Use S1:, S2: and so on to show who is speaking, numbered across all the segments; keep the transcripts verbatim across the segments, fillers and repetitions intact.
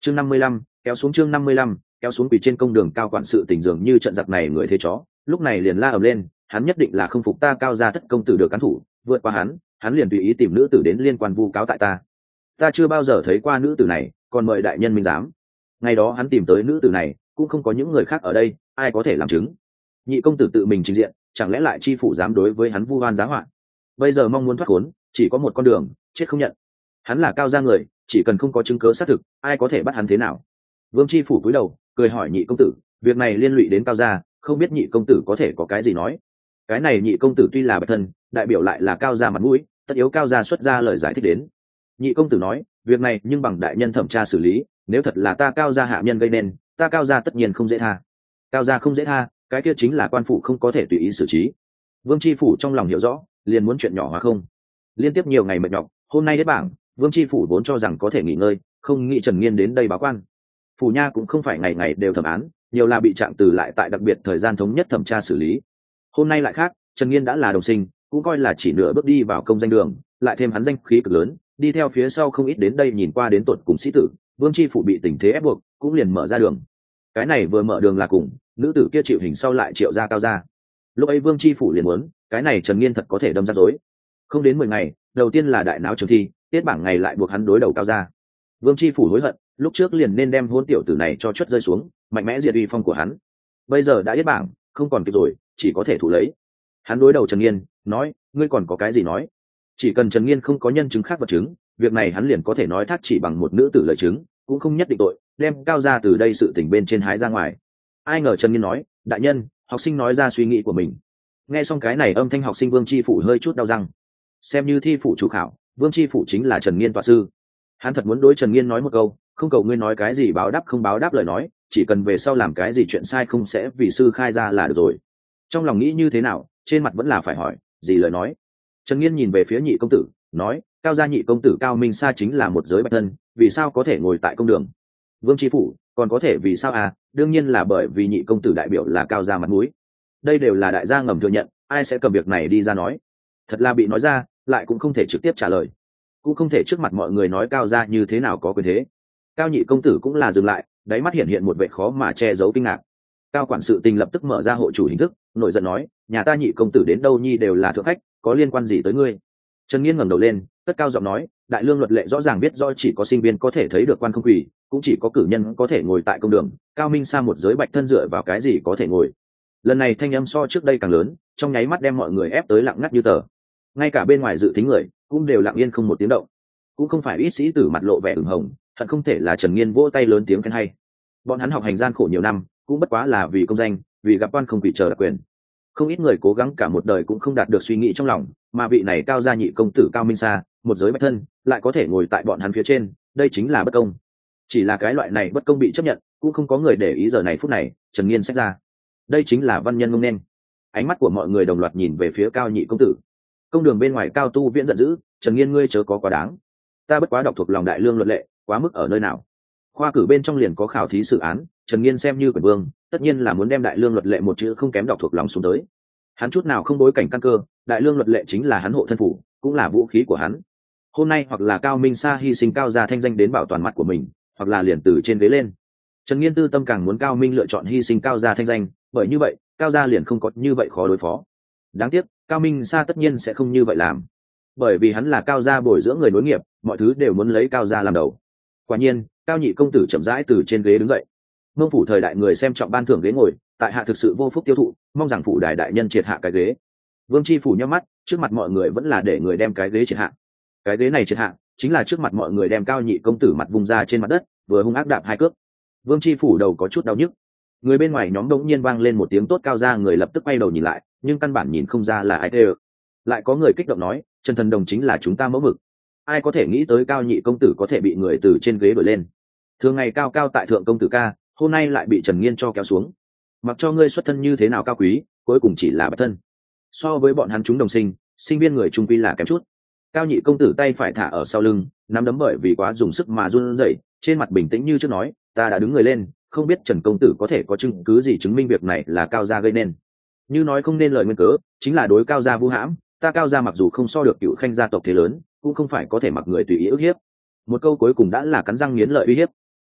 S1: chương năm mươi lăm kéo xuống chương năm mươi lăm kéo xuống quỳ trên công đường. Cao quản sự tình dường như trận giặc này người thế chó, lúc này liền la ầm lên, hắn nhất định là không phục ta Cao gia thất công tử được cán thủ, vượt qua hắn hắn liền tùy ý tìm nữ tử đến liên quan vu cáo tại ta ta chưa bao giờ thấy qua nữ tử này, còn mời đại nhân minh giám. Ngày đó hắn tìm tới nữ tử này cũng không có những người khác ở đây, ai có thể làm chứng? Nhị công tử tự mình trình diện, chẳng lẽ lại chi phủ dám đối với hắn vu oan giá họa? Bây giờ mong muốn thoát khốn chỉ có một con đường, chết không nhận. Hắn là Cao gia người, chỉ cần không có chứng cớ xác thực, ai có thể bắt hắn thế nào? Vương chi phủ cúi đầu cười hỏi nhị công tử, việc này liên lụy đến Cao gia, không biết nhị công tử có thể có cái gì nói? Cái này nhị công tử tuy là bạch thân, đại biểu lại là Cao gia mặt mũi, tất yếu Cao gia xuất ra lời giải thích đến. Nhị công tử nói, việc này nhưng bằng đại nhân thẩm tra xử lý, nếu thật là ta Cao gia hạ nhân gây nên, ta Cao gia tất nhiên không dễ tha. Cao gia không dễ tha, cái kia chính là quan phủ không có thể tùy ý xử trí. Vương chi phủ trong lòng hiểu rõ, liền muốn chuyện nhỏ hóa không. Liên tiếp nhiều ngày mệt nhọc, hôm nay đến bảng, Vương chi phủ vốn cho rằng có thể nghỉ ngơi, không nghĩ Trần Nghiên đến đây báo quan. Phủ nha cũng không phải ngày ngày đều thẩm án, nhiều là bị trạng từ lại tại đặc biệt thời gian thống nhất thẩm tra xử lý. Hôm nay lại khác, Trần Nghiên đã là đồng sinh, cũng coi là chỉ nửa bước đi vào công danh đường, lại thêm hắn danh khí cực lớn, đi theo phía sau không ít đến đây nhìn qua đến tột cùng sĩ tử. Vương chi phủ bị tình thế ép buộc, cũng liền mở ra đường. Cái này vừa mở đường là cùng nữ tử kia chịu hình sau lại triệu ra Cao gia. Lúc ấy Vương chi phủ liền muốn, cái này Trần Nghiên thật có thể đâm ra dối. Không đến mười ngày, đầu tiên là đại náo trường thi, tiết bảng ngày lại buộc hắn đối đầu Cao gia. Vương chi phủ hối hận, lúc trước liền nên đem hôn tiểu tử này cho chuất rơi xuống, mạnh mẽ diệt uy phong của hắn. Bây giờ đã yết bảng, không còn kịp rồi, chỉ có thể thủ lấy. Hắn đối đầu Trần Nghiên, nói, ngươi còn có cái gì nói? Chỉ cần Trần Nghiên không có nhân chứng khác vật chứng, việc này hắn liền có thể nói thác chỉ bằng một nữ tử lời chứng, cũng không nhất định tội, đem Cao gia từ đây sự tình bên trên hái ra ngoài. Ai ngờ Trần Nghiên nói, đại nhân, học sinh nói ra suy nghĩ của mình. Nghe xong cái này âm thanh học sinh Vương chi phủ hơi chút đau răng. Xem như thi phủ chủ khảo, Vương chi phủ chính là Trần Nghiên tọa sư. Hắn thật muốn đối Trần Nghiên nói một câu, không cầu ngươi nói cái gì báo đáp không báo đáp lời nói, chỉ cần về sau làm cái gì chuyện sai không sẽ vì sư khai ra là được rồi. Trong lòng nghĩ như thế nào, trên mặt vẫn là phải hỏi, gì lời nói. Trần Nghiên nhìn về phía nhị công tử, nói, Cao gia nhị công tử Cao Minh Sa chính là một giới bạch thân, vì sao có thể ngồi tại công đường? Vương chi phủ, còn có thể vì sao à? Đương nhiên là bởi vì nhị công tử đại biểu là Cao gia mặt mũi. Đây đều là đại gia ngầm thừa nhận, ai sẽ cầm việc này đi ra nói? Thật là bị nói ra, lại cũng không thể trực tiếp trả lời, cũng không thể trước mặt mọi người nói Cao gia như thế nào có quyền thế. Cao nhị công tử cũng là dừng lại, đáy mắt hiện hiện một vẻ khó mà che giấu kinh ngạc. Cao quản sự tình lập tức mở ra hộ chủ hình thức, nổi giận nói, nhà ta nhị công tử đến đâu nhi đều là thượng khách, có liên quan gì tới ngươi? Trần Nghiên ngẩng đầu lên, cất cao giọng nói, đại lương luật lệ rõ ràng biết do chỉ có sinh viên có thể thấy được quan không quỷ, cũng chỉ có cử nhân có thể ngồi tại công đường. Cao Minh Sa một giới bạch thân dựa vào cái gì có thể ngồi? Lần này thanh âm so trước đây càng lớn, trong nháy mắt đem mọi người ép tới lặng ngắt như tờ. Ngay cả bên ngoài dự tính người cũng đều lặng yên không một tiếng động. Cũng không phải ít sĩ tử mặt lộ vẻ ửng hồng, thật không thể là Trần Nghiên vỗ tay lớn tiếng khen hay. Bọn hắn học hành gian khổ nhiều năm, cũng bất quá là vì công danh, vì gặp quan không quỷ chờ đặc quyền. Không ít người cố gắng cả một đời cũng không đạt được suy nghĩ trong lòng, mà vị này Cao gia nhị công tử Cao Minh Sa, một giới bạch thân, lại có thể ngồi tại bọn hắn phía trên, đây chính là bất công. Chỉ là cái loại này bất công bị chấp nhận, cũng không có người để ý giờ này phút này, Trần Nghiên xét ra. Đây chính là văn nhân ngông nên. Ánh mắt của mọi người đồng loạt nhìn về phía Cao nhị công tử. Công đường bên ngoài Cao Tu Viễn giận dữ, Trần Nghiên ngươi chớ có quá đáng. Ta bất quá đọc thuộc lòng đại lương luật lệ, quá mức ở nơi nào? Khoa cử bên trong liền có khảo thí xử án, Trần Nghiên xem như quyền vương, tất nhiên là muốn đem đại lương luật lệ một chữ không kém đọc thuộc lòng xuống tới. Hắn chút nào không bối cảnh căn cơ, đại lương luật lệ chính là hắn hộ thân phủ, cũng là vũ khí của hắn. Hôm nay hoặc là Cao Minh Sa hy sinh Cao gia thanh danh đến bảo toàn mặt của mình, hoặc là liền từ trên ghế lên. Trần Nghiên tư tâm càng muốn Cao Minh lựa chọn hy sinh Cao gia thanh danh, bởi như vậy Cao gia liền không có như vậy khó đối phó. Đáng tiếc Cao Minh Sa tất nhiên sẽ không như vậy làm, bởi vì hắn là Cao gia bồi dưỡng người nối nghiệp, mọi thứ đều muốn lấy Cao gia làm đầu. Quả nhiên Cao nhị công tử chậm rãi từ trên ghế đứng dậy. Mông phủ thời đại người xem trọng ban thưởng ghế ngồi, tại hạ thực sự vô phúc tiêu thụ, mong rằng phủ đài đại nhân triệt hạ cái ghế. Vương chi phủ nhắm mắt, trước mặt mọi người vẫn là để người đem cái ghế triệt hạ. Cái ghế này triệt hạ, chính là trước mặt mọi người đem Cao nhị công tử mặt vùng ra trên mặt đất, vừa hung ác đạp hai cước. Vương chi phủ đầu có chút đau nhức. Người bên ngoài nhóm đống nhiên vang lên một tiếng tốt Cao gia người lập tức quay đầu nhìn lại, nhưng căn bản nhìn không ra là ai tê. Lại có người kích động nói, Trần Thần Đồng chính là chúng ta mẫu mực. Ai có thể nghĩ tới Cao nhị công tử có thể bị người từ trên ghế đuổi lên? Thường ngày cao cao tại thượng công tử ca, hôm nay lại bị Trần Nghiên cho kéo xuống. Mặc cho ngươi xuất thân như thế nào cao quý, cuối cùng chỉ là bạch thân. So với bọn hắn chúng đồng sinh, sinh viên người trung quy là kém chút. Cao nhị công tử tay phải thả ở sau lưng, nắm đấm bởi vì quá dùng sức mà run rẩy, trên mặt bình tĩnh như trước nói, ta đã đứng người lên, không biết Trần công tử có thể có chứng cứ gì chứng minh việc này là Cao gia gây nên. Như nói không nên lời nguyên cớ, chính là đối Cao gia vu hãm, ta Cao gia mặc dù không so được cựu khanh gia tộc thế lớn, cũng không phải có thể mặc người tùy ý ức hiếp. Một câu cuối cùng đã là cắn răng nghiến lợi uy hiếp.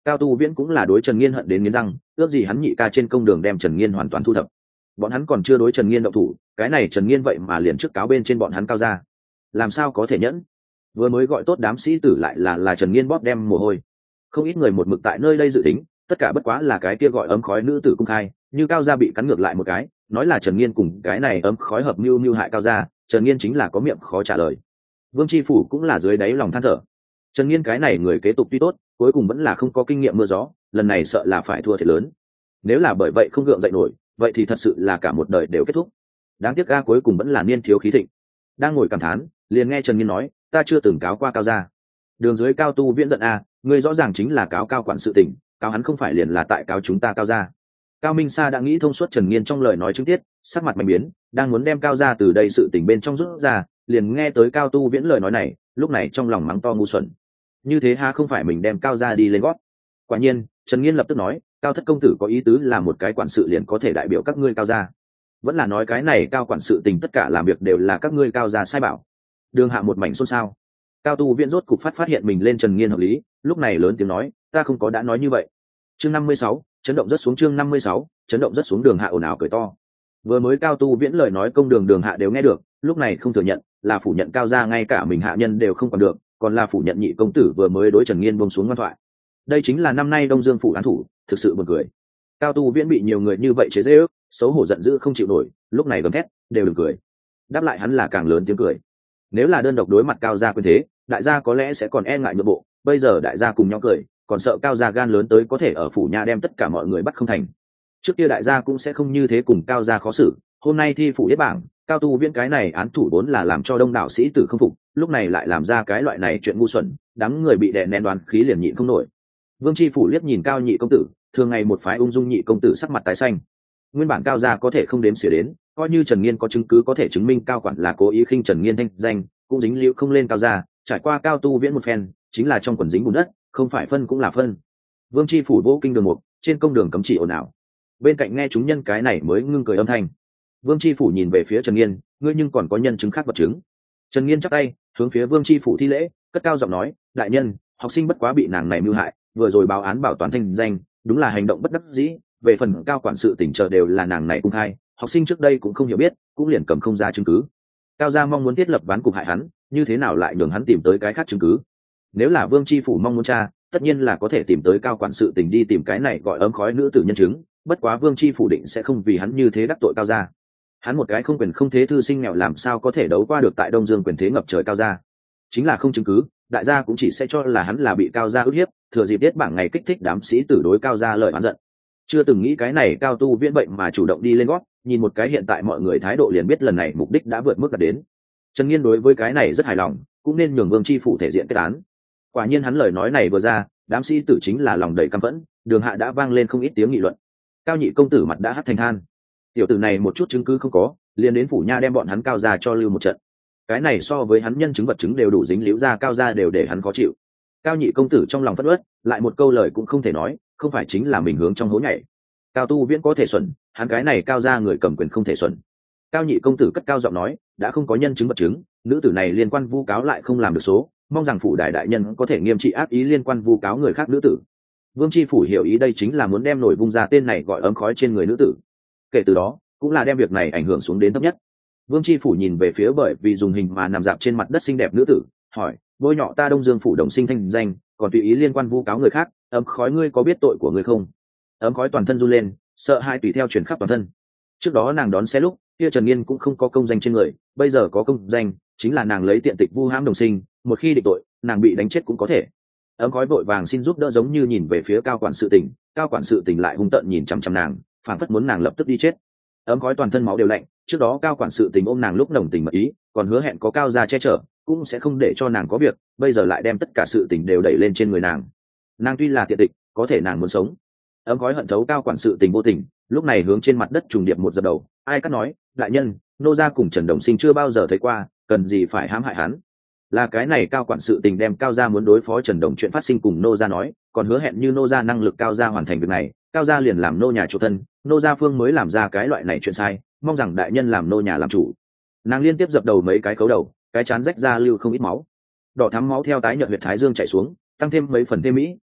S1: Cao Tu Viễn cũng là đối Trần Nghiên hận đến nghiến răng, ước gì hắn nhị ca trên công đường đem Trần Nghiên hoàn toàn thu thập. Bọn hắn còn chưa đối Trần Nghiên động thủ, cái này Trần Nghiên vậy mà liền trước cáo bên trên bọn hắn Cao gia, làm sao có thể nhẫn. Vừa mới gọi tốt đám sĩ tử lại là là Trần Nghiên bóp đem mồ hôi. Không ít người một mực tại nơi đây dự tính, tất cả bất quá là cái kia gọi ấm khói nữ tử công khai, như Cao gia bị cắn ngược lại một cái, nói là Trần Nghiên cùng cái này ấm khói hợp mưu mưu hại Cao gia, Trần Nghiên chính là có miệng khó trả lời. Vương Tri Phủ cũng là dưới đáy lòng than thở. Trần Nghiên cái này người kế tục tuy tốt, cuối cùng vẫn là không có kinh nghiệm mưa gió, lần này sợ là phải thua thiệt lớn. Nếu là bởi vậy không gượng dậy nổi, vậy thì thật sự là cả một đời đều kết thúc. Đáng tiếc ga cuối cùng vẫn là niên thiếu khí thịnh. Đang ngồi cảm thán, liền nghe Trần Nghiên nói, ta chưa từng cáo qua Cao gia. Đường dưới Cao Tu Viễn giận a, ngươi rõ ràng chính là cáo Cao quản sự tình, cáo hắn không phải liền là tại cáo chúng ta Cao gia. Cao Minh Sa đã nghĩ thông suốt Trần Nghiên trong lời nói chứng tiết, sắc mặt mạnh biến, đang muốn đem Cao gia từ đây sự tình bên trong rút ra, liền nghe tới Cao Tu Viễn lời nói này, lúc này trong lòng mắng to ngu xuẩn. Như thế ha không phải mình đem Cao gia đi lên gót. Quả nhiên, Trần Nghiên lập tức nói, Cao thất công tử có ý tứ là một cái quản sự liền có thể đại biểu các ngươi Cao gia. Vẫn là nói cái này Cao quản sự tình tất cả làm việc đều là các ngươi Cao gia sai bảo. Đường Hạ một mảnh xôn xao. Cao Tu Viễn rốt cục phát phát hiện mình lên Trần Nghiên hợp lý, lúc này lớn tiếng nói, ta không có đã nói như vậy. Chương năm mươi sáu, chấn động rất xuống chương năm mươi sáu, chấn động rất xuống. Đường Hạ ồn ào cười to. Vừa mới Cao Tu Viễn lời nói công đường Đường Hạ đều nghe được, lúc này không thừa nhận, là phủ nhận Cao gia ngay cả mình hạ nhân đều không còn được, còn là phủ nhận nhị công tử vừa mới đối Trần Nghiên buông xuống ngoan thoại. Đây chính là năm nay Đông Dương phủ án thủ, thực sự buồn cười. Cao Tu Viễn bị nhiều người như vậy chế giễu, xấu hổ giận dữ không chịu nổi, lúc này gầm thét, đều đừng cười. Đáp lại hắn là càng lớn tiếng cười. Nếu là đơn độc đối mặt Cao gia quyền thế, đại gia có lẽ sẽ còn e ngại nhượng bộ, bây giờ đại gia cùng nhau cười, còn sợ Cao gia gan lớn tới có thể ở phủ nha đem tất cả mọi người bắt không thành. Trước kia đại gia cũng sẽ không như thế cùng Cao gia khó xử, hôm nay thi phủ yết bảng, Cao Tu Viễn cái này án thủ vốn là làm cho đông đảo sĩ tử không phục, lúc này lại làm ra cái loại này chuyện ngu xuẩn, đám người bị đè nén đoán khí liền nhịn không nổi. Vương Tri Phủ liếc nhìn Cao nhị công tử, thường ngày một phái ung dung nhị công tử sắc mặt tái xanh. Nguyên bản Cao gia có thể không đếm xỉa đến, coi như Trần Nghiên có chứng cứ có thể chứng minh Cao quản là cố ý khinh Trần Nghiên thanh danh, cũng dính liễu không lên Cao gia, trải qua Cao Tu Viễn một phen, chính là trong quần dính bùn đất, không phải phân cũng là phân. Vương Tri Phủ vô kinh đường mục, trên công đường cấm chỉ ồn ào. Bên cạnh nghe chúng nhân cái này mới ngưng cười âm thanh. Vương Tri Phủ nhìn về phía Trần Nghiên, ngươi nhưng còn có nhân chứng khác vật chứng. Trần Nghiên chắp tay, hướng phía Vương Tri Phủ thi lễ, cất cao giọng nói, đại nhân, học sinh bất quá bị nàng này mưu hại, vừa rồi báo án bảo toàn thanh danh, đúng là hành động bất đắc dĩ, về phần Cao quản sự tỉnh chờ đều là nàng này cung khai, học sinh trước đây cũng không hiểu biết, cũng liền cầm không ra chứng cứ. Cao gia mong muốn thiết lập ván cục hại hắn, như thế nào lại nhường hắn tìm tới cái khác chứng cứ? Nếu là Vương Tri Phủ mong muốn tra, tất nhiên là có thể tìm tới Cao quản sự tình đi tìm cái này gọi ấm khói nữ tử nhân chứng, bất quá Vương Tri Phủ định sẽ không vì hắn như thế đắc tội Cao gia. Hắn một cái không quyền không thế thư sinh nghèo làm sao có thể đấu qua được tại Đông Dương quyền thế ngập trời Cao gia? Chính là không chứng cứ, đại gia cũng chỉ sẽ cho là hắn là bị Cao gia ức hiếp, thừa dịp tiết bảng ngày kích thích đám sĩ tử đối Cao gia lời oán giận. Chưa từng nghĩ cái này Cao Tu Viễn bệnh mà chủ động đi lên gót, nhìn một cái hiện tại mọi người thái độ liền biết lần này mục đích đã vượt mức đạt đến. Trần Nghiên đối với cái này rất hài lòng, cũng nên nhường Vương Tri Phủ thể diện kết án. Quả nhiên hắn lời nói này vừa ra, đám sĩ tử chính là lòng đầy căm phẫn, đường hạ đã vang lên không ít tiếng nghị luận. Cao nhị công tử mặt đã hắt thành than. Tiểu tử này một chút chứng cứ không có, liền đến phủ nha đem bọn hắn Cao gia cho lưu một trận. Cái này so với hắn nhân chứng vật chứng đều đủ dính liễu ra Cao gia đều để hắn khó chịu. Cao nhị công tử trong lòng phẫn uất, lại một câu lời cũng không thể nói, không phải chính là mình hướng trong hố nhảy. Cao Tu Viễn có thể xuẩn, hắn cái này Cao gia người cầm quyền không thể xuẩn. Cao nhị công tử cất cao giọng nói, đã không có nhân chứng vật chứng, nữ tử này liên quan vu cáo lại không làm được số, mong rằng phủ đại đại nhân có thể nghiêm trị ác ý liên quan vu cáo người khác nữ tử. Vương Tri Phủ hiểu ý đây chính là muốn đem nổi vung ra tên này gọi ấm khói trên người nữ tử. Kể từ đó, cũng là đem việc này ảnh hưởng xuống đến thấp nhất. Vương Tri Phủ nhìn về phía bởi vì dùng hình mà nằm dạp trên mặt đất xinh đẹp nữ tử, hỏi, bôi nhọ ta Đông Dương phủ đồng sinh thanh danh, còn tùy ý liên quan vu cáo người khác, ấm khói ngươi có biết tội của ngươi không? Ấm khói toàn thân run lên, sợ hai tùy theo chuyển khắp toàn thân. Trước đó nàng đón xe lúc kia Trần Nghiên cũng không có công danh trên người, bây giờ có công danh, chính là nàng lấy tiện tịch vu hãm đồng sinh, một khi định tội, nàng bị đánh chết cũng có thể. Ấm khói vội vàng xin giúp đỡ, giống như nhìn về phía Cao quản sự tình, Cao quản sự tình lại hung tợn nhìn chằm chằm nàng, phảng phất muốn nàng lập tức đi chết. Ấm khói toàn thân máu đều lạnh, trước đó Cao quản sự tình ôm nàng lúc nồng tình mật ý, còn hứa hẹn có Cao gia che chở, cũng sẽ không để cho nàng có việc, bây giờ lại đem tất cả sự tình đều đẩy lên trên người nàng. Nàng tuy là tiện tịch, có thể nàng muốn sống. Ấm khói hận thấu Cao quản sự tình vô tình, lúc này hướng trên mặt đất trùng điệp một dập đầu, ai cắt nói, đại nhân, nô gia cùng Trần Đồng Sinh chưa bao giờ thấy qua, cần gì phải hãm hại hắn? Là cái này Cao quản sự tình đem Cao gia muốn đối phó Trần Đồng chuyện phát sinh cùng nô gia nói, còn hứa hẹn như nô gia năng lực Cao gia hoàn thành việc này, Cao gia liền làm nô nhà chủ thân, nô gia phương mới làm ra cái loại này chuyện sai, mong rằng đại nhân làm nô nhà làm chủ. Nàng liên tiếp dập đầu mấy cái khấu đầu, cái chán rách ra lưu không ít máu, đỏ thắm máu theo tái nhợt huyệt thái dương chảy xuống, tăng thêm mấy phần thêm mỹ,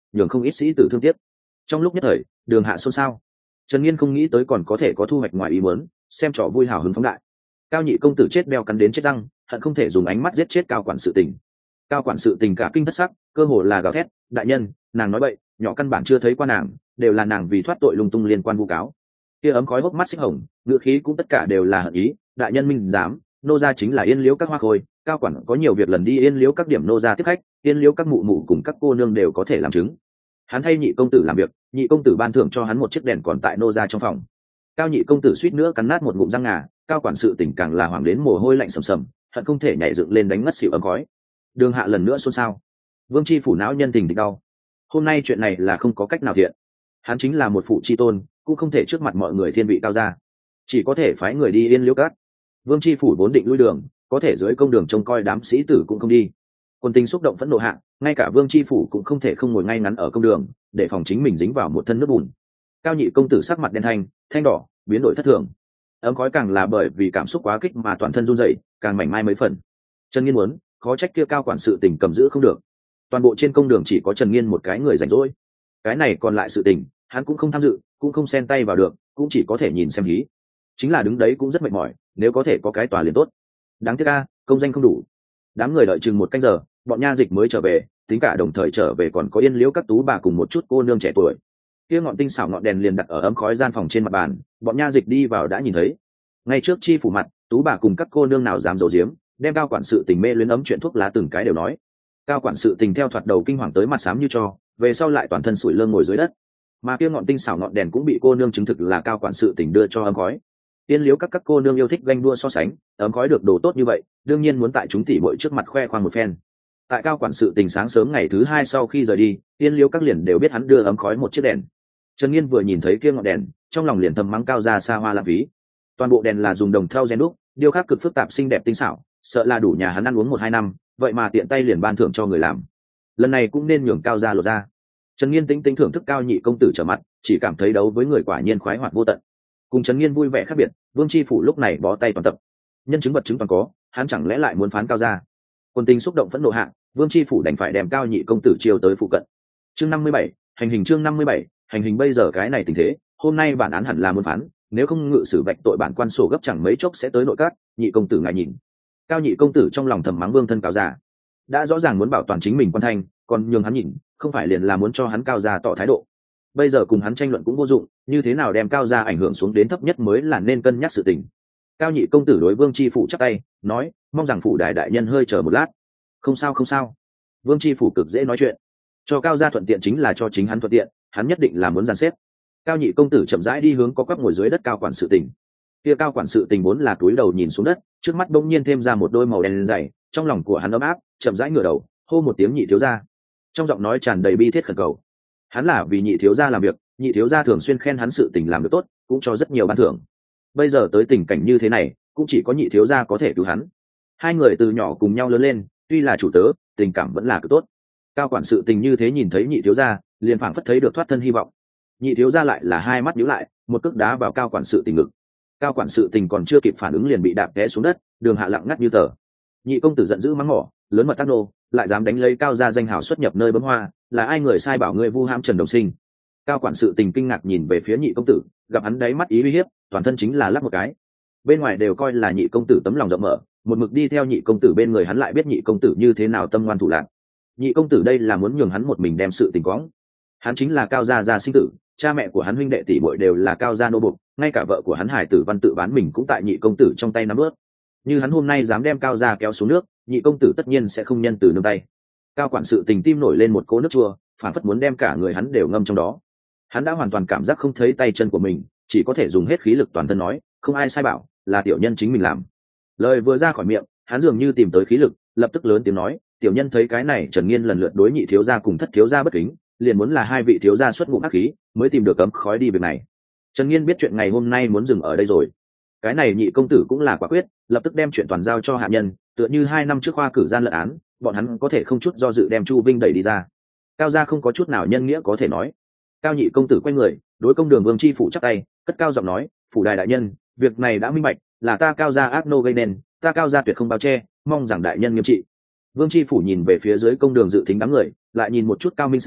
S1: nhường không ít sĩ tử thương tiếc. Trong lúc nhất thời đường hạ xôn xao. Trần Nghiên không nghĩ tới còn có thể có thu hoạch ngoài ý muốn, xem trò vui hào hứng phóng đại. Cao nhị công tử chết đeo cắn đến chết răng, hận không thể dùng ánh mắt giết chết cao quản sự tình. Cao quản sự tình cả kinh thất sắc, cơ hồ là gào thét, đại nhân, nàng nói bậy, nhỏ căn bản chưa thấy qua nàng, đều là nàng vì thoát tội lung tung liên quan vu cáo. Kia ấm khói hốc mắt xích hồng, ngữ khí cũng tất cả đều là hận ý, đại nhân minh dám, nô gia chính là yên liễu các hoa khôi, cao quản có nhiều việc lần đi yên liễu các điểm nô gia tiếp khách, yên liễu các mụ mụ cùng các cô nương đều có thể làm chứng. Hắn thay nhị công tử làm việc, nhị công tử ban thưởng cho hắn một chiếc đèn còn tại nô gia trong phòng. Cao nhị công tử suýt nữa cắn nát một ngụm răng ngà, cao quản sự tình càng là hoàng đến mồ hôi lạnh sầm sầm, hận không thể nhảy dựng lên đánh ngất xỉu ấm khói. Đường hạ lần nữa xôn xao. Vương chi phủ não nhân tình thì đau. Hôm nay chuyện này là không có cách nào thiện. Hắn chính là một phụ chi tôn, cũng không thể trước mặt mọi người thiên vị cao ra, chỉ có thể phái người đi yên liễu cát. Vương chi phủ vốn định lui đường, có thể dưới công đường trông coi đám sĩ tử cũng không đi. Quân tình xúc động phẫn nộ hạ, ngay cả vương chi phủ cũng không thể không ngồi ngay ngắn ở công đường, để phòng chính mình dính vào một thân nước bùn. Cao nhị công tử sắc mặt đen thanh, thanh đỏ, biến đổi thất thường. Ấm khói càng là bởi vì cảm xúc quá kích mà toàn thân run rẩy, càng mảnh mai mấy phần. Trần Nghiên muốn, khó trách kia cao quản sự tình cầm giữ không được. Toàn bộ trên công đường chỉ có Trần Nghiên một cái người rảnh rỗi. Cái này còn lại sự tình, hắn cũng không tham dự, cũng không xen tay vào được, cũng chỉ có thể nhìn xem hí. Chính là đứng đấy cũng rất mệt mỏi, nếu có thể có cái tòa liền tốt. Đáng tiếc a, công danh không đủ. Đám người đợi chừng một canh giờ, bọn nha dịch mới trở về, tính cả đồng thời trở về còn có yên liễu các tú bà cùng một chút cô nương trẻ tuổi. Kia ngọn tinh xảo ngọn đèn liền đặt ở ấm khói gian phòng trên mặt bàn, bọn nha dịch đi vào đã nhìn thấy. Ngay trước chi phủ mặt, tú bà cùng các cô nương nào dám giấu giếm, đem cao quản sự tình mê luyến ấm chuyện thuốc lá từng cái đều nói. Cao quản sự tình theo thoạt đầu kinh hoàng tới mặt xám như cho, về sau lại toàn thân sủi lơ ngồi dưới đất. Mà kia ngọn tinh xảo ngọn đèn cũng bị cô nương chứng thực là cao quản sự tình đưa cho ấm khói. Tiên liếu các các cô nương yêu thích ganh đua so sánh, ấm khói được đồ tốt như vậy, đương nhiên muốn tại chúng tỷ muội trước mặt khoe khoang một phen. Tại cao quản sự tình sáng sớm ngày thứ hai sau khi rời đi, tiên liếu các liền đều biết hắn đưa ấm khói một chiếc đèn. Trần Nghiên vừa nhìn thấy kia ngọn đèn, trong lòng liền thầm mắng cao ra xa hoa lãng phí. Toàn bộ đèn là dùng đồng thau rèn đúc, điêu khắc cực phức tạp xinh đẹp tinh xảo, sợ là đủ nhà hắn ăn uống một hai năm, vậy mà tiện tay liền ban thưởng cho người làm. Lần này cũng nên nhường cao ra lột ra. Trần Nghiên tính tính thưởng thức cao nhị công tử trở mặt, chỉ cảm thấy đấu với người quả nhiên khoái hoạt vô tận. Cùng Trần Nghiên vui vẻ khác biệt, Vương Chi phủ lúc này bó tay toàn tập. Nhân chứng vật chứng toàn có, hắn chẳng lẽ lại muốn phán cao ra? Quân tình xúc động phẫn nộ hạ, Vương Chi phủ đành phải đem cao nhị công tử chiêu tới phụ cận. Chương năm mươi bảy, hành hình chương năm mươi bảy, hành hình bây giờ cái này tình thế, hôm nay bản án hẳn là muốn phán, nếu không ngự sử vạch tội bản quan sổ gấp chẳng mấy chốc sẽ tới nội các, nhị công tử ngài nhìn. Cao nhị công tử trong lòng thầm mắng Vương thân cao già, đã rõ ràng muốn bảo toàn chính mình quan thanh, còn nhường hắn nhìn, không phải liền là muốn cho hắn cao gia tỏ thái độ. Bây giờ cùng hắn tranh luận cũng vô dụng, như thế nào đem cao gia ảnh hưởng xuống đến thấp nhất mới là nên cân nhắc sự tình. Cao nhị công tử đối Vương Chi phủ chắp tay, nói, mong rằng phủ đại đại nhân hơi chờ một lát. Không sao không sao. Vương Chi phủ cực dễ nói chuyện, cho cao gia thuận tiện chính là cho chính hắn thuận tiện, hắn nhất định là muốn dàn xếp. Cao nhị công tử chậm rãi đi hướng có quắp ngồi dưới đất cao quản sự tình. Kia cao quản sự tình vốn là túi đầu nhìn xuống đất, trước mắt bỗng nhiên thêm ra một đôi màu đen dày, trong lòng của hắn ấm áp, chậm rãi ngửa đầu, hô một tiếng nhị thiếu gia. Trong giọng nói tràn đầy bi thiết khẩn cầu. Hắn là vì nhị thiếu gia làm việc, nhị thiếu gia thường xuyên khen hắn sự tình làm được tốt, cũng cho rất nhiều ban thưởng. Bây giờ tới tình cảnh như thế này, cũng chỉ có nhị thiếu gia có thể cứu hắn. Hai người từ nhỏ cùng nhau lớn lên, tuy là chủ tớ, tình cảm vẫn là cực tốt. Cao quản sự tình như thế nhìn thấy nhị thiếu gia, liền phảng phất thấy được thoát thân hy vọng. Nhị thiếu gia lại là hai mắt nhíu lại, một cước đá vào cao quản sự tình ngực. Cao quản sự tình còn chưa kịp phản ứng liền bị đạp té xuống đất, đường hạ lặng ngắt như tờ. Nhị công tử giận dữ mắng mỏ, lớn mật tác nô, lại dám đánh lấy cao gia danh hào xuất nhập nơi bấm hoa, là ai người sai bảo ngươi vu hãm Trần Đồng Sinh? Cao quản sự tình kinh ngạc nhìn về phía nhị công tử, gặp hắn đáy mắt ý uy hiếp, toàn thân chính là lắc một cái. Bên ngoài đều coi là nhị công tử tấm lòng rộng mở, một mực đi theo nhị công tử bên người hắn lại biết nhị công tử như thế nào tâm ngoan thủ lạn. Nhị công tử đây là muốn nhường hắn một mình đem sự tình quõng. Hắn chính là cao gia gia sinh tử, cha mẹ của hắn huynh đệ tỷ muội đều là cao gia nô bộc, ngay cả vợ của hắn Hải Tử Văn tự bán mình cũng tại nhị công tử trong tay nắm ướt. Như hắn hôm nay dám đem cao gia kéo xuống nước, nhị công tử tất nhiên sẽ không nhân từ nương tay. Cao quản sự tình tim nổi lên một cỗ nước chua, phản phất muốn đem cả người hắn đều ngâm trong đó. Hắn đã hoàn toàn cảm giác không thấy tay chân của mình, chỉ có thể dùng hết khí lực toàn thân nói, không ai sai bảo, là tiểu nhân chính mình làm. Lời vừa ra khỏi miệng, hắn dường như tìm tới khí lực, lập tức lớn tiếng nói, tiểu nhân thấy cái này Trần Nghiên lần lượt đối nhị thiếu gia cùng thất thiếu gia bất kính, liền muốn là hai vị thiếu gia xuất ngụm ác khí, mới tìm được cấm khói đi việc này. Trần Nghiên biết chuyện ngày hôm nay muốn dừng ở đây rồi. Cái này nhị công tử cũng là quả quyết, lập tức đem chuyện toàn giao cho hạ nhân, tựa như hai năm trước khoa cử gian lận án, bọn hắn có thể không chút do dự đem Chu Vinh đẩy đi ra. Cao gia không có chút nào nhân nghĩa có thể nói. Cao nhị công tử quay người, đối công đường Vương Chi phủ chắp tay, cất cao giọng nói, phủ đại đại nhân, việc này đã minh bạch, là ta cao gia ác nô gây nên, ta cao gia tuyệt không bao che, mong rằng đại nhân nghiêm trị. Vương Chi phủ nhìn về phía dưới công đường dự thính đám người, lại nhìn một chút Cao Minh Sa,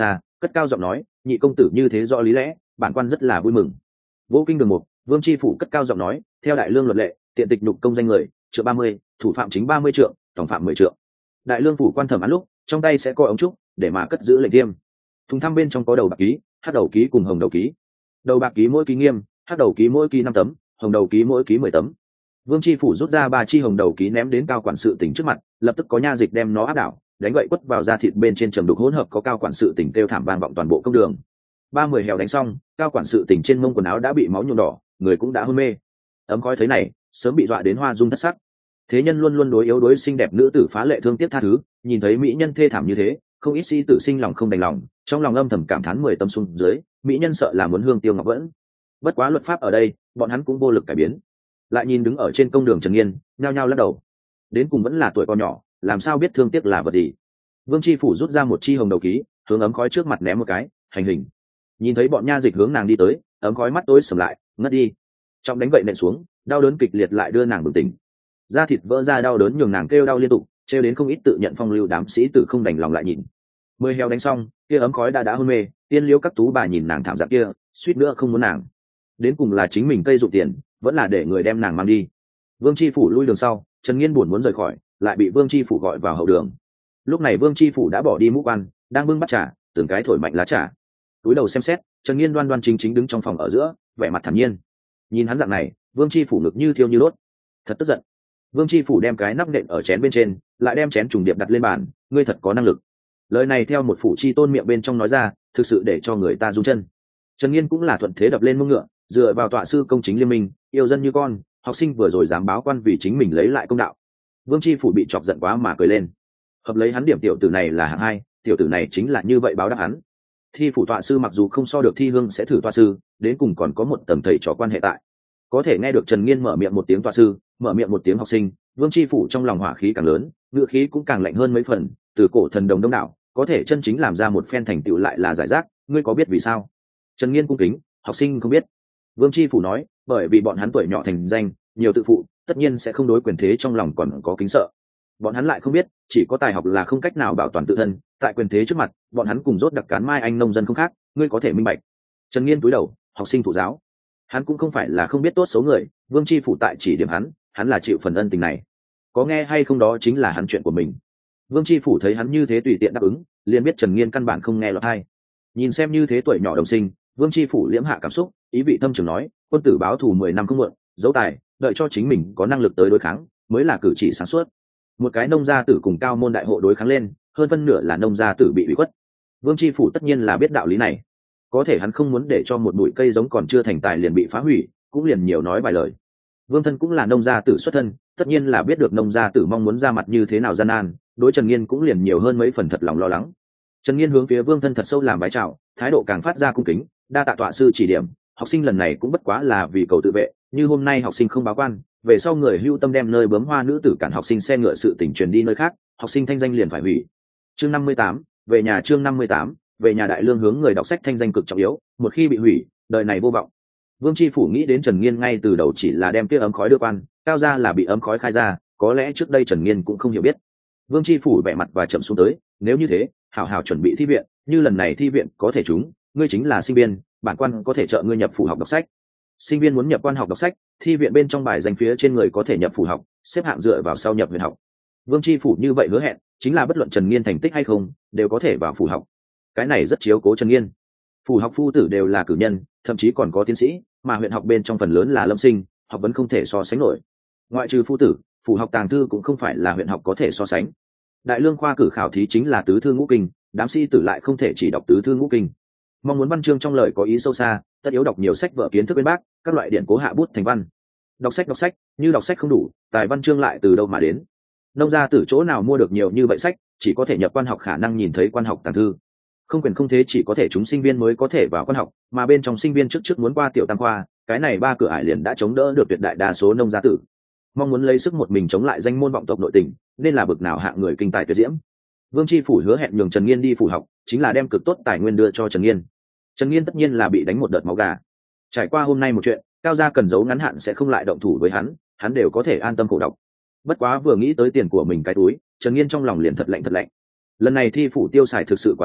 S1: cất cao giọng nói, nhị công tử như thế rõ lý lẽ, bản quan rất là vui mừng. Vô Kinh Đường Mục, Vương Chi Phủ cất cao giọng nói, theo đại lương luật lệ, tiện tịch nhục công danh người trượng ba mươi, thủ phạm chính ba mươi trượng, tổng phạm mười trượng. Đại lương phủ quan thẩm án lúc trong tay sẽ coi ống trúc để mà cất giữ lệnh tiêm. Thùng thăm bên trong có đầu bạc ký, hắc đầu ký cùng hồng đầu ký. Đầu bạc ký mỗi ký nghiêm, hắc đầu ký mỗi ký năm tấm, hồng đầu ký mỗi ký mười tấm. Vương Chi Phủ rút ra ba chi hồng đầu ký ném đến cao quản sự tỉnh trước mặt, lập tức có nha dịch đem nó áp đảo, đánh gậy quất vào da thịt bên trên trầm đục hỗn hợp có cao quản sự tỉnh kêu thảm vang vọng toàn bộ công đường. Ba mười hèo đánh xong, cao quản sự tỉnh trên mông quần áo đã bị máu nhuộm đỏ, người cũng đã hôn mê. Ấm khói thấy này, sớm bị dọa đến hoa dung thất sắc. Thế nhân luôn luôn đối yếu đối xinh đẹp nữ tử phá lệ thương tiếc tha thứ, nhìn thấy mỹ nhân thê thảm như thế, không ít sĩ tử sinh lòng không đành lòng, trong lòng âm thầm cảm thán mười tâm xuống dưới, mỹ nhân sợ là muốn hương tiêu ngọc vẫn. Bất quá luật pháp ở đây, bọn hắn cũng vô lực cải biến. Lại nhìn đứng ở trên công đường Trần Nghiên, nhao nhao lắc đầu. Đến cùng vẫn là tuổi còn nhỏ, làm sao biết thương tiếc là vật gì. Vương Chi Phủ rút ra một chi hồng đầu ký, hướng ấm khói trước mặt ném một cái, hành hình. Nhìn thấy bọn nha dịch hướng nàng đi tới, ấm khói mắt tối sầm lại, ngất đi. Trọng đánh gậy nện xuống, đau đớn kịch liệt lại đưa nàng bừng tỉnh. Da thịt vỡ ra đau đớn nhường nàng kêu đau liên tục, trêu đến không ít tự nhận phong lưu đám sĩ tử không đành lòng lại nhìn. Mười heo đánh xong, kia ấm khói đã đã hôn mê, tiên liếu các tú bà nhìn nàng thảm dạng kia, suýt nữa không muốn nàng. Đến cùng là chính mình cây dụng tiền, vẫn là để người đem nàng mang đi. Vương Chi Phủ lui đường sau, Trần Nghiên buồn muốn rời khỏi, lại bị Vương Chi Phủ gọi vào hậu đường. Lúc này Vương Chi Phủ đã bỏ đi mũ quan, đang bưng bát trà, từng cái thổi mạnh lá trà. Túi đầu xem xét, Trần Nghiên đoan đoan chính chính đứng trong phòng ở giữa, vẻ mặt thản nhiên. Nhìn hắn dạng này, Vương Chi Phủ ngực như thiêu như đốt, thật tức giận. Vương Chi Phủ đem cái nắp nện ở chén bên trên, lại đem chén trùng điệp đặt lên bàn, ngươi thật có năng lực. Lời này theo một phủ chi tôn miệng bên trong nói ra, thực sự để cho người ta run chân. Trần Nghiên cũng là thuận thế đập lên mông ngựa, dựa vào tọa sư công chính liên minh, yêu dân như con, học sinh vừa rồi dám báo quan vì chính mình lấy lại công đạo. Vương Chi Phủ bị chọc giận quá mà cười lên. Hợp lấy hắn điểm tiểu tử này là hạng hai, tiểu tử này chính là như vậy báo đáp hắn. Thi phủ tọa sư mặc dù không so được thi hương sẽ thử tọa sư, đến cùng còn có một tầng thầy trò quan hệ tại. Có thể nghe được Trần Nghiên mở miệng một tiếng tọa sư, mở miệng một tiếng học sinh, Vương Chi Phủ trong lòng hỏa khí càng lớn, ngựa khí cũng càng lạnh hơn mấy phần. Từ cổ thần đồng đông đảo, có thể chân chính làm ra một phen thành tựu lại là giải rác, ngươi có biết vì sao? Trần Nghiên cung kính, học sinh không biết. Vương Chi Phủ nói, bởi vì bọn hắn tuổi nhỏ thành danh, nhiều tự phụ, tất nhiên sẽ không đối quyền thế trong lòng còn có kính sợ. Bọn hắn lại không biết, chỉ có tài học là không cách nào bảo toàn tự thân, tại quyền thế trước mặt, bọn hắn cùng rốt đặc cán mai anh nông dân không khác, ngươi có thể minh bạch. Trần Nghiên cúi đầu, học sinh thụ giáo. Hắn cũng không phải là không biết tốt xấu người, Vương Chi Phủ tại chỉ điểm hắn, hắn là chịu phần ân tình này. Có nghe hay không đó chính là hắn chuyện của mình. Vương Chi Phủ thấy hắn như thế tùy tiện đáp ứng, liền biết Trần Nghiên căn bản không nghe lọt tai. Nhìn xem như thế tuổi nhỏ đồng sinh, Vương Chi Phủ liễm hạ cảm xúc, ý vị thâm trường nói, quân tử báo thù mười năm không muộn, dấu tài, đợi cho chính mình có năng lực tới đối kháng, mới là cử chỉ sáng suốt. Một cái nông gia tử cùng cao môn đại hộ đối kháng lên, hơn phân nửa là nông gia tử bị ủy khuất. Vương Chi Phủ tất nhiên là biết đạo lý này, có thể hắn không muốn để cho một bụi cây giống còn chưa thành tài liền bị phá hủy, cũng liền nhiều nói vài lời. Vương thân cũng là nông gia tử xuất thân, tất nhiên là biết được nông gia tử mong muốn ra mặt như thế nào gian nan, đối Trần Nghiên cũng liền nhiều hơn mấy phần thật lòng lo lắng. Trần Nghiên hướng phía Vương thân thật sâu làm bái chào, thái độ càng phát ra cung kính, đa tạ tọa sư chỉ điểm, học sinh lần này cũng bất quá là vì cầu tự vệ, như hôm nay học sinh không báo quan, về sau người hưu tâm đem nơi bướm hoa nữ tử cản học sinh xe ngựa sự tình truyền đi nơi khác, học sinh thanh danh liền phải hủy. Chương năm mươi tám, về nhà chương năm mươi tám, về nhà đại lương hướng người đọc sách thanh danh cực trọng yếu, một khi bị hủy, đời này vô vọng. Vương Chi Phủ nghĩ đến Trần Nghiên ngay từ đầu chỉ là đem kia ấm khói đưa quan, cao ra là bị ấm khói khai ra, có lẽ trước đây Trần Nghiên cũng không hiểu biết. Vương Chi Phủ bẻ mặt và chậm xuống tới, nếu như thế, hảo hảo chuẩn bị thi viện, như lần này thi viện có thể trúng, ngươi chính là sinh viên, bản quan có thể trợ ngươi nhập phủ học đọc sách. Sinh viên muốn nhập quan học đọc sách, thi viện bên trong bài danh phía trên người có thể nhập phủ học, xếp hạng dựa vào sau nhập viện học. Vương Chi Phủ như vậy hứa hẹn, chính là bất luận Trần Nghiên thành tích hay không, đều có thể vào phủ học. Cái này rất chiếu cố Trần Nghiên. Phủ học phu tử đều là cử nhân, thậm chí còn có tiến sĩ, mà huyện học bên trong phần lớn là lâm sinh, học vấn không thể so sánh nổi. Ngoại trừ phu tử, phủ học tàng thư cũng không phải là huyện học có thể so sánh. Đại lương khoa cử khảo thí chính là tứ thư ngũ kinh, đám sĩ tử lại không thể chỉ đọc tứ thư ngũ kinh. Mong muốn văn chương trong lời có ý sâu xa, tất yếu đọc nhiều sách vở kiến thức bên bác, các loại điển cố hạ bút thành văn. Đọc sách đọc sách, như đọc sách không đủ, tài văn chương lại từ đâu mà đến? Nông gia từ chỗ nào mua được nhiều như vậy sách, chỉ có thể nhập quan học khả năng nhìn thấy quan học tàng thư. Không quyền không thế chỉ có thể chúng sinh viên mới có thể vào quan học, mà bên trong sinh viên trước trước muốn qua tiểu tam khoa, cái này ba cửa ải liền đã chống đỡ được tuyệt đại đa số nông gia tử. Mong muốn lấy sức một mình chống lại danh môn vọng tộc nội tình, nên là bực nào hạng người kinh tài tuyệt diễm. Vương Chi Phủ hứa hẹn nhường Trần Nghiên đi phủ học, chính là đem cực tốt tài nguyên đưa cho Trần Nghiên. Trần Nghiên tất nhiên là bị đánh một đợt máu gà. Trải qua hôm nay một chuyện, cao gia cần giấu ngắn hạn sẽ không lại động thủ với hắn, hắn đều có thể an tâm khổ đọc. Bất quá vừa nghĩ tới tiền của mình cái túi, Trần Nghiên trong lòng liền thật lạnh thật lạnh. Lần này thi phủ tiêu xài thực sự quá lớn,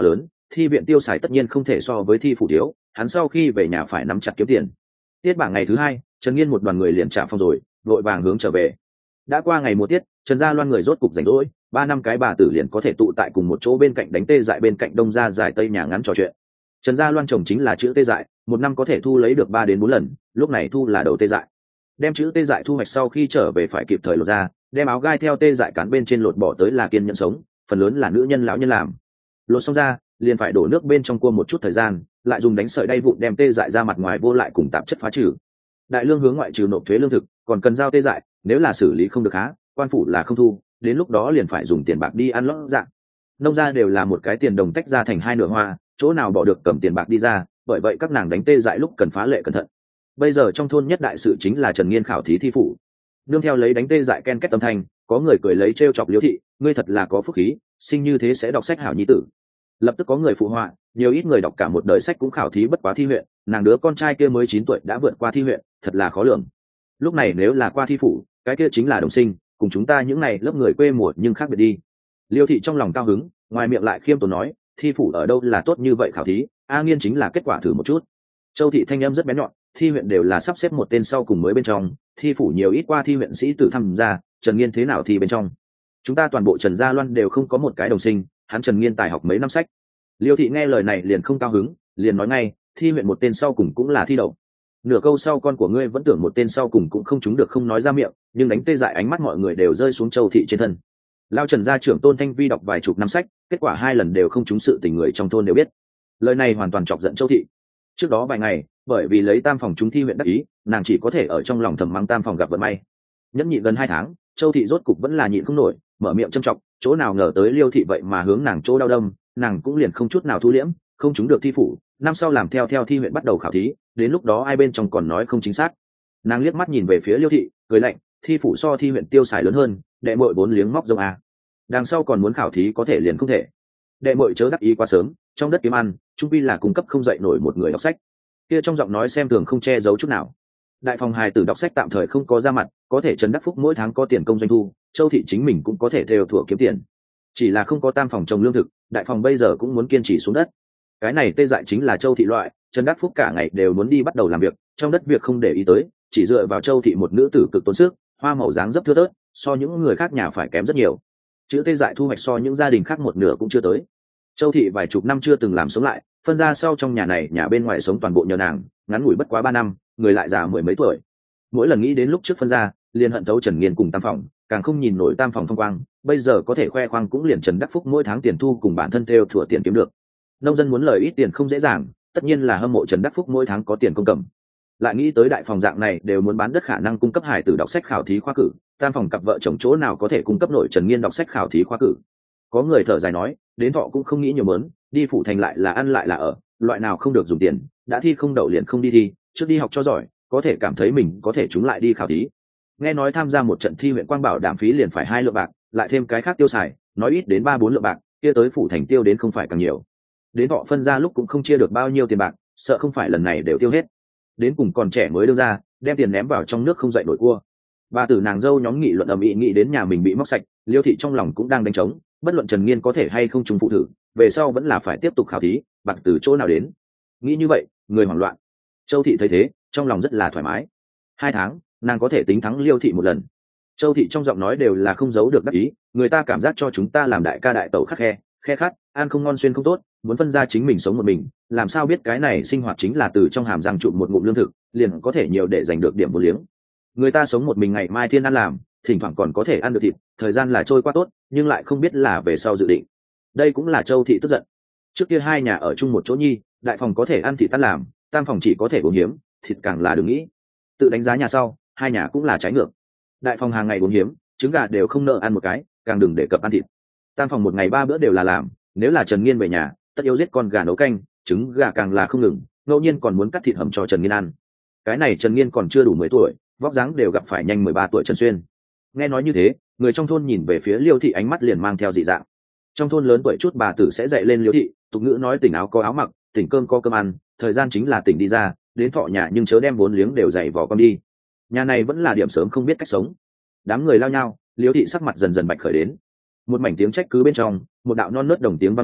S1: thi viện tiêu xài tất nhiên không thể so với thi phủ thiếu, hắn sau khi về nhà phải nắm chặt kiếm tiền. Tiết bảng ngày thứ hai, Trần Nghiên một đoàn người liền trả phòng rồi, vội vàng hướng trở về. Đã qua ngày mùa tiết, Trần gia Loan người rốt cục rảnh rỗi, ba năm cái bà tử liền có thể tụ tại cùng một chỗ bên cạnh đánh tê dại bên cạnh đông gia giải tây nhà ngắn trò chuyện. Trần gia Loan chồng chính là chữ tê dại, một năm có thể thu lấy được ba đến bốn lần, lúc này thu là đầu tê dại. Đem chữ tê dại thu hoạch sau khi trở về phải kịp thời lột ra, đem áo gai theo tê dại cán bên trên lột bỏ tới là kiên nhẫn sống, phần lớn là nữ nhân lão nhân làm. Lột xong ra, liền phải đổ nước bên trong cua một chút thời gian, lại dùng đánh sợi đay vụn đem tê dại ra mặt ngoài vô lại cùng tạp chất phá trừ. Đại lương hướng ngoại trừ nộp thuế lương thực, còn cần giao tê dại, nếu là xử lý không được há, quan phủ là không thu, đến lúc đó liền phải dùng tiền bạc đi ăn lót dạng. Nông gia đều là một cái tiền đồng tách ra thành hai nửa hoa, chỗ nào bỏ được cầm tiền bạc đi ra, bởi vậy các nàng đánh tê dại lúc cần phá lệ cẩn thận. Bây giờ trong thôn nhất đại sự chính là Trần Nghiên khảo thí thi phủ. Nương theo lấy đánh tê dại ken két âm thanh, có người cười lấy trêu chọc Liễu thị, ngươi thật là có phúc khí, sinh như thế sẽ đọc sách hảo nhi tử. Lập tức có người phụ họa, nhiều ít người đọc cả một đời sách cũng khảo thí bất quá thi huyện, nàng đứa con trai kia mới chín tuổi đã vượt qua thi huyện, thật là khó lường. Lúc này nếu là qua thi phủ, cái kia chính là đồng sinh, cùng chúng ta những này lớp người quê mùa nhưng khác biệt đi. Liêu thị trong lòng cao hứng, ngoài miệng lại khiêm tốn nói, thi phủ ở đâu là tốt như vậy khảo thí, a nghiên chính là kết quả thử một chút. Châu thị thanh âm rất bén nhọn, thi huyện đều là sắp xếp một tên sau cùng mới bên trong, thi phủ nhiều ít qua thi huyện sĩ tử tham gia, Trần Nghiên thế nào thì bên trong. Chúng ta toàn bộ Trần gia Loan đều không có một cái đồng sinh, hắn Trần Nghiên tài học mấy năm sách. Liêu thị nghe lời này liền không cao hứng, liền nói ngay, thi huyện một tên sau cùng cũng là thi đậu. Nửa câu sau con của ngươi vẫn tưởng một tên sau cùng cũng không trúng được không nói ra miệng, nhưng đánh tê dại ánh mắt mọi người đều rơi xuống Châu thị trên thân. Lao Trần gia trưởng Tôn Thanh Vi đọc vài chục năm sách, kết quả hai lần đều không trúng, sự tình người trong thôn đều biết. Lời này hoàn toàn chọc giận Châu thị. Trước đó vài ngày, bởi vì lấy tam phòng trúng thi huyện đắc ý, nàng chỉ có thể ở trong lòng thầm mắng tam phòng gặp vận may. Nhẫn nhịn gần hai tháng, Châu thị rốt cục vẫn là nhịn không nổi, mở miệng châm chọc, chỗ nào ngờ tới Liêu thị vậy mà hướng nàng chỗ đau đâm, nàng cũng liền không chút nào thu liễm, không trúng được thi phủ, năm sau làm theo theo thi huyện bắt đầu khảo thí, đến lúc đó ai bên trong còn nói không chính xác. Nàng liếc mắt nhìn về phía Liêu thị, cười lạnh, thi phủ so thi huyện tiêu xài lớn hơn, đệ muội bốn liếng móc rông à. Đằng sau còn muốn khảo thí có thể liền không thể. Đệ muội chớ đắc ý quá sớm, trong đất kiếm ăn, trung vi là cung cấp không dậy nổi một người đọc sách. Kia trong giọng nói xem thường không che giấu chút nào. Đại phòng hài tử đọc sách tạm thời không có ra mặt, có thể Trần Đắc Phúc mỗi tháng có tiền công doanh thu, Châu thị chính mình cũng có thể theo thủa kiếm tiền. Chỉ là không có tam phòng trồng lương thực, đại phòng bây giờ cũng muốn kiên trì xuống đất. Cái này tê dại chính là Châu thị loại, Trần Đắc Phúc cả ngày đều muốn đi bắt đầu làm việc, trong đất việc không để ý tới, chỉ dựa vào Châu thị một nữ tử cực tốn sức, hoa màu dáng dấp thưa thớt, so những người khác nhà phải kém rất nhiều. Chữ tê dại thu hoạch so những gia đình khác một nửa cũng chưa tới. Châu thị vài chục năm chưa từng làm sống lại, phân ra sau trong nhà này nhà bên ngoài sống toàn bộ nhờ nàng, ngắn ngủi bất quá ba năm, người lại già mười mấy tuổi. Mỗi lần nghĩ đến lúc trước phân ra, liền hận thấu Trần Nghiên cùng tam phòng, càng không nhìn nổi tam phòng phong quang, bây giờ có thể khoe khoang cũng liền Trần Đắc Phúc mỗi tháng tiền thu cùng bản thân theo thừa tiền kiếm được. Nông dân muốn lời ít tiền không dễ dàng, tất nhiên là hâm mộ Trần Đắc Phúc mỗi tháng có tiền công cầm. Lại nghĩ tới đại phòng dạng này đều muốn bán đất khả năng cung cấp hải tử đọc sách khảo thí khoa cử, tam phòng cặp vợ chồng chỗ nào có thể cung cấp nổi Trần Nghiên đọc sách khảo thí khoa cử. Có người thở dài nói, đến thọ cũng không nghĩ nhiều mớn, đi phủ thành lại là ăn lại là ở, loại nào không được dùng tiền, đã thi không đậu liền không đi thi, trước đi học cho giỏi, có thể cảm thấy mình có thể trúng lại đi khảo thí. Nghe nói tham gia một trận thi huyện Quang Bảo đảm phí liền phải hai lượng bạc, lại thêm cái khác tiêu xài, nói ít đến ba bốn lượng bạc, kia tới phủ thành tiêu đến không phải càng nhiều. Đến họ phân ra lúc cũng không chia được bao nhiêu tiền bạc, sợ không phải lần này đều tiêu hết. Đến cùng còn trẻ mới đưa ra, đem tiền ném vào trong nước không dậy nổi cua. Bà tử nàng dâu nhóm nghị luận ầm ĩ nghĩ đến nhà mình bị móc sạch, Liêu thị trong lòng cũng đang đánh trống, bất luận Trần Nghiên có thể hay không trúng phụ thử, về sau vẫn là phải tiếp tục khảo thí, bạc từ chỗ nào đến. Nghĩ như vậy, người hoảng loạn. Châu thị thấy thế, trong lòng rất là thoải mái. Hai tháng, nàng có thể tính thắng Liêu thị một lần. Châu thị trong giọng nói đều là không giấu được đắc ý, người ta cảm giác cho chúng ta làm đại ca đại tẩu khắc khe, khe khát, ăn không ngon xuyên không tốt, muốn phân ra chính mình sống một mình, làm sao biết cái này sinh hoạt chính là từ trong hàm răng trụm một ngụm lương thực, liền có thể nhiều để giành được điểm vô liếng. Người ta sống một mình ngày mai thiên ăn làm, thỉnh thoảng còn có thể ăn được thịt, thời gian là trôi qua tốt, nhưng lại không biết là về sau dự định. Đây cũng là Châu thị tức giận. Trước kia hai nhà ở chung một chỗ nhi, đại phòng có thể ăn thịt tan làm, tam phòng chỉ có thể uống hiếm, thịt càng là đừng nghĩ. Tự đánh giá nhà sau, hai nhà cũng là trái ngược. Đại phòng hàng ngày uống hiếm, trứng gà đều không nợ ăn một cái, càng đừng đề cập ăn thịt. Tam phòng một ngày ba bữa đều là làm, nếu là Trần Nghiên về nhà, tất yếu giết con gà nấu canh, trứng gà càng là không ngừng, ngẫu nhiên còn muốn cắt thịt hầm cho Trần Nghiên ăn. Cái này Trần Nghiên còn chưa đủ mười tuổi, vóc dáng đều gặp phải nhanh mười ba tuổi Trần Xuyên. Nghe nói như thế, người trong thôn nhìn về phía Liêu thị ánh mắt liền mang theo dị dạng. Trong thôn lớn tuổi chút bà tử sẽ dạy lên Liêu thị, tục ngữ nói tỉnh áo có áo mặc, tỉnh cơm có cơm ăn, thời gian chính là tỉnh đi ra, đến thọ nhà nhưng chớ đem vốn liếng đều dày vò con đi. Nhà này vẫn là điểm sớm không biết cách sống. Đám người lao nhau, Liêu thị sắc mặt dần dần bạch khởi đến. Một mảnh tiếng trách cứ bên trong, một đạo non nớt đồng tiếng vang lên,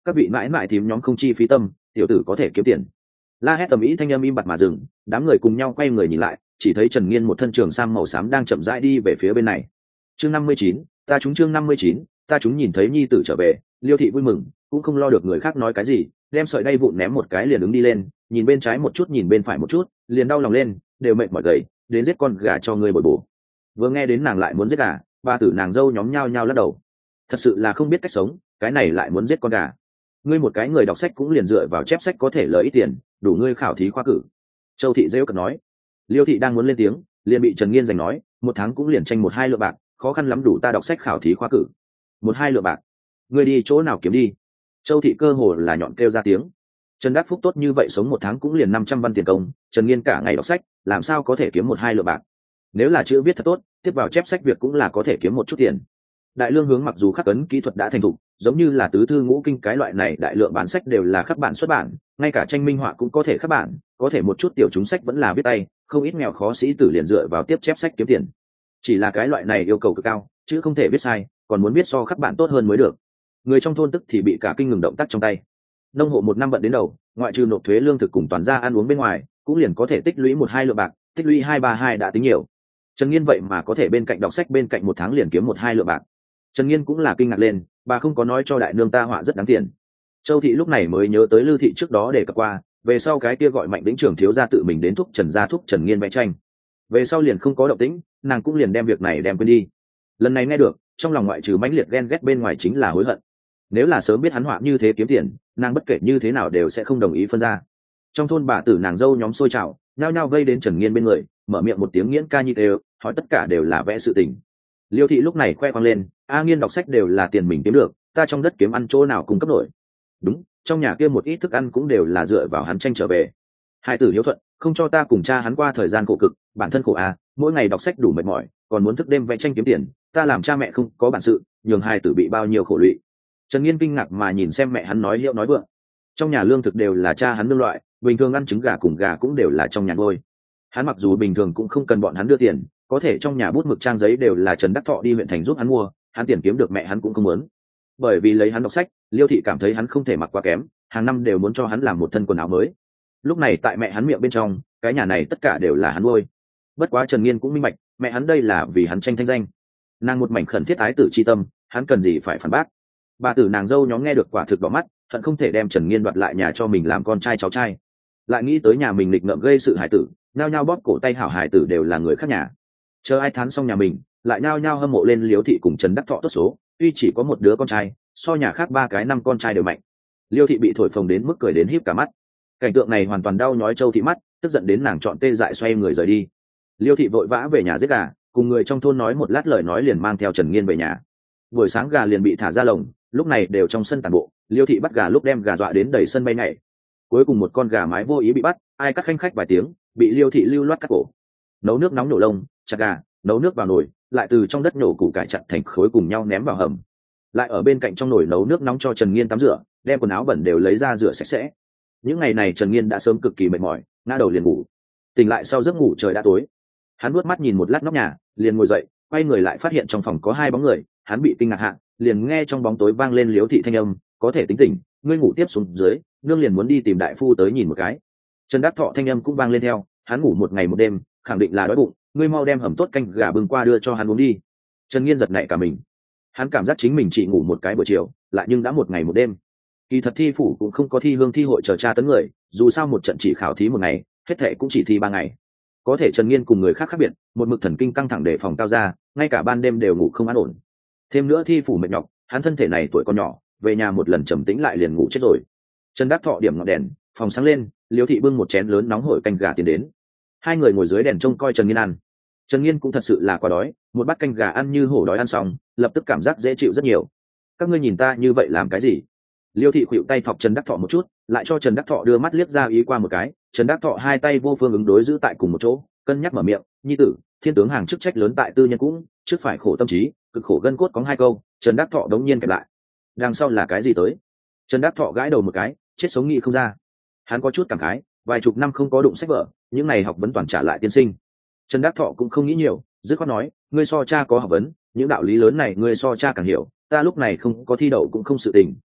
S1: các vị mãi mãi thím nhóm không chi phí tâm, tiểu tử có thể kiếm tiền. La hét tầm ý thanh âm im bặt mà dừng, đám người cùng nhau quay người nhìn lại, chỉ thấy Trần Nghiên một thân trường sam màu xám đang chậm rãi đi về phía bên này. Chương năm mươi chín, ta chúng chương năm mươi chín, ta chúng nhìn thấy nhi tử trở về, Liêu thị vui mừng, cũng không lo được người khác nói cái gì, đem sợi đay vụn ném một cái liền đứng đi lên, nhìn bên trái một chút nhìn bên phải một chút, liền đau lòng lên, đều mệt mỏi gầy, đến giết con gà cho ngươi bồi bổ. Vừa nghe đến nàng lại muốn giết gà, ba tử nàng dâu nhóm nhao nhao lắc đầu. Thật sự là không biết cách sống, cái này lại muốn giết con gà. Ngươi một cái người đọc sách cũng liền dựa vào chép sách có thể lợi ít tiền, đủ ngươi khảo thí khoa cử. Châu thị rêu cợt nói. Liêu thị đang muốn lên tiếng, liền bị Trần Nghiên giành nói, một tháng cũng liền tranh một hai lượng bạc, khó khăn lắm đủ ta đọc sách khảo thí khoa cử. Một hai lượng bạc, ngươi đi chỗ nào kiếm đi? Châu thị cơ hồ là nhọn kêu ra tiếng. Trần Đắc Phúc tốt như vậy sống một tháng cũng liền năm trăm văn tiền công, Trần Nghiên cả ngày đọc sách, làm sao có thể kiếm một hai lượng bạc? Nếu là chữ viết thật tốt, tiếp vào chép sách việc cũng là có thể kiếm một chút tiền. Đại lương hướng mặc dù khắc ấn kỹ thuật đã thành thục, giống như là tứ thư ngũ kinh cái loại này đại lượng bản sách đều là khắc bản xuất bản, ngay cả tranh minh họa cũng có thể khắc bản, có thể một chút tiểu chúng sách vẫn là viết tay, không ít nghèo khó sĩ tử liền dựa vào tiếp chép sách kiếm tiền. Chỉ là cái loại này yêu cầu cực cao, chứ không thể viết sai, còn muốn viết so khắc bản tốt hơn mới được. Người trong thôn tức thì bị cả kinh ngừng động tác trong tay. Nông hộ một năm bận đến đầu, ngoại trừ nộp thuế lương thực cùng toàn gia ăn uống bên ngoài, cũng liền có thể tích lũy một hai lượng bạc, tích lũy hai ba hai đã tính nhiều. Trần Nghiên vậy mà có thể bên cạnh đọc sách bên cạnh một tháng liền kiếm một hai lượng bạc. Trần Nghiên cũng là kinh ngạc lên, bà không có nói cho đại nương ta họa rất đáng tiền. Châu thị lúc này mới nhớ tới Lư thị trước đó để cập qua, về sau cái kia gọi Mạnh Đĩnh trưởng thiếu gia tự mình đến thúc Trần gia thúc Trần Nghiên vẽ tranh. Về sau liền không có động tĩnh, nàng cũng liền đem việc này đem quên đi. Lần này nghe được, trong lòng ngoại trừ mãnh liệt ghen ghét bên ngoài chính là hối hận. Nếu là sớm biết hắn họa như thế kiếm tiền, nàng bất kể như thế nào đều sẽ không đồng ý phân ra. Trong thôn bà tử nàng dâu nhóm xôi trào, nhao nhao vây đến Trần Nghiên bên người, mở miệng một tiếng nghiễn ca như đều, hỏi tất cả đều là vẽ sự tình. Liêu thị lúc này khoe khoang lên, a Nghiên đọc sách đều là tiền mình kiếm được, ta trong đất kiếm ăn chỗ nào cung cấp nổi. Đúng, trong nhà kia một ít thức ăn cũng đều là dựa vào hắn tranh trở về. Hai tử hiếu thuận, không cho ta cùng cha hắn qua thời gian khổ cực, bản thân khổ à, mỗi ngày đọc sách đủ mệt mỏi, còn muốn thức đêm vẽ tranh kiếm tiền, ta làm cha mẹ không có bản sự, nhường hai tử bị bao nhiêu khổ lụy. Trần Nghiên kinh ngạc mà nhìn xem mẹ hắn nói hiệu nói vượng. Trong nhà lương thực đều là cha hắn nương loại, bình thường ăn trứng gà cùng gà cũng đều là trong nhà nuôi. Hắn mặc dù bình thường cũng không cần bọn hắn đưa tiền, có thể trong nhà bút mực trang giấy đều là Trần Đắc Thọ đi huyện thành giúp hắn mua, hắn tiền kiếm được mẹ hắn cũng không muốn. Bởi vì lấy hắn đọc sách, Liêu thị cảm thấy hắn không thể mặc quá kém, hàng năm đều muốn cho hắn làm một thân quần áo mới. Lúc này tại mẹ hắn miệng bên trong, cái nhà này tất cả đều là hắn nuôi. Bất quá Trần Nghiên cũng minh bạch, mẹ hắn đây là vì hắn tranh thanh danh. Nàng một mảnh khẩn thiết ái tử chi tâm, hắn cần gì phải phản bác. Bà tử nàng dâu nhóm nghe được quả thực đỏ mắt, hận không thể đem Trần Nghiên đoạt lại nhà cho mình làm con trai cháu trai. Lại nghĩ tới nhà mình nghịch ngợm gây sự hại tử, nhao nhao bóp cổ tay hảo hài tử đều là người khác nhà. Chờ ai thán xong nhà mình, lại nhao nhao hâm mộ lên Liêu thị cùng Trần Đắc Thọ tốt số, tuy chỉ có một đứa con trai, so nhà khác ba cái năm con trai đều mạnh. Liêu thị bị thổi phồng đến mức cười đến híp cả mắt. Cảnh tượng này hoàn toàn đau nhói Châu thị mắt, tức giận đến nàng chọn tê dại xoay người rời đi. Liêu thị vội vã về nhà giết gà, cùng người trong thôn nói một lát lời nói liền mang theo Trần Nghiên về nhà. Buổi sáng gà liền bị thả ra lồng, lúc này đều trong sân tàn bộ. Liêu thị bắt gà lúc đem gà dọa đến đầy sân bay nhảy. Cuối cùng một con gà mái vô ý bị bắt, ai cắt khanh khách vài tiếng, bị Liêu thị lưu loát cắt cổ. Nấu nước nóng nổ lông, chặt gà, nấu nước vào nồi, lại từ trong đất nổ củ cải chặt thành khối cùng nhau ném vào hầm. Lại ở bên cạnh trong nồi nấu nước nóng cho Trần Nghiên tắm rửa, đem quần áo bẩn đều lấy ra rửa sạch sẽ. Những ngày này Trần Nghiên đã sớm cực kỳ mệt mỏi, ngã đầu liền ngủ. Tỉnh lại sau giấc ngủ trời đã tối, hắn nuốt mắt nhìn một lát nóc nhà, liền ngồi dậy, quay người lại phát hiện trong phòng có hai bóng người, hắn bị kinh ngạc hạ, liền nghe trong bóng tối vang lên Liếu thị thanh âm, có thể tính tỉnh, ngươi ngủ tiếp xuống dưới, nương liền muốn đi tìm đại phu tới nhìn một cái. Trần Đắc Thọ thanh âm cũng vang lên theo, hắn ngủ một ngày một đêm, khẳng định là đói bụng, ngươi mau đem hầm tốt canh gà bưng qua đưa cho hắn uống đi. Trần Nghiên giật nảy cả mình, hắn cảm giác chính mình chỉ ngủ một cái buổi chiều, lại nhưng đã một ngày một đêm. Kỳ thật thi phủ cũng không có thi hương thi hội chờ tra tấn người, dù sao một trận chỉ khảo thí một ngày, hết thệ cũng chỉ thi ba ngày. Có thể Trần Nghiên cùng người khác khác biệt, một mực thần kinh căng thẳng để phòng cao ra, ngay cả ban đêm đều ngủ không an ổn. Thêm nữa thi phủ mệt nhọc, hắn thân thể này tuổi còn nhỏ, về nhà một lần trầm tĩnh lại liền ngủ chết rồi. Trần Đắc Thọ điểm ngọn đèn, phòng sáng lên, Liêu thị bưng một chén lớn nóng hổi canh gà tiến đến. Hai người ngồi dưới đèn trông coi Trần Nghiên ăn. Trần Nghiên cũng thật sự là quá đói, một bát canh gà ăn như hổ đói ăn xong, lập tức cảm giác dễ chịu rất nhiều. Các ngươi nhìn ta như vậy làm cái gì? Liêu thị khuỵu tay thọc Trần Đắc Thọ một chút, lại cho Trần Đắc Thọ đưa mắt liếc ra ý qua một cái. Trần Đắc Thọ hai tay vô phương ứng đối giữ tại cùng một chỗ, cân nhắc mở miệng, nhi tử, thiên tướng hàng chức trách lớn tại tư nhân cũng, trước phải khổ tâm trí, cực khổ gân cốt có hai câu. Trần Đắc Thọ đống nhiên kẹp lại. Đằng sau là cái gì tới? Trần Đắc Thọ gãi đầu một cái, chết sống nghĩ không ra. Hắn có chút cảm khái, vài chục năm không có đụng sách vở, những này học vấn toàn trả lại tiên sinh. Trần Đắc Thọ cũng không nghĩ nhiều, dứt khoát nói, ngươi so cha có học vấn, những đạo lý lớn này ngươi so cha càng hiểu, ta lúc này không có thi đậu cũng không sự tình,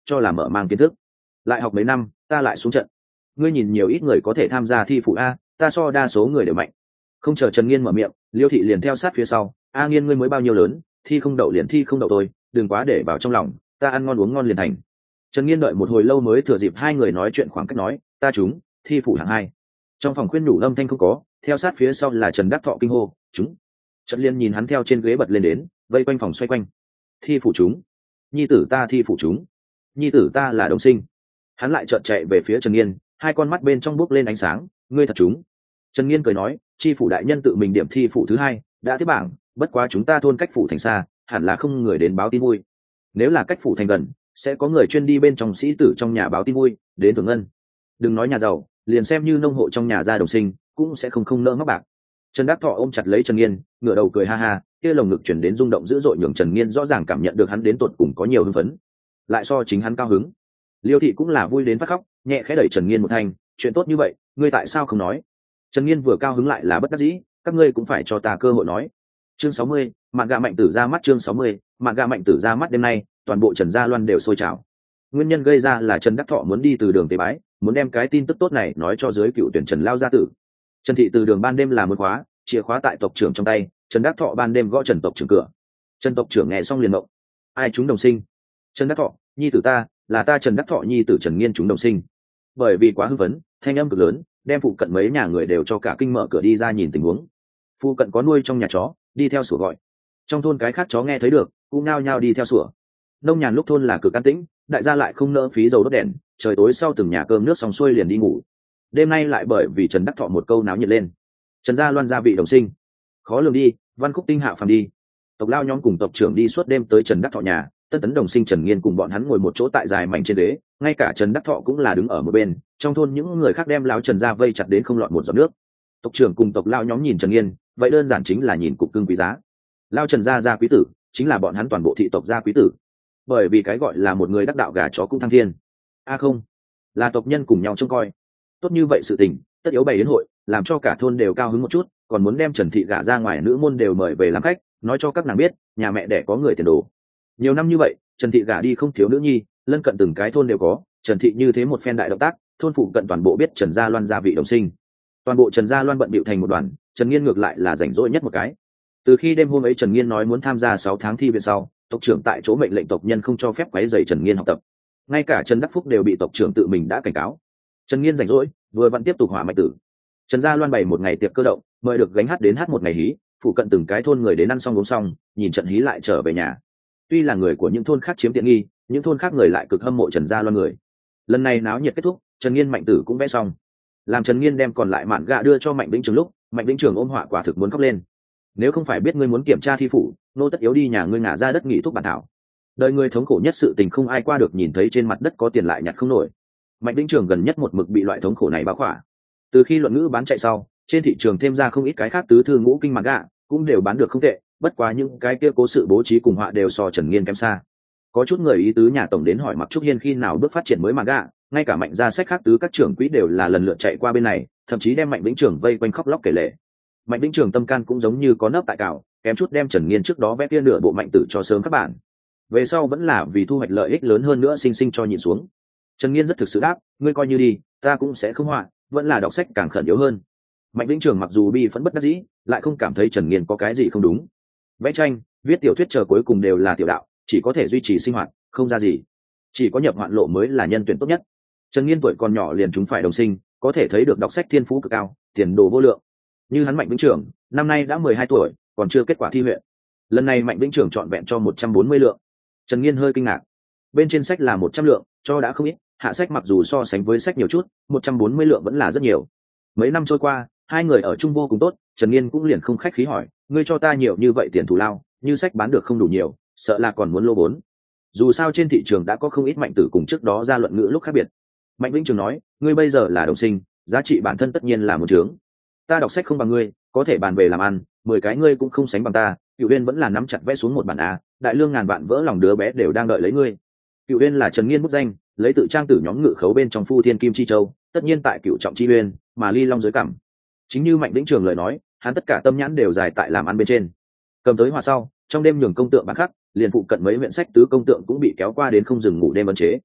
S1: cho là mở mang kiến thức. Lại học mấy năm ta lại xuống trận. Ngươi nhìn nhiều ít người có thể tham gia thi phụ a, ta so đa số người đều mạnh. Không chờ Trần Nghiên mở miệng, Liêu thị liền theo sát phía sau. A Nghiên, ngươi mới bao nhiêu lớn, thi không đậu liền thi không đậu tôi, đừng quá để vào trong lòng, ta ăn ngon uống ngon liền thành. Trần Nghiên đợi một hồi lâu mới thừa dịp hai người nói chuyện khoảng cách nói, ta chúng thi phụ hạng hai. Trong phòng khuyên nhủ âm thanh không có, theo sát phía sau là Trần Đắc Thọ kinh hô, chúng. Trần Liên nhìn hắn theo trên ghế bật lên đến, vây quanh phòng xoay quanh. Thi phụ chúng, nhi tử ta thi phụ chúng, nhi tử ta là đồng sinh. Hắn lại trợn chạy về phía Trần Nghiên, hai con mắt bên trong bốc lên ánh sáng, ngươi thật chúng. Trần Nghiên cười nói, chi phủ đại nhân tự mình điểm thi phụ thứ hai, đã tiếp bảng, bất quá chúng ta thôn cách phủ thành xa, hẳn là không người đến báo tin vui. Nếu là cách phủ thành gần, sẽ có người chuyên đi bên trong sĩ tử trong nhà báo tin vui, đến thưởng ngân. Đừng nói nhà giàu, liền xem như nông hộ trong nhà gia đồng sinh, cũng sẽ không không nỡ mắc bạc. Trần Đắc Thọ ôm chặt lấy Trần Nghiên, ngửa đầu cười ha ha, kia lồng ngực chuyển đến rung động dữ dội, nhường Trần Nghiên rõ ràng cảm nhận được hắn đến tột cùng có nhiều hưng phấn, lại so chính hắn cao hứng. Liêu thị cũng là vui đến phát khóc, nhẹ khẽ đẩy Trần Nghiên một thanh, chuyện tốt như vậy, ngươi tại sao không nói? Trần Nghiên vừa cao hứng lại là bất đắc dĩ, các ngươi cũng phải cho ta cơ hội nói. Chương sáu mươi, mạn gạ mạnh tử ra mắt. Chương sáu mươi, mạn gạ mạnh tử ra mắt. Đêm nay toàn bộ Trần gia Loan đều sôi trào. Nguyên nhân gây ra là Trần Đắc Thọ muốn đi từ đường tế bái, muốn đem cái tin tức tốt này nói cho dưới cựu tuyển Trần lao gia tử. Trần thị từ đường ban đêm là một khóa, chìa khóa tại tộc trưởng trong tay. Trần Đắc Thọ ban đêm gõ Trần tộc trưởng cửa. Trần tộc trưởng nghe xong liền động, ai chúng đồng sinh? Trần Đắc Thọ, nhi tử ta, là ta Trần Đắc Thọ nhi tử Trần Nghiên chúng đồng sinh. Bởi vì quá hưng phấn, thanh âm cực lớn, đem phụ cận mấy nhà người đều cho cả kinh mở cửa đi ra nhìn tình huống. Phụ cận có nuôi trong nhà chó, đi theo sủa gọi. Trong thôn cái khác chó nghe thấy được, cũng nao nhao đi theo sủa. Nông nhàn lúc thôn là cực an tĩnh, đại gia lại không nỡ phí dầu đốt đèn, trời tối sau từng nhà cơm nước xong xuôi liền đi ngủ. Đêm nay lại bởi vì Trần Đắc Thọ một câu náo nhiệt lên. Trần gia Loan gia vị đồng sinh, khó lường đi, văn khúc tinh hạ phàm đi. Tộc lao nhóm cùng tộc trưởng đi suốt đêm tới Trần Đắc Thọ nhà, Tân Tấn đồng sinh Trần Nghiên cùng bọn hắn ngồi một chỗ tại dài mảnh trên ghế, ngay cả Trần Đắc Thọ cũng là đứng ở một bên. Trong thôn những người khác đem lão Trần gia vây chặt đến không lọt một giọt nước. Tộc trưởng cùng tộc lao nhóm nhìn Trần Nghiên, vậy đơn giản chính là nhìn cục cưng quý giá. Lao Trần gia gia quý tử, chính là bọn hắn toàn bộ thị tộc gia quý tử. Bởi vì cái gọi là một người đắc đạo gà chó cũng thăng thiên. A à không, là tộc nhân cùng nhau trông coi. Tốt như vậy sự tình, tất yếu bày đến hội, làm cho cả thôn đều cao hứng một chút, còn muốn đem Trần thị gả ra ngoài nữ môn đều mời về làm khách, nói cho các nàng biết, nhà mẹ đẻ có người tiền đồ. Nhiều năm như vậy, Trần thị gả đi không thiếu nữ nhi, lân cận từng cái thôn đều có. Trần thị như thế một phen đại động tác, thôn phụ cận toàn bộ biết Trần gia Loan gia vị đồng sinh. Toàn bộ Trần gia Loan bận bịu thành một đoàn, Trần Nghiên ngược lại là rảnh rỗi nhất một cái. Từ khi đêm hôm ấy Trần Nghiên nói muốn tham gia sáu tháng thi viện sau, tộc trưởng tại chỗ mệnh lệnh tộc nhân không cho phép quấy rầy Trần Nghiên học tập. Ngay cả Trần Đắc Phúc đều bị tộc trưởng tự mình đã cảnh cáo. Trần Nghiên rảnh rỗi, vừa vẫn tiếp tục hỏa mạch tử. Trần gia Loan bày một ngày tiệc cơ động, mời được gánh hát đến hát một ngày hí, phụ cận từng cái thôn người đến ăn xong uống xong, nhìn trận hí lại trở về nhà. Tuy là người của những thôn khác chiếm tiện nghi, những thôn khác người lại cực hâm mộ Trần gia Loan người. Lần này náo nhiệt kết thúc, Trần Nghiên mạnh tử cũng vẽ xong. Làm Trần Nghiên đem còn lại mạn gạ đưa cho Mạnh Vĩnh Trường lúc, Mạnh Vĩnh Trường ôm họa quả thực muốn khóc lên. Nếu không phải biết ngươi muốn kiểm tra thi phủ, nô tất yếu đi nhà ngươi ngả ra đất nghỉ thuốc bản thảo. Đời người thống khổ nhất sự tình không ai qua được, nhìn thấy trên mặt đất có tiền lại nhặt không nổi. Mạnh Vĩnh Trường gần nhất một mực bị loại thống khổ này bao khỏa. Từ khi luận ngữ bán chạy sau, trên thị trường thêm ra không ít cái khác tứ thư ngũ kinh mạn gạ, cũng đều bán được không tệ, bất quá những cái kia cố sự bố trí cùng họa đều so Trần Nghiên kém xa. Có chút người ý tứ nhà tổng đến hỏi Mặc Trúc Hiên khi nào bước phát triển mới mạn gạ, ngay cả Mạnh gia sách khác tứ các trưởng quỹ đều là lần lượt chạy qua bên này, thậm chí đem Mạnh Vĩnh Trường vây quanh khóc lóc kể lể. Mạnh Vĩnh Trường tâm can cũng giống như có nấp tại cào, kém chút đem Trần Nghiên trước đó vẽ kia nửa bộ mạnh tử cho sớm các bạn. Về sau vẫn là vì thu hoạch lợi ích lớn hơn nữa sinh sinh cho nhịn xuống. Trần Nghiên rất thực sự đáp, ngươi coi như đi, ta cũng sẽ không họa, vẫn là đọc sách càng khẩn yếu hơn. Mạnh Vĩnh Trường mặc dù bi phẫn bất đắc dĩ, lại không cảm thấy Trần Nghiên có cái gì không đúng. Vẽ tranh, viết tiểu thuyết chờ cuối cùng đều là tiểu đạo, chỉ có thể duy trì sinh hoạt, không ra gì. Chỉ có nhập hoạn lộ mới là nhân tuyển tốt nhất. Trần Nghiên tuổi còn nhỏ liền chúng phải đồng sinh, có thể thấy được đọc sách thiên phú cực cao, tiền đồ vô lượng. Như hắn Mạnh Vĩnh Trường, năm nay đã mười hai tuổi, còn chưa kết quả thi huyện. Lần này Mạnh Vĩnh Trường chọn vẹn cho một trăm bốn mươi lượng. Trần Nghiên hơi kinh ngạc. Bên trên sách là một trăm lượng, cho đã không ít, hạ sách mặc dù so sánh với sách nhiều chút, một trăm bốn mươi lượng vẫn là rất nhiều. Mấy năm trôi qua, hai người ở chung vô cùng tốt, Trần Nghiên cũng liền không khách khí hỏi, ngươi cho ta nhiều như vậy tiền thù lao, như sách bán được không đủ nhiều, sợ là còn muốn lô vốn. Dù sao trên thị trường đã có không ít mạnh tử cùng trước đó ra luận ngữ lúc khác biệt. Mạnh Vĩnh Trường nói, ngươi bây giờ là đồng sinh, giá trị bản thân tất nhiên là một trướng. Ta đọc sách không bằng ngươi, có thể bàn về làm ăn, mười cái ngươi cũng không sánh bằng ta. Cựu Uyên vẫn là nắm chặt vẽ xuống một bản a, đại lương ngàn vạn vỡ lòng đứa bé đều đang đợi lấy ngươi. Cựu Uyên là Trần Nghiên bút danh, lấy tự trang tử nhóm ngự khấu bên trong Phu Thiên Kim Chi Châu, tất nhiên tại Cựu Trọng Chi Uyên, mà Ly Long dưới cằm. Chính như Mạnh Vĩnh Trường lời nói, hắn tất cả tâm nhãn đều dài tại làm ăn bên trên. Cầm tới hòa sau, trong đêm nhường công tượng bán khắc, liền phụ cận mấy huyện sách tứ công tượng cũng bị kéo qua đến không dừng ngủ đêm ấn chế.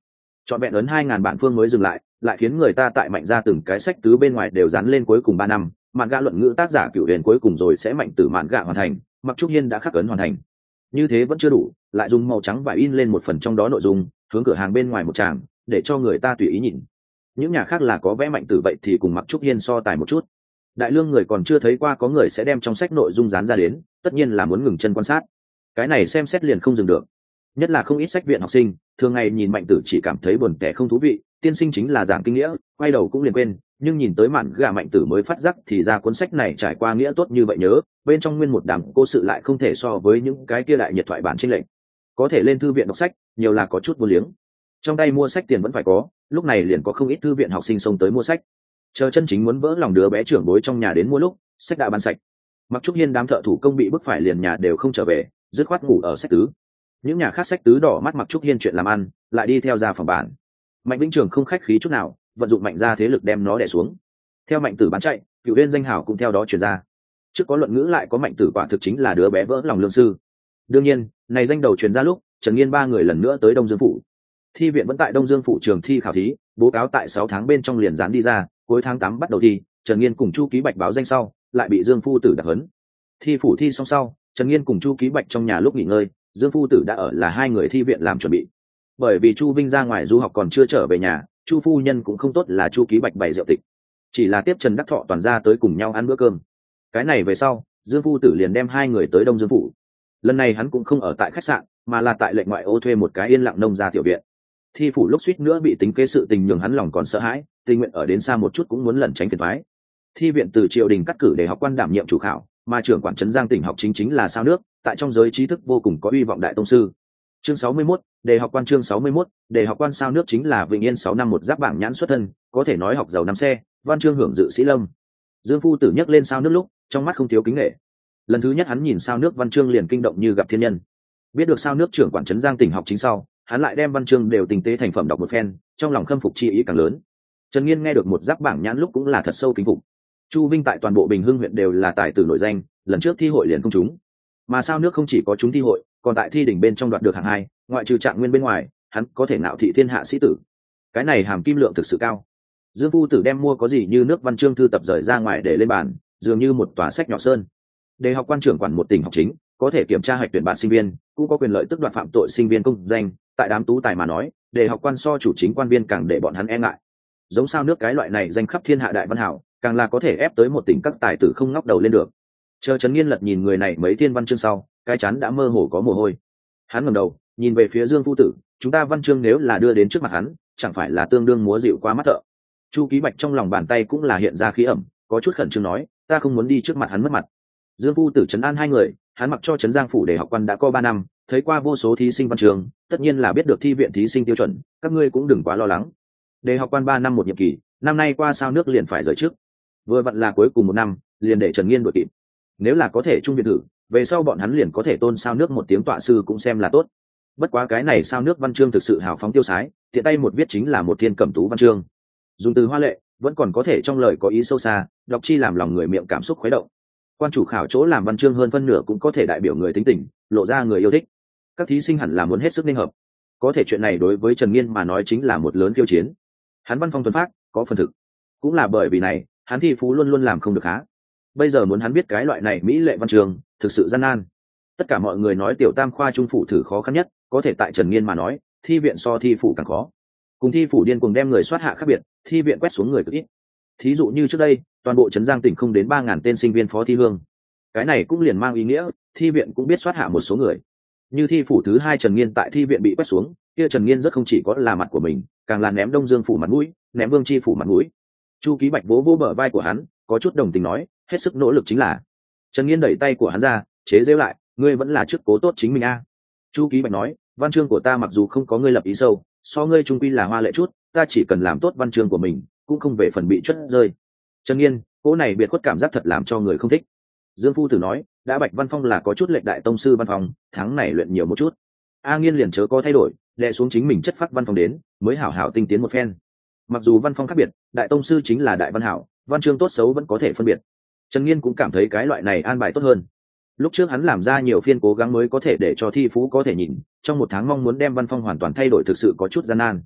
S1: Chọn vẹn ấn hai ngàn bản phương mới dừng lại, lại khiến người ta tại mạnh ra từng cái sách tứ bên ngoài đều dán lên cuối cùng ba năm, mạn gạ luận ngữ tác giả cựu huyền cuối cùng rồi sẽ mạnh từ mạn gạ hoàn thành, Mặc Trúc Hiên đã khắc ấn hoàn thành. Như thế vẫn chưa đủ, lại dùng màu trắng vải in lên một phần trong đó nội dung, hướng cửa hàng bên ngoài một tràng, để cho người ta tùy ý nhìn. Những nhà khác là có vẽ mạnh tử vậy thì cùng Mặc Trúc Hiên so tài một chút. Đại lương người còn chưa thấy qua có người sẽ đem trong sách nội dung dán ra đến, tất nhiên là muốn ngừng chân quan sát. Cái này xem xét liền không dừng được. Nhất là không ít sách viện học sinh, thường ngày nhìn mạnh tử chỉ cảm thấy buồn tẻ không thú vị, tiên sinh chính là giảng kinh nghĩa, quay đầu cũng liền quên, nhưng nhìn tới mạn gà mạnh tử mới phát giác thì ra cuốn sách này trải qua nghĩa tốt như vậy nhớ, bên trong nguyên một đám cô sự lại không thể so với những cái kia đại nhiệt thoại bản chênh lệch. Có thể lên thư viện đọc sách, nhiều là có chút vô liếng. Trong tay mua sách tiền vẫn phải có, lúc này liền có không ít thư viện học sinh xông tới mua sách. Chờ chân chính muốn vỡ lòng đứa bé trưởng bối trong nhà đến mua lúc, sách đã bán sạch. Mặc Trúc Hiên đám thợ thủ công bị bức phải liền nhà đều không trở về, dứt khoát ngủ ở sách tứ. Những nhà khác sách tứ đỏ mắt Mặc Trúc Hiên chuyện làm ăn, lại đi theo ra phòng bản. Mạnh Vĩnh Trường không khách khí chút nào, vận dụng mạnh ra thế lực đem nó đè xuống. Theo mạnh tử bán chạy, cựu viên danh hào cũng theo đó truyền ra. Trước có luận ngữ lại có mạnh tử quả thực chính là đứa bé vỡ lòng lương sư. Đương nhiên, này danh đầu truyền ra lúc, Trần Nghiên ba người lần nữa tới Đông Dương phủ. Thi viện vẫn tại Đông Dương phủ trường thi khảo thí, bố cáo tại sáu tháng bên trong liền dán đi ra, cuối tháng tám bắt đầu thi, Trần Nghiên cùng Chu Ký Bạch báo danh sau, lại bị Dương phu tử đặc hấn. Thi phủ thi xong sau, Trần Nghiên cùng Chu Ký Bạch trong nhà lúc nghỉ ngơi, Dương phu tử đã ở là hai người thi viện làm chuẩn bị. Bởi vì Chu Vinh ra ngoài du học còn chưa trở về nhà, Chu phu nhân cũng không tốt là Chu Ký Bạch bày rượu tịch, chỉ là tiếp Trần Đắc Thọ toàn ra tới cùng nhau ăn bữa cơm. Cái này về sau, Dương phu tử liền đem hai người tới Đông Dương phủ. Lần này hắn cũng không ở tại khách sạn, mà là tại lệnh ngoại ô thuê một cái yên lặng nông gia tiểu viện. Thi phủ lúc suýt nữa bị tính kế sự tình nhường hắn lòng còn sợ hãi, tình nguyện ở đến xa một chút cũng muốn lẩn tránh phiền toái. Thi viện từ triều đình cắt cử để học quan đảm nhiệm chủ khảo, mà trưởng quản trấn Giang tỉnh học chính chính là Sao Nước, tại trong giới trí thức vô cùng có uy vọng đại tông sư. Chương sáu mươi mốt, đề học quan chương sáu mươi mốt, đề học quan Sao Nước chính là Vĩnh Yên sáu năm một giáp bảng nhãn xuất thân, có thể nói học giàu năm xe, văn chương hưởng dự sĩ lâm. Dương phu tử nhắc lên Sao Nước lúc, trong mắt không thiếu kính nể. Lần thứ nhất hắn nhìn Sao Nước văn chương liền kinh động như gặp thiên nhân. Biết được Sao Nước trưởng quản trấn Giang tỉnh học chính sau, hắn lại đem văn chương đều tinh tế thành phẩm đọc một phen, trong lòng khâm phục chi ý càng lớn. Trần Nghiên nghe được một giáp bảng nhãn lúc cũng là thật sâu kính phục. Chu Vinh tại toàn bộ Bình Hưng huyện đều là tài tử nổi danh, lần trước thi hội liền không trúng, mà Sao Nước không chỉ có trúng thi hội, còn tại thi đỉnh bên trong đoạt được hạng hai, ngoại trừ trạng nguyên bên ngoài, hắn có thể nạo thị thiên hạ sĩ tử. Cái này hàm kim lượng thực sự cao. Dương phu tử đem mua có gì như nước văn chương thư tập rời ra ngoài để lên bàn, dường như một tòa sách nhỏ sơn. Đề học quan trưởng quản một tỉnh học chính, có thể kiểm tra hạch tuyển bạn sinh viên, cũng có quyền lợi tức đoạt phạm tội sinh viên công danh, tại đám tú tài mà nói, đề học quan so chủ chính quan viên càng để bọn hắn e ngại. Giống Sao Nước cái loại này danh khắp thiên hạ đại văn hảo, càng là có thể ép tới một tỉnh các tài tử không ngóc đầu lên được. Chờ Trần Nghiên lật nhìn người này mấy thiên văn chương sau, cái chán đã mơ hồ có mồ hôi. Hắn ngẩng đầu, nhìn về phía Dương phu tử, chúng ta văn chương nếu là đưa đến trước mặt hắn, chẳng phải là tương đương múa dịu quá mắt thợ. Chu Ký Bạch trong lòng bàn tay cũng là hiện ra khí ẩm, có chút khẩn trương nói, ta không muốn đi trước mặt hắn mất mặt. Dương phu tử trấn an hai người, hắn mặc cho trấn Giang phủ để học quan đã có ba năm, thấy qua vô số thí sinh văn trường, tất nhiên là biết được thi viện thí sinh tiêu chuẩn, các ngươi cũng đừng quá lo lắng. Để học quan ba năm một nhiệm kỳ, năm nay qua Sao Nước liền phải rời trước, vừa vặn là cuối cùng một năm, liền để Trần Nghiên đuổi kịp. Nếu là có thể trung viện thử, về sau bọn hắn liền có thể tôn Sao Nước một tiếng tọa sư cũng xem là tốt. Bất quá cái này Sao Nước văn chương thực sự hào phóng tiêu sái, tiện tay một viết chính là một thiên cẩm tú văn chương, dùng từ hoa lệ, vẫn còn có thể trong lời có ý sâu xa, đọc chi làm lòng người miệng cảm xúc khuấy động. Quan chủ khảo chỗ làm văn chương hơn phân nửa cũng có thể đại biểu người tính tình, lộ ra người yêu thích. Các thí sinh hẳn là muốn hết sức nên hợp. Có thể chuyện này đối với Trần Nghiên mà nói chính là một lớn khiêu chiến. Hắn văn phong thuần phác, có phần thực. Cũng là bởi vì này, hắn thi phú luôn luôn làm không được há. Bây giờ muốn hắn biết cái loại này mỹ lệ văn chương, thực sự gian nan. Tất cả mọi người nói tiểu tam khoa trung phủ thử khó khăn nhất, có thể tại Trần Nghiên mà nói, thi viện so thi phủ càng khó. Cùng thi phủ điên cùng đem người soát hạ khác biệt, thi viện quét xuống người cực ít. Thí dụ như trước đây, toàn bộ trấn Giang tỉnh không đến ba ngàn tên sinh viên phó thi hương. Cái này cũng liền mang ý nghĩa, thi viện cũng biết soát hạ một số người. Như thi phủ thứ hai Trần Nghiên tại thi viện bị quét xuống, kia Trần Nghiên rất không chỉ có là mặt của mình, càng là ném Đông Dương phủ mặt mũi, ném Vương Chi phủ mặt mũi. Chu Ký Bạch vỗ vỗ bờ vai của hắn, có chút đồng tình nói, hết sức nỗ lực chính là. Trần Nghiên đẩy tay của hắn ra, chế giễu lại, ngươi vẫn là trước cố tốt chính mình a. Chu Ký Bạch nói, văn chương của ta mặc dù không có ngươi lập ý sâu, so ngươi trung quy là hoa lệ chút, ta chỉ cần làm tốt văn chương của mình, cũng không về phần bị chất rơi. Trần Nghiên, cỗ này biệt khuất cảm giác thật làm cho người không thích. Dương phu tử nói, đã Bạch Văn Phong là có chút lệnh đại tông sư văn phòng, tháng này luyện nhiều một chút. A Nghiên liền chớ có thay đổi, đè xuống chính mình chất phát văn phòng đến, mới hảo hảo tinh tiến một phen. Mặc dù văn phong khác biệt, đại tông sư chính là đại văn hảo, văn chương tốt xấu vẫn có thể phân biệt. Trần Nghiên cũng cảm thấy cái loại này an bài tốt hơn. Lúc trước hắn làm ra nhiều phiên cố gắng mới có thể để cho thi phú có thể nhìn, trong một tháng mong muốn đem văn phong hoàn toàn thay đổi thực sự có chút gian nan.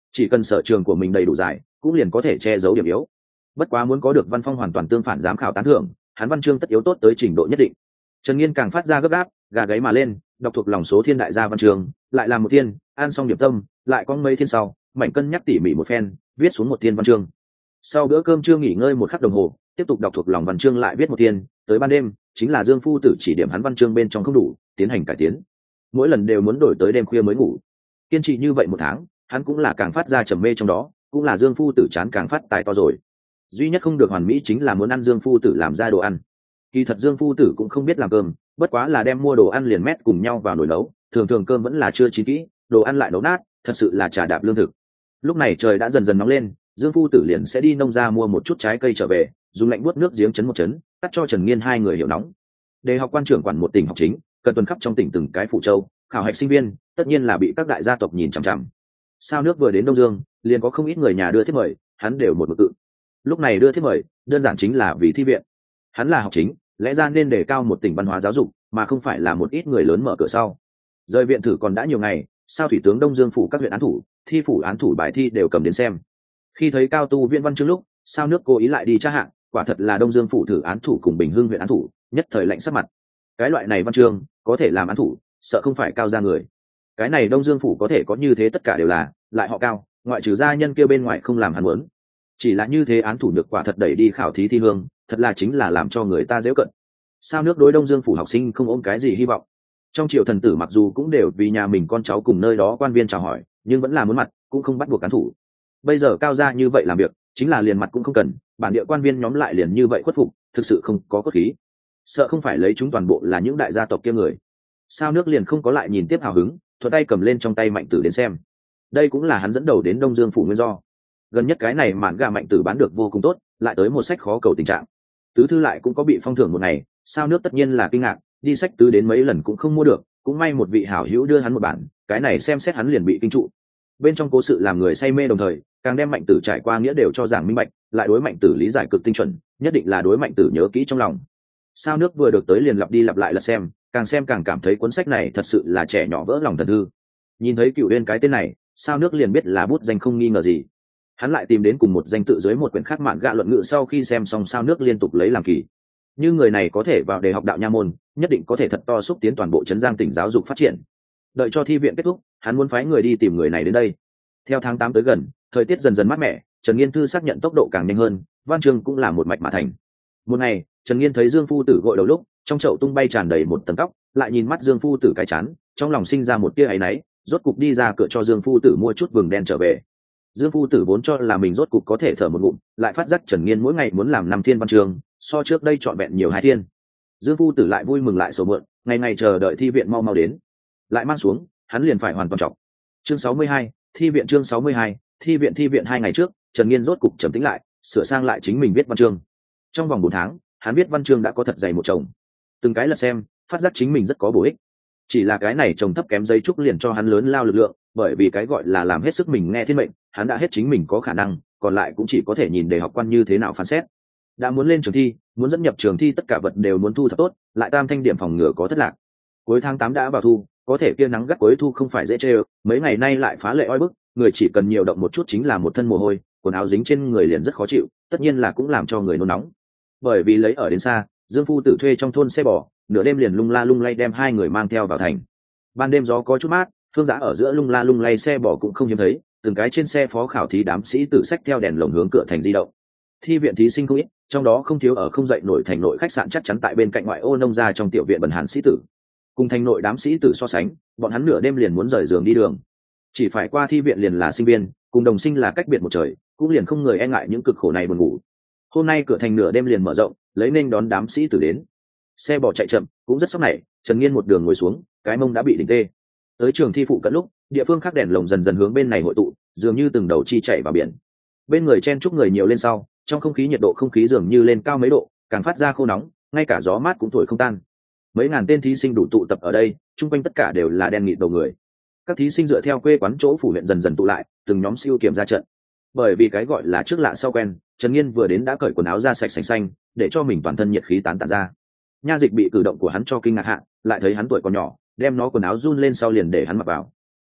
S1: chỉ cần sở trường của mình đầy đủ dài cũng liền có thể che giấu điểm yếu. Bất quá muốn có được văn phong hoàn toàn tương phản giám khảo tán thưởng, hắn văn chương tất yếu tốt tới trình độ nhất định. Trần Nghiên càng phát ra gấp gáp, gà gáy mà lên, đọc thuộc lòng số thiên đại gia văn chương, lại làm một thiên, ăn xong điểm tâm, lại có mấy thiên sau, mảnh cân nhắc tỉ mỉ một phen, viết xuống một thiên văn chương. Sau bữa cơm trưa nghỉ ngơi một khắc đồng hồ, tiếp tục đọc thuộc lòng văn chương lại viết một thiên, tới ban đêm, chính là Dương Phu Tử chỉ điểm hắn văn chương bên trong không đủ, tiến hành cải tiến. Mỗi lần đều muốn đổi tới đêm khuya mới ngủ. Kiên trì như vậy một tháng, hắn cũng là càng phát ra trầm mê trong đó, cũng là Dương Phu Tử chán càng phát tài to rồi. Duy nhất không được hoàn mỹ chính là muốn ăn Dương Phu Tử làm ra đồ ăn. Kỳ thật Dương Phu Tử cũng không biết làm cơm, bất quá là đem mua đồ ăn liền mét cùng nhau vào nồi nấu, thường thường cơm vẫn là chưa chín kỹ, đồ ăn lại nấu nát, thật sự là trà đạp lương thực. Lúc này trời đã dần dần nóng lên, Dương Phu Tử liền sẽ đi nông ra mua một chút trái cây trở về, dùng lạnh buốt nước giếng chấn một chấn, cắt cho Trần Nghiên hai người hiểu nóng. Để học quan trưởng quản một tỉnh học chính, cần tuần khắp trong tỉnh từng cái phụ châu, khảo hạch sinh viên, tất nhiên là bị các đại gia tộc nhìn chằm chằm. Sao nước vừa đến Đông Dương, liền có không ít người nhà đưa thiếp mời, hắn đều một mực tự. Lúc này đưa thiếp mời, đơn giản chính là vì thi viện. Hắn là học chính, lẽ ra nên đề cao một tỉnh văn hóa giáo dục, mà không phải là một ít người lớn mở cửa sau. Rời viện thử còn đã nhiều ngày, sao thủy tướng Đông Dương phủ các huyện án thủ, thi phủ án thủ bài thi đều cầm đến xem. Khi thấy cao tu viên văn chương lúc, sao nước cố ý lại đi tra hạng, quả thật là Đông Dương phủ thử án thủ cùng Bình Hưng huyện án thủ, nhất thời lạnh sắc mặt. Cái loại này văn chương có thể làm án thủ, sợ không phải cao gia người. Cái này Đông Dương phủ có thể có như thế tất cả đều là lại họ cao, ngoại trừ gia nhân kia bên ngoài không làm hắn muốn. Chỉ là như thế án thủ được quả thật đẩy đi khảo thí thi hương, thật là chính là làm cho người ta dễ cận. Sao nước đối Đông Dương phủ học sinh không ôm cái gì hy vọng. Trong triều thần tử mặc dù cũng đều vì nhà mình con cháu cùng nơi đó quan viên chào hỏi, nhưng vẫn là muốn mặt, cũng không bắt buộc án thủ. Bây giờ cao gia như vậy làm việc, chính là liền mặt cũng không cần, bản địa quan viên nhóm lại liền như vậy khuất phục, thực sự không có cốt khí. Sợ không phải lấy chúng toàn bộ là những đại gia tộc kia người. Sao nước liền không có lại nhìn tiếp hào hứng, thuận tay cầm lên trong tay Mạnh Tử đến xem. Đây cũng là hắn dẫn đầu đến Đông Dương phủ nguyên do. Gần nhất cái này mạn gà Mạnh Tử bán được vô cùng tốt, lại tới một sách khó cầu tình trạng. Tứ thư lại cũng có bị phong thưởng một ngày, sao nước tất nhiên là kinh ngạc, đi sách tứ đến mấy lần cũng không mua được, cũng may một vị hảo hữu đưa hắn một bản, cái này xem xét hắn liền bị kinh trụ. Bên trong cố sự làm người say mê đồng thời, càng đem Mạnh Tử trải qua nghĩa đều cho giảng minh bạch, lại đối Mạnh Tử lý giải cực tinh chuẩn, nhất định là đối Mạnh Tử nhớ kỹ trong lòng. Sao nước vừa được tới liền lặp đi lặp lại là xem, càng xem càng cảm thấy cuốn sách này thật sự là trẻ nhỏ vỡ lòng thần thư. Nhìn thấy Cửu Uyên cái tên này, sao nước liền biết là bút danh không nghi ngờ gì. Hắn lại tìm đến cùng một danh tự dưới một quyển khác mạn gạ luận ngữ, sau khi xem xong sao nước liên tục lấy làm kỳ. Như người này có thể vào đề học đạo nha môn, nhất định có thể thật to xúc tiến toàn bộ trấn Giang tỉnh giáo dục phát triển. Đợi cho thi viện kết thúc, hắn muốn phái người đi tìm người này đến đây. Theo tháng tám tới gần, thời tiết dần dần mát mẻ, Trần Nghiên thư xác nhận tốc độ càng nhanh hơn, văn chương cũng là một mạch mà thành. Một ngày, Trần Nghiên thấy Dương Phu Tử gội đầu lúc, trong chậu tung bay tràn đầy một tầng tóc, lại nhìn mắt Dương Phu Tử cái chán, trong lòng sinh ra một tia áy náy, rốt cục đi ra cửa cho Dương Phu Tử mua chút vừng đen trở về. Dương Phu Tử vốn cho là mình rốt cục có thể thở một ngụm, lại phát giác Trần Nghiên mỗi ngày muốn làm năm thiên văn chương, so trước đây trọn vẹn nhiều hai thiên. Dương Phu Tử lại vui mừng lại sầu mượn, ngày ngày chờ đợi thi viện mau mau đến, lại mang xuống, hắn liền phải hoàn toàn trọng. Chương sáu mươi hai, thi viện chương sáu mươi hai, thi viện thi viện hai ngày trước, Trần Nghiên rốt cục trầm tĩnh lại, sửa sang lại chính mình viết văn chương. Trong vòng bốn tháng, hắn viết văn chương đã có thật dày một chồng. Từng cái lật xem, phát giác chính mình rất có bổ ích. Chỉ là cái này trồng thấp kém giấy trúc liền cho hắn lớn lao lực lượng, bởi vì cái gọi là làm hết sức mình nghe thiên mệnh, hắn đã hết chính mình có khả năng, còn lại cũng chỉ có thể nhìn để học quan như thế nào phán xét. Đã muốn lên trường thi, muốn dẫn nhập trường thi, tất cả vật đều muốn thu thập tốt, lại tam thanh điểm phòng ngừa có thất lạc. Cuối tháng tám đã vào thu, có thể kia nắng gắt cuối thu không phải dễ chơi, mấy ngày nay lại phá lệ oi bức, người chỉ cần nhiều động một chút chính là một thân mồ hôi, quần áo dính trên người liền rất khó chịu, tất nhiên là cũng làm cho người nôn nóng. Bởi vì lấy ở đến xa, Dương Phu Tử thuê trong thôn xe bò, nửa đêm liền lung la lung lay đem hai người mang theo vào thành. Ban đêm gió có chút mát, thương giá ở giữa lung la lung lay xe bò cũng không hiếm thấy, từng cái trên xe phó khảo thí đám sĩ tử sách theo đèn lồng hướng cửa thành di động. Thi viện thí sinh không ít, trong đó không thiếu ở không dậy nổi thành nội khách sạn chắc chắn tại bên cạnh ngoại ô nông gia trong tiểu viện bần hàn sĩ tử. Cùng thành nội đám sĩ tử so sánh, bọn hắn nửa đêm liền muốn rời giường đi đường. Chỉ phải qua thi viện liền là sinh viên, cùng đồng sinh là cách biệt một trời, cũng liền không người e ngại những cực khổ này buồn ngủ. Hôm nay cửa thành nửa đêm liền mở rộng, lấy nên đón đám sĩ tử đến. Xe bò chạy chậm, cũng rất sốc nảy, Trần Nghiên một đường ngồi xuống, cái mông đã bị đỉnh tê. Tới trường thi phụ cận lúc, địa phương khác đèn lồng dần dần hướng bên này hội tụ, dường như từng đầu chi chạy vào biển. Bên người chen chúc người nhiều lên sau, trong không khí nhiệt độ không khí dường như lên cao mấy độ, càng phát ra khô nóng, ngay cả gió mát cũng thổi không tan. Mấy ngàn tên thí sinh đủ tụ tập ở đây, chung quanh tất cả đều là đen nghịt đầu người. Các thí sinh dựa theo quê quán chỗ phủ huyện dần dần tụ lại, từng nhóm siêu kiểm ra trận. Bởi vì cái gọi là trước lạ sau quen, Trần Nghiên vừa đến đã cởi quần áo ra sạch sành xanh, để cho mình toàn thân nhiệt khí tán tản ra. Nha Dịch bị cử động của hắn cho kinh ngạc hạ, lại thấy hắn tuổi còn nhỏ, đem nó quần áo run lên sau liền để hắn mặc vào.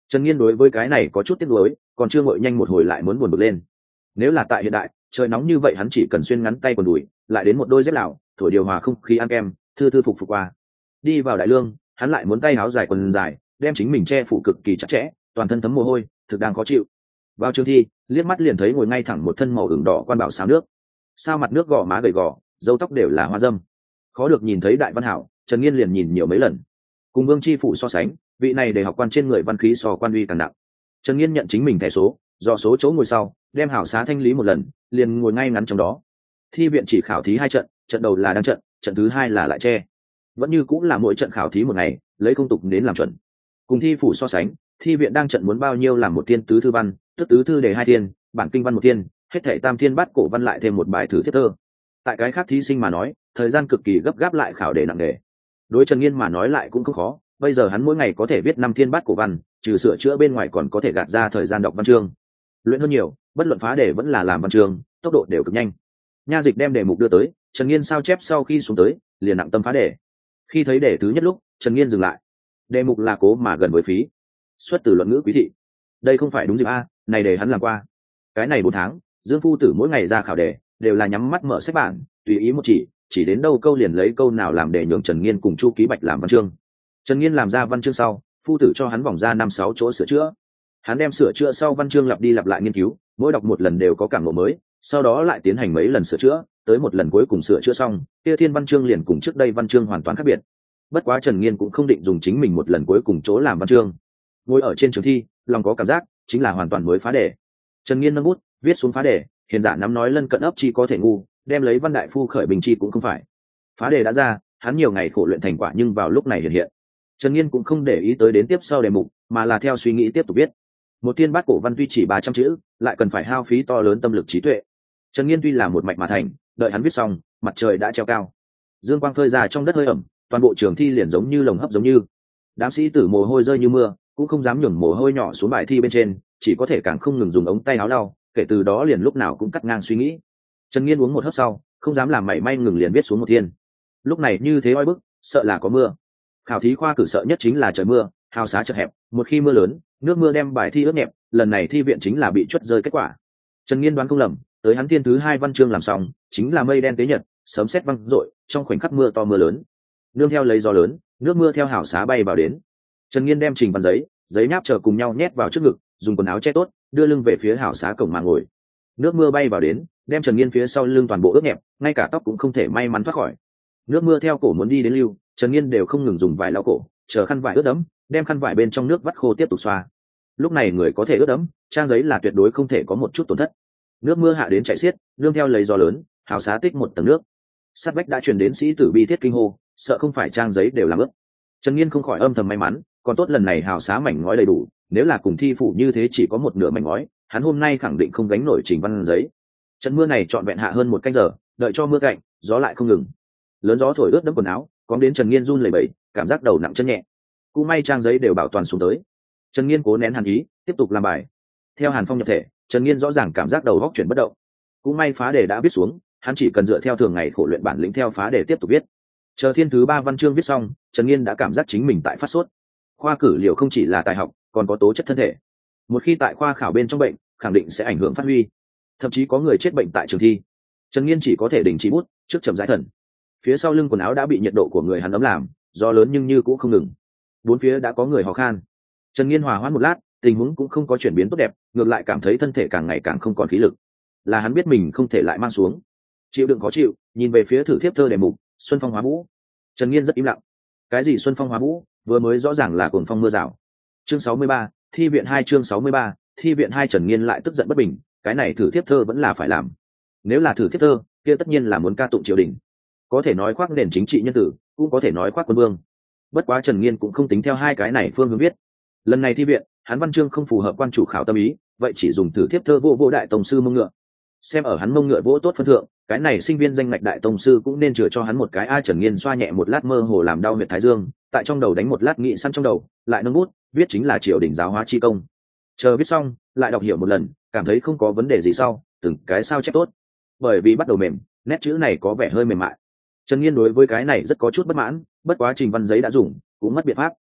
S1: Trần Nghiên đối với cái này có chút tiếc nuối, còn chưa ngồi nhanh một hồi lại muốn buồn bực lên. Nếu là tại hiện đại, trời nóng như vậy hắn chỉ cần xuyên ngắn tay quần đùi, lại đến một đôi dép lào, thổi điều hòa không khí ăn kem, thư thư phục phục qua. Đi vào đại lương, hắn lại muốn tay áo dài quần dài, đem chính mình che phủ cực kỳ chặt chẽ, toàn thân thấm mồ hôi, thực đang khó chịu. Vào trường thi, liếc mắt liền thấy ngồi ngay thẳng một thân màu ửng đỏ quan bảo sao nước. Sao mặt nước gò má gầy gò, râu tóc đều là hoa dâm. Khó được nhìn thấy đại văn hảo, Trần Nghiên liền nhìn nhiều mấy lần. Cùng Vương Chi Phủ so sánh, vị này để học quan trên người văn khí so quan uy càng nặng. Trần Nghiên nhận chính mình thẻ số, do số chỗ ngồi sau, đem hảo xá thanh lý một lần, liền ngồi ngay ngắn trong đó. Thi viện chỉ khảo thí hai trận, trận đầu là đăng trận, trận thứ hai là lại che. Vẫn như cũng là mỗi trận khảo thí một ngày, lấy công tục đến làm chuẩn. Cùng thi phủ so sánh, thi viện đang trận muốn bao nhiêu làm một thiên tứ thư văn, tức tứ thư đề hai thiên, bản kinh văn một thiên, hết thảy tam thiên bát cổ văn lại thêm một bài thử thiết thơ. Tại cái khác thí sinh mà nói, thời gian cực kỳ gấp gáp lại khảo đề nặng đề. Đối Trần Nghiên mà nói lại cũng không khó, bây giờ hắn mỗi ngày có thể viết năm thiên bát cổ văn, trừ sửa chữa bên ngoài còn có thể gạt ra thời gian đọc văn chương. Luyện hơn nhiều, bất luận phá đề vẫn là làm văn chương, tốc độ đều cực nhanh. Nha dịch đem đề mục đưa tới, Trần Nghiên sao chép sau khi xuống tới, liền nặng tâm phá đề. Khi thấy đề thứ nhất lúc, Trần Nghiên dừng lại. Đề mục là cố mà gần với phí, xuất từ luận ngữ quý thị. Đây không phải đúng dịp a, này đề hắn làm qua. Cái này bốn tháng, Dương phu tử mỗi ngày ra khảo đề, đều là nhắm mắt mở sách bản, tùy ý một chỉ, chỉ đến đâu câu liền lấy câu nào làm để nhường Trần Nghiên cùng Chu Ký Bạch làm văn chương. Trần Nghiên làm ra văn chương sau, phu tử cho hắn vòng ra năm sáu chỗ sửa chữa. Hắn đem sửa chữa sau văn chương lặp đi lặp lại nghiên cứu, mỗi đọc một lần đều có cảm ngộ mới, sau đó lại tiến hành mấy lần sửa chữa, tới một lần cuối cùng sửa chữa xong, kia thiên văn chương liền cùng trước đây văn chương hoàn toàn khác biệt. Bất quá Trần Nghiên cũng không định dùng chính mình một lần cuối cùng chỗ làm văn chương. Ngồi ở trên trường thi, lòng có cảm giác, chính là hoàn toàn mới phá đề. Trần Nghiên nâng bút, viết xuống phá đề, hiền giả nắm nói lân cận ấp chi có thể ngu, đem lấy văn đại phu khởi bình chi cũng không phải. Phá đề đã ra, hắn nhiều ngày khổ luyện thành quả nhưng vào lúc này hiện hiện. Trần Nghiên cũng không để ý tới đến tiếp sau đề mục, mà là theo suy nghĩ tiếp tục viết. Một thiên bát cổ văn tuy chỉ ba trăm chữ, lại cần phải hao phí to lớn tâm lực trí tuệ. Trần Nghiên tuy là một mạch mà thành, đợi hắn viết xong, mặt trời đã treo cao. Dương quang phơi ra trong đất hơi ẩm, toàn bộ trường thi liền giống như lồng hấp giống như. Đám sĩ tử mồ hôi rơi như mưa, cũng không dám nhường mồ hôi nhỏ xuống bài thi bên trên, chỉ có thể càng không ngừng dùng ống tay áo lau, kể từ đó liền lúc nào cũng cắt ngang suy nghĩ. Trần Nghiên uống một hớp sau, không dám làm mảy may ngừng liền viết xuống một thiên. Lúc này như thế oi bức, sợ là có mưa. Khảo thí khoa cử sợ nhất chính là trời mưa, hào xá chật hẹp, một khi mưa lớn, nước mưa đem bài thi ướt nhẹp, lần này thi viện chính là bị chuất rơi kết quả. Trần Nghiên đoán không lầm, tới hắn thiên thứ hai văn chương làm xong, chính là mây đen tế nhật, sấm sét văng rội, trong khoảnh khắc mưa to mưa lớn. Nương theo lấy gió lớn, nước mưa theo hào xá bay vào đến. Trần Nghiên đem trình văn giấy, giấy nháp chờ cùng nhau nhét vào trước ngực, dùng quần áo che tốt, đưa lưng về phía hào xá cổng mà ngồi. Nước mưa bay vào đến, đem Trần Nghiên phía sau lưng toàn bộ ướt nhẹp, ngay cả tóc cũng không thể may mắn thoát khỏi. Nước mưa theo cổ muốn đi đến lưu, Trần Nghiên đều không ngừng dùng vải lau cổ, chờ khăn vải ướt đẫm, đem khăn vải bên trong nước vắt khô tiếp tục xoa. Lúc này người có thể ướt đẫm, trang giấy là tuyệt đối không thể có một chút tổn thất. Nước mưa hạ đến chảy xiết, nương theo lấy gió lớn, hào xá tích một tầng nước. Sát vách đã truyền đến sĩ tử bi thiết kinh hô, sợ không phải trang giấy đều làm ướt. Trần Nghiên không khỏi âm thầm may mắn, còn tốt lần này hào xá mảnh ngói đầy đủ, nếu là cùng thi phủ như thế chỉ có một nửa mảnh ngói, hắn hôm nay khẳng định không gánh nổi trình văn giấy. Trận mưa này trọn vẹn hạ hơn một canh giờ, đợi cho mưa cạnh, gió lại không ngừng. Lớn gió thổi ướt đẫm quần áo, có đến Trần Nghiên run lẩy bẩy, cảm giác đầu nặng chân nhẹ. Cũng may trang giấy đều bảo toàn xuống tới. Trần Nghiên cố nén hàn ý, tiếp tục làm bài. Theo hàn phong nhập thể, Trần Nghiên rõ ràng cảm giác đầu óc chuyển bất động. Cũng may phá đề đã viết xuống, hắn chỉ cần dựa theo thường ngày khổ luyện bản lĩnh theo phá đề tiếp tục viết. Chờ thiên thứ ba văn chương viết xong, Trần Nghiên đã cảm giác chính mình tại phát sốt. Khoa cử liệu không chỉ là tài học, còn có tố chất thân thể. Một khi tại khoa khảo bên trong bệnh, khẳng định sẽ ảnh hưởng phát huy. Thậm chí có người chết bệnh tại trường thi. Trần Nghiên chỉ có thể đình chỉ bút, trước chậm rãi thần. Phía sau lưng quần áo đã bị nhiệt độ của người hắn ấm làm, gió lớn nhưng như cũng không ngừng. Bốn phía đã có người hò khan. Trần Nghiên hòa hoãn một lát, tình huống cũng không có chuyển biến tốt đẹp, ngược lại cảm thấy thân thể càng ngày càng không còn khí lực. Là hắn biết mình không thể lại mang xuống. Chịu đựng khó chịu, nhìn về phía thử thiếp thơ đề mục, Xuân Phong Hóa Vũ. Trần Nghiên rất im lặng. Cái gì Xuân Phong Hóa Vũ, vừa mới rõ ràng là cuồng phong mưa rào. Chương sáu mươi ba, thi viện hai chương sáu mươi ba, thi viện hai Trần Nghiên lại tức giận bất bình, cái này thử thiếp thơ vẫn là phải làm. Nếu là thử thiếp thơ, kia tất nhiên là muốn ca tụng triều đình. Có thể nói khoác nền chính trị nhân tử, cũng có thể nói khoác quân vương. Bất quá Trần Nghiên cũng không tính theo hai cái này phương hướng viết. Lần này thi viện, hắn văn chương không phù hợp quan chủ khảo tâm ý, vậy chỉ dùng thử thiếp thơ vô vô đại tông sư mông ngựa. Xem ở hắn mông ngựa vỗ tốt phân thượng, cái này sinh viên danh ngạch đại tông sư cũng nên chừa cho hắn một cái. A Trần Nghiên xoa nhẹ một lát mơ hồ làm đau huyệt thái dương, tại trong đầu đánh một lát nghĩ săn trong đầu, lại nâng bút viết chính là triều đình giáo hóa chi công. Chờ viết xong, lại đọc hiểu một lần, cảm thấy không có vấn đề gì sau, từng cái sao chép tốt. Bởi vì bắt đầu mềm, nét chữ này có vẻ hơi mềm mại. Trần Nghiên đối với cái này rất có chút bất mãn, bất quá trình văn giấy đã dùng, cũng mất biện pháp.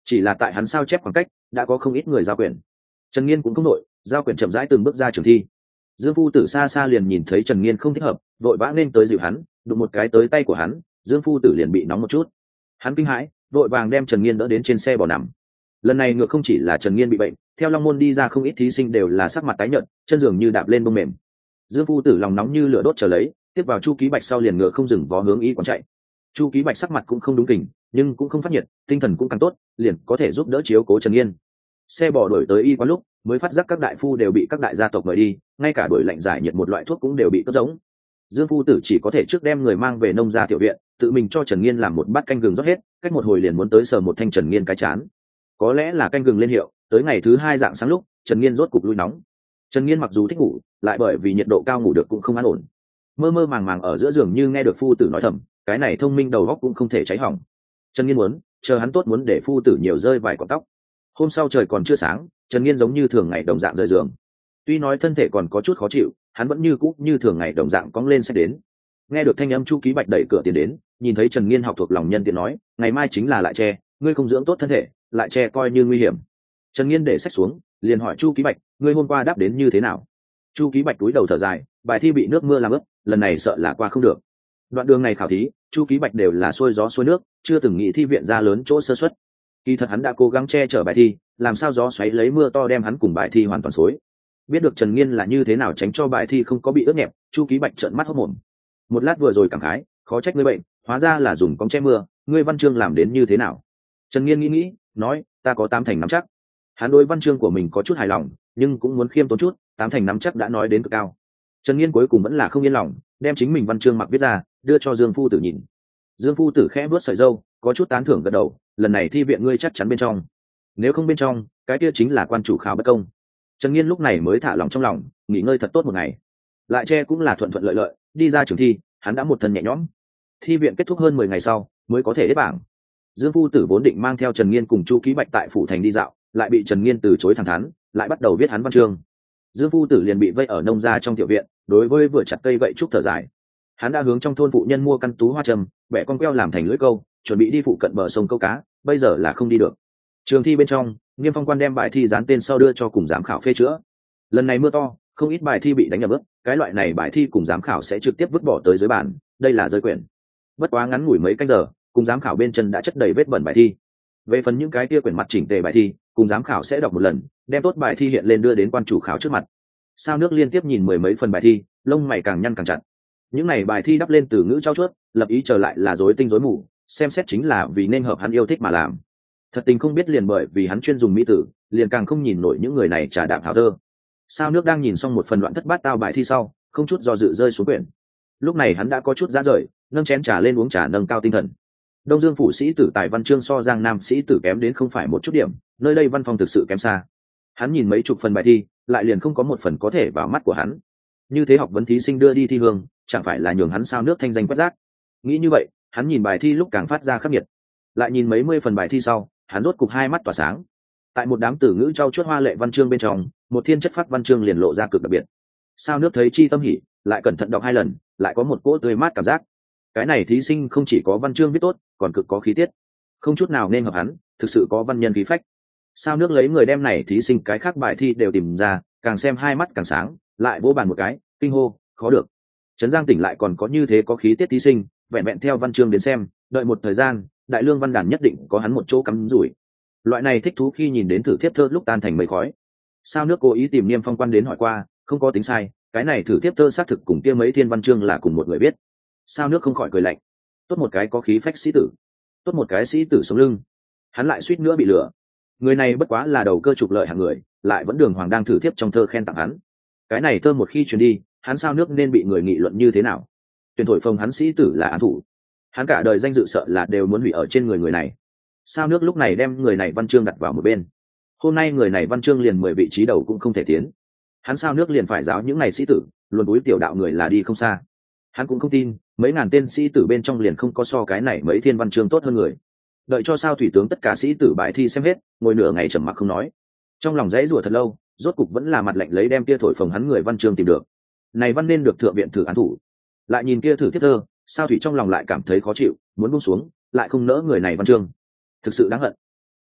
S1: chỉ là tại hắn sao chép khoảng cách đã có không ít người giao quyển. Trần Nghiên cũng không nội, giao quyển chậm rãi từng bước ra trường thi. Dương phu tử xa xa liền nhìn thấy Trần Nghiên không thích hợp, vội vã nên tới dịu hắn, đụng một cái tới tay của hắn, Dương phu tử liền bị nóng một chút. Hắn kinh hãi, vội vàng đem Trần Nghiên đỡ đến trên xe bò nằm. Lần này ngược không chỉ là Trần Nghiên bị bệnh, theo Long Môn đi ra không ít thí sinh đều là sắc mặt tái nhợt, chân giường như đạp lên bông mềm. Dương phu tử lòng nóng như lửa đốt chờ lấy, tiếp vào Chu Ký Bạch sau liền ngựa không dừng vó hướng y quán chạy. Chu Ký Bạch sắc mặt cũng không đúng kình, nhưng cũng không phát nhiệt, tinh thần cũng càng tốt, liền có thể giúp đỡ chiếu cố Trần Nghiên. Xe bò đổi tới y quán lúc, mới phát giác các đại phu đều bị các đại gia tộc mời đi, ngay cả đổi lạnh giải nhiệt một loại thuốc cũng đều bị cất giống. Dương phu tử chỉ có thể trước đem người mang về nông gia tiểu viện, tự mình cho Trần Nghiên làm một bát canh gừng rót hết, cách một hồi liền muốn tới sờ một thanh Trần Nghiên cái chán. Có lẽ là canh gừng lên hiệu, tới ngày thứ hai dạng sáng lúc, Trần Nghiên rốt cục lui nóng. Trần Nghiên mặc dù thích ngủ, lại bởi vì nhiệt độ cao ngủ được cũng không an ổn. Mơ mơ màng màng ở giữa giường như nghe được phu tử nói thầm, cái này thông minh đầu óc cũng không thể cháy hỏng. Trần Nghiên muốn, chờ hắn tốt muốn để phu tử nhiều rơi vài cọng tóc. Hôm sau trời còn chưa sáng, Trần Nghiên giống như thường ngày đồng dạng rời giường. Tuy nói thân thể còn có chút khó chịu, hắn vẫn như cũ như thường ngày đồng dạng cong lên sẽ đến. Nghe được thanh âm Chu Ký Bạch đẩy cửa tiến đến, nhìn thấy Trần Nghiên học thuộc lòng nhân tiện nói, ngày mai chính là lại tre, ngươi không dưỡng tốt thân thể, lại tre coi như nguy hiểm. Trần Nghiên để sách xuống, liền hỏi Chu Ký Bạch, ngươi hôm qua đáp đến như thế nào? Chu Ký Bạch cúi đầu thở dài, bài thi bị nước mưa làm ướt, lần này sợ là qua không được. Đoạn đường này khảo thí, Chu Ký Bạch đều là xuôi gió xuôi nước, chưa từng nghĩ thi viện ra lớn chỗ sơ suất. Kỳ thật hắn đã cố gắng che chở bài thi, làm sao gió xoáy lấy mưa to đem hắn cùng bài thi hoàn toàn xối. Biết được Trần Nghiên là như thế nào tránh cho bài thi không có bị ướt nhẹp, Chu Ký Bạch trợn mắt hốt mồm. Một lát vừa rồi cảm khái, khó trách ngươi bệnh, hóa ra là dùng cong che mưa, ngươi văn chương làm đến như thế nào? Trần Nghiên nghĩ nghĩ, nói, ta có tám thành nắm chắc. Hắn đối văn chương của mình có chút hài lòng, nhưng cũng muốn khiêm tốn chút, tám thành nắm chắc đã nói đến cực cao. Trần Nghiên cuối cùng vẫn là không yên lòng, đem chính mình văn chương mặc viết ra, đưa cho Dương phu tử nhìn. Dương phu tử khẽ vuốt sợi râu, có chút tán thưởng gật đầu, lần này thi viện ngươi chắc chắn bên trong. Nếu không bên trong, cái kia chính là quan chủ khảo bất công. Trần Nghiên lúc này mới thả lòng trong lòng, nghỉ ngơi thật tốt một ngày. Lại tre cũng là thuận thuận lợi lợi, đi ra trường thi, hắn đã một thân nhẹ nhõm. Thi viện kết thúc hơn mười ngày sau, mới có thể hết bảng. Dương phu tử vốn định mang theo Trần Nghiên cùng Chu Ký Bạch tại phủ thành đi dạo, lại bị Trần Nghiên từ chối thẳng thắn, lại bắt đầu viết hắn văn chương. Dương phu tử liền bị vây ở nông gia trong tiểu viện, đối với vừa chặt cây gậy trúc thở dài. Hắn đã hướng trong thôn phụ nhân mua căn tú hoa trầm, bẻ con queo làm thành lưỡi câu, chuẩn bị đi phụ cận bờ sông câu cá, bây giờ là không đi được. Trường thi bên trong, Nghiêm Phong Quan đem bài thi dán tên sau đưa cho cùng giám khảo phê chữa. Lần này mưa to, không ít bài thi bị đánh nhầm ướt, cái loại này bài thi cùng giám khảo sẽ trực tiếp vứt bỏ tới dưới bàn, đây là rơi quyển. Bất quá ngắn ngủi mấy canh giờ, cùng giám khảo bên chân đã chất đầy vết bẩn bài thi. Về phần những cái kia quyển mặt chỉnh tề bài thi, cùng giám khảo sẽ đọc một lần, đem tốt bài thi hiện lên đưa đến quan chủ khảo trước mặt. Sao Nước liên tiếp nhìn mười mấy phần bài thi, lông mày càng nhăn càng chặt. Những này bài thi đắp lên từ ngữ trau chuốt, lập ý trở lại là rối tinh rối mù, xem xét chính là vì nên hợp hắn yêu thích mà làm. Thật tình không biết liền bởi vì hắn chuyên dùng mỹ tử, liền càng không nhìn nổi những người này trà đạm hảo thơ. Sao Nước đang nhìn xong một phần đoạn thất bát tao bài thi sau, không chút do dự rơi xuống quyển. Lúc này hắn đã có chút ra rời, nâng chén trà lên uống trà nâng cao tinh thần. Đông Dương phủ sĩ tử tài văn chương so Giang Nam sĩ tử kém đến không phải một chút điểm, nơi đây văn phong thực sự kém xa. Hắn nhìn mấy chục phần bài thi, lại liền không có một phần có thể vào mắt của hắn. Như thế học vấn thí sinh đưa đi thi hương, chẳng phải là nhường hắn Sao Nước thanh danh quét rác. Nghĩ như vậy, hắn nhìn bài thi lúc càng phát ra khắc nghiệt. Lại nhìn mấy mươi phần bài thi sau, hắn rốt cục hai mắt tỏa sáng. Tại một đám tử ngữ trau chuốt hoa lệ văn chương bên trong, một thiên chất phát văn chương liền lộ ra cực đặc biệt. Sao Nước thấy chi tâm hỉ, lại cẩn thận đọc hai lần, lại có một cỗ tươi mát cảm giác. Cái này thí sinh không chỉ có văn chương viết tốt, còn cực có khí tiết, không chút nào nên hợp hắn, thực sự có văn nhân khí phách. Sao Nước lấy người đem này thí sinh cái khác bài thi đều tìm ra, càng xem hai mắt càng sáng, lại vỗ bàn một cái, kinh hô, khó được. Trấn Giang tỉnh lại còn có như thế có khí tiết thí sinh, vẹn vẹn theo văn chương đến xem, đợi một thời gian, đại lương văn đàn nhất định có hắn một chỗ cắm rủi. Loại này thích thú khi nhìn đến thử thiếp thơ lúc tan thành mây khói. Sao Nước cố ý tìm Niêm Phong Quan đến hỏi qua, không có tính sai, cái này thử thiếp thơ xác thực cùng kia mấy thiên văn chương là cùng một người viết. Sao Nước không khỏi cười lạnh, tốt một cái có khí phách sĩ tử, tốt một cái sĩ tử sống lưng. Hắn lại suýt nữa bị lừa. Người này bất quá là đầu cơ trục lợi hạng người, lại vẫn đường hoàng đang thử thiếp trong thơ khen tặng hắn. Cái này thơ một khi truyền đi, hắn Sao Nước nên bị người nghị luận như thế nào? Tuyển thổi phồng hắn sĩ tử là án thủ, hắn cả đời danh dự sợ là đều muốn hủy ở trên người người này. Sao Nước lúc này đem người này văn chương đặt vào một bên. Hôm nay người này văn chương liền mười vị trí đầu cũng không thể tiến, hắn Sao Nước liền phải giáo những này sĩ tử, luồn túi tiểu đạo người là đi không xa. Hắn cũng không tin mấy ngàn tên sĩ tử bên trong liền không có so cái này mấy thiên văn chương tốt hơn người. Đợi cho Sao thủy tướng tất cả sĩ tử bài thi xem hết, ngồi nửa ngày trầm mặc không nói. Trong lòng dãy rủa thật lâu, rốt cục vẫn là mặt lạnh lấy đem kia thổi phồng hắn người văn chương tìm được. Này văn nên được thượng viện thử án thủ. Lại nhìn kia thử thiết thơ, Sao thủy trong lòng lại cảm thấy khó chịu, muốn buông xuống, lại không nỡ người này văn chương. Thực sự đáng hận.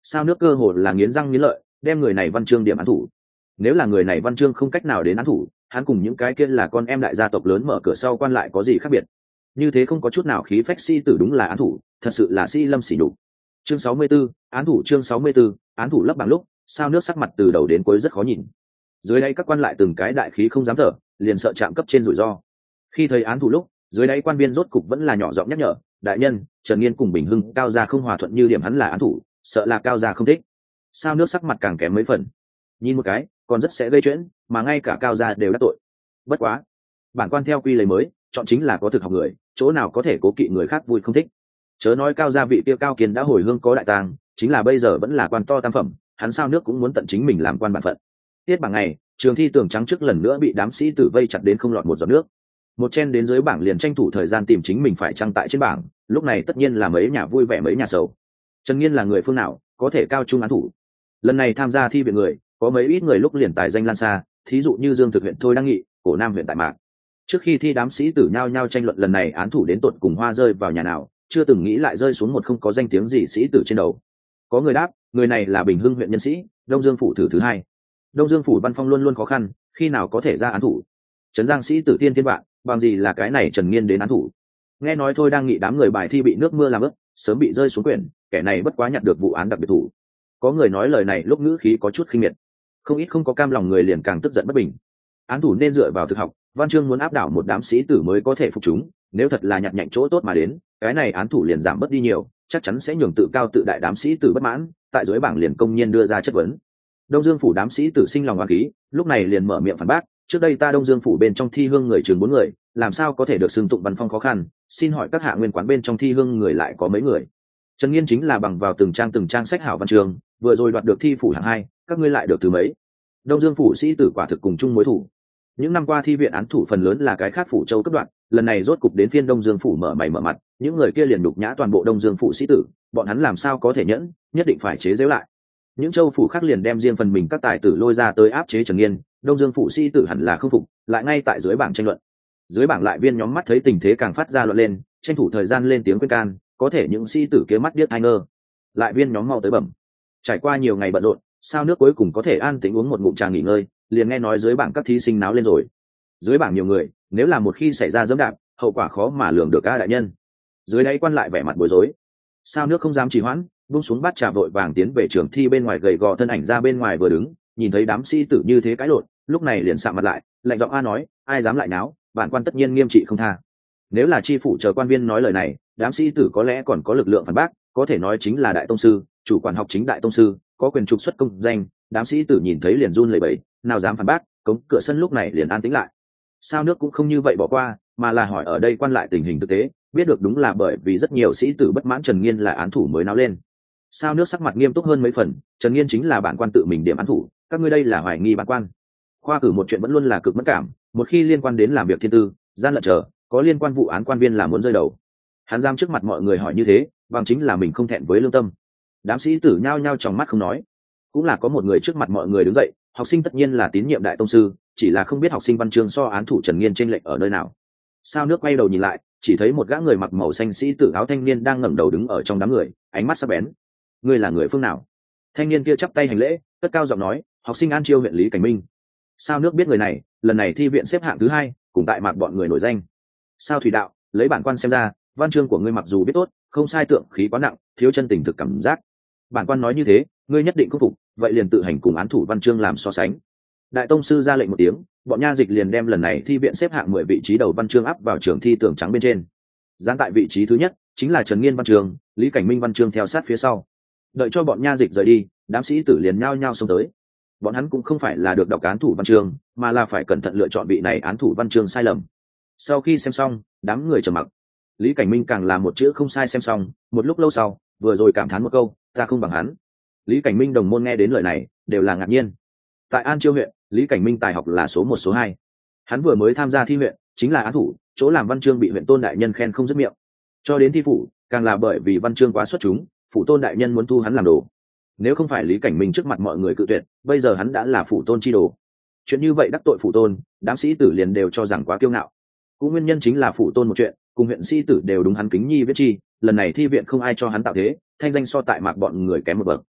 S1: Sao nước cơ hồ là nghiến răng nghiến lợi, đem người này văn chương điểm án thủ. Nếu là người này văn chương không cách nào đến án thủ, hắn cùng những cái kia là con em đại gia tộc lớn mở cửa sau quan lại có gì khác biệt? Như thế không có chút nào khí phách sĩ tử đúng là án thủ, thật sự là sĩ lâm sỉ nhục. Chương sáu mươi 64, án thủ chương sáu mươi 64, án thủ lấp bằng lúc, Sao nước sắc mặt từ đầu đến cuối rất khó nhìn. Dưới đây các quan lại từng cái đại khí không dám thở, liền sợ chạm cấp trên rủi ro. Khi thấy án thủ lúc, dưới đây quan viên rốt cục vẫn là nhỏ giọng nhắc nhở, đại nhân, Trần Nghiên cùng Bình Hưng cao gia không hòa thuận như điểm hắn là án thủ, sợ là cao gia không thích. Sao nước sắc mặt càng kém mấy phần. Nhìn một cái, còn rất sẽ gây chuyện, mà ngay cả cao gia đều đắc tội. Bất quá, bản quan theo quy lấy mới, chọn chính là có thực học người, chỗ nào có thể cố kỵ người khác vui không thích. Chớ nói cao gia vị kia cao kiền đã hồi hương có đại tang, chính là bây giờ vẫn là quan to tam phẩm, hắn sao nước cũng muốn tận chính mình làm quan bản phận. Tiết bảng ngày, trường thi tường trắng trước lần nữa bị đám sĩ tử vây chặt đến không lọt một giọt nước. Một chen đến dưới bảng liền tranh thủ thời gian tìm chính mình phải trăng tại trên bảng, lúc này tất nhiên là mấy nhà vui vẻ mấy nhà sầu. Trần Nghiên là người phương nào, có thể cao trung án thủ? Lần này tham gia thi viện người, có mấy ít người lúc liền tài danh lan xa, thí dụ như Dương Thực huyện Thôi Đăng Nghị, Cổ Nam huyện Tại Mạc. Trước khi thi đám sĩ tử nhao nhao tranh luận lần này án thủ đến tột cùng hoa rơi vào nhà nào, chưa từng nghĩ lại rơi xuống một không có danh tiếng gì sĩ tử trên đầu. Có người đáp, người này là Bình Hưng huyện nhân sĩ, Đông Dương phủ thử thứ hai. Đông Dương phủ văn phong luôn luôn khó khăn, khi nào có thể ra án thủ? Trấn Giang sĩ tử tiên thiên vạn, bằng gì là cái này Trần Nghiên đến án thủ? Nghe nói Thôi Đang Nghị đám người bài thi bị nước mưa làm ướt, sớm bị rơi xuống quyển, kẻ này bất quá nhặt được vụ án đặc biệt thủ. Có người nói lời này lúc ngữ khí có chút khinh miệt, không ít không có cam lòng người liền càng tức giận bất bình. Án thủ nên dựa vào thực học, văn chương muốn áp đảo một đám sĩ tử mới có thể phục chúng, nếu thật là nhặt nhạnh chỗ tốt mà đến, cái này án thủ liền giảm bớt đi nhiều, chắc chắn sẽ nhường tự cao tự đại đám sĩ tử bất mãn, tại dưới bảng liền công nhiên đưa ra chất vấn. Đông Dương phủ đám sĩ tử sinh lòng oán khí, lúc này liền mở miệng phản bác, trước đây ta Đông Dương phủ bên trong thi hương người chừng bốn người, làm sao có thể được xưng tụng văn phong khó khăn, xin hỏi các hạ nguyên quán bên trong thi hương người lại có mấy người? Trần Nghiên chính là bằng vào từng trang từng trang sách hảo văn trường, vừa rồi đoạt được thi phủ hạng hai, các ngươi lại được thứ mấy? Đông Dương phủ sĩ tử quả thực cùng chung mối thủ. Những năm qua thi viện án thủ phần lớn là cái khác phủ châu cấp đoạn, lần này rốt cục đến phiên Đông Dương phủ mở mày mở mặt, những người kia liền đục nhã toàn bộ Đông Dương phủ sĩ tử, bọn hắn làm sao có thể nhẫn, nhất định phải chế giễu lại. Những châu phủ khác liền đem riêng phần mình các tài tử lôi ra tới áp chế Trần Nghiên, Đông Dương phủ sĩ tử hẳn là không phục, lại ngay tại dưới bảng tranh luận. Dưới bảng lại viên nhóm mắt thấy tình thế càng phát ra luận lên, tranh thủ thời gian lên tiếng khuyên can, có thể những sĩ tử kia mắt điếc ai ngơ. Lại viên nhóm mau tới bẩm. Trải qua nhiều ngày bận rộn, sao nước cuối cùng có thể an tĩnh uống một ngụm trà nghỉ ngơi, liền nghe nói dưới bảng các thí sinh náo lên rồi. Dưới bảng nhiều người, nếu là một khi xảy ra dẫm đạp, hậu quả khó mà lường được các đại nhân. Dưới đáy quan lại vẻ mặt bối rối. Sao nước không dám trì hoãn, buông xuống bát trà vội vàng tiến về trường thi bên ngoài, gầy gò thân ảnh ra bên ngoài vừa đứng, nhìn thấy đám sĩ tử như thế cãi lộn, lúc này liền sạm mặt lại, lạnh giọng a nói, ai dám lại náo, bản quan tất nhiên nghiêm trị không tha. Nếu là chi phủ chờ quan viên nói lời này, đám sĩ tử có lẽ còn có lực lượng phản bác, có thể nói chính là đại tông sư, chủ quản học chính đại tông sư, có quyền trục xuất công danh, đám sĩ tử nhìn thấy liền run lẩy bẩy, nào dám phản bác, cống cửa sân lúc này liền an tĩnh lại. Sao nước cũng không như vậy bỏ qua, mà là hỏi ở đây quan lại tình hình thực tế, biết được đúng là bởi vì rất nhiều sĩ tử bất mãn Trần Nghiên là án thủ mới náo lên. Sao nước sắc mặt nghiêm túc hơn mấy phần, Trần Nghiên chính là bản quan tự mình điểm án thủ, các ngươi đây là hoài nghi bản quan. Khoa cử một chuyện vẫn luôn là cực mẫn cảm, một khi liên quan đến làm việc thiên tư, gian lận chờ, có liên quan vụ án quan viên là muốn rơi đầu. Hắn giam trước mặt mọi người hỏi như thế, bằng chính là mình không thẹn với lương tâm. Đám sĩ tử nhao nhao tròng mắt không nói. Cũng là có một người trước mặt mọi người đứng dậy, học sinh tất nhiên là tín nhiệm đại tông sư, chỉ là không biết học sinh văn chương so án thủ Trần Nghiên chênh lệch ở nơi nào. Sao nước quay đầu nhìn lại, chỉ thấy một gã người mặc màu xanh sĩ tử áo thanh niên đang ngẩng đầu đứng ở trong đám người, ánh mắt sắc bén. Ngươi là người phương nào? Thanh niên kia chắp tay hành lễ, cất cao giọng nói, học sinh An Chiêu huyện Lý Cảnh Minh. Sao nước biết người này, lần này thi viện xếp hạng thứ hai, cùng tại mạc bọn người nổi danh. Sao thủy đạo, lấy bản quan xem ra, văn chương của ngươi mặc dù biết tốt, không sai, tượng khí quá nặng, thiếu chân tình thực cảm giác. Bản quan nói như thế, ngươi nhất định không phục, vậy liền tự hành cùng án thủ văn chương làm so sánh. Đại tông sư ra lệnh một tiếng, bọn nha dịch liền đem lần này thi viện xếp hạng mười vị trí đầu văn chương áp vào trường thi tường trắng bên trên. Dán tại vị trí thứ nhất chính là Trần Nghiên văn chương, Lý Cảnh Minh văn chương theo sát phía sau. Đợi cho bọn nha dịch rời đi, đám sĩ tử liền nhao nhao xông tới. Bọn hắn cũng không phải là được đọc án thủ văn chương, mà là phải cẩn thận lựa chọn vị này án thủ văn chương sai lầm. Sau khi xem xong, đám người trầm mặc. Lý Cảnh Minh càng là một chữ không sai xem xong, một lúc lâu sau, vừa rồi cảm thán một câu, ta không bằng hắn. Lý Cảnh Minh đồng môn nghe đến lời này, đều là ngạc nhiên. Tại An Chiêu huyện, Lý Cảnh Minh tài học là số một số hai. Hắn vừa mới tham gia thi huyện, chính là án thủ, chỗ làm văn chương bị huyện tôn đại nhân khen không dứt miệng. Cho đến thi phủ, càng là bởi vì văn chương quá xuất chúng, phủ tôn đại nhân muốn thu hắn làm đồ. Nếu không phải Lý Cảnh Minh trước mặt mọi người cự tuyệt, bây giờ hắn đã là phủ tôn chi đồ. Chuyện như vậy đắc tội phủ tôn, đám sĩ tử liền đều cho rằng quá kiêu ngạo. Cũng nguyên nhân chính là phủ tôn một chuyện, cùng huyện sĩ tử đều đúng hắn kính nhi viết chi, lần này thi viện không ai cho hắn tạo thế, thanh danh so tại mạc bọn người kém một bậc.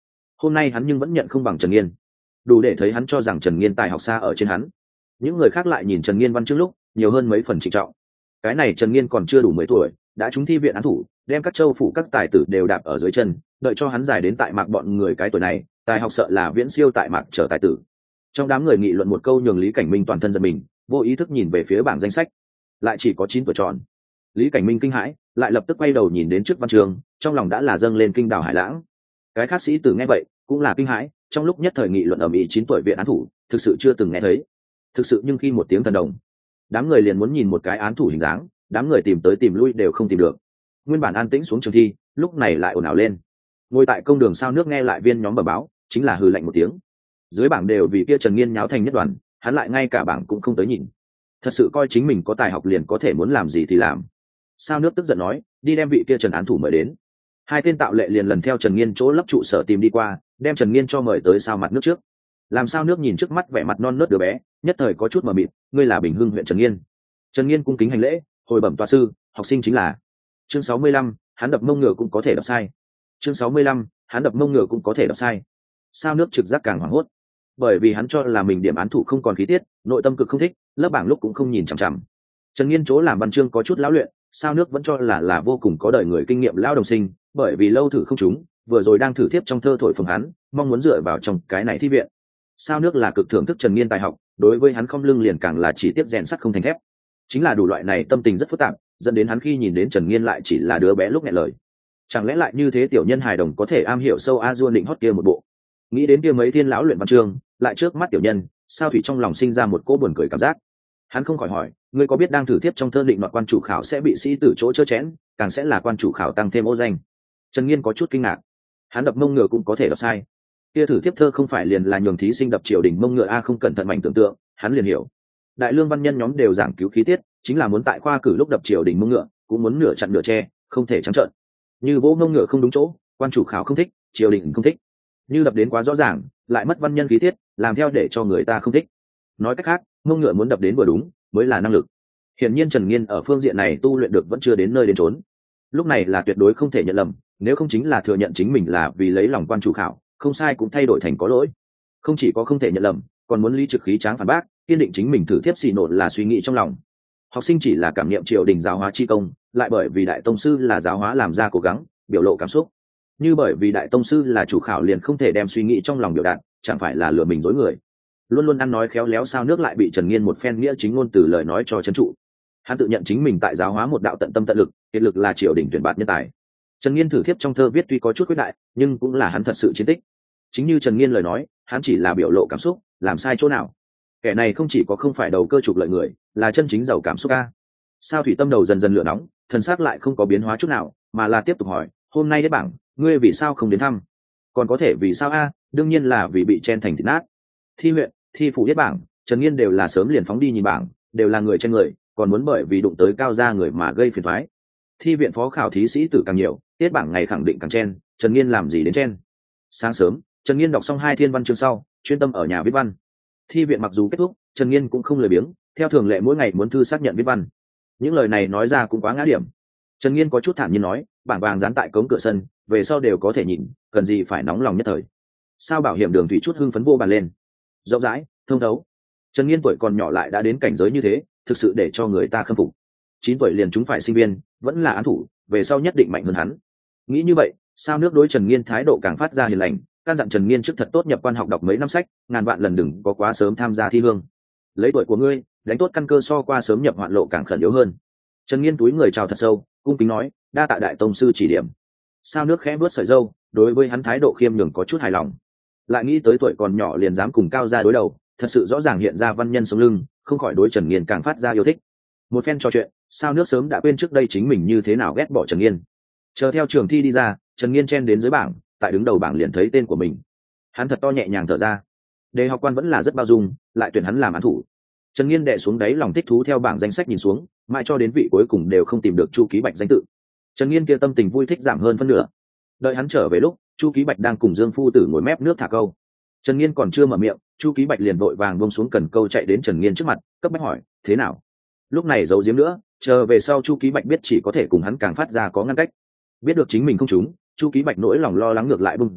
S1: hôm nay hắn nhưng vẫn nhận không bằng Trần Nghiên, đủ để thấy hắn cho rằng Trần Nghiên tài học xa ở trên hắn. Những người khác lại nhìn Trần Nghiên văn chương lúc nhiều hơn mấy phần trịnh trọng. Cái này Trần Nghiên còn chưa đủ mười tuổi, đã trúng thi viện án thủ, đem các châu phủ các tài tử đều đạp ở dưới chân, đợi cho hắn giải đến tại mạc bọn người cái tuổi này, tài học sợ là viễn siêu tại mạc trở tài tử. Trong đám người nghị luận một câu nhường Lý Cảnh Minh toàn thân giật mình, vô ý thức nhìn về phía bảng danh sách, lại chỉ có chín tuổi tròn. Lý Cảnh Minh kinh hãi, lại lập tức quay đầu nhìn đến trước văn trường, trong lòng đã là dâng lên kinh đảo hải lãng. Cái khác sĩ tử nghe vậy cũng là kinh hãi, trong lúc nhất thời nghị luận ở mỹ chín tuổi viện án thủ, thực sự chưa từng nghe thấy. Thực sự nhưng khi một tiếng thần đồng, đám người liền muốn nhìn một cái án thủ hình dáng, đám người tìm tới tìm lui đều không tìm được. Nguyên bản an tĩnh xuống trường thi, lúc này lại ồn ào lên. Ngồi tại công đường sao nước nghe lại viên nhóm bẩm báo, chính là hừ lạnh một tiếng. Dưới bảng đều vì kia Trần Nghiên nháo thành nhất đoàn, hắn lại ngay cả bảng cũng không tới nhìn. Thật sự coi chính mình có tài học liền có thể muốn làm gì thì làm. Sao nước tức giận nói, đi đem vị kia Trần án thủ mời đến. Hai tên tạo lệ liền lần theo Trần Nghiên chỗ lấp trụ sở tìm đi qua, đem Trần Nghiên cho mời tới sao mặt nước trước. Làm sao nước nhìn trước mắt vẻ mặt non nớt đứa bé, nhất thời có chút mờ mịt, ngươi là Bình Hưng huyện Trần Nghiên. Trần Nghiên cung kính hành lễ, hồi bẩm tòa sư, học sinh chính là. Chương sáu mươi lăm, hắn đập mông ngựa cũng có thể đập sai. Chương sáu mươi lăm, hắn đập mông ngựa cũng có thể đập sai. Sao nước trực giác càng hoảng hốt, bởi vì hắn cho là mình điểm án thủ không còn khí tiết, nội tâm cực không thích, lớp bảng lúc cũng không nhìn chằm chằm. Trần Nghiên chỗ làm văn chương có chút lão luyện, sao nước vẫn cho là là vô cùng có đời người kinh nghiệm lão đồng sinh, bởi vì lâu thử không trúng, vừa rồi đang thử tiếp trong thơ thổi phồng hắn, mong muốn dựa vào trong cái này thi viện. Sao nước là cực thưởng thức Trần Nghiên tài học, đối với hắn không lưng liền càng là chỉ tiếp rèn sắt không thành thép. Chính là đủ loại này tâm tình rất phức tạp, dẫn đến hắn khi nhìn đến Trần Nghiên lại chỉ là đứa bé lúc nghẹn lời. Chẳng lẽ lại như thế tiểu nhân hài đồng có thể am hiểu sâu a dua định hót kia một bộ. Nghĩ đến kia mấy thiên lão luyện văn chương, lại trước mắt tiểu nhân, sao thủy trong lòng sinh ra một cỗ buồn cười cảm giác. Hắn không khỏi hỏi, ngươi có biết đang thử tiếp trong thơ định đoạt quan chủ khảo sẽ bị sĩ tử chỗ chớ chẽn, càng sẽ là quan chủ khảo tăng thêm ô danh. Trần Nghiên có chút kinh ngạc, hắn đập mông ngựa cũng có thể đập sai. Kia thử tiếp thơ không phải liền là nhường thí sinh đập triều đình mông ngựa a, không cẩn thận mạnh tưởng tượng, hắn liền hiểu. Đại lương văn nhân nhóm đều giảng cứu khí tiết, chính là muốn tại khoa cử lúc đập triều đình mông ngựa, cũng muốn nửa chặn nửa che, không thể trắng trợn. Như vỗ mông ngựa không đúng chỗ, quan chủ khảo không thích, triều đình không thích. Như đập đến quá rõ ràng, lại mất văn nhân khí tiết, làm theo để cho người ta không thích. Nói cách khác, mông ngựa muốn đập đến vừa đúng, mới là năng lực. Hiển nhiên Trần Nghiên ở phương diện này tu luyện được vẫn chưa đến nơi đến chốn. Lúc này là tuyệt đối không thể nhận lầm, nếu không chính là thừa nhận chính mình là vì lấy lòng quan chủ khảo, không sai cũng thay đổi thành có lỗi. Không chỉ có không thể nhận lầm, còn muốn lý trực khí tráng phản bác, kiên định chính mình thử tiếp xì nột là suy nghĩ trong lòng. Học sinh chỉ là cảm nghiệm triều đình giáo hóa chi công, lại bởi vì đại tông sư là giáo hóa làm ra cố gắng, biểu lộ cảm xúc. Như bởi vì đại tông sư là chủ khảo liền không thể đem suy nghĩ trong lòng biểu đạt, chẳng phải là lừa mình dối người. Luôn luôn ăn nói khéo léo sao nước lại bị Trần Nghiên một phen nghĩa chính ngôn từ lời nói cho trấn trụ. Hắn tự nhận chính mình tại giáo hóa một đạo tận tâm tận lực, kiệt lực là triều đình tuyển bạt nhân tài. Trần Nghiên thử thiếp trong thơ viết tuy có chút quyết đại, nhưng cũng là hắn thật sự chiến tích. Chính như Trần Nghiên lời nói, hắn chỉ là biểu lộ cảm xúc, làm sai chỗ nào. Kẻ này không chỉ có không phải đầu cơ trục lợi người, là chân chính giàu cảm xúc a. Sao thủy tâm đầu dần dần lửa nóng, thần sắc lại không có biến hóa chút nào, mà là tiếp tục hỏi, hôm nay đấy bảng, ngươi vì sao không đến thăm? Còn có thể vì sao a? Đương nhiên là vì bị chen thành thịt nát. Thi huyện, thi phủ yết bảng, Trần Nghiên đều là sớm liền phóng đi nhìn bảng, đều là người chen người, còn muốn bởi vì đụng tới cao gia người mà gây phiền toái. Thi viện phó khảo thí sĩ tử càng nhiều, tiết bảng ngày khẳng định càng chen, Trần Nghiên làm gì đến chen. Sáng sớm, Trần Nghiên đọc xong hai thiên văn chương sau, chuyên tâm ở nhà viết văn. Thi viện mặc dù kết thúc, Trần Nghiên cũng không lười biếng, theo thường lệ mỗi ngày muốn thư xác nhận viết văn. Những lời này nói ra cũng quá ngã điểm. Trần Nghiên có chút thản nhiên nói, bảng vàng dán tại cống cửa sân, về sau đều có thể nhìn, cần gì phải nóng lòng nhất thời. Sao bảo hiểm đường thủy chút hưng phấn vô bàn lên. Rộng rãi, thông thấu. Trần Nghiên tuổi còn nhỏ lại đã đến cảnh giới như thế, thực sự để cho người ta khâm phục. Chín tuổi liền chúng phải sinh viên, vẫn là án thủ, về sau nhất định mạnh hơn hắn. Nghĩ như vậy, sao nước đối Trần Nghiên thái độ càng phát ra hiền lành, căn dặn Trần Nghiên trước thật tốt nhập quan học đọc mấy năm sách, ngàn vạn lần đừng có quá sớm tham gia thi hương. Lấy tuổi của ngươi, đánh tốt căn cơ so qua sớm nhập hoạn lộ càng khẩn yếu hơn. Trần Nghiên túi người chào thật sâu, cung kính nói, đa tạ đại tông sư chỉ điểm. Sao nước khẽ bước sợi râu, đối với hắn thái độ khiêm nhường có chút hài lòng. Lại nghĩ tới tuổi còn nhỏ liền dám cùng cao gia đối đầu, thật sự rõ ràng hiện ra văn nhân sống lưng, không khỏi đối Trần Nghiên càng phát ra yêu thích. Một phen trò chuyện, sao nước sớm đã quên trước đây chính mình như thế nào ghét bỏ Trần Nghiên. Chờ theo trường thi đi ra, Trần Nghiên chen đến dưới bảng, tại đứng đầu bảng liền thấy tên của mình. Hắn thật to nhẹ nhàng thở ra. Đề học quan vẫn là rất bao dung, lại tuyển hắn làm án thủ. Trần Nghiên đệ xuống đáy lòng thích thú theo bảng danh sách nhìn xuống, mãi cho đến vị cuối cùng đều không tìm được Chu Ký Bạch danh tự. Trần Nghiên kia tâm tình vui thích giảm hơn phân nửa. Đợi hắn trở về lúc, Chu Ký Bạch đang cùng Dương phu tử ngồi mép nước thả câu. Trần Nghiên còn chưa mở miệng, Chu Ký Bạch liền vội vàng buông xuống cần câu chạy đến Trần Nghiên trước mặt, cấp bách hỏi, thế nào? Lúc này giấu giếm nữa, chờ về sau Chu Ký Bạch biết chỉ có thể cùng hắn càng phát ra có ngăn cách. Biết được chính mình không trúng, Chu Ký Bạch nỗi lòng lo lắng ngược lại bung ra,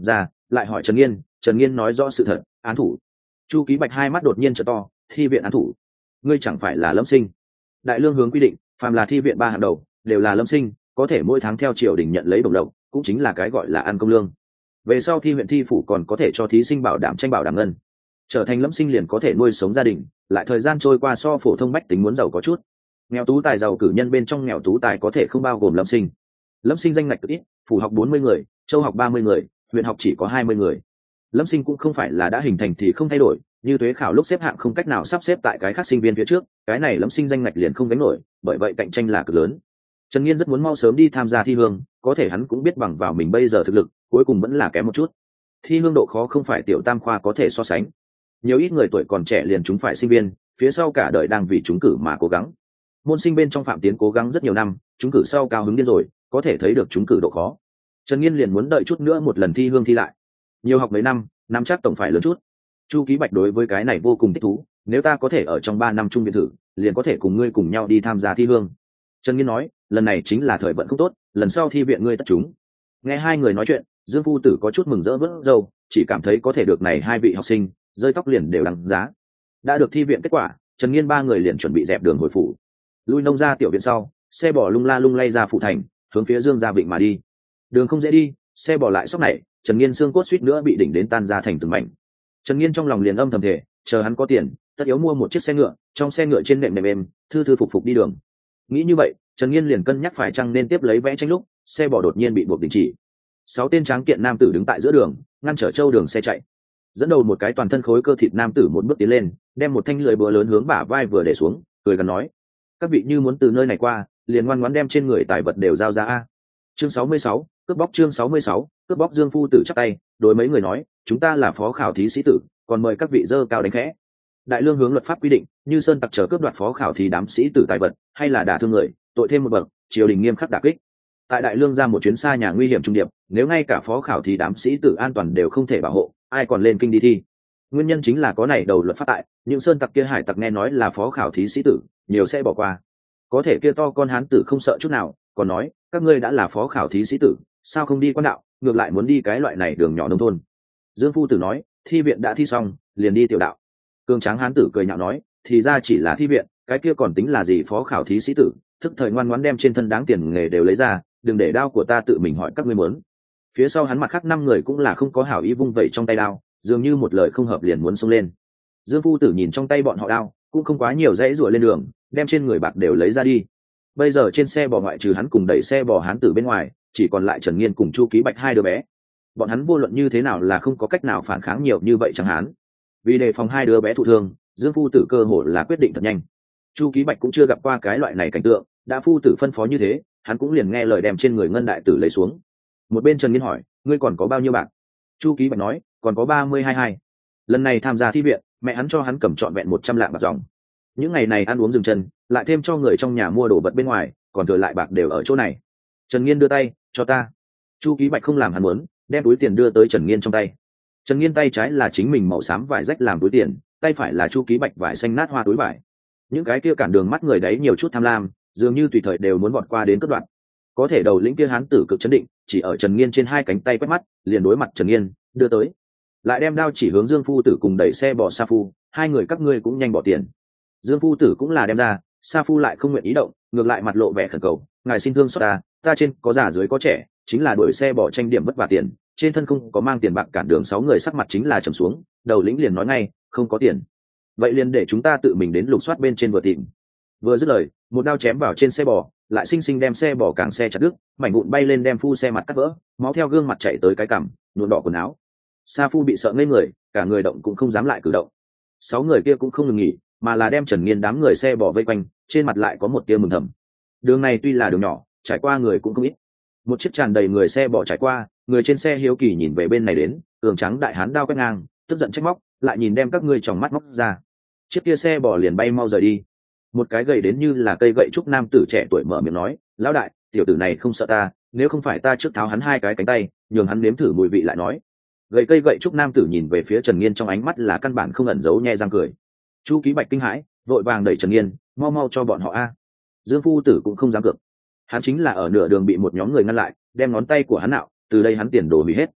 S1: lại hỏi Trần Nghiên. Trần Nghiên nói rõ sự thật. Án thủ. Chu Ký Bạch hai mắt đột nhiên trợ to. Thi viện án thủ? Ngươi chẳng phải là lâm sinh? Đại lương hướng quy định, phàm là thi viện ba hàng đầu đều là lâm sinh, có thể mỗi tháng theo triều đình nhận lấy đồng lộc, cũng chính là cái gọi là ăn công lương. Về sau thi huyện thi phủ còn có thể cho thí sinh bảo đảm tranh bảo đảm ngân, trở thành lâm sinh liền có thể nuôi sống gia đình. Lại thời gian trôi qua so phổ thông bách tính muốn giàu có chút. Nghèo tú tài giàu cử nhân bên trong nghèo tú tài có thể không bao gồm lâm sinh. Lâm sinh danh ngạch cực ít, phủ học bốn mươi người, châu học ba mươi người, huyện học chỉ có hai mươi người. Lâm sinh cũng không phải là đã hình thành thì không thay đổi, như thuế khảo lúc xếp hạng không cách nào sắp xếp tại cái khác sinh viên phía trước, cái này lâm sinh danh ngạch liền không gánh nổi, bởi vậy cạnh tranh là cực lớn. Trần Nghiên rất muốn mau sớm đi tham gia thi hương, có thể hắn cũng biết bằng vào mình bây giờ thực lực, cuối cùng vẫn là kém một chút. Thi hương độ khó không phải tiểu tam khoa có thể so sánh. Nhiều ít người tuổi còn trẻ liền chúng phải sinh viên, phía sau cả đời đang vì trúng cử mà cố gắng. Môn sinh bên trong Phạm Tiến cố gắng rất nhiều năm, trúng cử sau cao hứng điên rồi, có thể thấy được trúng cử độ khó. Trần Nghiên liền muốn đợi chút nữa một lần thi hương thi lại. Nhiều học mấy năm, năm chắc tổng phải lớn chút. Chu Ký Bạch đối với cái này vô cùng thích thú, nếu ta có thể ở trong ba năm trung viện thử, liền có thể cùng ngươi cùng nhau đi tham gia thi hương. Trần Nghiên nói, lần này chính là thời vận không tốt, lần sau thi viện ngươi tất chúng. Nghe hai người nói chuyện, Dương Phu Tử có chút mừng rỡ vỡ râu, chỉ cảm thấy có thể được này hai vị học sinh, rơi tóc liền đều đằng giá. Đã được thi viện kết quả, Trần Nghiên ba người liền chuẩn bị dẹp đường hồi phủ. Lui nông ra tiểu viện sau, xe bò lung la lung lay ra phụ thành, hướng phía Dương gia vịnh mà đi. Đường không dễ đi, xe bò lại sóc này, Trần Nghiên xương cốt suýt nữa bị đỉnh đến tan ra thành từng mảnh. Trần Nghiên trong lòng liền âm thầm thể, chờ hắn có tiền, tất yếu mua một chiếc xe ngựa, trong xe ngựa trên nệm nệm êm, thư thư phục phục đi đường. Nghĩ như vậy, Trần Nghiên liền cân nhắc phải chăng nên tiếp lấy vẽ tranh lúc, xe bò đột nhiên bị buộc đình chỉ. Sáu tên tráng kiện nam tử đứng tại giữa đường, ngăn trở châu đường xe chạy. Dẫn đầu một cái toàn thân khối cơ thịt nam tử một bước tiến lên, đem một thanh lưỡi búa lớn hướng bả vai vừa để xuống, cười gần nói: "Các vị như muốn từ nơi này qua, liền ngoan ngoãn đem trên người tài vật đều giao ra a." Chương sáu mươi sáu, cướp bóc. Chương sáu mươi sáu, cướp bóc. Dương Phu Tử chắp tay, đối mấy người nói: "Chúng ta là phó khảo thí sĩ tử, còn mời các vị dơ cao đánh khẽ." Đại lương hướng luật pháp quy định, như sơn tặc trở cướp đoạt phó khảo thí đám sĩ tử tài vật, hay là đả thương người, tội thêm một bậc, triều đình nghiêm khắc đả kích. Tại đại lương ra một chuyến xa nhà nguy hiểm trung điệp, nếu ngay cả phó khảo thí đám sĩ tử an toàn đều không thể bảo hộ, ai còn lên kinh đi thi? Nguyên nhân chính là có này đầu luật pháp tại, những sơn tặc kia hải tặc nghe nói là phó khảo thí sĩ tử, nhiều sẽ bỏ qua. Có thể kia to con hán tử không sợ chút nào, còn nói: "Các ngươi đã là phó khảo thí sĩ tử, sao không đi quan đạo, ngược lại muốn đi cái loại này đường nhỏ nông thôn?" Dương Phu Tử nói: "Thi viện đã thi xong, liền đi tiểu đạo." Cường tráng hán tử cười nhạo nói: "Thì ra chỉ là thi viện, cái kia còn tính là gì phó khảo thí sĩ tử, thức thời ngoan ngoãn đem trên thân đáng tiền nghề đều lấy ra, đừng để đao của ta tự mình hỏi các ngươi muốn." Phía sau hắn mặt khác năm người cũng là không có hảo ý vung vẩy trong tay đao, dường như một lời không hợp liền muốn xông lên. Dương Phu Tử nhìn trong tay bọn họ đao, cũng không quá nhiều dãy rủa lên đường, đem trên người bạc đều lấy ra đi. Bây giờ trên xe bò ngoại trừ hắn cùng đẩy xe bò hán tử bên ngoài, chỉ còn lại Trần Nghiên cùng Chu Ký Bạch hai đứa bé. Bọn hắn vô luận như thế nào là không có cách nào phản kháng nhiều như vậy chẳng hắn. Vì đề phòng hai đứa bé thụ thương, Dương Phu Tử cơ hội là quyết định thật nhanh. Chu Ký Bạch cũng chưa gặp qua cái loại này cảnh tượng, đã Phu Tử phân phó như thế, hắn cũng liền nghe lời đem trên người ngân đại tử lấy xuống. Một bên Trần Nghiên hỏi: "Ngươi còn có bao nhiêu bạc?" Chu Ký Bạch nói: "Còn có ba mươi hai hai. Lần này tham gia thi viện, mẹ hắn cho hắn cầm trọn vẹn một trăm lạng bạc dòng. Những ngày này ăn uống dừng chân, lại thêm cho người trong nhà mua đồ vật bên ngoài, còn thừa lại bạc đều ở chỗ này." Trần Nghiên đưa tay: "Cho ta." Chu Ký Bạch không làm hắn muốn, đem túi tiền đưa tới Trần Nghiên trong tay. Trần Nghiên tay trái là chính mình màu xám vải rách làm túi tiền, tay phải là Chu Ký Bạch vải xanh nát hoa túi vải. Những cái kia cản đường mắt người đấy nhiều chút tham lam, dường như tùy thời đều muốn vọt qua đến cướp đoạt. Có thể đầu lĩnh kia hán tử cực chấn định, chỉ ở Trần Nghiên trên hai cánh tay quét mắt, liền đối mặt Trần Nghiên, đưa tới. Lại đem đao chỉ hướng Dương Phu Tử cùng đẩy xe bò Sa Phu, hai người các ngươi cũng nhanh bỏ tiền. Dương Phu Tử cũng là đem ra, Sa Phu lại không nguyện ý động, ngược lại mặt lộ vẻ khẩn cầu: "Ngài xin thương xót ta, ta trên có già dưới có trẻ, chính là đuổi xe bỏ tranh điểm vất vả tiền, trên thân không có mang tiền bạc cản đường." Sáu người sắc mặt chính là trầm xuống, đầu lĩnh liền nói ngay: "Không có tiền, vậy liền để chúng ta tự mình đến lục soát bên trên vừa tìm." Vừa dứt lời, một đao chém vào trên xe bò, lại xinh xinh đem xe bò càng xe chặt đứt, mảnh vụn bay lên đem Phu xe mặt cắt vỡ, máu theo gương mặt chảy tới cái cằm, nhuộm đỏ quần áo. Sa Phu bị sợ ngây người, cả người động cũng không dám lại cử động. Sáu người kia cũng không ngừng nghỉ, mà là đem Trần Nghiên đám người xe bò vây quanh, trên mặt lại có một tia mừng thầm. Đường này tuy là đường nhỏ, trải qua người cũng không ít. Một chiếc tràn đầy người xe bò trải qua, người trên xe hiếu kỳ nhìn về bên này đến, tường trắng đại hán đao quét ngang, tức giận trách móc, lại nhìn đem các ngươi tròng mắt móc ra. Chiếc kia xe bò liền bay mau rời đi. Một cái gầy đến như là cây gậy trúc nam tử trẻ tuổi mở miệng nói: "Lão đại, tiểu tử này không sợ ta, nếu không phải ta trước tháo hắn hai cái cánh tay, nhường hắn nếm thử mùi vị lại nói." Gầy cây gậy trúc nam tử nhìn về phía Trần Nghiên trong ánh mắt là căn bản không ẩn giấu nhe răng cười. Chu Ký Bạch kinh hãi, vội vàng đẩy Trần Nghiên: "Mau mau cho bọn họ a." Dương Phu Tử cũng không dám cược, hắn chính là ở nửa đường bị một nhóm người ngăn lại, đem ngón tay của hắn nạo, từ đây hắn tiền đồ hủy hết.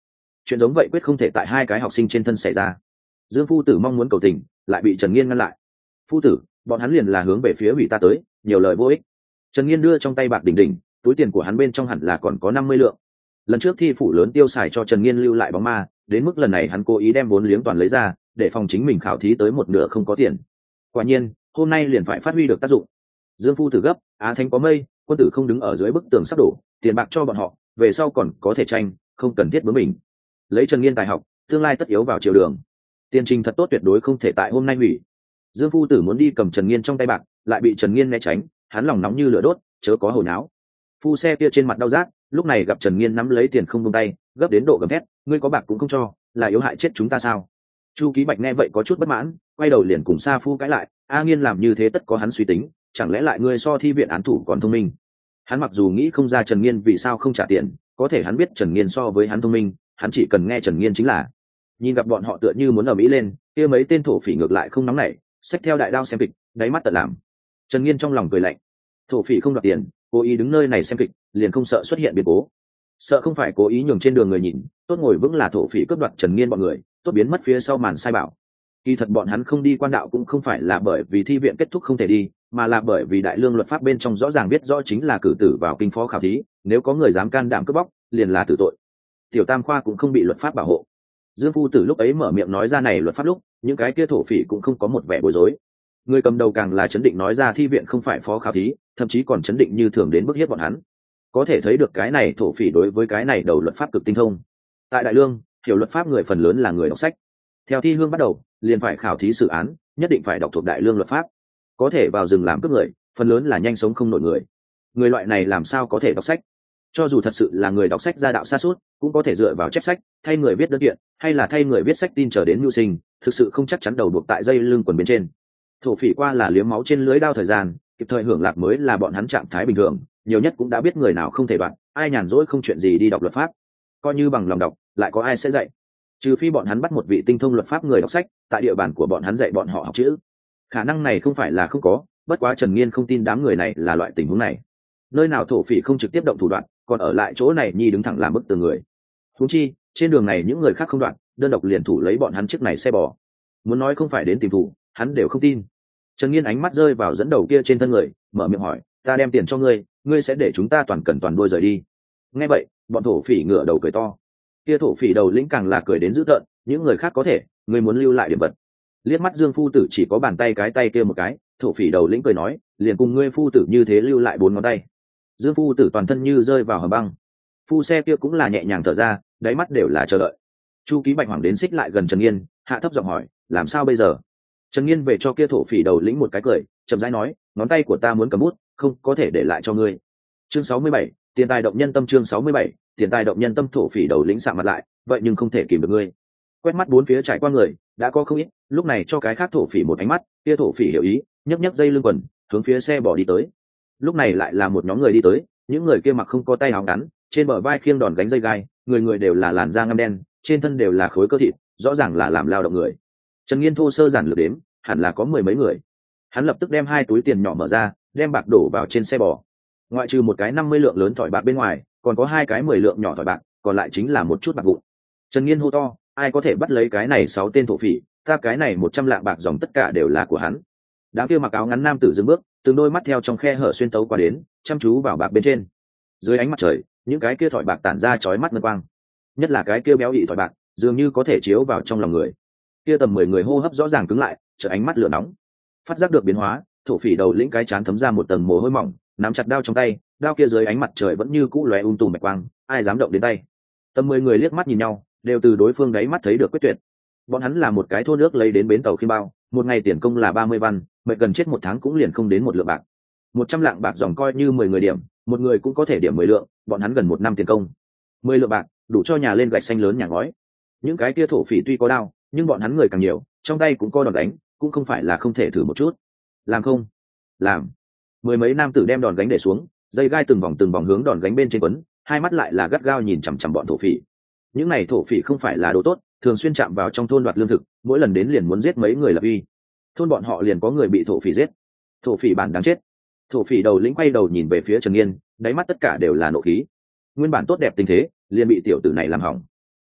S1: chuyện giống vậy quyết không thể tại hai cái học sinh trên thân xảy ra. Dương phu tử mong muốn cầu tình lại bị Trần Nghiên ngăn lại. Phu tử, bọn hắn liền là hướng về phía ủy ta tới, nhiều lời vô ích. Trần Nghiên đưa trong tay bạc đỉnh đỉnh, túi tiền của hắn bên trong hẳn là còn có năm mươi lượng. Lần trước thi phủ lớn tiêu xài cho Trần Nghiên lưu lại bóng ma, đến mức lần này hắn cố ý đem vốn liếng toàn lấy ra để phòng chính mình khảo thí tới một nửa không có tiền. Quả nhiên hôm nay liền phải phát huy được tác dụng. Dương phu tử gấp, á thánh có mây, quân tử không đứng ở dưới bức tường sắp đổ, tiền bạc cho bọn họ, về sau còn có thể tranh, không cần thiết bướng mình. Lấy Trần Nghiên tài học, tương lai tất yếu vào triều đường. Tiền trình thật tốt tuyệt đối không thể tại hôm nay hủy. Dương phu tử muốn đi cầm Trần Nghiên trong tay bạc, lại bị Trần Nghiên né tránh, hắn lòng nóng như lửa đốt, chớ có hồi náo. Phu xe kia trên mặt đau rát, lúc này gặp Trần Nghiên nắm lấy tiền không buông tay, gấp đến độ gầm thét, ngươi có bạc cũng không cho, là yếu hại chết chúng ta sao? Chu Ký Bạch nghe vậy có chút bất mãn, quay đầu liền cùng Sa Phu cãi lại, A Nghiên làm như thế tất có hắn suy tính, chẳng lẽ lại ngươi so thi viện án thủ còn thông minh? Hắn mặc dù nghĩ không ra Trần Nghiên vì sao không trả tiền, có thể hắn biết Trần Nghiên so với hắn thông minh, hắn chỉ cần nghe Trần Nghiên chính là. Nhìn gặp bọn họ tựa như muốn ở mỹ lên, kia mấy tên thổ phỉ ngược lại không nóng nảy, xách theo đại đao xem kịch, đáy mắt tận làm. Trần Nghiên trong lòng cười lạnh, thổ phỉ không đoạt tiền, cố ý đứng nơi này xem kịch, liền không sợ xuất hiện biến cố. Sợ không phải cố ý nhường trên đường người nhìn, tốt ngồi vững là thổ phỉ cướp đoạt Trần Nghiên bọn người, tốt biến mất phía sau màn sai bảo. Kỳ thật bọn hắn không đi quan đạo cũng không phải là bởi vì thi viện kết thúc không thể đi, mà là bởi vì đại lương luật pháp bên trong rõ ràng biết rõ chính là cử tử vào kinh phó khảo thí, nếu có người dám can đảm cướp bóc, liền là tử tội. Tiểu Tam khoa cũng không bị luật pháp bảo hộ. Dương phu tử lúc ấy mở miệng nói ra này luật pháp lúc, những cái kia thổ phỉ cũng không có một vẻ bối rối. Người cầm đầu càng là chấn định nói ra thi viện không phải phó khảo thí, thậm chí còn chấn định như thường đến bức hiếp bọn hắn. Có thể thấy được cái này thổ phỉ đối với cái này đầu luật pháp cực tinh thông. Tại đại lương, hiểu luật pháp người phần lớn là người đọc sách. Theo thi hương bắt đầu, liền phải khảo thí xử án, nhất định phải đọc thuộc đại lương luật pháp. Có thể vào rừng làm cướp người, phần lớn là nhanh sống không nổi người. Người loại này làm sao có thể đọc sách? Cho dù thật sự là người đọc sách gia đạo xa suốt, cũng có thể dựa vào chép sách, thay người viết đơn kiện, hay là thay người viết sách tin chờ đến mưu sinh, thực sự không chắc chắn đầu buộc tại dây lưng quần bên trên. Thổ phỉ qua là liếm máu trên lưới đao thời gian, kịp thời hưởng lạc mới là bọn hắn trạng thái bình thường, nhiều nhất cũng đã biết người nào không thể đoạn, ai nhàn rỗi không chuyện gì đi đọc luật pháp. Coi như bằng lòng đọc, lại có ai sẽ dạy? Trừ phi bọn hắn bắt một vị tinh thông luật pháp người đọc sách, tại địa bàn của bọn hắn dạy bọn họ học chữ. Khả năng này không phải là không có, bất quá Trần Nghiên không tin đám người này là loại tình huống này. Nơi nào thổ phỉ không trực tiếp động thủ đoạn, còn ở lại chỗ này nhi đứng thẳng làm bức tường người. Huống chi, trên đường này những người khác không đoạn, đơn độc liền thủ lấy bọn hắn chiếc này xe bò. Muốn nói không phải đến tìm thủ, hắn đều không tin. Trần Nghiên ánh mắt rơi vào dẫn đầu kia trên thân người, mở miệng hỏi, ta đem tiền cho ngươi, ngươi sẽ để chúng ta toàn cẩn toàn đuôi rời đi. Nghe vậy, bọn thổ phỉ ngửa đầu cười to. Kia thổ phỉ đầu lĩnh càng là cười đến dữ tợn, những người khác có thể, ngươi muốn lưu lại điểm vật. Liếc mắt Dương phu tử chỉ có bàn tay cái tay kia một cái, thổ phỉ đầu lĩnh cười nói, liền cùng ngươi phu tử như thế lưu lại bốn ngón tay. Dương phu tử toàn thân như rơi vào hầm băng. Phu xe kia cũng là nhẹ nhàng thở ra, đáy mắt đều là chờ đợi. Chu Ký Bạch hoảng đến xích lại gần Trần Nghiên, hạ thấp giọng hỏi, làm sao bây giờ? Trần Nghiên về cho kia thổ phỉ đầu lĩnh một cái cười, chậm rãi nói, ngón tay của ta muốn cầm bút, không có thể để lại cho ngươi. Chương sáu mươi bảy, tiền tài động nhân tâm. Chương sáu mươi bảy, tiền tài động nhân tâm. Thổ phỉ đầu lĩnh sạm mặt lại, vậy nhưng không thể kìm được ngươi. Quét mắt bốn phía trải qua người, đã có không ít, lúc này cho cái khác thổ phỉ một ánh mắt, kia thổ phỉ hiểu ý, nhấc nhấc dây lưng quần, hướng phía xe bỏ đi tới. Lúc này lại là một nhóm người đi tới, những người kia mặc không có tay áo ngắn, trên bờ vai khiêng đòn gánh dây gai, người người đều là làn da ngăm đen, trên thân đều là khối cơ thịt, rõ ràng là làm lao động người. Trần Nghiên thô sơ giản lược đếm, hẳn là có mười mấy người. Hắn lập tức đem hai túi tiền nhỏ mở ra, đem bạc đổ vào trên xe bò. Ngoại trừ một cái năm mươi lượng lớn thỏi bạc bên ngoài, còn có hai cái mười lượng nhỏ thỏi bạc, còn lại chính là một chút bạc vụn. Trần Nghiên hô to, ai có thể bắt lấy cái này sáu tên thổ phỉ, ta cái này một trăm lạng bạc dòng tất cả đều là của hắn. Đám kia mặc áo ngắn nam tử dừng bước, từng đôi mắt theo trong khe hở xuyên tấu qua đến, chăm chú vào bạc bên trên. Dưới ánh mặt trời, những cái kia thỏi bạc tản ra chói mắt ngân quang. Nhất là cái kia béo ị thỏi bạc, dường như có thể chiếu vào trong lòng người. Kia tầm mười người hô hấp rõ ràng cứng lại, trở ánh mắt lửa nóng. Phát giác được biến hóa, thổ phỉ đầu lĩnh cái chán thấm ra một tầng mồ hôi mỏng, nắm chặt đao trong tay, đao kia dưới ánh mặt trời vẫn như cũ lóe um tùm bạch quang, ai dám động đến tay. Tầm mười người liếc mắt nhìn nhau, đều từ đối phương đáy mắt thấy được quyết tuyệt. Bọn hắn là một cái thôn nước lấy đến bến tàu Khiêm Bao, một ngày tiền công là ba mươi văn, mệt gần chết một tháng cũng liền không đến một lượng bạc. Một trăm lạng bạc dòng coi như mười người điểm, một người cũng có thể điểm mười lượng, bọn hắn gần một năm tiền công. Mười lượng bạc, đủ cho nhà lên gạch xanh lớn nhà ngói. Những cái kia thổ phỉ tuy có đao, nhưng bọn hắn người càng nhiều, trong tay cũng có đòn đánh, cũng không phải là không thể thử một chút. Làm không? Làm. Mười mấy nam tử đem đòn gánh để xuống, dây gai từng vòng từng vòng hướng đòn gánh bên trên quấn, hai mắt lại là gắt gao nhìn chằm chằm bọn thổ phỉ. Những này thổ phỉ không phải là đồ tốt, thường xuyên chạm vào trong thôn đoạt lương thực, mỗi lần đến liền muốn giết mấy người lập uy. Thôn bọn họ liền có người bị thổ phỉ giết. Thổ phỉ bản đáng chết. Thổ phỉ đầu lĩnh quay đầu nhìn về phía Trần Nghiên, đáy mắt tất cả đều là nộ khí. Nguyên bản tốt đẹp tình thế, liền bị tiểu tử này làm hỏng.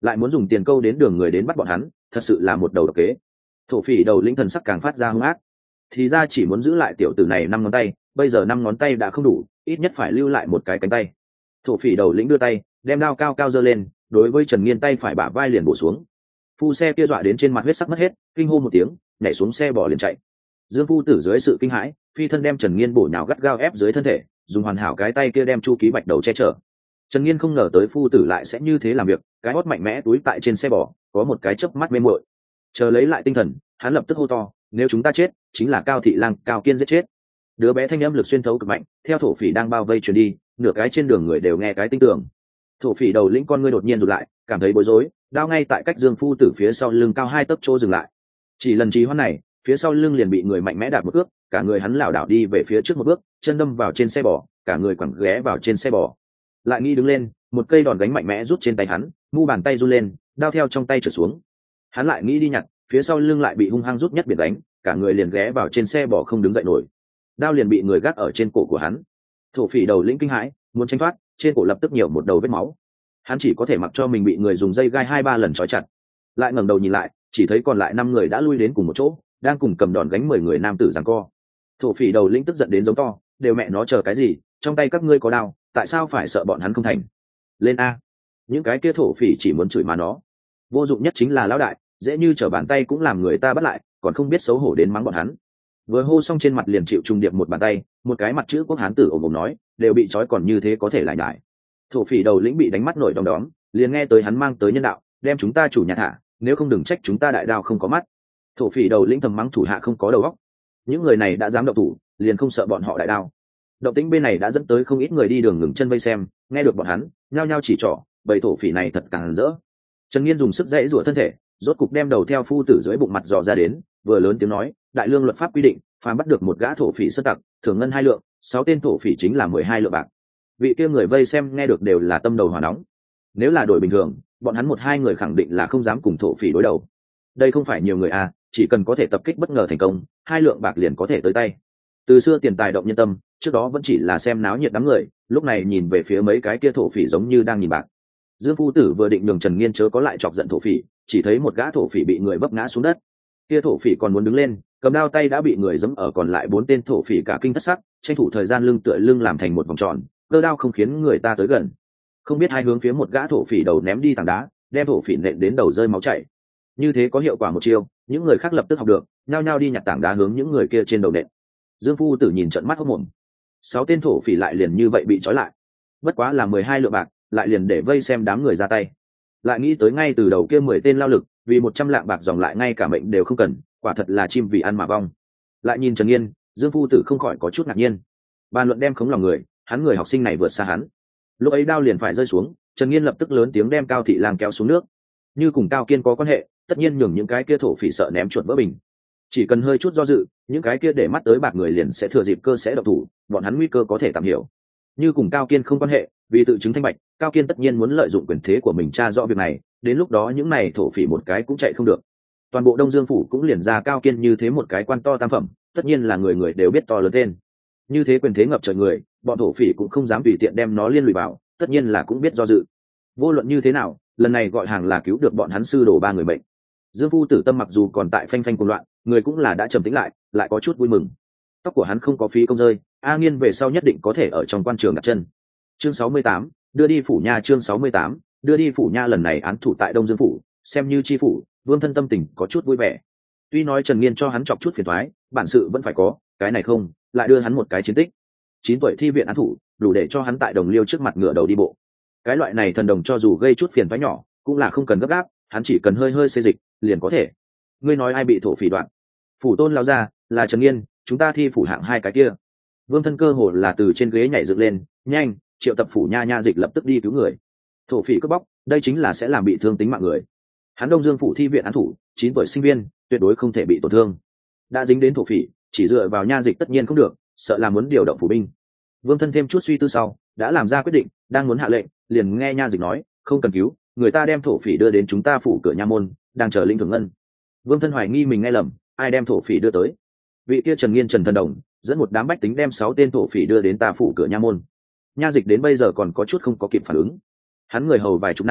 S1: lại muốn dùng tiền câu đến đường người đến bắt bọn hắn, thật sự là một đầu độc kế. Thổ phỉ đầu lĩnh thần sắc càng phát ra hung ác, thì ra chỉ muốn giữ lại tiểu tử này năm ngón tay, bây giờ năm ngón tay đã không đủ, ít nhất phải lưu lại một cái cánh tay. Thổ phỉ đầu lĩnh đưa tay, đem đao cao cao giơ lên, đối với Trần Nghiên tay phải bả vai liền bổ xuống. Phu xe kia dọa đến trên mặt huyết sắc mất hết, kinh hô một tiếng, nhảy xuống xe bỏ liền chạy. Dương phu tử dưới sự kinh hãi, phi thân đem Trần Nghiên bổ nhào gắt gao ép dưới thân thể, dùng hoàn hảo cái tay kia đem Chu Ký Bạch đầu che chở. Trần Nghiên không ngờ tới phu tử lại sẽ như thế làm việc, cái hót mạnh mẽ túi tại trên xe bò, có một cái chớp mắt mê muội. Chờ lấy lại tinh thần, hắn lập tức hô to, nếu chúng ta chết, chính là Cao Thị Lang, Cao Kiên giết chết. Đứa bé thanh âm lực xuyên thấu cực mạnh, theo thổ phỉ đang bao vây truyền đi, nửa cái trên đường người đều nghe cái tinh tường. Thổ phỉ đầu lĩnh con ngươi đột nhiên rụt lại, cảm thấy bối rối, đao ngay tại cách Dương phu tử phía sau lưng cao hai tấc chỗ dừng lại. Chỉ lần trì hoãn này, phía sau lưng liền bị người mạnh mẽ đạp một cước, cả người hắn lảo đảo đi về phía trước một bước, chân đâm vào trên xe bò, cả người quẳng ghé vào trên xe bò. Lại nghĩ đứng lên, một cây đòn gánh mạnh mẽ rút trên tay hắn, mu bàn tay run lên, đao theo trong tay trượt xuống. Hắn lại nghĩ đi nhặt, phía sau lưng lại bị hung hăng rút nhất biệt đánh, cả người liền ghé vào trên xe bò không đứng dậy nổi. Đao liền bị người gác ở trên cổ của hắn. Thổ phỉ đầu lĩnh kinh hãi, muốn tránh thoát, trên cổ lập tức nhiều một đầu vết máu. Hắn chỉ có thể mặc cho mình bị người dùng dây gai hai ba lần trói chặt. Lại ngẩng đầu nhìn lại, chỉ thấy còn lại năm người đã lui đến cùng một chỗ, đang cùng cầm đòn gánh mười người nam tử giằng co. Thổ phỉ đầu lĩnh tức giận đến giống to, đều mẹ nó chờ cái gì, trong tay các ngươi có đao, tại sao phải sợ bọn hắn không thành? Lên a! Những cái kia thổ phỉ chỉ muốn chửi mà nó. Vô dụng nhất chính là lão đại, dễ như trở bàn tay cũng làm người ta bắt lại, còn không biết xấu hổ đến mắng bọn hắn. Vừa hô xong trên mặt liền chịu trùng điệp một bàn tay, một cái mặt chữ quốc hán tử ồm ồm nói, đều bị trói còn như thế có thể lại nhải. Thổ phỉ đầu lĩnh bị đánh mắt nổi đom đóm, liền nghe tới hắn mang tới nhân đạo, đem chúng ta chủ nhà thả, nếu không đừng trách chúng ta đại đao không có mắt. Thổ phỉ đầu lĩnh thầm mắng thủ hạ không có đầu óc. Những người này đã dám động thủ, liền không sợ bọn họ đại đao. Động tĩnh bên này đã dẫn tới không ít người đi đường ngừng chân vây xem, nghe được bọn hắn nhao nhao chỉ trỏ, bầy thổ phỉ này thật càng rỡ. Trần Nghiên dùng sức dãy rủa thân thể, rốt cục đem đầu theo phu tử dưới bụng mặt dò ra đến, vừa lớn tiếng nói, đại lương luật pháp quy định, phàm bắt được một gã thổ phỉ sơn tặc, thưởng ngân hai lượng, sáu tên thổ phỉ chính là mười hai lượng bạc. Vị kia người vây xem nghe được đều là tâm đầu hỏa nóng. Nếu là đội bình thường, bọn hắn một hai người khẳng định là không dám cùng thổ phỉ đối đầu. Đây không phải nhiều người à, chỉ cần có thể tập kích bất ngờ thành công, hai lượng bạc liền có thể tới tay. Từ xưa tiền tài động nhân tâm, trước đó vẫn chỉ là xem náo nhiệt đám người, lúc này nhìn về phía mấy cái kia thổ phỉ giống như đang nhìn bạc. Dương phu tử vừa định nhường Trần Nghiên chớ có lại chọc giận thổ phỉ, chỉ thấy một gã thổ phỉ bị người vấp ngã xuống đất. Kia thổ phỉ còn muốn đứng lên, cầm đao tay đã bị người giẫm ở, còn lại bốn tên thổ phỉ cả kinh thất sắc, tranh thủ thời gian lưng tựa lưng làm thành một vòng tròn, cơ đao không khiến người ta tới gần. Không biết hai hướng phía một gã thổ phỉ đầu ném đi tảng đá, đem thổ phỉ nện đến đầu rơi máu chảy. Như thế có hiệu quả một chiêu, những người khác lập tức học được, nhao nhao đi nhặt tảng đá hướng những người kia trên đầu nện. Dương phu tử nhìn trận mắt hốt mồm. Sáu tên thổ phỉ lại liền như vậy bị trói lại. Bất quá là mười hai lượng bạc, lại liền để vây xem đám người ra tay. Lại nghĩ tới ngay từ đầu kia mười tên lao lực, vì một trăm lạng bạc dòng lại ngay cả mệnh đều không cần, quả thật là chim vì ăn mà vong. Lại nhìn Trần Nghiên, Dương phu tử không khỏi có chút ngạc nhiên. Bàn luận đem khống lòng người, hắn người học sinh này vượt xa hắn. Lúc ấy đao liền phải rơi xuống, Trần Nghiên lập tức lớn tiếng đem Cao Thị Lang kéo xuống nước. Như cùng Cao Kiên có quan hệ, tất nhiên nhường những cái kia thổ phỉ sợ ném chuột vỡ bình. Chỉ cần hơi chút do dự, những cái kia để mắt tới bạc người liền sẽ thừa dịp cơ sẽ độc thủ, bọn hắn nguy cơ có thể tạm hiểu. Như cùng Cao Kiên không quan hệ, vì tự chứng thanh bạch, Cao Kiên tất nhiên muốn lợi dụng quyền thế của mình tra rõ việc này, đến lúc đó những này thổ phỉ một cái cũng chạy không được. Toàn bộ Đông Dương phủ cũng liền ra Cao Kiên như thế một cái quan to tam phẩm, tất nhiên là người người đều biết to lớn tên. Như thế quyền thế ngập trời người, bọn thổ phỉ cũng không dám tùy tiện đem nó liên lụy vào, tất nhiên là cũng biết do dự. Vô luận như thế nào, lần này gọi hàng là cứu được bọn hắn sư đổ ba người bệnh. Dương phu tử tâm mặc dù còn tại phanh phanh cuồng loạn, người cũng là đã trầm tĩnh lại, lại có chút vui mừng. Tóc của hắn không có phí công rơi, A Nghiên về sau nhất định có thể ở trong quan trường đặt chân. Chương sáu mươi tám, đưa đi phủ nha. Chương sáu mươi tám, đưa đi phủ nha. Lần này án thủ tại Đông Dương phủ, xem như chi phủ, Vương thân tâm tình có chút vui vẻ. Tuy nói Trần Nghiên cho hắn chọc chút phiền toái, bản sự vẫn phải có, cái này không, lại đưa hắn một cái chiến tích. Chín tuổi thi viện án thủ, đủ để cho hắn tại đồng liêu trước mặt ngựa đầu đi bộ. Cái loại này thần đồng cho dù gây chút phiền toái nhỏ, cũng là không cần gấp gáp, hắn chỉ cần hơi hơi xê dịch, liền có thể. Ngươi nói ai bị thổ phỉ đoạn? Phủ Tôn lao ra, là Trần Nghiên, chúng ta thi phủ hạng hai cái kia. Vương thân cơ hồ là từ trên ghế nhảy dựng lên, nhanh, triệu tập phủ nha nha dịch lập tức đi cứu người. Thổ phỉ cướp bóc, đây chính là sẽ làm bị thương tính mạng người. Hắn Đông Dương phủ thi viện án thủ, chín tuổi sinh viên, tuyệt đối không thể bị tổn thương. Đã dính đến thổ phỉ, chỉ dựa vào nha dịch tất nhiên không được, sợ là muốn điều động phủ binh. Vương thân thêm chút suy tư sau, đã làm ra quyết định, đang muốn hạ lệnh, liền nghe nha dịch nói, không cần cứu, người ta đem thổ phỉ đưa đến chúng ta phủ cửa nha môn, đang chờ lĩnh thưởng ngân. Vương thân hoài nghi mình nghe lầm, ai đem thổ phỉ đưa tới? Vị kia Trần Nghiên Trần Thần Đồng dẫn một đám bách tính đem sáu tên thổ phỉ đưa đến ta phủ cửa nha môn. Nha dịch đến bây giờ còn có chút không có kịp phản ứng. Hắn người hầu vài chục năm,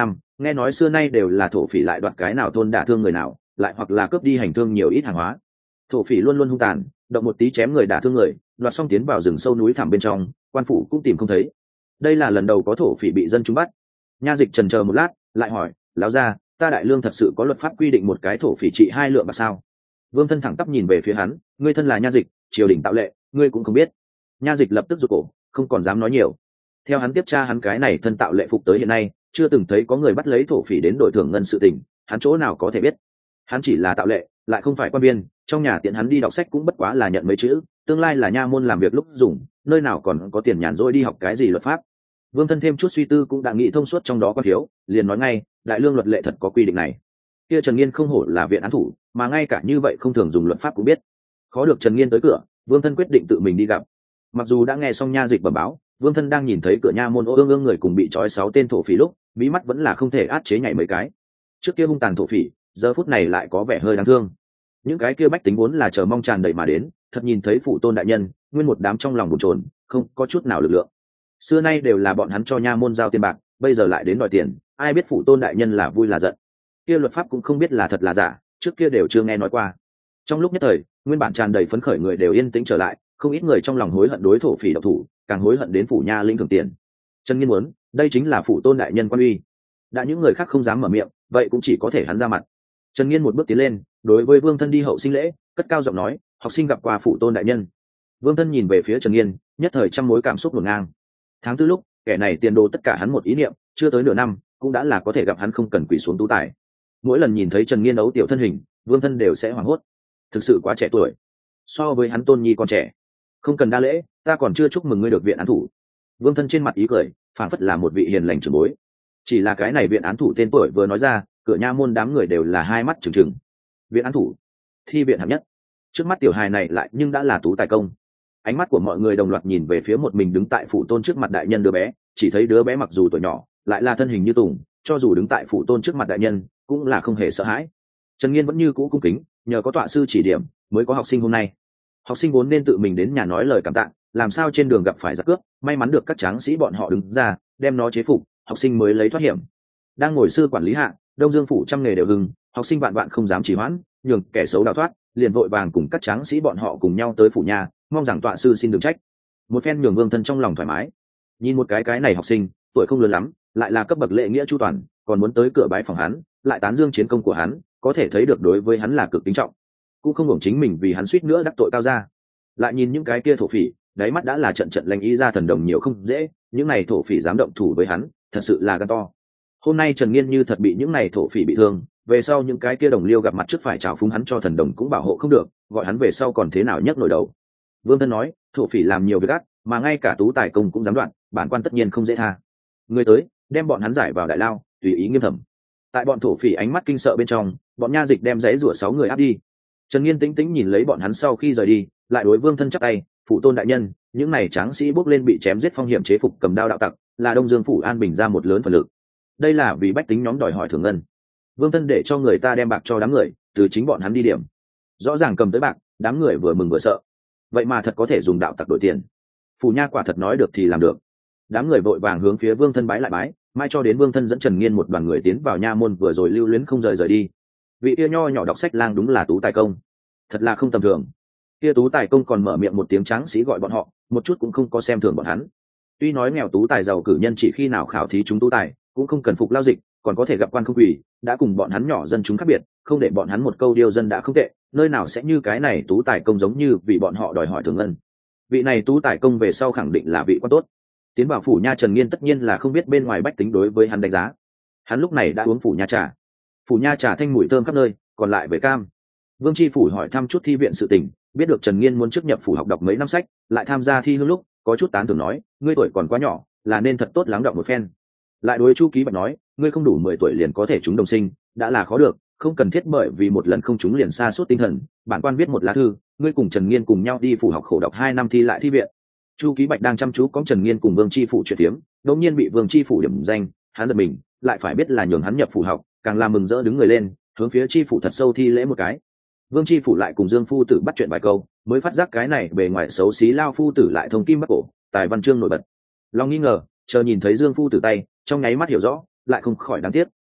S1: nghe nói xưa nay đều là thổ phỉ lại đoạt cái nào thôn đả thương người nào, lại hoặc là cướp đi hành thương nhiều ít hàng hóa. Thổ phỉ luôn luôn hung tàn, động một tí chém người đả thương người, đoạt xong tiến vào rừng sâu núi thẳm bên trong, quan phủ cũng tìm không thấy. Đây là lần đầu có thổ phỉ bị dân chúng bắt. Nha Dịch chần chờ một lát, lại hỏi, lão gia, ta đại lương thật sự có luật pháp quy định một cái thổ phỉ trị hai lượng bạc sao? Vương Thân thẳng tắp nhìn về phía hắn, ngươi thân là Nha Dịch, triều đình tạo lệ, ngươi cũng không biết. Nha Dịch lập tức rụt cổ, không còn dám nói nhiều. Theo hắn tiếp tra hắn cái này thân tạo lệ phục tới hiện nay, chưa từng thấy có người bắt lấy thổ phỉ đến đổi thưởng ngân sự tình, hắn chỗ nào có thể biết. Hắn chỉ là tạo lệ, lại không phải quan viên, trong nhà tiện hắn đi đọc sách cũng bất quá là nhận mấy chữ, tương lai là nha môn làm việc lúc dùng, nơi nào còn có tiền nhàn rỗi đi học cái gì luật pháp. Vương Thân thêm chút suy tư cũng đã nghĩ thông suốt trong đó có thiếu, liền nói ngay, đại lương luật lệ thật có quy định này. Kia Trần Nghiên không hổ là viện án thủ, mà ngay cả như vậy không thường dùng luật pháp cũng biết. Khó được Trần Nghiên tới cửa, Vương Thân quyết định tự mình đi gặp. Mặc dù đã nghe xong Nha Dịch bẩm báo, Vương Thân đang nhìn thấy cửa nha môn ô ương ương người cùng bị trói sáu tên thổ phỉ lúc, mí mắt vẫn là không thể át chế nhảy mấy cái. Trước kia hung tàn thổ phỉ, giờ phút này lại có vẻ hơi đáng thương. Những cái kia bách tính vốn là chờ mong tràn đầy mà đến, thật nhìn thấy phụ tôn đại nhân, nguyên một đám trong lòng bồn chồn, không có chút nào lực lượng. Xưa nay đều là bọn hắn cho nha môn giao tiền bạc, bây giờ lại đến đòi tiền, ai biết phụ tôn đại nhân là vui là giận. Kia luật pháp cũng không biết là thật là giả, trước kia đều chưa nghe nói qua. Trong lúc nhất thời, nguyên bản tràn đầy phấn khởi người đều yên tĩnh trở lại, không ít người trong lòng hối hận đối thổ phỉ độc thủ, càng hối hận đến phủ nha lĩnh thưởng tiền. Trần Nghiên muốn, đây chính là phụ tôn đại nhân quan uy. Đã những người khác không dám mở miệng, vậy cũng chỉ có thể hắn ra mặt. Trần Nghiên một bước tiến lên, đối với Vương Thân đi hậu sinh lễ, cất cao giọng nói, học sinh gặp qua phụ tôn đại nhân. Vương Thân nhìn về phía Trần Nghiên, nhất thời trăm mối cảm xúc ngổn ngang. Tháng tư lúc, kẻ này tiền đồ tất cả hắn một ý niệm, chưa tới nửa năm, cũng đã là có thể gặp hắn không cần quỳ xuống tú tài. Mỗi lần nhìn thấy Trần Nghiên ấu tiểu thân hình, Vương Thân đều sẽ hoảng hốt. Thực sự quá trẻ tuổi, so với hắn tôn nhi còn trẻ. Không cần đa lễ, ta còn chưa chúc mừng ngươi được viện án thủ. Vương Thân trên mặt ý cười, phảng phất là một vị hiền lành trưởng bối. Chỉ là cái này viện án thủ tên tuổi vừa nói ra, cửa nha môn đám người đều là hai mắt trừng trừng. Viện án thủ, thi viện hạng nhất. Trước mắt tiểu hài này lại nhưng đã là tú tài công. Ánh mắt của mọi người đồng loạt nhìn về phía một mình đứng tại phụ tôn trước mặt đại nhân đứa bé, chỉ thấy đứa bé mặc dù tuổi nhỏ, lại là thân hình như tùng, cho dù đứng tại phụ tôn trước mặt đại nhân, cũng là không hề sợ hãi. Trần Nghiên vẫn như cũ cung kính, nhờ có tọa sư chỉ điểm, mới có học sinh hôm nay. Học sinh vốn nên tự mình đến nhà nói lời cảm tạ, làm sao trên đường gặp phải giặc cướp, may mắn được các tráng sĩ bọn họ đứng ra, đem nó chế phục, học sinh mới lấy thoát hiểm. Đang ngồi sư quản lý hạ, Đông Dương phủ trăm nghề đều hưng, học sinh vạn vạn không dám trì hoãn, nhường kẻ xấu đào thoát, liền vội vàng cùng các tráng sĩ bọn họ cùng nhau tới phủ nhà, mong rằng tọa sư xin đừng trách. Một phen nhường Vương Thân trong lòng thoải mái. Nhìn một cái cái này học sinh, tuổi không lớn lắm, lại là cấp bậc lễ nghĩa chu toàn, còn muốn tới cửa bái phòng hắn, lại tán dương chiến công của hắn, có thể thấy được đối với hắn là cực kính trọng. Cũng không hưởng chính mình vì hắn suýt nữa đắc tội cao ra. Lại nhìn những cái kia thổ phỉ, đáy mắt đã là trận trận lành ý ra thần đồng nhiều không dễ, những này thổ phỉ dám động thủ với hắn, thật sự là gan to. Hôm nay Trần Nghiên như thật bị những này thổ phỉ bị thương, về sau những cái kia đồng liêu gặp mặt trước phải chào phúng hắn cho thần đồng cũng bảo hộ không được, gọi hắn về sau còn thế nào nhấc nổi đầu. Vương Thân nói, thổ phỉ làm nhiều việc ác, mà ngay cả tú tài công cũng dám đoạn, bản quan tất nhiên không dễ tha. Người tới, đem bọn hắn giải vào đại lao, tùy ý nghiêm thẩm. Tại bọn thổ phỉ ánh mắt kinh sợ bên trong, bọn nha dịch đem giấy rủa sáu người áp đi. Trần Nghiên tĩnh tĩnh nhìn lấy bọn hắn sau khi rời đi, lại đối Vương Thân chắp tay, phụ tôn đại nhân, những này tráng sĩ bước lên bị chém giết phong hiểm chế phục cầm đao đạo tặc, là Đông Dương phủ an bình ra một lớn phần lực. Đây là vì bách tính nhóm đòi hỏi thưởng ngân. Vương Thân để cho người ta đem bạc cho đám người, từ chính bọn hắn đi điểm. Rõ ràng cầm tới bạc, đám người vừa mừng vừa sợ. Vậy mà thật có thể dùng đạo tặc đổi tiền. Phủ nha quả thật nói được thì làm được. Đám người vội vàng hướng phía Vương Thân bái lại bái, mai cho đến Vương Thân dẫn Trần Nghiên một đoàn người tiến vào nha môn vừa rồi lưu luyến không rời rời đi. Vị kia nho nhỏ đọc sách lang đúng là tú tài công, thật là không tầm thường. Kia tú tài công còn mở miệng một tiếng tráng sĩ gọi bọn họ, một chút cũng không có xem thường bọn hắn. Tuy nói nghèo tú tài giàu cử nhân chỉ khi nào khảo thí chúng tú tài, cũng không cần phục lao dịch, còn có thể gặp quan không quỷ, đã cùng bọn hắn nhỏ dân chúng khác biệt, không để bọn hắn một câu điêu dân đã không tệ, nơi nào sẽ như cái này tú tài công giống như vì bọn họ đòi hỏi thưởng ngân. Vị này tú tài công về sau khẳng định là vị quan tốt. Tiến vào phủ nha Trần Nghiên tất nhiên là không biết bên ngoài bách tính đối với hắn đánh giá. Hắn lúc này đã uống phủ nha trà. Phủ nha trà thanh mùi thơm khắp nơi, còn lại với cam. Vương Tri phủ hỏi thăm chút thi viện sự tình, biết được Trần Nghiên muốn trước nhập phủ học đọc mấy năm sách, lại tham gia thi hương lúc, có chút tán thưởng nói, ngươi tuổi còn quá nhỏ, là nên thật tốt lắng đọng một phen. Lại đối Chu Ký Bạch nói, ngươi không đủ mười tuổi liền có thể trúng đồng sinh, đã là khó được, không cần thiết bởi vì một lần không trúng liền sa sút tinh thần. Bản quan viết một lá thư, ngươi cùng Trần Nghiên cùng nhau đi phủ học khổ đọc hai năm thi lại thi viện. Chu Ký Bạch đang chăm chú cõng Trần Nghiên cùng Vương Tri phủ chuyện tiếm, đột nhiên bị Vương Tri phủ điểm danh, hắn giật mình, lại phải biết là nhường hắn nhập phủ học, càng làm mừng rỡ đứng người lên, hướng phía Tri phủ thật sâu thi lễ một cái. Vương Tri phủ lại cùng Dương phu tử bắt chuyện vài câu, mới phát giác cái này bề ngoài xấu xí lao phu tử lại thông kim bắc cổ, tài văn chương nổi bật. Long nghi ngờ, chờ nhìn thấy Dương phu tử tay, trong nháy mắt hiểu rõ, lại không khỏi đáng tiếc.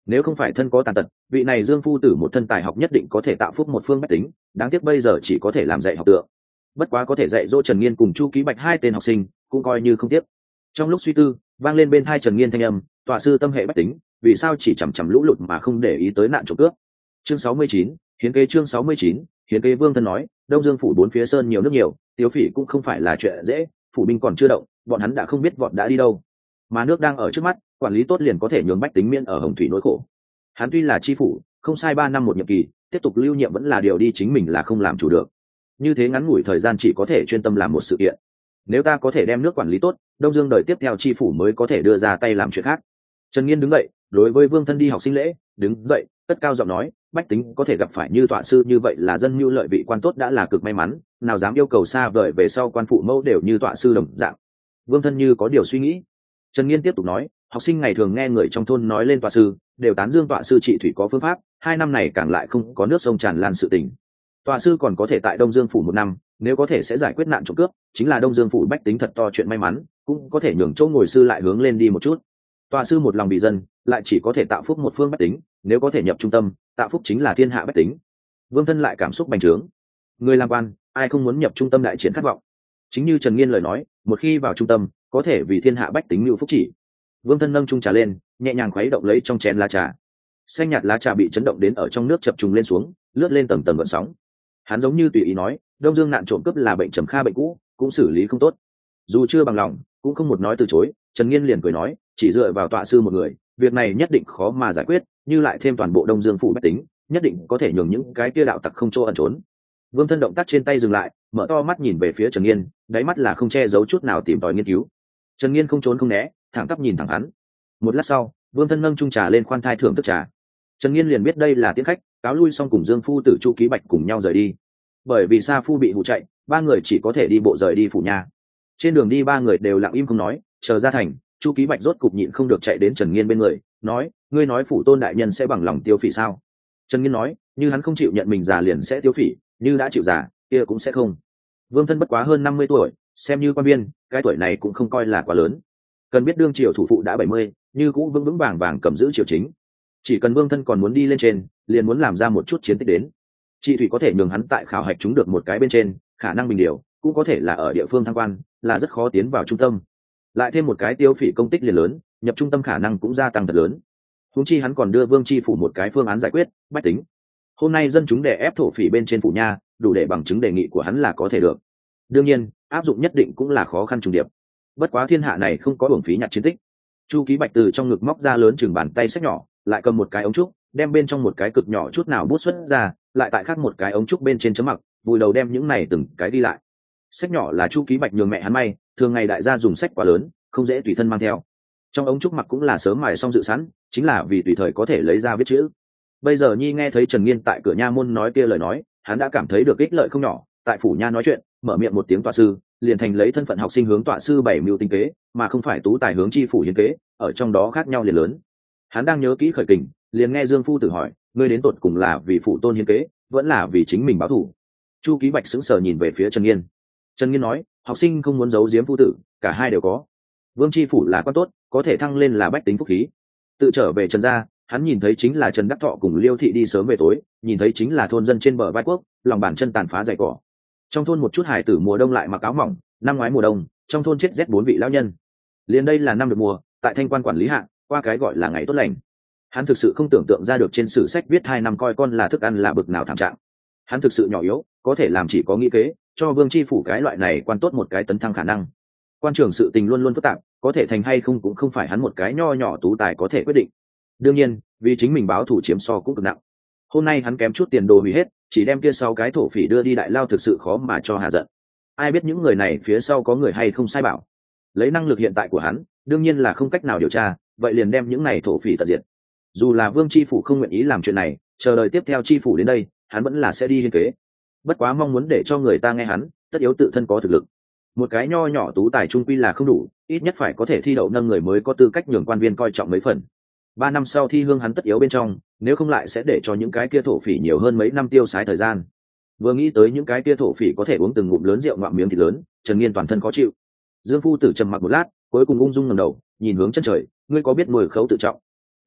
S1: nếu không phải thân có tàn tật, vị này Dương phu tử một thân tài học nhất định có thể tạo phúc một phương bách tính, đáng tiếc bây giờ chỉ có thể làm dạy học tượng. Bất quá có thể dạy dỗ Trần Nghiên cùng Chu Ký Bạch hai tên học sinh cũng coi như không tiếc. Trong lúc suy tư, vang lên bên tai Trần Nghiên thanh âm, tọa sư tâm hệ bách tính, vì sao chỉ chằm chằm lũ lụt mà không để ý tới nạn trộm cướp. Chương sáu mươi chín, hiến kế. Chương sáu mươi chín, hiến kế. Vương thân nói, Đông Dương phủ bốn phía sơn nhiều nước nhiều, tiêu phỉ cũng không phải là chuyện dễ, phủ binh còn chưa động, bọn hắn đã không biết vọt đã đi đâu, mà nước đang ở trước mắt, quản lý tốt liền có thể nhường bách tính miễn ở hồng thủy nỗi khổ. Hắn tuy là chi phủ, không sai ba năm một nhiệm kỳ, tiếp tục lưu nhiệm vẫn là điều đi chính mình là không làm chủ được. Như thế ngắn ngủi thời gian chỉ có thể chuyên tâm làm một sự kiện. Nếu ta có thể đem nước quản lý tốt, Đông Dương đời tiếp theo chi phủ mới có thể đưa ra tay làm chuyện khác. Trần Nghiên đứng dậy, đối với Vương thân đi học sinh lễ, đứng dậy, cất cao giọng nói, bách tính có thể gặp phải như tọa sư như vậy là dân mưu lợi vị quan tốt đã là cực may mắn, nào dám yêu cầu xa vời về sau quan phụ mẫu đều như tọa sư đồng dạng. Vương thân như có điều suy nghĩ. Trần Nghiên tiếp tục nói, học sinh ngày thường nghe người trong thôn nói lên tọa sư, đều tán dương tọa sư trị thủy có phương pháp, hai năm này càng lại không có nước sông tràn lan sự tình. Tọa sư còn có thể tại Đông Dương phủ một năm, nếu có thể sẽ giải quyết nạn trộm cướp, chính là Đông Dương phủ bách tính thật to chuyện may mắn, cũng có thể nhường chỗ ngồi sư lại hướng lên đi một chút. Tọa sư một lòng vì dân, lại chỉ có thể tạo phúc một phương bách tính, nếu có thể nhập trung tâm, tạo phúc chính là thiên hạ bách tính. Vương thân lại cảm xúc bành trướng. Người làm quan, ai không muốn nhập trung tâm đại triển khát vọng. Chính như Trần Nghiên lời nói, một khi vào trung tâm, có thể vì thiên hạ bách tính lưu phúc chỉ. Vương thân nâng chung trà lên, nhẹ nhàng khuấy động lấy trong chén lá trà. Xanh nhạt lá trà bị chấn động đến ở trong nước chập trùng lên xuống, lướt lên tầng tầng gợn sóng. Hắn giống như tùy ý nói, Đông Dương nạn trộm cướp là bệnh trầm kha bệnh cũ, cũng xử lý không tốt. Dù chưa bằng lòng, cũng không một nói từ chối. Trần Nghiên liền cười nói, chỉ dựa vào tọa sư một người, việc này nhất định khó mà giải quyết, như lại thêm toàn bộ Đông Dương phủ bách tính, nhất định có thể nhường những cái kia đạo tặc không chỗ ẩn trốn. Vương thân động tác trên tay dừng lại, mở to mắt nhìn về phía Trần Nghiên, đáy mắt là không che giấu chút nào tìm tòi nghiên cứu. Trần Nghiên không trốn không né, thẳng tắp nhìn thẳng hắn. Một lát sau, Vương thân nâng chung trà lên khoan thai thưởng thức trà. Trần Nghiên liền biết đây là tiễn khách, cáo lui xong cùng Dương phu tử Chu Ký Bạch cùng nhau rời đi. Bởi vì Sa phu bị hù chạy, ba người chỉ có thể đi bộ rời đi phủ nhà. Trên đường đi ba người đều lặng im không nói, chờ ra thành, Chu Ký Bạch rốt cục nhịn không được chạy đến Trần Nghiên bên người, nói, ngươi nói phủ tôn đại nhân sẽ bằng lòng tiêu phỉ sao? Trần Nghiên nói, như hắn không chịu nhận mình già liền sẽ tiêu phỉ, như đã chịu già, kia cũng sẽ không. Vương thân bất quá hơn năm mươi tuổi, xem như quan viên, cái tuổi này cũng không coi là quá lớn. Cần biết đương triều thủ phụ đã bảy mươi, như cũng vững vững vàng vàng cầm giữ triều chính. Chỉ cần Vương thân còn muốn đi lên trên, liền muốn làm ra một chút chiến tích đến. Trị thủy có thể nhường hắn tại khảo hạch chúng được một cái bên trên, khả năng bình điều, cũng có thể là ở địa phương thăng quan, là rất khó tiến vào trung tâm. Lại thêm một cái tiêu phỉ công tích liền lớn, nhập trung tâm khả năng cũng gia tăng thật lớn. Huống chi hắn còn đưa Vương chi phủ một cái phương án giải quyết, bách tính. Hôm nay dân chúng đè ép thổ phỉ bên trên phủ nha, đủ để bằng chứng đề nghị của hắn là có thể được. Đương nhiên, áp dụng nhất định cũng là khó khăn trùng điệp. Bất quá thiên hạ này không có uổng phí nhặt chiến tích. Chu Ký Bạch từ trong ngực móc ra lớn chừng bàn tay sách nhỏ, lại cầm một cái ống trúc, đem bên trong một cái cực nhỏ chút nào bút xuất ra, lại tại khác một cái ống trúc bên trên chấm mặc, vùi đầu đem những này từng cái đi lại. Sách nhỏ là Chu Ký Bạch nhường mẹ hắn may, thường ngày đại gia dùng sách quá lớn, không dễ tùy thân mang theo. Trong ống trúc mặc cũng là sớm mài xong dự sẵn, chính là vì tùy thời có thể lấy ra viết chữ. Bây giờ Nhi nghe thấy Trần Nghiên tại cửa nha môn nói kia lời nói, hắn đã cảm thấy được ích lợi không nhỏ. Tại phủ nha nói chuyện, mở miệng một tiếng tọa sư, liền thành lấy thân phận học sinh hướng tọa sư bảy mưu tinh kế, mà không phải tú tài hướng chi phủ hiến kế, ở trong đó khác nhau liền lớn. Hắn đang nhớ kỹ khởi kình, liền nghe Dương phu tử hỏi, ngươi đến tột cùng là vì phủ tôn hiến kế, vẫn là vì chính mình báo thù? Chu Ký Bạch sững sờ nhìn về phía Trần Nghiên. Trần Nghiên nói, học sinh không muốn giấu giếm phu tử, cả hai đều có. Vương chi phủ là quan tốt, có thể thăng lên là bách tính phúc khí. Tự trở về Trần gia, hắn nhìn thấy chính là Trần Đắc Thọ cùng Liêu thị đi sớm về tối, nhìn thấy chính là thôn dân trên bờ vai quốc, lòng bàn chân tàn phá dày cỏ. Trong thôn một chút hải tử mùa đông lại mặc áo mỏng, năm ngoái mùa đông, trong thôn chết rét bốn vị lão nhân. Liền đây là năm được mùa, tại Thanh Quan quản lý hạ, qua cái gọi là ngày tốt lành. Hắn thực sự không tưởng tượng ra được trên sử sách viết hai năm coi con là thức ăn là bực nào thảm trạng. Hắn thực sự nhỏ yếu, có thể làm chỉ có nghĩ kế, cho Vương chi phủ cái loại này quan tốt một cái tấn thăng khả năng. Quan trường sự tình luôn luôn phức tạp, có thể thành hay không cũng không phải hắn một cái nho nhỏ tú tài có thể quyết định. Đương nhiên, vì chính mình báo thủ chiếm so cũng cực nặng. Hôm nay hắn kém chút tiền đồ hủy hết, chỉ đem kia sáu cái thổ phỉ đưa đi đại lao thực sự khó mà cho hạ giận. Ai biết những người này phía sau có người hay không sai bảo. Lấy năng lực hiện tại của hắn, đương nhiên là không cách nào điều tra, vậy liền đem những này thổ phỉ tận diệt. Dù là Vương chi phủ không nguyện ý làm chuyện này, chờ đợi tiếp theo chi phủ đến đây, hắn vẫn là sẽ đi hiến kế. Bất quá mong muốn để cho người ta nghe hắn, tất yếu tự thân có thực lực. Một cái nho nhỏ tú tài trung quy là không đủ, ít nhất phải có thể thi đậu nâng người mới có tư cách nhường quan viên coi trọng mấy phần. Ba năm sau thi hương hắn tất yếu bên trong, nếu không lại sẽ để cho những cái kia thổ phỉ nhiều hơn mấy năm tiêu xái thời gian. Vừa nghĩ tới những cái kia thổ phỉ có thể uống từng ngụm lớn rượu ngoạm miếng thịt lớn, Trần Nghiên toàn thân khó chịu. Dương phu tử trầm mặc một lát, cuối cùng ung dung ngẩng đầu, nhìn hướng chân trời, ngươi có biết mồi khấu tự trọng?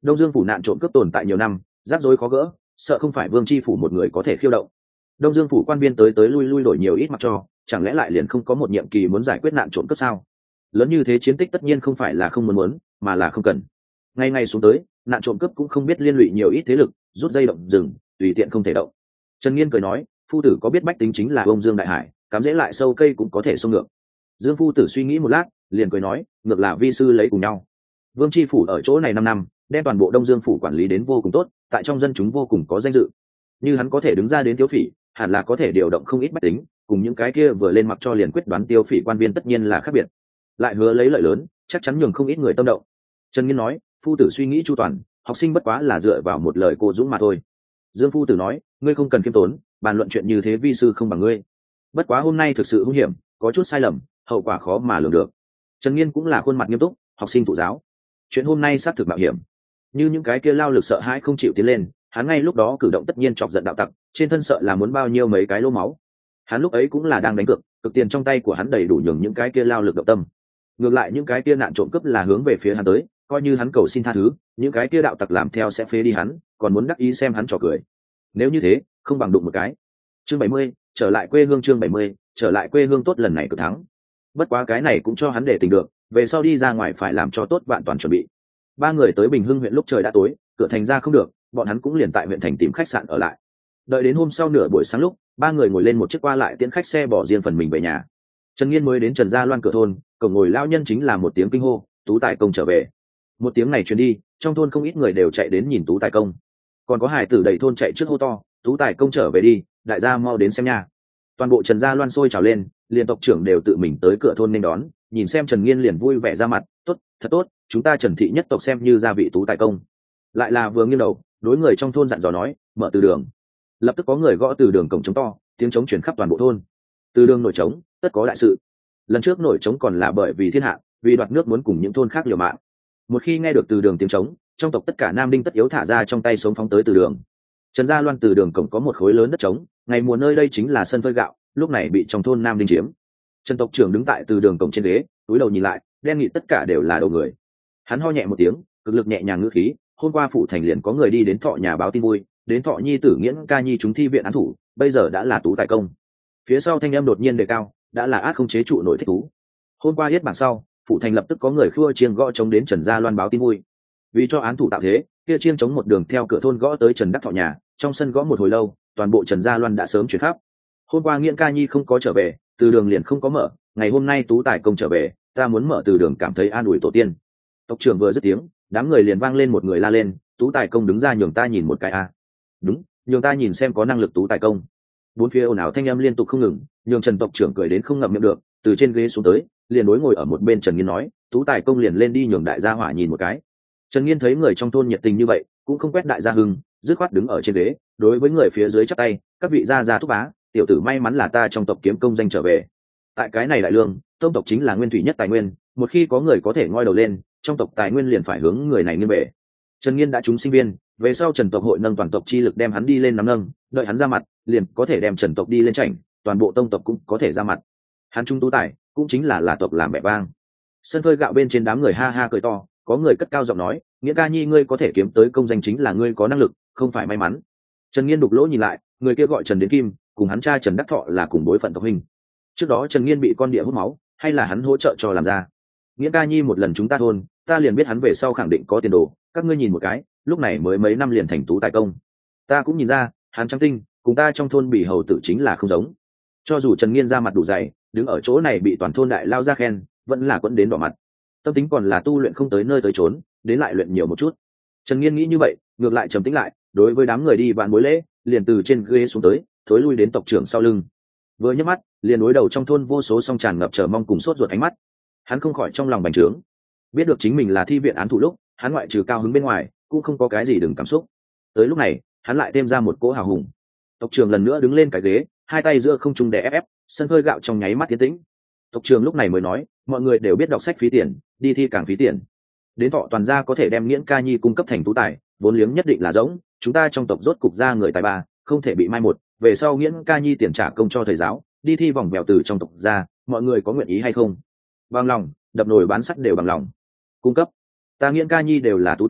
S1: Đông Dương phủ nạn trộm cướp tồn tại nhiều năm, rắc rối khó gỡ, sợ không phải Vương Chi phủ một người có thể khiêu động. Đông Dương phủ quan viên tới tới lui lui đổi nhiều ít mặc cho, chẳng lẽ lại liền không có một nhiệm kỳ muốn giải quyết nạn trộm cướp sao? Lớn như thế chiến tích tất nhiên không phải là không muốn muốn, mà là không cần. Ngay ngay xuống tới, nạn trộm cướp cũng không biết liên lụy nhiều ít thế lực, rút dây động rừng, tùy tiện không thể động. Trần Nghiên cười nói, phu tử có biết bách tính chính là ông Dương đại hải, cắm dễ lại sâu cây cũng có thể xông ngược. Dương phu tử suy nghĩ một lát, liền cười nói, ngược là vi sư lấy cùng nhau. Vương Chi phủ ở chỗ này năm năm, đem toàn bộ Đông Dương phủ quản lý đến vô cùng tốt, tại trong dân chúng vô cùng có danh dự. Như hắn có thể đứng ra đến tiêu phỉ, hẳn là có thể điều động không ít bách tính, cùng những cái kia vừa lên mặc cho liền quyết đoán tiêu phỉ quan viên tất nhiên là khác biệt. Lại hứa lấy lợi lớn, chắc chắn nhường không ít người tâm động. Trần Nghiên nói, phu tử suy nghĩ chu toàn, học sinh bất quá là dựa vào một lời cô dũng mà thôi. Dương phu tử nói, ngươi không cần kiêm tốn, bàn luận chuyện như thế vi sư không bằng ngươi. Bất quá hôm nay thực sự hung hiểm, có chút sai lầm, hậu quả khó mà lường được. Trần Nghiên cũng là khuôn mặt nghiêm túc, học sinh thụ giáo. Chuyện hôm nay xác thực mạo hiểm, như những cái kia lao lực sợ hãi không chịu tiến lên, hắn ngay lúc đó cử động tất nhiên chọc giận đạo tặc, trên thân sợ là muốn bao nhiêu mấy cái lỗ máu. Hắn lúc ấy cũng là đang đánh cược, cực tiền trong tay của hắn đầy đủ nhường những cái kia lao lực động tâm. Ngược lại những cái kia nạn trộm cướp là hướng về phía hắn tới, coi như hắn cầu xin tha thứ, những cái kia đạo tặc làm theo sẽ phế đi hắn, còn muốn đắc ý xem hắn trò cười. Nếu như thế, không bằng đụng một cái. Chương bảy mươi, trở lại quê hương. Chương bảy mươi, trở lại quê hương tốt lần này cực thắng. Bất quá cái này cũng cho hắn để tình được, về sau đi ra ngoài phải làm cho tốt vạn toàn chuẩn bị. Ba người tới Bình Hưng huyện lúc trời đã tối, cửa thành ra không được, bọn hắn cũng liền tại huyện thành tìm khách sạn ở lại. Đợi đến hôm sau nửa buổi sáng lúc, ba người ngồi lên một chiếc qua lại tiễn khách xe bỏ riêng phần mình về nhà. Trần Nghiên mới đến Trần Gia Loan cửa thôn, cổng ngồi lao nhân chính là một tiếng kinh hô, Tú Tài công trở về. Một tiếng này truyền đi, trong thôn không ít người đều chạy đến nhìn Tú Tài công. Còn có hài tử đầy thôn chạy trước hô to, Tú Tài công trở về đi, đại gia mau đến xem nha. Toàn bộ Trần Gia Loan sôi trào lên, liền tộc trưởng đều tự mình tới cửa thôn nên đón, nhìn xem Trần Nghiên liền vui vẻ ra mặt, tốt, thật tốt, chúng ta Trần thị nhất tộc xem như gia vị Tú Tài công. Lại là vừa nghiêng đầu, đối người trong thôn dặn dò nói, mở từ đường. Lập tức có người gõ từ đường cổng trống to, tiếng trống chuyển khắp toàn bộ thôn. Từ đường nổi trống, tất có đại sự. Lần trước nổi trống còn là bởi vì thiên hạ, vì đoạt nước muốn cùng những thôn khác liều mạng. Một khi nghe được từ đường tiếng trống, trong tộc tất cả nam đinh tất yếu thả ra trong tay sống phóng tới từ đường. Trần Gia Loan từ đường cổng có một khối lớn đất trống, ngày mùa nơi đây chính là sân phơi gạo, lúc này bị trong thôn nam đinh chiếm. Trần tộc trưởng đứng tại từ đường cổng trên ghế, túi đầu nhìn lại, đen nghị tất cả đều là đầu người. Hắn ho nhẹ một tiếng, cực lực nhẹ nhàng ngữ khí, hôm qua phụ thành liền có người đi đến Thọ nhà báo tin vui, đến Thọ nhi tử Nghiễn ca nhi chúng thi viện án thủ, bây giờ đã là Tú Tài công. Phía sau thanh âm đột nhiên đề cao, đã là át không chế trụ nổi thích thú. Hôm qua yết bảng sau, phụ thành lập tức có người khua chiêng gõ trống đến Trần Gia Loan báo tin vui. Vì cho án thủ tạo thế, kia chiêng trống một đường theo cửa thôn gõ tới Trần Đắc Thọ nhà, trong sân gõ một hồi lâu, toàn bộ Trần Gia Loan đã sớm chuyển khắp. Hôm qua Nghiễn ca nhi không có trở về, từ đường liền không có mở, ngày hôm nay Tú Tài công trở về, ta muốn mở từ đường cảm thấy an ủi tổ tiên. Tộc trưởng vừa dứt tiếng, đám người liền vang lên một người la lên, Tú Tài công đứng ra nhường ta nhìn một cái a. Đúng, nhường ta nhìn xem có năng lực Tú Tài công. Bốn phía ồn ào thanh âm liên tục không ngừng, nhường Trần tộc trưởng cười đến không ngậm miệng được, từ trên ghế xuống tới, liền đối ngồi ở một bên Trần Nghiên nói, Tú Tài công liền lên đi nhường đại gia hỏa nhìn một cái. Trần Nghiên thấy người trong thôn nhiệt tình như vậy, cũng không quét đại gia hưng, dứt khoát đứng ở trên ghế, đối với người phía dưới chắp tay, các vị gia gia thúc bá, tiểu tử may mắn là ta trong tộc kiếm công danh trở về. Tại cái này đại lương, tông tộc chính là nguyên thủy nhất tài nguyên, một khi có người có thể ngoi đầu lên, trong tộc tài nguyên liền phải hướng người này nghiêng về. Trần Nghiên đã trúng sinh viên, về sau Trần tộc hội nâng toàn tộc chi lực đem hắn đi lên nắm nâng, đợi hắn ra mặt, liền có thể đem Trần tộc đi lên chảnh, toàn bộ tông tộc cũng có thể ra mặt. Hắn trung tú tài, cũng chính là là tộc làm mẹ vang. Sân phơi gạo bên trên đám người ha ha cười to, có người cất cao giọng nói, Nghĩa ca nhi ngươi có thể kiếm tới công danh chính là ngươi có năng lực, không phải may mắn. Trần Nghiên đục lỗ nhìn lại, người kia gọi Trần Đến Kim, cùng hắn cha Trần Đắc Thọ là cùng bối phận tộc huynh. Trước đó Trần Nghiên bị con địa hút máu, hay là hắn hỗ trợ cho làm ra. Nghĩa ca nhi một lần chúng ta thôn, ta liền biết hắn về sau khẳng định có tiền đồ, các ngươi nhìn một cái, lúc này mới mấy năm liền thành tú tài công. Ta cũng nhìn ra, hắn trắng tinh, cùng ta trong thôn Bỉ hầu tử chính là không giống. Cho dù Trần Nghiên ra mặt đủ dày, đứng ở chỗ này bị toàn thôn đại lao ra khen, vẫn là quẫn đến đỏ mặt. Tâm tính còn là tu luyện không tới nơi tới chốn, đến lại luyện nhiều một chút. Trần Nghiên nghĩ như vậy, ngược lại trầm tĩnh lại, đối với đám người đi vạn bối lễ, liền từ trên ghế xuống tới, thối lui đến tộc trưởng sau lưng. Vừa nhấc mắt, liền đối đầu trong thôn vô số song tràn ngập chờ mong cùng sốt ruột ánh mắt. Hắn không khỏi trong lòng bành trướng. Biết được chính mình là thi viện án thủ lúc, hắn ngoại trừ cao hứng bên ngoài, cũng không có cái gì đừng cảm xúc. Tới lúc này, hắn lại thêm ra một cỗ hào hùng. Tộc trưởng lần nữa đứng lên cái ghế, hai tay giữa không trung đè ép ép, sân phơi gạo trong nháy mắt tiến tĩnh. Tộc trưởng lúc này mới nói, mọi người đều biết đọc sách phí tiền, đi thi càng phí tiền. Đến Thọ toàn gia có thể đem Nghiễn ca nhi cung cấp thành tú tài, vốn liếng nhất định là giống, chúng ta trong tộc rốt cục ra người tài ba, không thể bị mai một. Về sau Nghiễn ca nhi tiền trả công cho thầy giáo, đi thi vòng bèo từ trong tộc ra, mọi người có nguyện ý hay không? Bằng lòng, đập nồi bán sắt đều bằng lòng. Cung cấp, ta Nghiễn ca nhi đều là tú tài,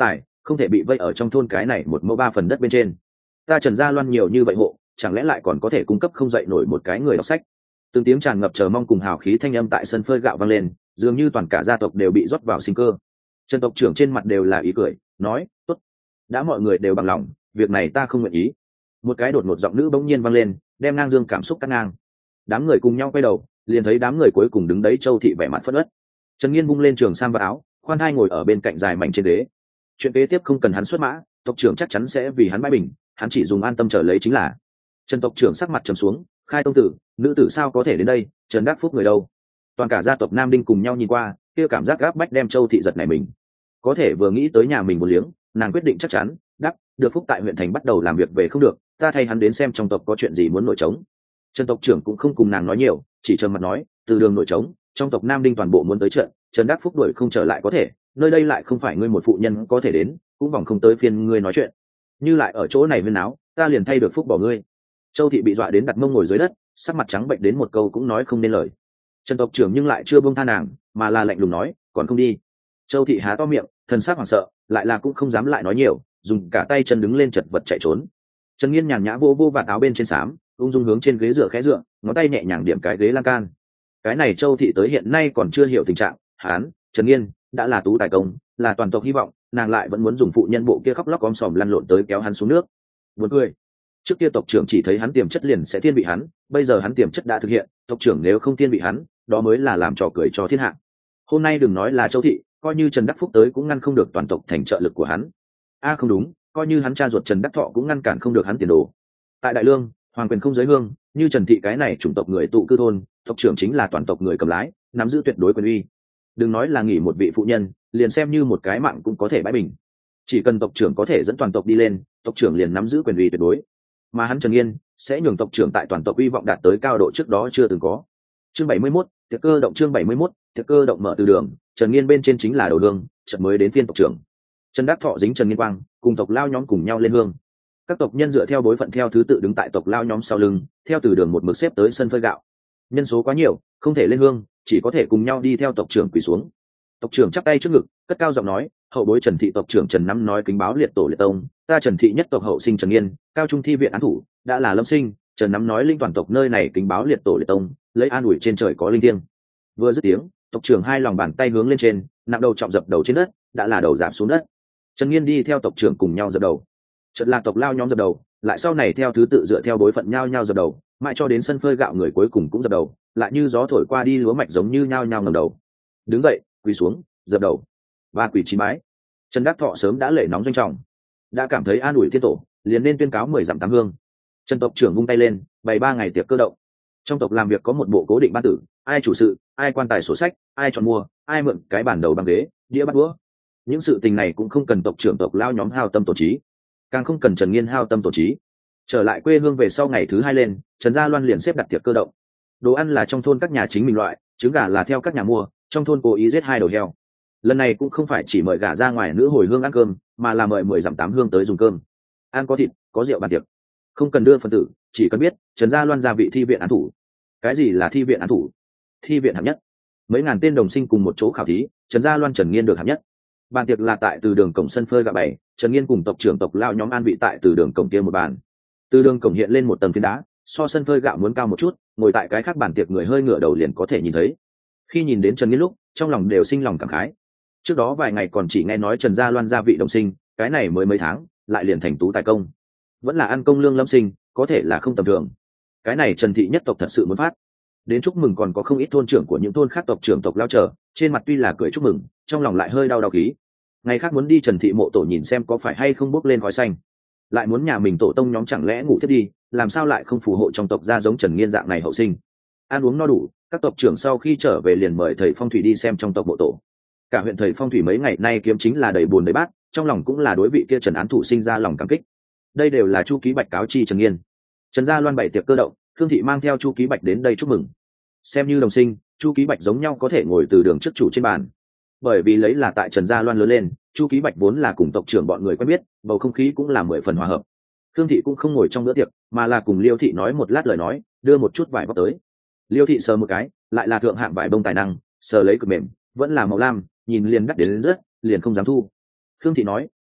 S1: không thể bị vây ở trong thôn cái này một mẫu ba phần đất bên trên. Ta Trần Gia Loan nhiều như vậy hộ, chẳng lẽ lại còn có thể cung cấp không dậy nổi một cái người đọc sách? Từng tiếng tràn ngập chờ mong cùng hào khí thanh âm tại sân phơi gạo vang lên, dường như toàn cả gia tộc đều bị rót vào sinh cơ. Trần tộc trưởng trên mặt đều là ý cười, nói: "Tốt, đã mọi người đều bằng lòng, việc này ta không nguyện ý." Một cái đột ngột giọng nữ bỗng nhiên vang lên, đem ngang dương cảm xúc cắt ngang. Đám người cùng nhau quay đầu, liền thấy đám người cuối cùng đứng đấy Châu thị vẻ mặt phẫn uất. Trần Nghiên vung lên trường sam và áo, khoan thai ngồi ở bên cạnh dài mảnh trên ghế. Chuyện kế tiếp không cần hắn xuất mã, tộc trưởng chắc chắn sẽ vì hắn bãi bình, hắn chỉ dùng an tâm chờ lấy chính là. Trần tộc trưởng sắc mặt trầm xuống, khai tông tử, nữ tử sao có thể đến đây, Trần Đắc Phúc người đâu? Toàn cả gia tộc Nam Đinh cùng nhau nhìn qua, kia cảm giác gáp bách đem Châu thị giật này mình. Có thể vừa nghĩ tới nhà mình một liếng, nàng quyết định chắc chắn, đáp, được Phúc tại huyện thành bắt đầu làm việc về không được, ta thay hắn đến xem trong tộc có chuyện gì muốn nổi trống. Trần tộc trưởng cũng không cùng nàng nói nhiều, chỉ trầm mặt nói, từ đường nổi trống, trong tộc Nam Đinh toàn bộ muốn tới trận, Trần Đắc Phúc đuổi không trở lại có thể, nơi đây lại không phải ngươi một phụ nhân có thể đến, cũng vòng không tới phiên ngươi nói chuyện. Như lại ở chỗ này huyên náo, ta liền thay được Phúc bỏ ngươi. Châu thị bị dọa đến đặt mông ngồi dưới đất, sắc mặt trắng bệnh đến một câu cũng nói không nên lời. Trần tộc trưởng nhưng lại chưa buông tha nàng, mà là lạnh lùng nói, còn không đi. Châu thị há to miệng, thần sắc hoảng sợ, lại là cũng không dám lại nói nhiều, dùng cả tay chân đứng lên chật vật chạy trốn. Trần Nghiên nhàn nhã vô vô vạt áo bên trên xám, ung dung hướng trên ghế dựa khẽ dựa, ngón tay nhẹ nhàng điểm cái ghế lan can. Cái này Châu thị tới hiện nay còn chưa hiểu tình trạng, hán, Trần Nghiên đã là tú tài công, là toàn tộc hy vọng, nàng lại vẫn muốn dùng phụ nhân bộ kia khóc lóc om sòm lăn lộn tới kéo hắn xuống nước. Buồn cười. Trước kia tộc trưởng chỉ thấy hắn tiềm chất liền sẽ thiên vị hắn, bây giờ hắn tiềm chất đã thực hiện, tộc trưởng nếu không thiên vị hắn, đó mới là làm trò cười cho thiên hạ. Hôm nay đừng nói là Châu thị, coi như Trần Đắc Phúc tới cũng ngăn không được toàn tộc thành trợ lực của hắn. A à không đúng, coi như hắn cha ruột Trần Đắc Thọ cũng ngăn cản không được hắn tiền đồ. Tại Đại Lương, hoàng quyền không giới hương, như Trần thị cái này chủng tộc người tụ cư thôn, tộc trưởng chính là toàn tộc người cầm lái, nắm giữ tuyệt đối quyền uy. Đừng nói là nghỉ một vị phụ nhân, liền xem như một cái mạng cũng có thể bãi bình. Chỉ cần tộc trưởng có thể dẫn toàn tộc đi lên, tộc trưởng liền nắm giữ quyền uy tuyệt đối. Mà hắn Trần Nghiên sẽ nhường tộc trưởng tại toàn tộc uy vọng đạt tới cao độ trước đó chưa từng có. Chương bảy mươi mốt, tiệc cơ động chương bảy mươi mốt, tiệc cơ động mở từ đường, Trần Nghiên bên trên chính là đầu hương, chợt mới đến phiên tộc trưởng. Trần Đắc Thọ dính Trần Nghiên quang, cùng tộc lao nhóm cùng nhau lên hương. Các tộc nhân dựa theo bối phận theo thứ tự đứng tại tộc lao nhóm sau lưng, theo từ đường một mực xếp tới sân phơi gạo. Nhân số quá nhiều, không thể lên hương, chỉ có thể cùng nhau đi theo tộc trưởng quỳ xuống. Tộc trưởng chắp tay trước ngực, cất cao giọng nói, hậu bối Trần thị tộc trưởng Trần Năm nói kính báo liệt tổ liệt tông, ta Trần thị nhất tộc hậu sinh Trần Nghiên, cao trung thi viện án thủ, đã là lâm sinh, Trần Năm nói linh toàn tộc nơi này kính báo liệt tổ liệt tông, lấy an ủi trên trời có linh thiêng. Vừa dứt tiếng, tộc trưởng hai lòng bàn tay hướng lên trên, nặng đầu trọng dập đầu trên đất, đã là đầu giảm xuống đất. Trần Nghiên đi theo tộc trưởng cùng nhau dập đầu. Chợt là tộc lao nhóm dập đầu, lại sau này theo thứ tự dựa theo bối phận nhau nhau dập đầu, mãi cho đến sân phơi gạo người cuối cùng cũng dập đầu, lại như gió thổi qua đi lúa mạch giống như nhau nhau ngẩng đầu. Đứng dậy, quỳ xuống, dập đầu. Và quỳ chín bái. Trần Đắc Thọ sớm đã lệ nóng doanh trọng, đã cảm thấy an ủi thiên tổ, liền nên tuyên cáo mười dặm tám hương. Trần tộc trưởng vung tay lên, bày ba ngày tiệc cơ động. Trong tộc làm việc có một bộ cố định ban tử, ai chủ sự, ai quan tài sổ sách, ai chọn mua, ai mượn cái bản đầu băng ghế, đĩa bát đũa. Những sự tình này cũng không cần tộc trưởng tộc lao nhóm hao tâm tổ trí, càng không cần Trần Nghiên hao tâm tổ trí. Trở lại quê hương về sau ngày thứ hai lên, Trần Gia Loan liền xếp đặt tiệc cơ động. Đồ ăn là trong thôn các nhà chính mình loại, trứng gà là theo các nhà mua, trong thôn cố ý giết hai đầu heo. Lần này cũng không phải chỉ mời gà ra ngoài nữ hồi hương ăn cơm, mà là mời mười dặm tám hương tới dùng cơm. Ăn có thịt, có rượu bàn tiệc, không cần đưa phần tử, chỉ cần biết Trần Gia Loan gia vị thi viện án thủ. Cái gì là thi viện án thủ? Thi viện hạng nhất, mấy ngàn tên đồng sinh cùng một chỗ khảo thí, Trần Gia Loan Trần Nghiên được hạng nhất. Bàn tiệc là tại từ đường cổng sân phơi gạo bày, Trần Nghiên cùng tộc trưởng tộc lao nhóm an vị tại từ đường cổng kia một bàn. Từ đường cổng hiện lên một tầng phiến đá, so sân phơi gạo muốn cao một chút, ngồi tại cái khác bàn tiệc người hơi ngửa đầu liền có thể nhìn thấy. Khi nhìn đến Trần Nghiên lúc, trong lòng đều sinh lòng cảm khái. Trước đó vài ngày còn chỉ nghe nói Trần Gia Loan gia vị đồng sinh, cái này mới mấy tháng, lại liền thành tú tài công, vẫn là ăn công lương lâm sinh, có thể là không tầm thường. Cái này Trần thị nhất tộc thật sự muốn phát. Đến chúc mừng còn có không ít thôn trưởng của những thôn khác tộc trưởng tộc lao chờ, trên mặt tuy là cười chúc mừng, trong lòng lại hơi đau đau khí. Ngày khác muốn đi Trần thị mộ tổ nhìn xem có phải hay không bốc lên khói xanh, lại muốn nhà mình tổ tông nhóm chẳng lẽ ngủ thiết đi, làm sao lại không phù hộ trong tộc ra giống Trần Nghiên dạng này hậu sinh. Ăn uống no đủ, các tộc trưởng sau khi trở về liền mời thầy phong thủy đi xem trong tộc mộ tổ. Cả huyện thầy phong thủy mấy ngày nay kiếm chính là đầy buồn đầy bát, trong lòng cũng là đối vị kia Trần án thủ sinh ra lòng cảm kích. Đây đều là Chu Ký Bạch cáo chi Trần Nghiên. Trần Gia Loan bày tiệc cơ động, Khương thị mang theo Chu Ký Bạch đến đây chúc mừng. Xem như đồng sinh, Chu Ký Bạch giống nhau có thể ngồi từ đường trước chủ trên bàn. Bởi vì lấy là tại Trần Gia Loan lớn lên, Chu Ký Bạch vốn là cùng tộc trưởng bọn người quen biết, bầu không khí cũng là mười phần hòa hợp. Khương thị cũng không ngồi trong bữa tiệc, mà là cùng Liêu thị nói một lát lời nói, đưa một chút vải vóc tới. Liêu thị sờ một cái, lại là thượng hạng vải bông tài năng, sờ lấy cực mềm, vẫn là màu lam, nhìn liền đắt đến, đến rất, liền không dám thu. Khương thị nói,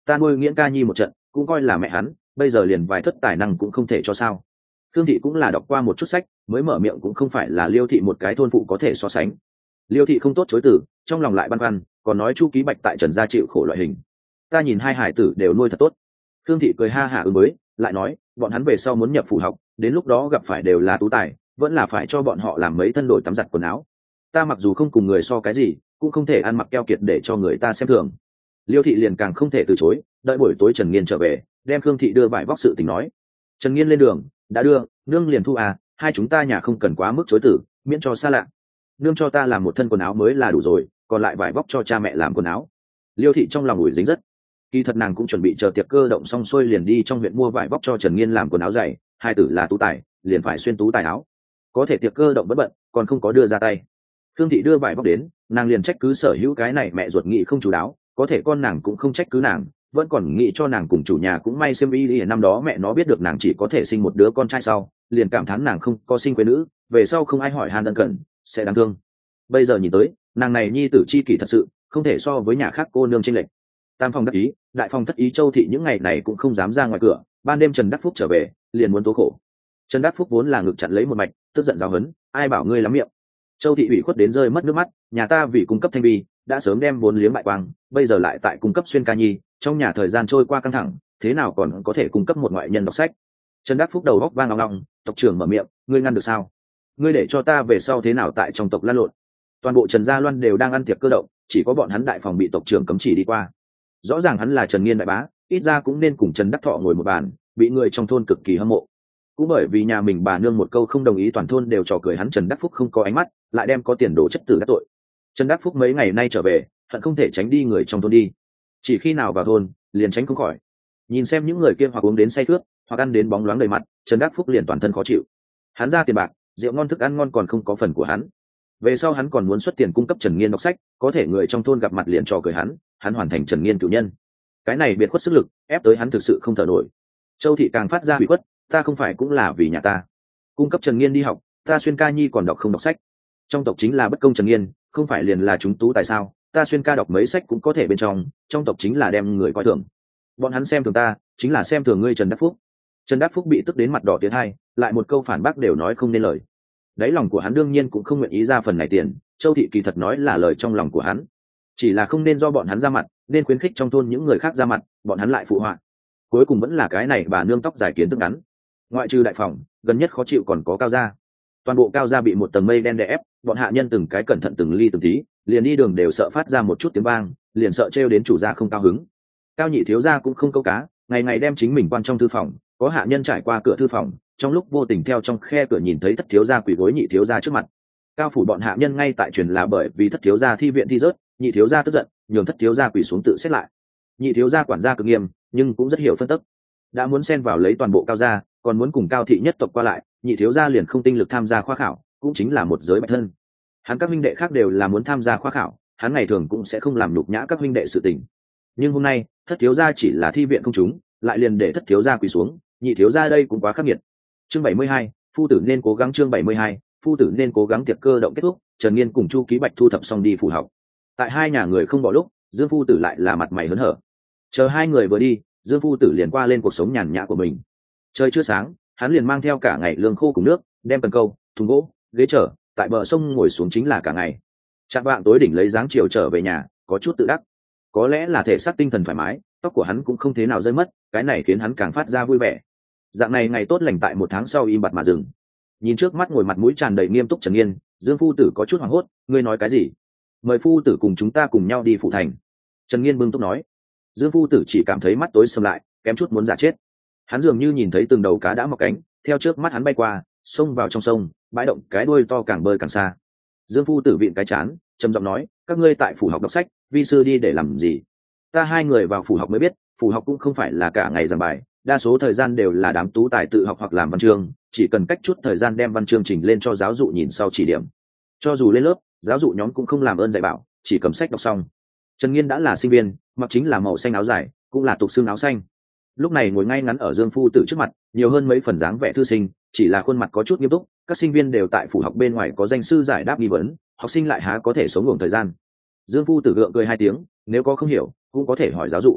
S1: ta nuôi nghiễn ca nhi một trận cũng coi là mẹ hắn, bây giờ liền vài thất tài năng cũng không thể cho sao. Khương thị cũng là đọc qua một chút sách, mới mở miệng cũng không phải là Liêu thị một cái thôn phụ có thể so sánh. Liêu thị không tốt chối từ, trong lòng lại băn khoăn, còn nói Chu Ký Bạch tại Trần gia chịu khổ loại hình. Ta nhìn hai hải tử đều nuôi thật tốt. Khương thị cười ha hả ứng với, lại nói, bọn hắn về sau muốn nhập phủ học, đến lúc đó gặp phải đều là tú tài, vẫn là phải cho bọn họ làm mấy thân đổi tắm giặt quần áo. Ta mặc dù không cùng người so cái gì, cũng không thể ăn mặc keo kiệt để cho người ta xem thường. Liêu thị liền càng không thể từ chối, đợi buổi tối Trần Nghiên trở về, đem Khương thị đưa vải vóc sự tình nói. Trần Nghiên lên đường, đã đưa, nương liền thu à, hai chúng ta nhà không cần quá mức chối tử, miễn cho xa lạ. Nương cho ta làm một thân quần áo mới là đủ rồi, còn lại vải vóc cho cha mẹ làm quần áo. Liêu thị trong lòng ủi dính rất. Kỳ thật nàng cũng chuẩn bị chờ tiệc cơ động xong xuôi liền đi trong huyện mua vải vóc cho Trần Nghiên làm quần áo dày, hai tử là tú tài, liền phải xuyên tú tài áo. Có thể tiệc cơ động bất bận, còn không có đưa ra tay. Khương thị đưa vải vóc đến, nàng liền trách cứ sở hữu cái này mẹ ruột nghị không chú đáo, có thể con nàng cũng không trách cứ nàng, vẫn còn nghĩ cho nàng cùng chủ nhà cũng may xem y năm đó mẹ nó biết được nàng chỉ có thể sinh một đứa con trai sau, liền cảm thán nàng không có sinh quê nữ, về sau không ai hỏi han ân cần, sẽ đáng thương. Bây giờ nhìn tới, nàng này nhi tử chi kỷ thật sự không thể so với nhà khác cô nương chênh lệch. Tam phòng đắc ý, đại phòng thất ý, Châu thị những ngày này cũng không dám ra ngoài cửa, ban đêm Trần Đắc Phúc trở về, liền muốn tố khổ. Trần Đắc Phúc vốn là ngực chặn lấy một mạch, tức giận giáo hấn, ai bảo ngươi lắm miệng. Châu thị ủy khuất đến rơi mất nước mắt, nhà ta vì cung cấp thanh vi, đã sớm đem vốn liếng bại quang, bây giờ lại tại cung cấp xuyên ca nhi, trong nhà thời gian trôi qua căng thẳng, thế nào còn có thể cung cấp một ngoại nhân đọc sách. Trần Đắc Phúc đầu góc vang long long, tộc trưởng mở miệng, ngươi ngăn được sao? Ngươi để cho ta về sau thế nào tại trong tộc lan lộn? Toàn bộ Trần gia Loan đều đang ăn tiệc cơ động, chỉ có bọn hắn đại phòng bị tộc trưởng cấm chỉ đi qua. Rõ ràng hắn là Trần Nghiên đại bá, ít ra cũng nên cùng Trần Đắc Thọ ngồi một bàn, bị người trong thôn cực kỳ hâm mộ. Cũng bởi vì nhà mình bà nương một câu không đồng ý, toàn thôn đều trò cười hắn Trần Đắc Phúc không có ánh mắt, lại đem có tiền đồ chất tử đắc tội. Trần Đắc Phúc mấy ngày nay trở về, hận không thể tránh đi người trong thôn đi. Chỉ khi nào vào thôn, liền tránh không khỏi. Nhìn xem những người kia hoặc uống đến say khướt, hoặc ăn đến bóng loáng đầy mặt, Trần Đắc Phúc liền toàn thân khó chịu. Hắn ra tiền bạc, rượu ngon thức ăn ngon còn không có phần của hắn. Về sau hắn còn muốn xuất tiền cung cấp Trần Nghiên đọc sách, có thể người trong thôn gặp mặt liền trò cười hắn, hắn hoàn thành Trần Nghiên cử nhân. Cái này biệt khuất sức lực, ép tới hắn thực sự không thở nổi. Châu thị càng phát ra bị khuất, ta không phải cũng là vì nhà ta cung cấp Trần Nghiên đi học, ta xuyên ca nhi còn đọc không đọc sách. Trong tộc chính là bất công Trần Nghiên, không phải liền là chúng tú tại sao, ta xuyên ca đọc mấy sách cũng có thể bên trong, trong tộc chính là đem người coi thường. Bọn hắn xem thường ta, chính là xem thường ngươi Trần Đắc Phúc. Trần Đắc Phúc bị tức đến mặt đỏ tiến hai, lại một câu phản bác đều nói không nên lời. Đáy lòng của hắn đương nhiên cũng không nguyện ý ra phần này tiền, Châu thị kỳ thật nói là lời trong lòng của hắn, chỉ là không nên do bọn hắn ra mặt, nên khuyến khích trong thôn những người khác ra mặt, bọn hắn lại phụ họa. Cuối cùng vẫn là cái này bà nương tóc dài kiến thức ngắn. Ngoại trừ đại phòng, gần nhất khó chịu còn có Cao gia. Toàn bộ Cao gia bị một tầng mây đen đè ép, bọn hạ nhân từng cái cẩn thận từng ly từng tí, liền đi đường đều sợ phát ra một chút tiếng vang, liền sợ trêu đến chủ gia không cao hứng. Cao nhị thiếu gia cũng không câu cá, ngày ngày đem chính mình quan trong thư phòng, có hạ nhân trải qua cửa thư phòng, trong lúc vô tình theo trong khe cửa nhìn thấy thất thiếu gia quỳ gối nhị thiếu gia trước mặt. Cao phủ bọn hạ nhân ngay tại truyền là bởi vì thất thiếu gia thi viện thi rớt, nhị thiếu gia tức giận, nhường thất thiếu gia quỳ xuống tự xét lại. Nhị thiếu gia quản gia cực nghiêm, nhưng cũng rất hiểu phân tích, đã muốn xen vào lấy toàn bộ Cao gia, còn muốn cùng Cao thị nhất tộc qua lại, nhị thiếu gia liền không tinh lực tham gia khoa khảo, cũng chính là một giới bạch thân. Hắn các huynh đệ khác đều là muốn tham gia khoa khảo, hắn ngày thường cũng sẽ không làm nhục nhã các huynh đệ sự tình. Nhưng hôm nay, thất thiếu gia chỉ là thi viện không trúng, lại liền để thất thiếu gia quỳ xuống, nhị thiếu gia đây cũng quá khắc nghiệt. Chương bảy mươi hai, phu tử nên cố gắng. Chương bảy mươi hai, phu tử nên cố gắng. Tiệc cơ động kết thúc, Trần Nghiên cùng Chu Ký Bạch thu thập xong đi phủ học. Tại hai nhà người không bỏ lúc, Dương phu tử lại là mặt mày hớn hở. Chờ hai người vừa đi, Dương phu tử liền qua lên cuộc sống nhàn nhã của mình. Trời chưa sáng, hắn liền mang theo cả ngày lương khô cùng nước, đem cần câu, thùng gỗ, ghế chở, tại bờ sông ngồi xuống chính là cả ngày. Chạng vạng tối đỉnh lấy dáng chiều trở về nhà, có chút tự đắc. Có lẽ là thể xác tinh thần thoải mái, tóc của hắn cũng không thế nào rơi mất, cái này khiến hắn càng phát ra vui vẻ. Dạng này ngày tốt lành tại một tháng sau im bặt mà dừng. Nhìn trước mắt ngồi mặt mũi tràn đầy nghiêm túc Trần Nghiên, Dương phu tử có chút hoảng hốt, ngươi nói cái gì? Mời phu tử cùng chúng ta cùng nhau đi phủ thành. Trần Nghiên bưng túc nói. Dương phu tử chỉ cảm thấy mắt tối sầm lại, kém chút muốn giả chết. Hắn dường như nhìn thấy từng đầu cá đã mọc cánh, theo trước mắt hắn bay qua, xông vào trong sông, bãi động cái đuôi to càng bơi càng xa. Dương phu tử vịn cái chán, trầm giọng nói, các ngươi tại phủ học đọc sách, vi sư đi để làm gì? Ta hai người vào phủ học mới biết, phủ học cũng không phải là cả ngày giảng bài, đa số thời gian đều là đám tú tài tự học hoặc làm văn chương, chỉ cần cách chút thời gian đem văn chương trình lên cho giáo dụ nhìn sau chỉ điểm. Cho dù lên lớp, giáo dụ nhóm cũng không làm ơn dạy bảo, chỉ cầm sách đọc xong. Trần Nghiên đã là sinh viên, mặc chính là màu xanh áo dài, cũng là tục xương áo xanh. Lúc này ngồi ngay ngắn ở Dương phu tử trước mặt, nhiều hơn mấy phần dáng vẻ thư sinh, chỉ là khuôn mặt có chút nghiêm túc. Các sinh viên đều tại phủ học bên ngoài có danh sư giải đáp nghi vấn, học sinh lại há có thể sống ngủ thời gian. Dương phu tử gượng cười hai tiếng, nếu có không hiểu cũng có thể hỏi giáo dụ.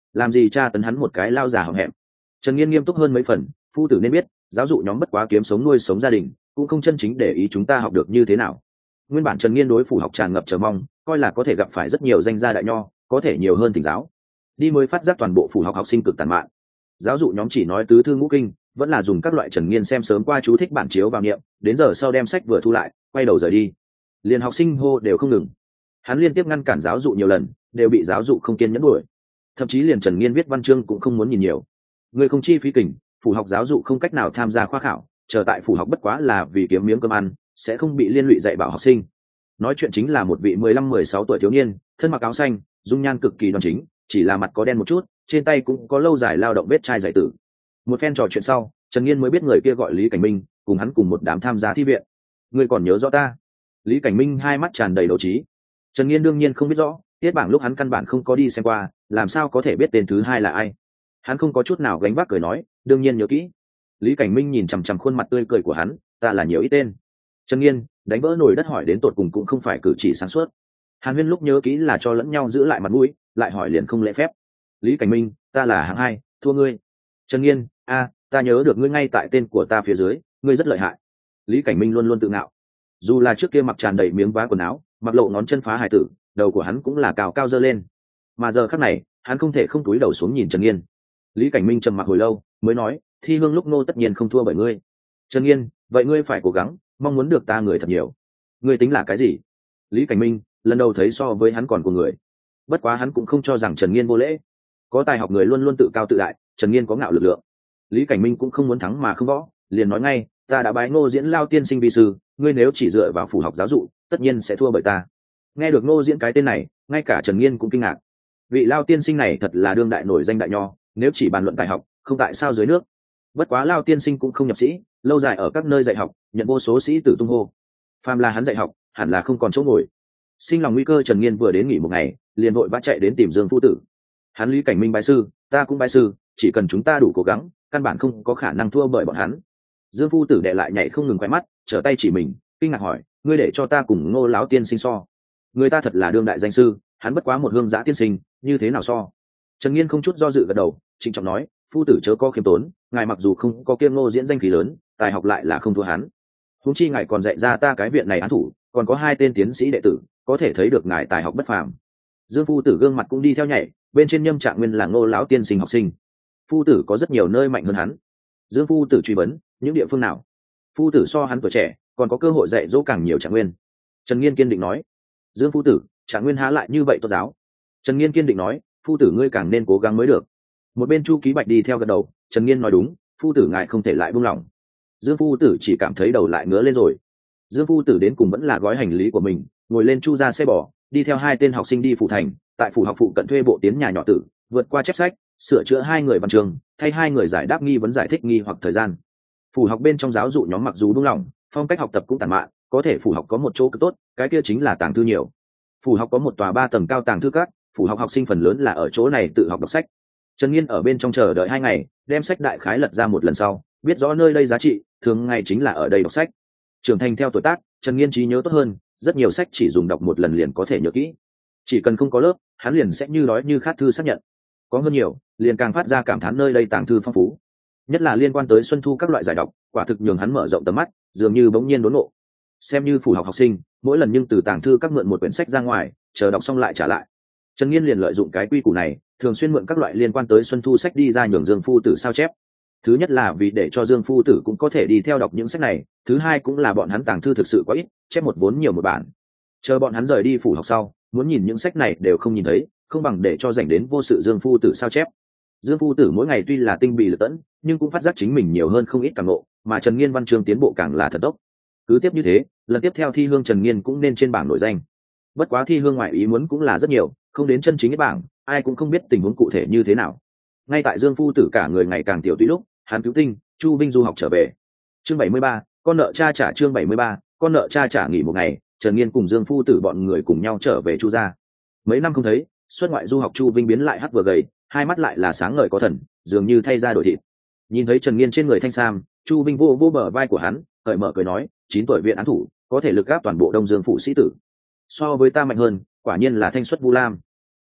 S1: làm gì tra tấn hắn một cái lao già hậm hẹm. Trần Nghiên nghiêm túc hơn mấy phần, phu tử nên biết giáo dụ nhóm bất quá kiếm sống nuôi sống gia đình, cũng không chân chính để ý chúng ta học được như thế nào. Nguyên bản Trần Nghiên đối phủ học tràn ngập chờ mong, coi là có thể gặp phải rất nhiều danh gia đại nho, có thể nhiều hơn thỉnh giáo. Đi mới phát giác toàn bộ phủ học học sinh cực tàn mạn. Giáo dụ nhóm chỉ nói tứ thư ngũ kinh, vẫn là dùng các loại Trần Nghiên xem sớm qua chú thích bản chiếu vào niệm, đến giờ sau đem sách vừa thu lại, quay đầu rời đi. Liền học sinh hô đều không ngừng. Hắn liên tiếp ngăn cản giáo dụ nhiều lần, đều bị giáo dụ không kiên nhẫn đuổi. Thậm chí liền Trần Nghiên viết văn chương cũng không muốn nhìn nhiều. Người không chi phí kình, phủ học giáo dụ không cách nào tham gia khoa khảo, chờ tại phủ học bất quá là vì kiếm miếng cơm ăn, sẽ không bị liên lụy dạy bảo học sinh. Nói chuyện chính là một vị mười lăm mười sáu tuổi thiếu niên, thân mặc áo xanh, dung nhan cực kỳ đoan chính, chỉ là mặt có đen một chút, trên tay cũng có lâu dài lao động vết chai giải tử. Một phen trò chuyện sau, Trần Nghiên mới biết người kia gọi Lý Cảnh Minh, cùng hắn cùng một đám tham gia thi viện. Ngươi còn nhớ rõ ta? Lý Cảnh Minh hai mắt tràn đầy đấu trí. Trần Nghiên đương nhiên không biết rõ, tiết bảng lúc hắn căn bản không có đi xem qua, làm sao có thể biết tên thứ hai là ai. Hắn không có chút nào gánh vác cười nói, đương nhiên nhớ kỹ. Lý Cảnh Minh nhìn chằm chằm khuôn mặt tươi cười của hắn, ta là nhiều ít tên. Trần Nghiên đánh vỡ nồi đất hỏi đến tột cùng cũng không phải cử chỉ sáng suốt. Hàn Huyên lúc nhớ kỹ là cho lẫn nhau giữ lại mặt mũi, lại hỏi liền không lễ phép. Lý Cảnh Minh, ta là hạng hai, thua ngươi. Trần Nghiên, a, ta nhớ được ngươi ngay tại tên của ta phía dưới, ngươi rất lợi hại. Lý Cảnh Minh luôn luôn tự ngạo. Dù là trước kia mặc tràn đầy miếng vá quần áo, mặc lộ ngón chân phá hài tử, đầu của hắn cũng là cào cao dơ lên. Mà giờ khắc này, hắn không thể không túi đầu xuống nhìn Trần Nghiên. Lý Cảnh Minh trầm mặc hồi lâu, mới nói, thi hương lúc nô tất nhiên không thua bởi ngươi. Trần Nghiên, vậy ngươi phải cố gắng, mong muốn được ta người thật nhiều. Ngươi tính là cái gì? Lý Cảnh Minh lần đầu thấy so với hắn còn của người. Bất quá hắn cũng không cho rằng Trần Nghiên vô lễ. Có tài học người luôn luôn tự cao tự đại, Trần Nghiên có ngạo lực lượng. Lý Cảnh Minh cũng không muốn thắng mà không võ, liền nói ngay, ta đã bái Ngô Diễn Lao tiên sinh vi sư, ngươi nếu chỉ dựa vào phủ học giáo dụ, tất nhiên sẽ thua bởi ta. Nghe được Ngô Diễn cái tên này, ngay cả Trần Nghiên cũng kinh ngạc. Vị Lao tiên sinh này thật là đương đại nổi danh đại nho, nếu chỉ bàn luận tài học, không tại sao dưới nước. Bất quá Lao tiên sinh cũng không nhập sĩ, lâu dài ở các nơi dạy học, nhận vô số sĩ tử tung hô. Phàm là hắn dạy học, hẳn là không còn chỗ ngồi. Sinh lòng nguy cơ, Trần Nghiên vừa đến nghỉ một ngày, liền vội vã chạy đến tìm Dương phu tử. Hắn Lý Cảnh Minh bái sư, ta cũng bái sư, chỉ cần chúng ta đủ cố gắng, căn bản không có khả năng thua bởi bọn hắn. Dương phu tử đệ lại nhảy không ngừng quay mắt, trở tay chỉ mình, kinh ngạc hỏi, ngươi để cho ta cùng Ngô lão tiên sinh so? Người ta thật là đương đại danh sư, hắn bất quá một hương giã tiên sinh, như thế nào so? Trần Nghiên không chút do dự gật đầu, trịnh trọng nói, phu tử chớ có khiêm tốn, ngài mặc dù không có kiêm Ngô diễn danh khí lớn, tài học lại là không thua hắn. Huống chi ngài còn dạy ra ta cái viện này án thủ, còn có hai tên tiến sĩ đệ tử, có thể thấy được ngài tài học bất phàm. Dương phu tử gương mặt cũng đi theo nhảy, bên trên nhâm trạng nguyên là Ngô lão tiên sinh học sinh. Phu tử có rất nhiều nơi mạnh hơn hắn. Dương phu tử truy vấn, những địa phương nào? Phu tử so hắn tuổi trẻ, còn có cơ hội dạy dỗ càng nhiều trạng nguyên. Trần Nghiên kiên định nói. Dương phu tử, trạng nguyên há lại như vậy tốt giáo? Trần Nghiên kiên định nói, phu tử ngươi càng nên cố gắng mới được. Một bên Chu Ký Bạch đi theo gật đầu, Trần Nghiên nói đúng, phu tử ngài không thể lại buông lỏng. Dương phu tử chỉ cảm thấy đầu lại ngứa lên rồi. Dương phu tử đến cùng vẫn là gói hành lý của mình, ngồi lên chu ra xe bò, đi theo hai tên học sinh đi phủ thành, tại phủ học phụ cận thuê bộ tiến nhà nhỏ tử, vượt qua chép sách, sửa chữa hai người văn trường, thay hai người giải đáp nghi vấn giải thích nghi hoặc thời gian. Phủ học bên trong giáo dụ nhóm mặc dù buông lỏng, phong cách học tập cũng tàn mạn, có thể phủ học có một chỗ cực tốt, cái kia chính là tàng thư nhiều. Phủ học có một tòa ba tầng cao tàng thư các, phủ học học sinh phần lớn là ở chỗ này tự học đọc sách. Trần Nghiên ở bên trong chờ đợi hai ngày, đem sách đại khái lật ra một lần sau, biết rõ nơi đây giá trị, thường ngày chính là ở đây đọc sách. Trưởng thành theo tuổi tác, Trần Nghiên trí nhớ tốt hơn, rất nhiều sách chỉ dùng đọc một lần liền có thể nhớ kỹ. Chỉ cần không có lớp, hắn liền sẽ như đói như khát thư xác nhận. Có hơn nhiều, liền càng phát ra cảm thán nơi đây tàng thư phong phú. Nhất là liên quan tới xuân thu các loại giải đọc, quả thực nhường hắn mở rộng tầm mắt, dường như bỗng nhiên đốn ngộ. Xem như phủ học học sinh, mỗi lần nhưng từ tàng thư các mượn một quyển sách ra ngoài, chờ đọc xong lại trả lại. Trần Nghiên liền lợi dụng cái quy củ này, thường xuyên mượn các loại liên quan tới xuân thu sách đi ra nhường Dương phu tử sao chép. Thứ nhất là vì để cho Dương phu tử cũng có thể đi theo đọc những sách này, thứ hai cũng là bọn hắn tàng thư thực sự quá ít, chép một vốn nhiều một bản. Chờ bọn hắn rời đi phủ học sau, muốn nhìn những sách này đều không nhìn thấy, không bằng để cho dành đến vô sự Dương phu tử sao chép. Dương phu tử mỗi ngày tuy là tinh bị lực tẫn, nhưng cũng phát giác chính mình nhiều hơn không ít càng ngộ, mà Trần Nghiên văn chương tiến bộ càng là thật tốc. Cứ tiếp như thế, lần tiếp theo thi hương Trần Nghiên cũng nên trên bảng nổi danh. Bất quá thi hương ngoại ý muốn cũng là rất nhiều, không đến chân chính cái bảng, ai cũng không biết tình huống cụ thể như thế nào. Ngay tại Dương phu tử cả người ngày càng tiểu tụy lúc, hắn cứu tinh, Chu Vinh du học trở về. Chương bảy mươi ba, con nợ cha trả chương bảy mươi ba, con nợ cha trả nghỉ một ngày, Trần Nghiên cùng Dương phu tử bọn người cùng nhau trở về Chu gia. Mấy năm không thấy, xuất ngoại du học Chu Vinh biến lại hắt vừa gầy, hai mắt lại là sáng ngời có thần, dường như thay da đổi thịt. Nhìn thấy Trần Nghiên trên người thanh sam, Chu Vinh vô vô bờ vai của hắn, cởi mở cười nói, chín tuổi viện án thủ, có thể lực gáp toàn bộ Đông Dương phủ sĩ tử. So với ta mạnh hơn, quả nhiên là thanh xuất Vu Lam.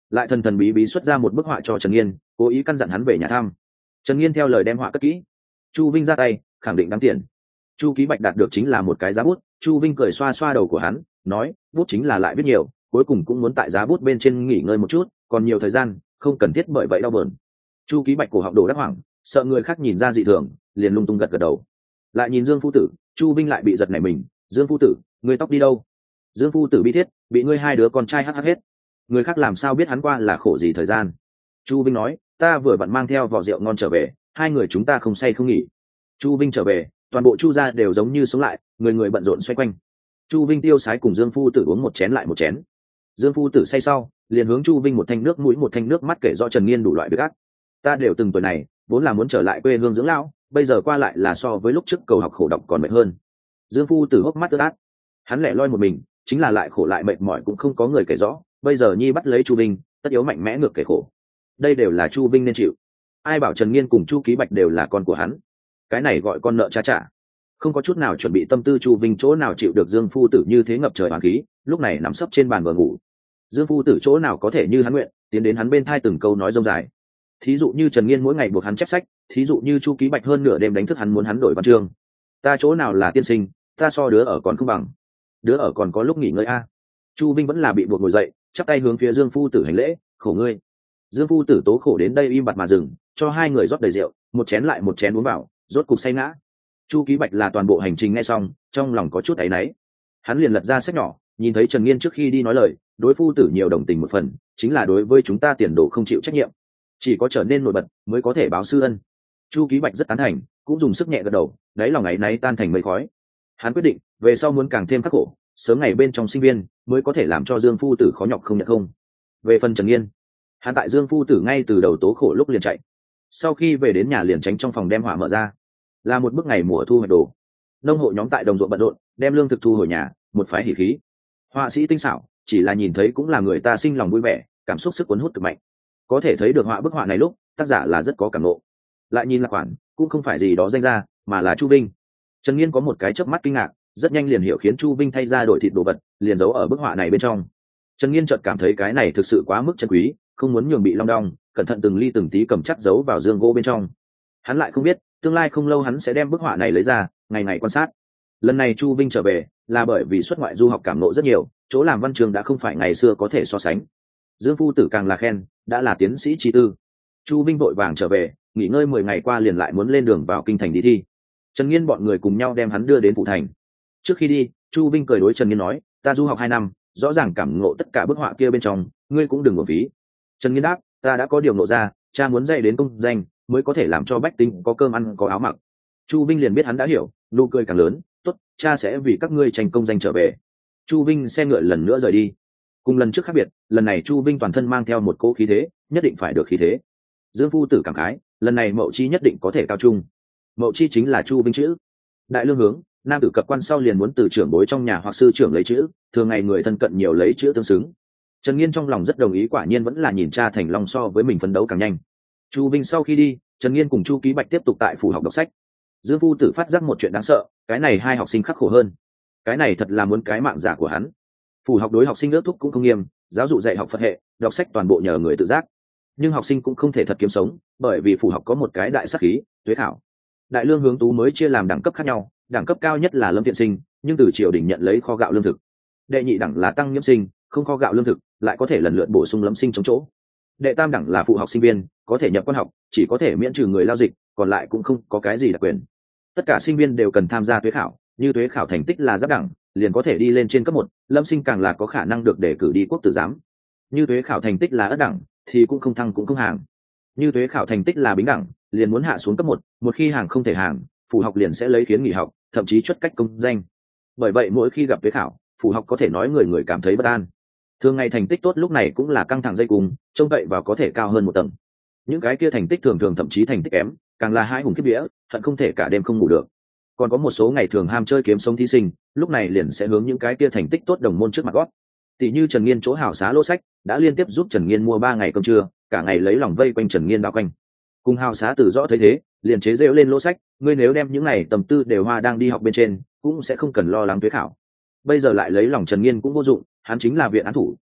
S1: lại thần thần bí bí xuất ra một bức họa cho Trần Nghiên, cố ý căn dặn hắn về nhà thăm. Trần Nghiên theo lời đem họa cất kỹ. Chu Vinh ra tay khẳng định đáng tiền. Chu Ký Bạch đạt được chính là một cái giá bút. Chu Vinh cười xoa xoa đầu của hắn, nói bút chính là lại viết nhiều, cuối cùng cũng muốn tại giá bút bên trên nghỉ ngơi một chút, còn nhiều thời gian không cần thiết bởi vậy đau bờn. Chu Ký Bạch cổ họng đồ đắc hoảng, sợ người khác nhìn ra dị thường, liền lung tung gật gật đầu. Lại nhìn Dương phu tử, Chu Vinh lại bị giật nảy mình. Dương phu tử, người tóc đi đâu? Dương phu tử bi thiết, bị ngươi hai đứa con trai hắc hắc hết. Người khác làm sao biết hắn qua là khổ gì thời gian? Chu Vinh nói, ta vừa vặn mang theo vỏ rượu ngon trở về, hai người chúng ta không say không nghỉ. Chu Vinh trở về, toàn bộ Chu gia đều giống như sống lại, người người bận rộn xoay quanh. Chu Vinh tiêu sái cùng Dương phu tử uống một chén lại một chén. Dương phu tử say sau, liền hướng Chu Vinh một thanh nước mũi một thanh nước mắt kể rõ Trần Nghiên đủ loại việc ác. Ta đều từng tuổi này, vốn là muốn trở lại quê hương dưỡng lão, bây giờ qua lại là so với lúc trước cầu học khổ độc còn mệt hơn. Dương phu tử hốc mắt ướt át, hắn lẻ loi một mình, chính là lại khổ lại mệt mỏi cũng không có người kể rõ. Bây giờ Nhi bắt lấy Chu Vinh, tất yếu mạnh mẽ ngược kể khổ. Đây đều là Chu Vinh nên chịu. Ai bảo Trần Nghiên cùng Chu Ký Bạch đều là con của hắn, cái này gọi con nợ cha trả. Không có chút nào chuẩn bị tâm tư Chu Vinh chỗ nào chịu được Dương phu tử như thế ngập trời oán khí, lúc này nằm sấp trên bàn vừa ngủ. Dương phu tử chỗ nào có thể như hắn nguyện, tiến đến hắn bên thai từng câu nói rông dài. Thí dụ như Trần Nghiên mỗi ngày buộc hắn chép sách, thí dụ như Chu Ký Bạch hơn nửa đêm đánh thức hắn muốn hắn đổi văn chương. Ta chỗ nào là tiên sinh, ta so đứa ở còn không bằng. Đứa ở còn có lúc nghỉ ngơi a. Chu Vinh vẫn là bị buộc ngồi dậy, chắp tay hướng phía Dương phu tử hành lễ, khổ ngươi. Dương phu tử tố khổ đến đây im bặt mà dừng, cho hai người rót đầy rượu, một chén lại một chén uống vào, rốt cục say ngã. Chu Ký Bạch là toàn bộ hành trình nghe xong, trong lòng có chút áy náy. Hắn liền lật ra sách nhỏ, nhìn thấy Trần Nghiên trước khi đi nói lời, đối phu tử nhiều đồng tình một phần, chính là đối với chúng ta tiền đồ không chịu trách nhiệm, chỉ có trở nên nổi bật mới có thể báo sư ân. Chu Ký Bạch rất tán thành, cũng dùng sức nhẹ gật đầu, đáy lòng áy náy tan thành mây khói. Hắn quyết định về sau muốn càng thêm khắc khổ, sớm ngày bên trong sinh viên mới có thể làm cho Dương phu tử khó nhọc không nhận không. Về phần Trần Nghiên, hắn tại Dương phu tử ngay từ đầu tố khổ lúc liền chạy, sau khi về đến nhà liền tránh trong phòng đem họa mở ra, là một bức ngày mùa thu hoạch đồ. Nông hộ nhóm tại đồng ruộng bận rộn, đem lương thực thu hồi nhà, một phái hỉ khí. Họa sĩ tinh xảo, chỉ là nhìn thấy cũng là người ta sinh lòng vui vẻ, cảm xúc sức cuốn hút cực mạnh. Có thể thấy được họa bức họa này lúc tác giả là rất có cảm ngộ. Lại nhìn là khoản, cũng không phải gì đó danh ra, mà là Chu Vinh. Trần Nghiên có một cái chớp mắt kinh ngạc, rất nhanh liền hiểu khiến Chu Vinh thay ra đổi thịt đồ vật, liền giấu ở bức họa này bên trong. Trần Nghiên chợt cảm thấy cái này thực sự quá mức chân quý, không muốn nhường bị long đong, cẩn thận từng ly từng tí cầm chắc giấu vào dương gỗ bên trong. Hắn lại không biết, tương lai không lâu hắn sẽ đem bức họa này lấy ra, ngày ngày quan sát. Lần này Chu Vinh trở về, là bởi vì xuất ngoại du học cảm ngộ rất nhiều, chỗ làm văn trường đã không phải ngày xưa có thể so sánh. Dương phu tử càng là khen, đã là tiến sĩ trí tư. Chu Vinh vội vàng trở về, nghỉ ngơi mười ngày qua liền lại muốn lên đường vào kinh thành đi thi. Trần Nghiên bọn người cùng nhau đem hắn đưa đến phủ thành. Trước khi đi, Chu Vinh cười đối Trần Nghiên nói, ta du học hai năm, rõ ràng cảm ngộ tất cả bức họa kia bên trong, ngươi cũng đừng uổng phí. Trần Nghiên đáp, ta đã có điều ngộ ra, cha muốn dạy đến công danh mới có thể làm cho bách tính có cơm ăn có áo mặc. Chu Vinh liền biết hắn đã hiểu, nụ cười càng lớn, tốt, cha sẽ vì các ngươi tranh công danh trở về. Chu Vinh xe ngựa lần nữa rời đi. Cùng lần trước khác biệt, lần này Chu Vinh toàn thân mang theo một cỗ khí thế, nhất định phải được khí thế. Dương phu tử cảm khái, lần này Mậu Chi nhất định có thể cao trung. Mậu Chi chính là Chu Vinh chữ. Đại lương hướng, nam tử cập quan sau liền muốn từ trưởng bối trong nhà hoặc sư trưởng lấy chữ, thường ngày người thân cận nhiều lấy chữ tương xứng. Trần Nghiên trong lòng rất đồng ý, quả nhiên vẫn là nhìn cha thành long so với mình phấn đấu càng nhanh. Chu Vinh sau khi đi, Trần Nghiên cùng Chu Ký Bạch tiếp tục tại phủ học đọc sách. Dương phu tử phát giác một chuyện đáng sợ, cái này hai học sinh khắc khổ hơn. Cái này thật là muốn cái mạng giả của hắn. Phủ học đối học sinh ước thúc cũng không nghiêm, giáo dục dạy học Phật hệ, đọc sách toàn bộ nhờ người tự giác. Nhưng học sinh cũng không thể thật kiếm sống, bởi vì phủ học có một cái đại sắc khí, tuế khảo. Đại lương hướng tú mới chia làm đẳng cấp khác nhau, đẳng cấp cao nhất là lâm thiện sinh, nhưng từ triều đình nhận lấy kho gạo lương thực. Đệ nhị đẳng là tăng nhiễm sinh, không kho gạo lương thực, lại có thể lần lượt bổ sung lâm sinh chống chỗ. Đệ tam đẳng là phụ học sinh viên, có thể nhập quan học, chỉ có thể miễn trừ người lao dịch, còn lại cũng không có cái gì đặc quyền. Tất cả sinh viên đều cần tham gia tuế khảo, như tuế khảo thành tích là giáp đẳng, liền có thể đi lên trên cấp một, lâm sinh càng là có khả năng được đề cử đi quốc tử giám. Như tuế khảo thành tích là ất đẳng, thì cũng không thăng cũng không hàng. Như tuế khảo thành tích là bính đẳng, liền muốn hạ xuống cấp một, một khi hàng không thể hàng, phủ học liền sẽ lấy khiến nghỉ học, thậm chí truất cách công danh. Bởi vậy mỗi khi gặp tuế khảo, phủ học có thể nói người người cảm thấy bất an. Thường ngày thành tích tốt lúc này cũng là căng thẳng dây cùng, trông cậy vào có thể cao hơn một tầng. Những cái kia thành tích thường thường thậm chí thành tích kém, càng là hai hùng kiếp vía, hận không thể cả đêm không ngủ được. Còn có một số ngày thường ham chơi kiếm sống thí sinh, lúc này liền sẽ hướng những cái kia thành tích tốt đồng môn trước mặt gót. Tỷ như Trần Nghiên chỗ hảo xá lô sách đã liên tiếp giúp Trần Nghiên mua ba ngày cơm trưa, cả ngày lấy lòng vây quanh Trần Nghiên bao quanh. Cùng hào xá từ rõ thấy thế, liền chế rêu lên lô sách, ngươi nếu đem những này tầm tư đều hoa đang đi học bên trên, cũng sẽ không cần lo lắng tuế khảo. Bây giờ lại lấy lòng Trần Nghiên cũng vô dụng, hắn chính là viện án thủ,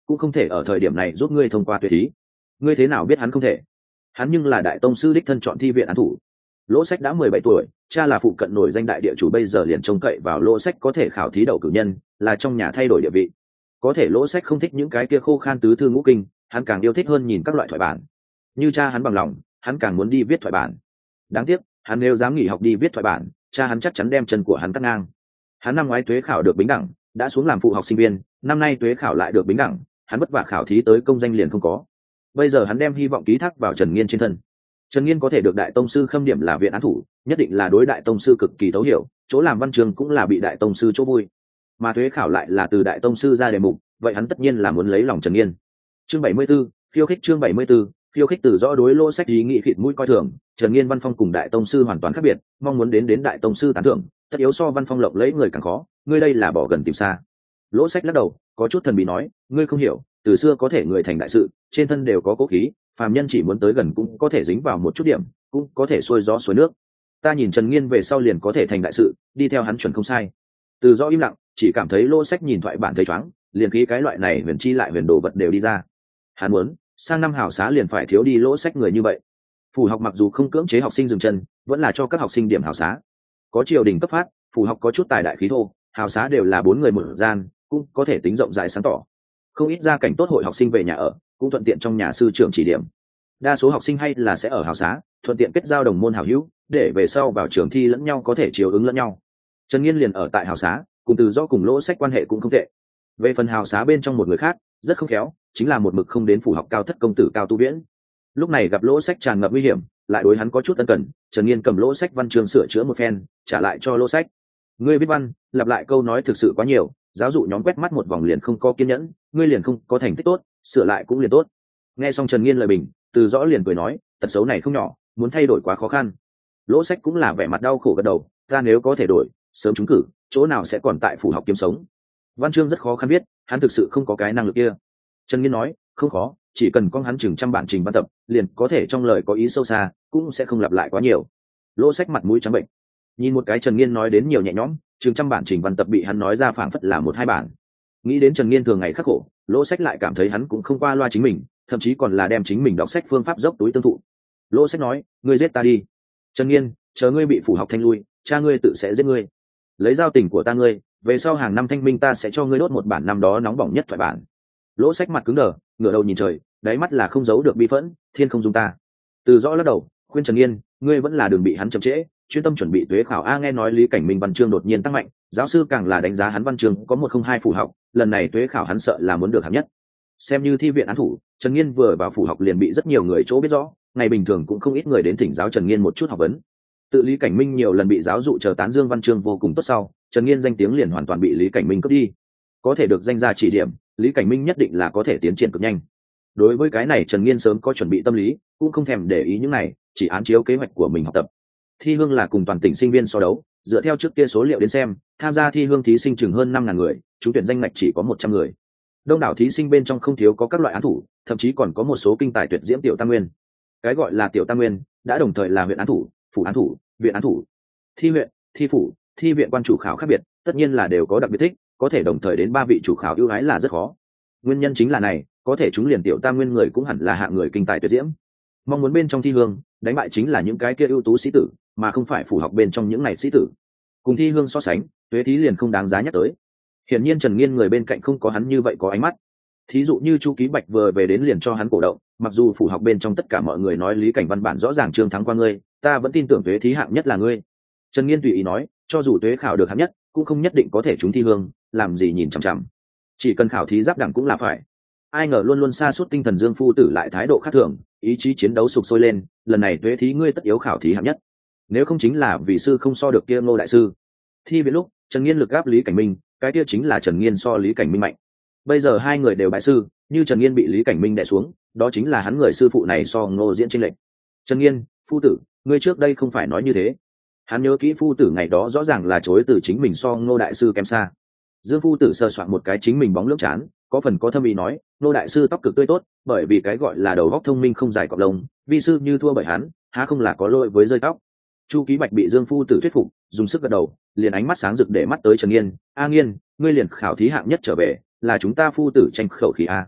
S1: cũng không thể ở thời điểm này giúp ngươi thông qua tuyệt thí. Ngươi thế nào biết hắn không thể? Hắn nhưng là đại tông sư đích thân chọn thi viện án thủ. Lỗ Sách đã mười bảy tuổi, cha là phụ cận nổi danh đại địa chủ, bây giờ liền trông cậy vào Lỗ Sách có thể khảo thí đậu cử nhân, là trong nhà thay đổi địa vị. Có thể Lỗ Sách không thích những cái kia khô khan tứ thư ngũ kinh, hắn càng yêu thích hơn nhìn các loại thoại bản. Như cha hắn bằng lòng, hắn càng muốn đi viết thoại bản. Đáng tiếc, hắn nếu dám nghỉ học đi viết thoại bản, cha hắn chắc chắn đem chân của hắn cắt ngang. Hắn năm ngoái tuế khảo được bính đẳng, đã xuống làm phụ học sinh viên, năm nay tuế khảo lại được bính đẳng, hắn vất vả khảo thí tới công danh liền không có. Bây giờ hắn đem hy vọng ký thác vào Trần Nghiên trên thân. Trần Nghiên có thể được đại tông sư khâm điểm là viện án thủ, nhất định là đối đại tông sư cực kỳ thấu hiểu, chỗ làm văn chương cũng là bị đại tông sư chỗ vui. Mà tuế khảo lại là từ đại tông sư ra đề mục, vậy hắn tất nhiên là muốn lấy lòng Trần Nghiên. Chương bảy mươi 74, khiêu khích chương bảy mươi 74, khiêu khích từ rõ đối Lỗ Sách ý nghĩ khịt mũi coi thường, Trần Nghiên văn phong cùng đại tông sư hoàn toàn khác biệt, mong muốn đến đến đại tông sư tán thưởng, tất yếu so văn phong lộng lẫy người càng khó, ngươi đây là bỏ gần tìm xa. Lỗ Sách lắc đầu, có chút thần bí nói, ngươi không hiểu, từ xưa có thể người thành đại sự, trên thân đều có cố khí, phàm nhân chỉ muốn tới gần cũng có thể dính vào một chút điểm, cũng có thể xuôi gió xuôi nước. Ta nhìn Trần Nghiên về sau liền có thể thành đại sự, đi theo hắn chuẩn không sai. Từ rõ im lặng, chỉ cảm thấy Lỗ Sách nhìn thoại bản thấy choáng, liền khí cái loại này huyền chi lại huyền đồ vật đều đi ra. Hắn muốn, sang năm hảo xá liền phải thiếu đi Lỗ Sách người như vậy. Phủ học mặc dù không cưỡng chế học sinh dừng chân, vẫn là cho các học sinh điểm hảo xá. Có triều đình cấp phát, phủ học có chút tài đại khí thô, hảo xá đều là bốn người một gian, cũng có thể tính rộng rãi sáng tỏ. Không ít gia cảnh tốt hội học sinh về nhà ở, cũng thuận tiện trong nhà sư trưởng chỉ điểm. Đa số học sinh hay là sẽ ở hảo xá, thuận tiện kết giao đồng môn hảo hữu, để về sau vào trường thi lẫn nhau có thể chiếu ứng lẫn nhau. Trần Nghiên liền ở tại hảo xá, cùng Từ Rõ cùng Lỗ Sách quan hệ cũng không tệ. Về phần hảo xá bên trong một người khác, rất không khéo, chính là một mực không đến phủ học cao thất công tử Cao Tu Viễn. Lúc này gặp Lỗ Sách tràn ngập nguy hiểm, lại đối hắn có chút ân cần, Trần Nghiên cầm Lỗ Sách văn chương sửa chữa một phen, trả lại cho Lỗ Sách. Ngươi viết văn, lặp lại câu nói thực sự quá nhiều, giáo dụ nhóm quét mắt một vòng liền không có kiên nhẫn, ngươi liền không có thành tích tốt, sửa lại cũng liền tốt. Nghe xong Trần Nghiên lời bình, Từ Rõ liền cười nói, tật xấu này không nhỏ, muốn thay đổi quá khó khăn. Lỗ Sách cũng là vẻ mặt đau khổ gật đầu, ta nếu có thể đổi, sớm trúng cử, chỗ nào sẽ còn tại phủ học kiếm sống. Văn chương rất khó khăn viết, hắn thực sự không có cái năng lực kia. Trần Nghiên nói, không khó, chỉ cần con hắn chừng trăm bản trình văn tập, liền có thể trong lời có ý sâu xa, cũng sẽ không lặp lại quá nhiều. Lỗ Sách mặt mũi trắng bệnh, nhìn một cái Trần Nghiên nói đến nhiều nhẹ nhõm, chừng trăm bản trình văn tập bị hắn nói ra phảng phất là một hai bản. Nghĩ đến Trần Nghiên thường ngày khắc khổ, Lỗ Sách lại cảm thấy hắn cũng không qua loa chính mình, thậm chí còn là đem chính mình đọc sách phương pháp dốc túi tương thụ. Lỗ Sách nói, ngươi giết ta đi. Trần Nghiên, chờ ngươi bị phủ học thanh lui, cha ngươi tự sẽ giết ngươi. Lấy giao tình của ta ngươi, về sau hàng năm thanh minh ta sẽ cho ngươi đốt một bản năm đó nóng bỏng nhất thoại bản. Lỗ Sách mặt cứng đờ, ngửa đầu nhìn trời, đáy mắt là không giấu được bi phẫn, thiên không dung ta. Từ Rõ lắc đầu, khuyên Trần Nghiên, ngươi vẫn là đừng bị hắn chậm trễ, chuyên tâm chuẩn bị tuế khảo. A nghe nói Lý Cảnh Minh văn chương đột nhiên tăng mạnh, giáo sư càng là đánh giá hắn văn chương có một không hai phủ học, lần này tuế khảo hắn sợ là muốn được hạng nhất. Xem như thi viện án thủ, Trần Nghiên vừa vào phủ học liền bị rất nhiều người chỗ biết rõ, ngày bình thường cũng không ít người đến thỉnh giáo Trần Nghiên một chút học vấn. Tự Lý Cảnh Minh nhiều lần bị giáo dụ chờ tán dương văn chương vô cùng tốt sau, Trần Nghiên danh tiếng liền hoàn toàn bị Lý Cảnh Minh cướp đi. Có thể được danh gia chỉ điểm, Lý Cảnh Minh nhất định là có thể tiến triển cực nhanh. Đối với cái này Trần Nghiên sớm có chuẩn bị tâm lý, cũng không thèm để ý những này, chỉ án chiếu kế hoạch của mình học tập. Thi hương là cùng toàn tỉnh sinh viên so đấu, dựa theo trước kia số liệu đến xem, tham gia thi hương thí sinh chừng hơn năm ngàn người, trúng tuyển danh ngạch chỉ có một trăm người. Đông đảo thí sinh bên trong không thiếu có các loại án thủ, thậm chí còn có một số kinh tài tuyệt diễm tiểu tam nguyên. Cái gọi là tiểu tam nguyên, đã đồng thời là huyện án thủ, phủ án thủ, viện án thủ. Thi huyện, thi phủ, thi viện quan chủ khảo khác biệt, tất nhiên là đều có đặc biệt thích, có thể đồng thời đến ba vị chủ khảo ưu ái là rất khó. Nguyên nhân chính là này, có thể chúng liền tiểu tam nguyên người cũng hẳn là hạng người kinh tài tuyệt diễm. Mong muốn bên trong thi hương, đánh bại chính là những cái kia ưu tú sĩ tử, mà không phải phủ học bên trong những này sĩ tử. Cùng thi hương so sánh, tuế thí liền không đáng giá nhắc tới. Hiển nhiên Trần Nghiên người bên cạnh không có hắn như vậy có ánh mắt. Thí dụ như Chu Ký Bạch vừa về đến liền cho hắn cổ động, mặc dù phủ học bên trong tất cả mọi người nói Lý Cảnh văn bản rõ ràng trương thắng qua ngươi, ta vẫn tin tưởng tuế thí hạng nhất là ngươi. Trần Nghiên tùy ý nói, cho dù tuế khảo được hạng nhất, cũng không nhất định có thể trúng thi hương, làm gì nhìn chằm chằm. Chỉ cần khảo thí giáp đẳng cũng là phải. Ai ngờ luôn luôn sa sút tinh thần Dương phu tử lại thái độ khác thường, ý chí chiến đấu sục sôi lên, lần này tuế thí ngươi tất yếu khảo thí hạng nhất. Nếu không chính là vì sư không so được kia Ngô đại sư. Thi viện lúc, Trần Nghiên lực gáp Lý Cảnh Minh, cái kia chính là Trần Nghiên so Lý Cảnh Minh mạnh. Bây giờ hai người đều bại sư, như Trần Nghiên bị Lý Cảnh Minh đè xuống, đó chính là hắn người sư phụ này so Ngô diễn chênh lệch. Trần Nghiên, phu tử, ngươi trước đây không phải nói như thế. Hắn nhớ kỹ phu tử ngày đó rõ ràng là chối từ chính mình so Ngô đại sư kém xa. Dương phu tử sờ soạn một cái chính mình bóng lưỡng chán, có phần có thâm ý nói, Ngô đại sư tóc cực tươi tốt, bởi vì cái gọi là đầu óc thông minh không dài cọp lông, vi sư như thua bởi hắn, há không là có lỗi với rơi tóc. Chu Ký Bạch bị Dương phu tử thuyết phục, dùng sức gật đầu, liền ánh mắt sáng rực để mắt tới Trần Nghiên, "A Nghiên, ngươi liền khảo thí hạng nhất trở về, là chúng ta phu tử tranh khẩu khí a."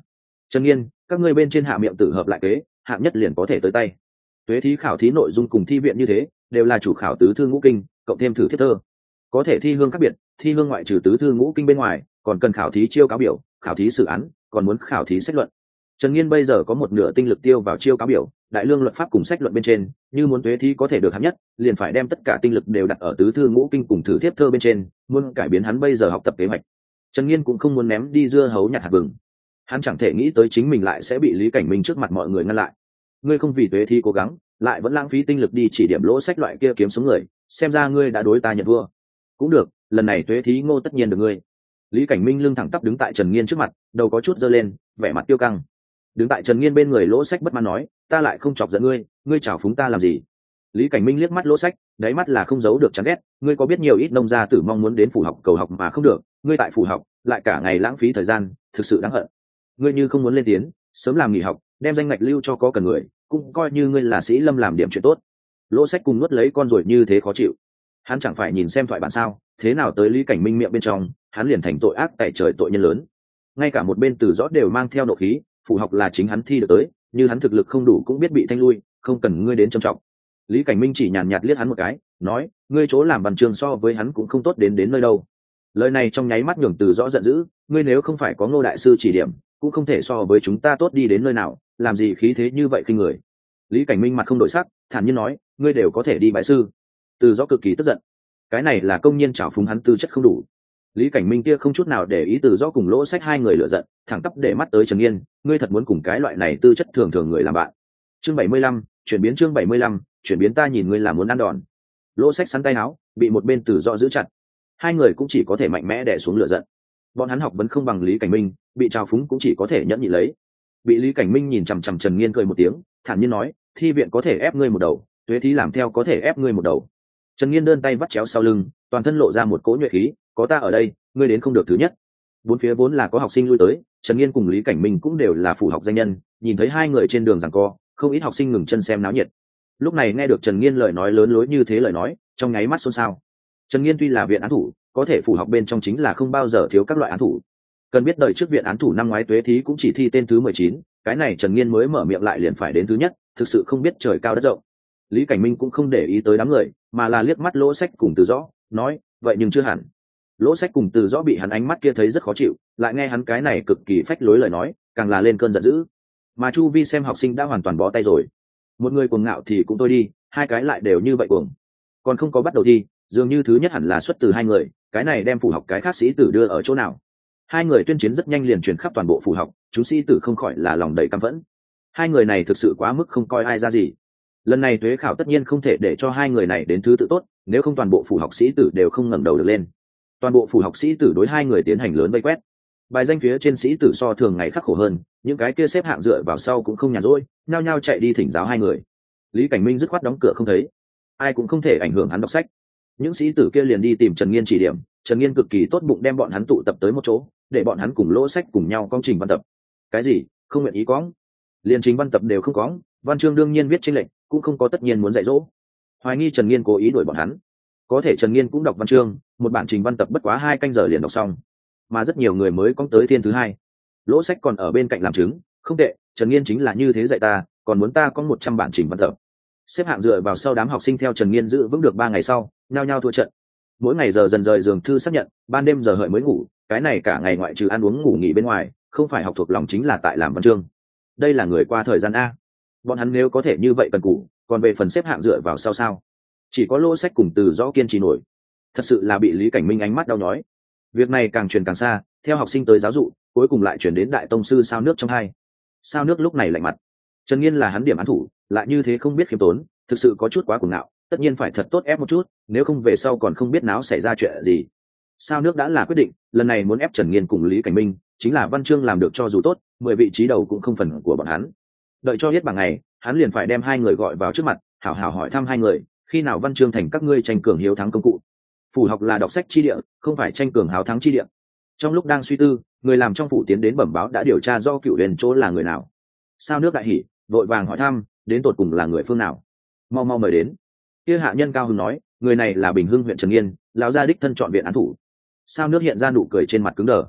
S1: Trần Nghiên, các ngươi bên trên hạ miệng tử hợp lại kế, hạng nhất liền có thể tới tay. Tuế thí khảo thí nội dung cùng thi viện như thế, đều là chủ khảo tứ thư ngũ kinh, cộng thêm thử thiết thơ. Có thể thi hương khác biệt, thi hương ngoại trừ tứ thư ngũ kinh bên ngoài, còn cần khảo thí chiêu cáo biểu, khảo thí xử án, còn muốn khảo thí sách luận. Trần Nghiên bây giờ có một nửa tinh lực tiêu vào chiêu cáo biểu, đại lương luật pháp cùng sách luận bên trên, như muốn tuế thí có thể được hạng nhất, liền phải đem tất cả tinh lực đều đặt ở tứ thư ngũ kinh cùng thử thiết thơ bên trên, muốn cải biến hắn bây giờ học tập kế hoạch. Trần Nghiên cũng không muốn ném đi dưa hấu nhặt hạt vừng. Hắn chẳng thể nghĩ tới chính mình lại sẽ bị Lý Cảnh Minh trước mặt mọi người ngăn lại. Ngươi không vì tuế thí cố gắng, lại vẫn lãng phí tinh lực đi chỉ điểm lỗ sách loại kia kiếm sống người, xem ra ngươi đã đối ta nhận vua. Cũng được, lần này tuế thí ngô tất nhiên được ngươi. Lý Cảnh Minh lưng thẳng tắp đứng tại Trần Nghiên trước mặt, đầu có chút giơ lên, vẻ mặt tiêu căng. Đứng tại Trần Nghiên bên người lỗ sách bất mãn nói, ta lại không chọc giận ngươi, ngươi chào phúng ta làm gì? Lý Cảnh Minh liếc mắt lỗ sách, đáy mắt là không giấu được chán ghét, ngươi có biết nhiều ít nông gia tử mong muốn đến phủ học cầu học mà không được, ngươi tại phủ học lại cả ngày lãng phí thời gian, thực sự đáng hận. Ngươi như không muốn lên tiến, sớm làm nghỉ học, đem danh ngạch lưu cho có cần người, cũng coi như ngươi là sĩ lâm làm điểm chuyện tốt. Lỗ sách cùng nuốt lấy con ruồi như thế khó chịu. Hắn chẳng phải nhìn xem thoại bản sao, thế nào tới Lý Cảnh Minh miệng bên trong, hắn liền thành tội ác tại trời tội nhân lớn. Ngay cả một bên Từ Rõ đều mang theo nộ khí, phụ học là chính hắn thi được tới, như hắn thực lực không đủ cũng biết bị thanh lui, không cần ngươi đến trầm trọng. Lý Cảnh Minh chỉ nhàn nhạt liếc hắn một cái, nói, ngươi chỗ làm văn chương so với hắn cũng không tốt đến đến nơi đâu. Lời này trong nháy mắt nhường Từ Rõ giận dữ, ngươi nếu không phải có Ngô đại sư chỉ điểm, cũng không thể so với chúng ta tốt đi đến nơi nào, làm gì khí thế như vậy khinh người. Lý Cảnh Minh mặt không đổi sắc, thản nhiên nói, ngươi đều có thể đi bái sư. Từ Rõ cực kỳ tức giận, cái này là công nhiên trào phúng hắn tư chất không đủ. Lý Cảnh Minh kia không chút nào để ý Từ Rõ cùng lỗ sách hai người lựa giận, thẳng tắp để mắt tới Trần Nghiên, ngươi thật muốn cùng cái loại này tư chất thường thường người làm bạn. Chương bảy mươi lăm, chuyển biến chương bảy mươi lăm, chuyển biến ta nhìn ngươi là muốn ăn đòn. Lỗ sách sắn tay áo, bị một bên Từ Rõ giữ chặt. Hai người cũng chỉ có thể mạnh mẽ đè xuống lửa giận. Bọn hắn học vẫn không bằng Lý Cảnh Minh, bị trào phúng cũng chỉ có thể nhẫn nhịn lấy. Bị Lý Cảnh Minh nhìn chằm chằm Trần Nghiên cười một tiếng, thản nhiên nói, thi viện có thể ép ngươi một đầu, tuế thí làm theo có thể ép ngươi một đầu. Trần Nghiên đơn tay vắt chéo sau lưng, toàn thân lộ ra một cỗ nhuệ khí, có ta ở đây, ngươi đến không được thứ nhất. Bốn phía vốn là có học sinh lui tới, Trần Nghiên cùng Lý Cảnh Minh cũng đều là phủ học danh nhân, nhìn thấy hai người trên đường giằng co, không ít học sinh ngừng chân xem náo nhiệt. Lúc này nghe được Trần Nghiên lời nói lớn lối như thế lời nói, trong nháy mắt xôn xao. Trần Nghiên tuy là viện án thủ, có thể phủ học bên trong chính là không bao giờ thiếu các loại án thủ. Cần biết đời trước viện án thủ năm ngoái tuế thí cũng chỉ thi tên thứ mười chín, cái này Trần Nghiên mới mở miệng lại liền phải đến thứ nhất, thực sự không biết trời cao đất rộng. Lý Cảnh Minh cũng không để ý tới đám người, mà là liếc mắt lỗ sách cùng Từ Rõ, nói, vậy nhưng chưa hẳn. Lỗ sách cùng Từ Rõ bị hắn ánh mắt kia thấy rất khó chịu, lại nghe hắn cái này cực kỳ phách lối lời nói, càng là lên cơn giận dữ. Mà chu vi xem học sinh đã hoàn toàn bó tay rồi. Một người cuồng ngạo thì cũng thôi đi, hai cái lại đều như vậy cuồng. Còn không có bắt đầu thi, dường như thứ nhất hẳn là xuất từ hai người, cái này đem phủ học cái khác sĩ tử đưa ở chỗ nào? Hai người tuyên chiến rất nhanh liền truyền khắp toàn bộ phủ học, chúng sĩ tử không khỏi là lòng đầy căm phẫn. Hai người này thực sự quá mức không coi ai ra gì. Lần này tuế khảo tất nhiên không thể để cho hai người này đến thứ tự tốt, nếu không toàn bộ phủ học sĩ tử đều không ngẩng đầu được lên. Toàn bộ phủ học sĩ tử đối hai người tiến hành lớn vây quét. Bài danh phía trên sĩ tử so thường ngày khắc khổ hơn, những cái kia xếp hạng dựa vào sau cũng không nhàn rỗi, nhao nhao chạy đi thỉnh giáo hai người. Lý Cảnh Minh dứt khoát đóng cửa không thấy, ai cũng không thể ảnh hưởng hắn đọc sách. Những sĩ tử kia liền đi tìm Trần Nghiên chỉ điểm, Trần Nghiên cực kỳ tốt bụng đem bọn hắn tụ tập tới một chỗ, để bọn hắn cùng lỗ sách cùng nhau công trình văn tập. Cái gì? Không nguyện ý cóng? Liên trình văn tập đều không cóng, văn chương đương nhiên viết trên lệnh, cũng không có tất nhiên muốn dạy dỗ. Hoài nghi Trần Nghiên cố ý đuổi bọn hắn. Có thể Trần Nghiên cũng đọc văn chương, một bản trình văn tập bất quá hai canh giờ liền đọc xong, mà rất nhiều người mới cóng tới thiên thứ hai. Lỗ sách còn ở bên cạnh làm chứng, không tệ, Trần Nghiên chính là như thế dạy ta, còn muốn ta có một trăm bản trình văn tập. Xếp hạng dựa vào sau đám học sinh theo Trần Nghiên giữ vững được ba ngày sau, nhao nhao thua trận. Mỗi ngày giờ dần rời giường thư xác nhận, ban đêm giờ hợi mới ngủ, cái này cả ngày ngoại trừ ăn uống ngủ nghỉ bên ngoài, không phải học thuộc lòng chính là tại làm văn chương. Đây là người qua thời gian a. Bọn hắn nếu có thể như vậy cần cù, còn về phần xếp hạng dựa vào sau sao? Chỉ có lỗ sách cùng Từ Rõ kiên trì nổi. Thật sự là bị Lý Cảnh Minh ánh mắt đau nhói. Việc này càng truyền càng xa, theo học sinh tới giáo dụ, cuối cùng lại chuyển đến đại tông sư Sao Nước trong hai. Sao Nước lúc này lạnh mặt. Trần Nghiên là hắn điểm án thủ, lại như thế không biết khiêm tốn, thực sự có chút quá cuồng ngạo, tất nhiên phải thật tốt ép một chút, nếu không về sau còn không biết náo xảy ra chuyện gì. Sao Nước đã là quyết định, lần này muốn ép Trần Nghiên cùng Lý Cảnh Minh, chính là văn chương làm được cho dù tốt, mười vị trí đầu cũng không phần của bọn hắn. Đợi cho hết bằng ngày, hắn liền phải đem hai người gọi vào trước mặt, hảo hảo hỏi thăm hai người, khi nào văn chương thành các ngươi tranh cường hiếu thắng công cụ. Phủ học là đọc sách chi địa, không phải tranh cường háo thắng chi địa. Trong lúc đang suy tư, người làm trong phủ tiến đến bẩm báo đã điều tra do cựu đền chỗ là người nào. Sao Nước đại hỉ, vội vàng hỏi thăm, đến tột cùng là người phương nào. Mau mau mời đến. Kia hạ nhân cao hứng nói, người này là Bình Hưng huyện Trần Nghiên, lão gia đích thân chọn viện án thủ. Sao Nước hiện ra nụ cười trên mặt cứng đờ.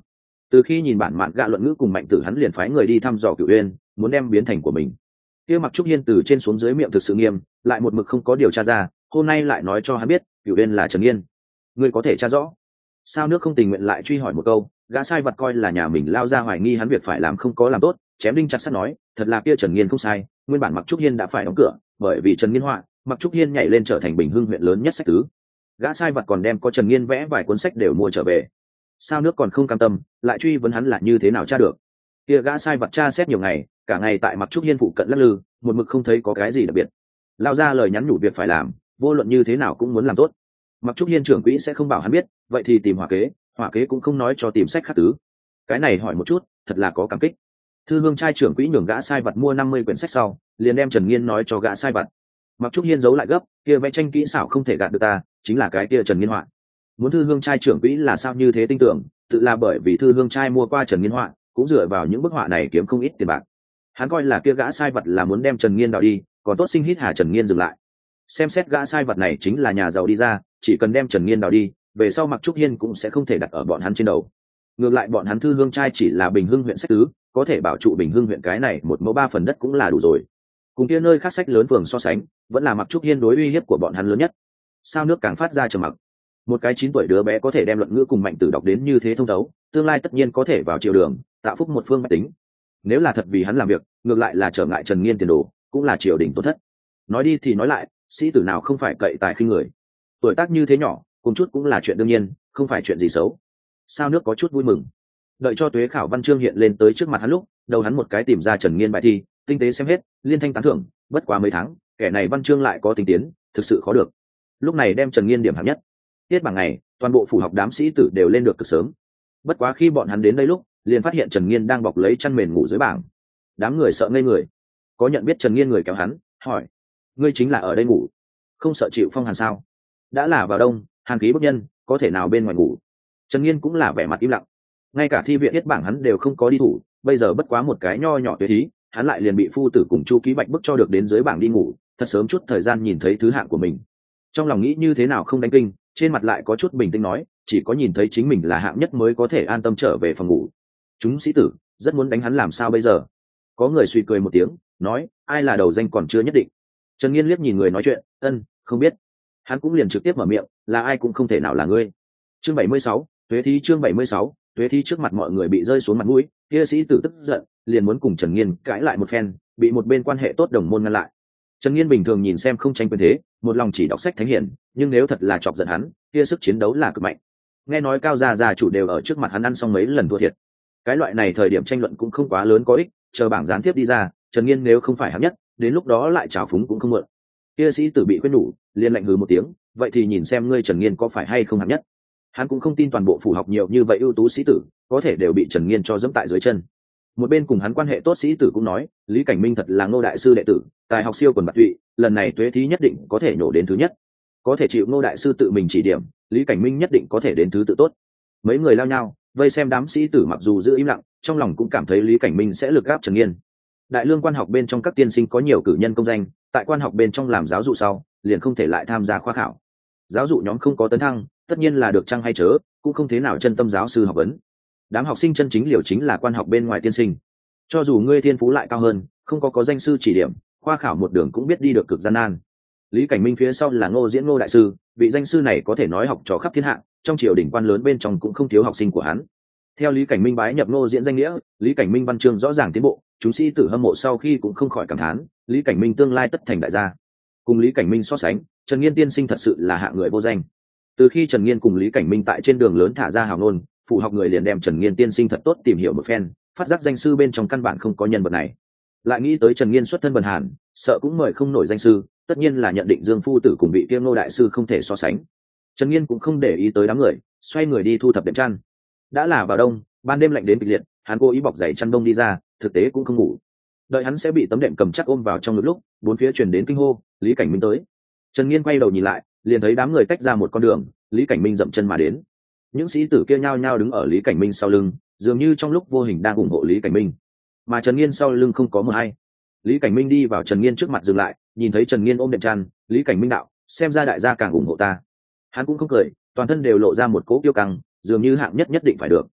S1: Từ khi nhìn bản mạn gạ luận ngữ cùng Mạnh Tử, hắn liền phái người đi thăm dò Cửu Uyên, muốn đem biến thành của mình. Kia Mặc Trúc Hiên từ trên xuống dưới miệng thực sự nghiêm, lại một mực không có điều tra ra, hôm nay lại nói cho hắn biết Cửu Uyên là Trần Nghiên. Ngươi có thể tra rõ? Sao nước không tình nguyện lại truy hỏi một câu, gã sai vật coi là nhà mình lao ra hoài nghi hắn việc phải làm không có làm tốt, chém đinh chặt sắt nói, thật là kia Trần Nghiên không sai, nguyên bản Mặc Trúc Hiên đã phải đóng cửa, bởi vì Trần Nghiên họa, Mặc Trúc Hiên nhảy lên trở thành Bình Hưng huyện lớn nhất sách tứ. Gã sai vật còn đem có Trần Nghiên vẽ vài cuốn sách đều mua trở về. Sao nước còn không cam tâm, lại truy vấn hắn là như thế nào tra được. Kia gã sai vật tra xét nhiều ngày, cả ngày tại Mặc Trúc Hiên phụ cận lắc lư, một mực không thấy có cái gì đặc biệt. Lao ra lời nhắn nhủ việc phải làm, vô luận như thế nào cũng muốn làm tốt. Mặc Trúc Hiên trưởng quỹ sẽ không bảo hắn biết, vậy thì tìm hỏa kế, hỏa kế cũng không nói cho tìm sách khác tứ. Cái này hỏi một chút, thật là có cảm kích. Thư hương trai trưởng quỹ nhường gã sai vật mua năm mươi quyển sách sau, liền đem Trần Nghiên nói cho gã sai vật. Mặc Trúc Hiên giấu lại gấp, kia vẽ tranh kỹ xảo không thể gạt được ta, chính là cái kia Trần Nghiên họa. Muốn thư hương trai trưởng quỹ là sao như thế tin tưởng, tự là bởi vì thư hương trai mua qua Trần Nghiên họa, cũng dựa vào những bức họa này kiếm không ít tiền bạc. Hắn coi là kia gã sai vật là muốn đem Trần Nghiên đào đi, còn tốt sinh hít hà Trần Nghiên dừng lại. Xem xét gã sai vật này chính là nhà giàu đi ra, chỉ cần đem Trần Nghiên đào đi, về sau Mặc Trúc Hiên cũng sẽ không thể đặt ở bọn hắn trên đầu. Ngược lại bọn hắn thư hương trai chỉ là Bình Hưng huyện sách tứ, có thể bảo trụ Bình Hưng huyện cái này một mẫu ba phần đất cũng là đủ rồi. Cùng kia nơi khác sách lớn phường so sánh, vẫn là Mặc Trúc Hiên đối uy hiếp của bọn hắn lớn nhất. Sao nước càng phát ra trầm mặc. Một cái chín tuổi đứa bé có thể đem luận ngữ cùng Mạnh Tử đọc đến như thế thông thấu, tương lai tất nhiên có thể vào triều đường, tạo phúc một phương bách tính. Nếu là thật vì hắn làm việc, ngược lại là trở ngại Trần Nghiên tiền đồ, cũng là triều đình tổn thất. Nói đi thì nói lại, sĩ tử nào không phải cậy tài khinh người. Tuổi tác như thế nhỏ, cùng chút cũng là chuyện đương nhiên, không phải chuyện gì xấu. Sao nước có chút vui mừng. Đợi cho tuế khảo văn chương hiện lên tới trước mặt hắn lúc, đầu hắn một cái tìm ra Trần Nghiên bài thi, tinh tế xem hết, liên thanh tán thưởng, bất quá mấy tháng, kẻ này văn chương lại có tinh tiến, thực sự khó được. Lúc này đem Trần Nghiên điểm hạng nhất. Tiết bằng ngày, toàn bộ phủ học đám sĩ tử đều lên được cực sớm. Bất quá khi bọn hắn đến đây lúc, liền phát hiện Trần Nghiên đang bọc lấy chăn mền ngủ dưới bảng. Đám người sợ ngây người. Có nhận biết Trần Nghiên người kéo hắn, hỏi: "Ngươi chính là ở đây ngủ, không sợ chịu phong hàn sao? Đã là vào đông, hàn khí bức nhân, có thể nào bên ngoài ngủ?" Trần Nghiên cũng là vẻ mặt im lặng. Ngay cả thi viện yết bảng hắn đều không có đi thủ, bây giờ bất quá một cái nho nhỏ tuế thí, hắn lại liền bị phu tử cùng Chu Ký Bạch bức cho được đến dưới bảng đi ngủ, thật sớm chút thời gian nhìn thấy thứ hạng của mình. Trong lòng nghĩ như thế nào không đánh kinh, trên mặt lại có chút bình tĩnh nói, chỉ có nhìn thấy chính mình là hạng nhất mới có thể an tâm trở về phòng ngủ. Chúng sĩ tử rất muốn đánh hắn làm sao bây giờ. Có người suy cười một tiếng, nói: "Ai là đầu danh còn chưa nhất định." Trần Nghiên liếc nhìn người nói chuyện, ân, không biết. Hắn cũng liền trực tiếp mở miệng, là ai cũng không thể nào là ngươi. Chương bảy mươi sáu, tuế thí. Chương bảy mươi sáu, tuế thí. Trước mặt mọi người bị rơi xuống mặt mũi, kia sĩ tử tức giận, liền muốn cùng Trần Nghiên cãi lại một phen, bị một bên quan hệ tốt đồng môn ngăn lại. Trần Nghiên bình thường nhìn xem không tranh quyền thế, một lòng chỉ đọc sách thánh hiển, nhưng nếu thật là chọc giận hắn, kia sức chiến đấu là cực mạnh. Nghe nói cao gia gia chủ đều ở trước mặt hắn ăn xong mấy lần thua thiệt. Cái loại này thời điểm tranh luận cũng không quá lớn có ích, chờ bảng gián tiếp đi ra, Trần Nghiên nếu không phải hạng nhất, đến lúc đó lại trào phúng cũng không mượn. Kia sĩ tử bị khuyên nhủ, liền lạnh hừ một tiếng, vậy thì nhìn xem ngươi Trần Nghiên có phải hay không hạng nhất. Hắn cũng không tin toàn bộ phủ học nhiều như vậy ưu tú sĩ tử, có thể đều bị Trần Nghiên cho dẫm tại dưới chân. Một bên cùng hắn quan hệ tốt sĩ tử cũng nói, Lý Cảnh Minh thật là Ngô đại sư đệ tử, tài học siêu quần bạt tụy, lần này tuế thí nhất định có thể nhổ đến thứ nhất. Có thể chịu Ngô đại sư tự mình chỉ điểm, Lý Cảnh Minh nhất định có thể đến thứ tự tốt. Mấy người lao nhau vây xem đám sĩ tử, mặc dù giữ im lặng, trong lòng cũng cảm thấy Lý Cảnh Minh sẽ lực gáp Trần Nghiên. Đại lương quan học bên trong các tiên sinh có nhiều cử nhân công danh, tại quan học bên trong làm giáo dụ sau, liền không thể lại tham gia khoa khảo. Giáo dụ nhóm không có tấn thăng, tất nhiên là được chăng hay chớ, cũng không thế nào chân tâm giáo sư học vấn. Đám học sinh chân chính liều chính là quan học bên ngoài tiên sinh. Cho dù ngươi thiên phú lại cao hơn, không có có danh sư chỉ điểm, khoa khảo một đường cũng biết đi được cực gian nan. Lý Cảnh Minh phía sau là Ngô Diễn Ngô đại sư, vị danh sư này có thể nói học trò khắp thiên hạ, trong triều đình quan lớn bên trong cũng không thiếu học sinh của hắn. Theo Lý Cảnh Minh bái nhập Ngô Diễn danh nghĩa, Lý Cảnh Minh văn chương rõ ràng tiến bộ, chúng sĩ tử hâm mộ sau khi cũng không khỏi cảm thán, Lý Cảnh Minh tương lai tất thành đại gia. Cùng Lý Cảnh Minh so sánh, Trần Nghiên tiên sinh thật sự là hạng người vô danh. Từ khi Trần Nghiên cùng Lý Cảnh Minh tại trên đường lớn thả ra hào ngôn, phụ học người liền đem Trần Nghiên tiên sinh thật tốt tìm hiểu một phen, phát giác danh sư bên trong căn bản không có nhân vật này. Lại nghĩ tới Trần Nghiên xuất thân bần hàn, sợ cũng mời không nổi danh sư, tất nhiên là nhận định Dương phu tử cùng vị Kiêm Ngô đại sư không thể so sánh. Trần Nghiên cũng không để ý tới đám người, xoay người đi thu thập đệm chăn. Đã là vào đông, ban đêm lạnh đến kịch liệt, hắn cố ý bọc dày chăn đông đi ra, thực tế cũng không ngủ. Đợi hắn sẽ bị tấm đệm cầm chắc ôm vào trong ngực lúc, bốn phía truyền đến kinh hô, Lý Cảnh Minh tới. Trần Nghiên quay đầu nhìn lại, liền thấy đám người tách ra một con đường, Lý Cảnh Minh dậm chân mà đến. Những sĩ tử kia nhao nhao đứng ở Lý Cảnh Minh sau lưng, dường như trong lúc vô hình đang ủng hộ Lý Cảnh Minh. Mà Trần Nghiên sau lưng không có một ai. Lý Cảnh Minh đi vào Trần Nghiên trước mặt dừng lại, nhìn thấy Trần Nghiên ôm đệm chăn, Lý Cảnh Minh đạo, xem ra đại gia càng ủng hộ ta. Hắn cũng không cười, toàn thân đều lộ ra một cỗ kiêu căng, dường như hạng nhất nhất định phải được.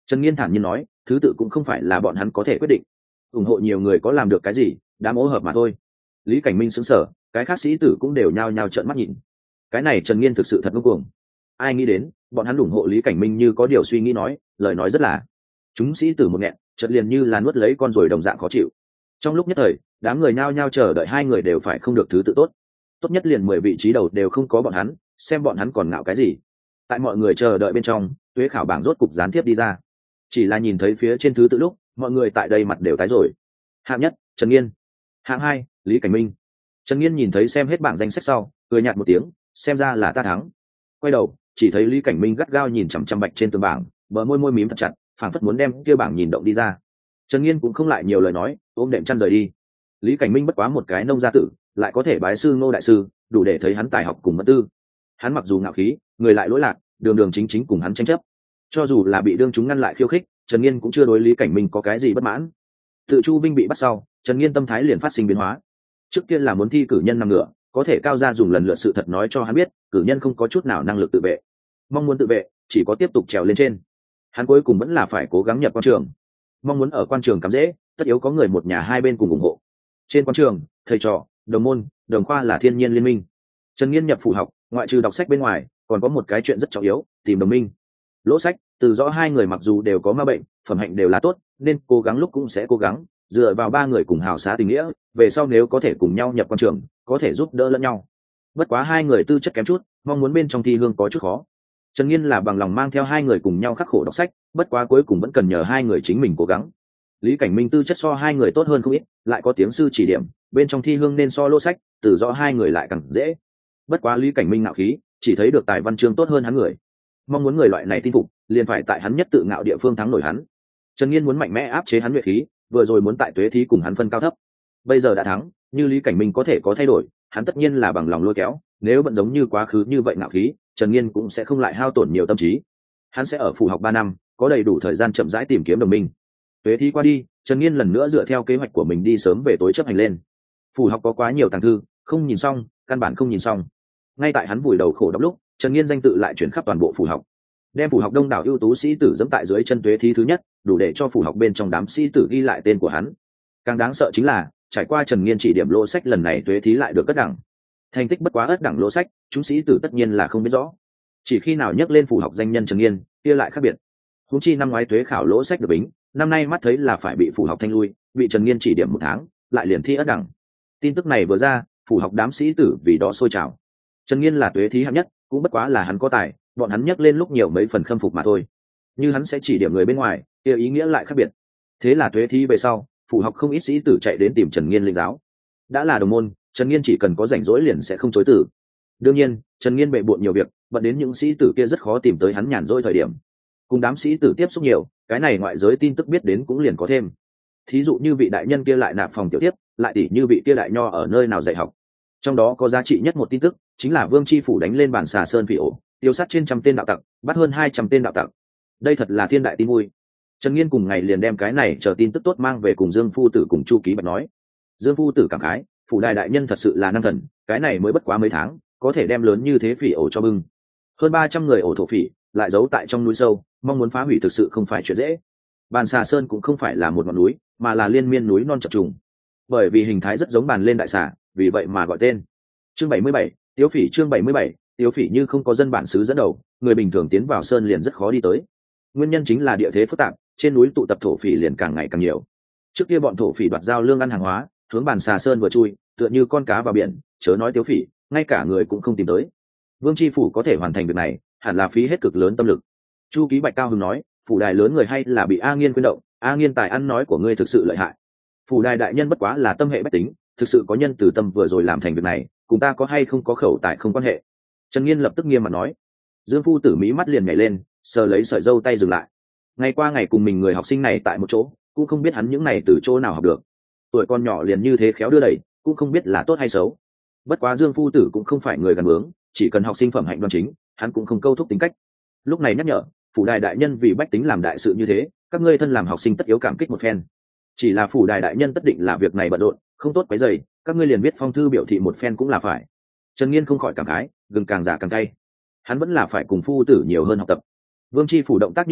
S1: Trần Nghiên thản nhiên nói, thứ tự cũng không phải là bọn hắn có thể quyết định, ủng hộ nhiều người có làm được cái gì, đám ô hợp mà thôi. Lý Cảnh Minh sững sờ, cái khác sĩ tử cũng đều nhao nhao trợn mắt nhìn. Cái này Trần Nghiên thực sự thật ngông cuồng. Ai nghĩ đến bọn hắn ủng hộ Lý Cảnh Minh như có điều suy nghĩ nói, lời nói rất là. Chúng sĩ tử một nghẹn, chợt liền như là nuốt lấy con ruồi đồng dạng khó chịu. Trong lúc nhất thời, đám người nhao nhao chờ đợi hai người đều phải không được thứ tự tốt. Tốt nhất liền mười vị trí đầu đều không có bọn hắn, xem bọn hắn còn ngạo cái gì. Tại mọi người chờ đợi bên trong, tuế khảo bảng rốt cục gián tiếp đi ra. Chỉ là nhìn thấy phía trên thứ tự lúc, mọi người tại đây mặt đều tái rồi. Hạng nhất, Trần Nghiên. Hạng hai, Lý Cảnh Minh. Trần Nghiên nhìn thấy xem hết bảng danh sách sau, cười nhạt một tiếng, xem ra là ta thắng. Quay đầu, chỉ thấy Lý Cảnh Minh gắt gao nhìn chằm chằm bạch trên tường bảng, bờ môi môi mím thật chặt, phảng phất muốn đem kia bảng nhìn động đi ra. Trần Nghiên cũng không lại nhiều lời nói, ôm đệm chăn rời đi. Lý Cảnh Minh bất quá một cái nông gia tử, lại có thể bái sư Ngô đại sư, đủ để thấy hắn tài học cùng mẫn tư. Hắn mặc dù ngạo khí, người lại lỗi lạc, đường đường chính chính cùng hắn tranh chấp. Cho dù là bị đương chúng ngăn lại khiêu khích, Trần Nghiên cũng chưa đối Lý Cảnh Minh có cái gì bất mãn. Tự Chu Vinh bị bắt sau, Trần Nghiên tâm thái liền phát sinh biến hóa. Trước kia là muốn thi cử nhân nằm ngửa, có thể cao gia dùng lần lượt sự thật nói cho hắn biết, cử nhân không có chút nào năng lực tự vệ. Mong muốn tự vệ, chỉ có tiếp tục trèo lên trên. Hắn cuối cùng vẫn là phải cố gắng nhập quan trường. Mong muốn ở quan trường cắm dễ, tất yếu có người một nhà hai bên cùng ủng hộ. Trên quan trường, thầy trò, đồng môn, đồng khoa là thiên nhiên liên minh. Trần Nghiên nhập phủ học, ngoại trừ đọc sách bên ngoài, còn có một cái chuyện rất trọng yếu, tìm đồng minh. Lỗ Sách, Từ Rõ hai người mặc dù đều có ma bệnh, phẩm hạnh đều là tốt, nên cố gắng lúc cũng sẽ cố gắng, dựa vào ba người cùng hào xá tình nghĩa, về sau nếu có thể cùng nhau nhập quan trường, có thể giúp đỡ lẫn nhau. Bất quá hai người tư chất kém chút, mong muốn bên trong thi hương có chút khó. Trần Nghiên là bằng lòng mang theo hai người cùng nhau khắc khổ đọc sách, bất quá cuối cùng vẫn cần nhờ hai người chính mình cố gắng. Lý Cảnh Minh tư chất so hai người tốt hơn không ít, lại có tiếng sư chỉ điểm, bên trong thi hương nên so Lỗ Sách, Từ Rõ hai người lại càng dễ. Bất quá Lý Cảnh Minh ngạo khí, chỉ thấy được tài văn chương tốt hơn hắn người. Mong muốn người loại này tin phục, liền phải tại hắn nhất tự ngạo địa phương thắng nổi hắn. Trần Nghiên muốn mạnh mẽ áp chế hắn nhuệ khí, vừa rồi muốn tại tuế thí cùng hắn phân cao thấp. Bây giờ đã thắng, như Lý Cảnh Minh có thể có thay đổi, hắn tất nhiên là bằng lòng lôi kéo, nếu vẫn giống như quá khứ như vậy ngạo khí, Trần Nghiên cũng sẽ không lại hao tổn nhiều tâm trí. Hắn sẽ ở phủ học ba năm, có đầy đủ thời gian chậm rãi tìm kiếm đồng minh. Tuế thí qua đi, Trần Nghiên lần nữa dựa theo kế hoạch của mình đi sớm về tối chấp hành lên. Phủ học có quá nhiều tàng thư, không nhìn xong, căn bản không nhìn xong. Ngay tại hắn vùi đầu khổ đọc lúc, Trần Nghiên danh tự lại chuyển khắp toàn bộ phủ học, đem phủ học đông đảo ưu tú sĩ tử dẫm tại dưới chân tuế thí thứ nhất, đủ để cho phủ học bên trong đám sĩ tử ghi lại tên của hắn. Càng đáng sợ chính là, trải qua Trần Nghiên chỉ điểm Lỗ Sách lần này tuế thí lại được cất đẳng. Thành tích bất quá ất đẳng Lỗ Sách, chúng sĩ tử tất nhiên là không biết rõ. Chỉ khi nào nhắc lên phủ học danh nhân Trần Nghiên, kia lại khác biệt. Huống chi năm ngoái tuế khảo Lỗ Sách được bính, năm nay mắt thấy là phải bị phủ học thanh lui, bị Trần Nghiên chỉ điểm một tháng, lại liền thi ất đẳng. Tin tức này vừa ra, phủ học đám sĩ tử vì đó sôi trào. Trần Nghiên là tuế thí hạng nhất, cũng bất quá là hắn có tài, bọn hắn nhắc lên lúc nhiều mấy phần khâm phục mà thôi. Như hắn sẽ chỉ điểm người bên ngoài, kia ý nghĩa lại khác biệt. Thế là tuế thí về sau, phủ học không ít sĩ tử chạy đến tìm Trần Nghiên linh giáo. Đã là đồng môn, Trần Nghiên chỉ cần có rảnh rỗi liền sẽ không chối từ. Đương nhiên, Trần Nghiên bệ bội nhiều việc, bận đến những sĩ tử kia rất khó tìm tới hắn nhàn rỗi thời điểm. Cùng đám sĩ tử tiếp xúc nhiều, cái này ngoại giới tin tức biết đến cũng liền có thêm. Thí dụ như vị đại nhân kia lại nạp phòng tiểu tiếp, lại tỷ như vị kia đại nho ở nơi nào dạy học. Trong đó có giá trị nhất một tin tức, chính là Vương Chi phủ đánh lên bản Xà Sơn Phỉ ổ, tiêu sát trên trăm tên đạo tặc, bắt hơn hai trăm tên đạo tặc. Đây thật là thiên đại tin vui. Trần Nghiên cùng ngày liền đem cái này chờ tin tức tốt mang về cùng Dương phu tử cùng Chu Ký Bạch nói. Dương phu tử cảm khái, phủ đại đại nhân thật sự là năng thần, cái này mới bất quá mấy tháng, có thể đem lớn như thế phỉ ổ cho bưng. Hơn ba trăm người ổ thổ phỉ, lại giấu tại trong núi sâu, mong muốn phá hủy thực sự không phải chuyện dễ. Bàn Xà Sơn cũng không phải là một ngọn núi, mà là liên miên núi non chập trùng. Bởi vì hình thái rất giống bàn lên đại xà, vì vậy mà gọi tên. Chương bảy mươi bảy, Tiếu Phỉ chương bảy mươi bảy, Tiếu Phỉ như không có dân bản xứ dẫn đầu, người bình thường tiến vào sơn liền rất khó đi tới. Nguyên nhân chính là địa thế phức tạp, trên núi tụ tập thổ phỉ liền càng ngày càng nhiều. Trước kia bọn thổ phỉ đoạt giao lương ăn hàng hóa, hướng Bàn Xà Sơn vừa chui, tựa như con cá vào biển, chớ nói Tiếu Phỉ, ngay cả người cũng không tìm tới. Vương Chi phủ có thể hoàn thành việc này, hẳn là phí hết cực lớn tâm lực. Chu Ký Bạch cao hứng nói, phủ đài lớn người hay là bị A Nghiên quyến động, A Nghiên tài ăn nói của ngươi thực sự lợi hại. Phủ đài đại nhân bất quá là tâm hệ bách tính, thực sự có nhân từ tâm vừa rồi làm thành việc này, cùng ta có hay không có khẩu tài không quan hệ. Trần Nghiên lập tức nghiêm mặt nói. Dương phu tử mí mắt liền nhảy lên, sờ lấy sợi râu tay dừng lại. Ngày qua ngày cùng mình người học sinh này tại một chỗ, cũng không biết hắn những này từ chỗ nào học được. Tuổi con nhỏ liền như thế khéo đưa đẩy, cũng không biết là tốt hay xấu. Bất quá Dương phu tử cũng không phải người gần bướng, chỉ cần học sinh phẩm hạnh đoan chính, hắn cũng không câu thúc tính cách. Lúc này nhắc nhở, phủ đài đại nhân vì bách tính làm đại sự như thế, các ngươi thân làm học sinh tất yếu cảm kích một phen. Chỉ là phủ đài đại nhân tất định là việc này bận rộn, không tốt quấy rầy, các ngươi liền viết phong thư biểu thị một phen cũng là phải. Trần Nghiên không khỏi cảm khái, gừng càng già càng cay. Hắn vẫn là phải cùng phu tử nhiều hơn học tập. Vương Chi phủ động tác như thế,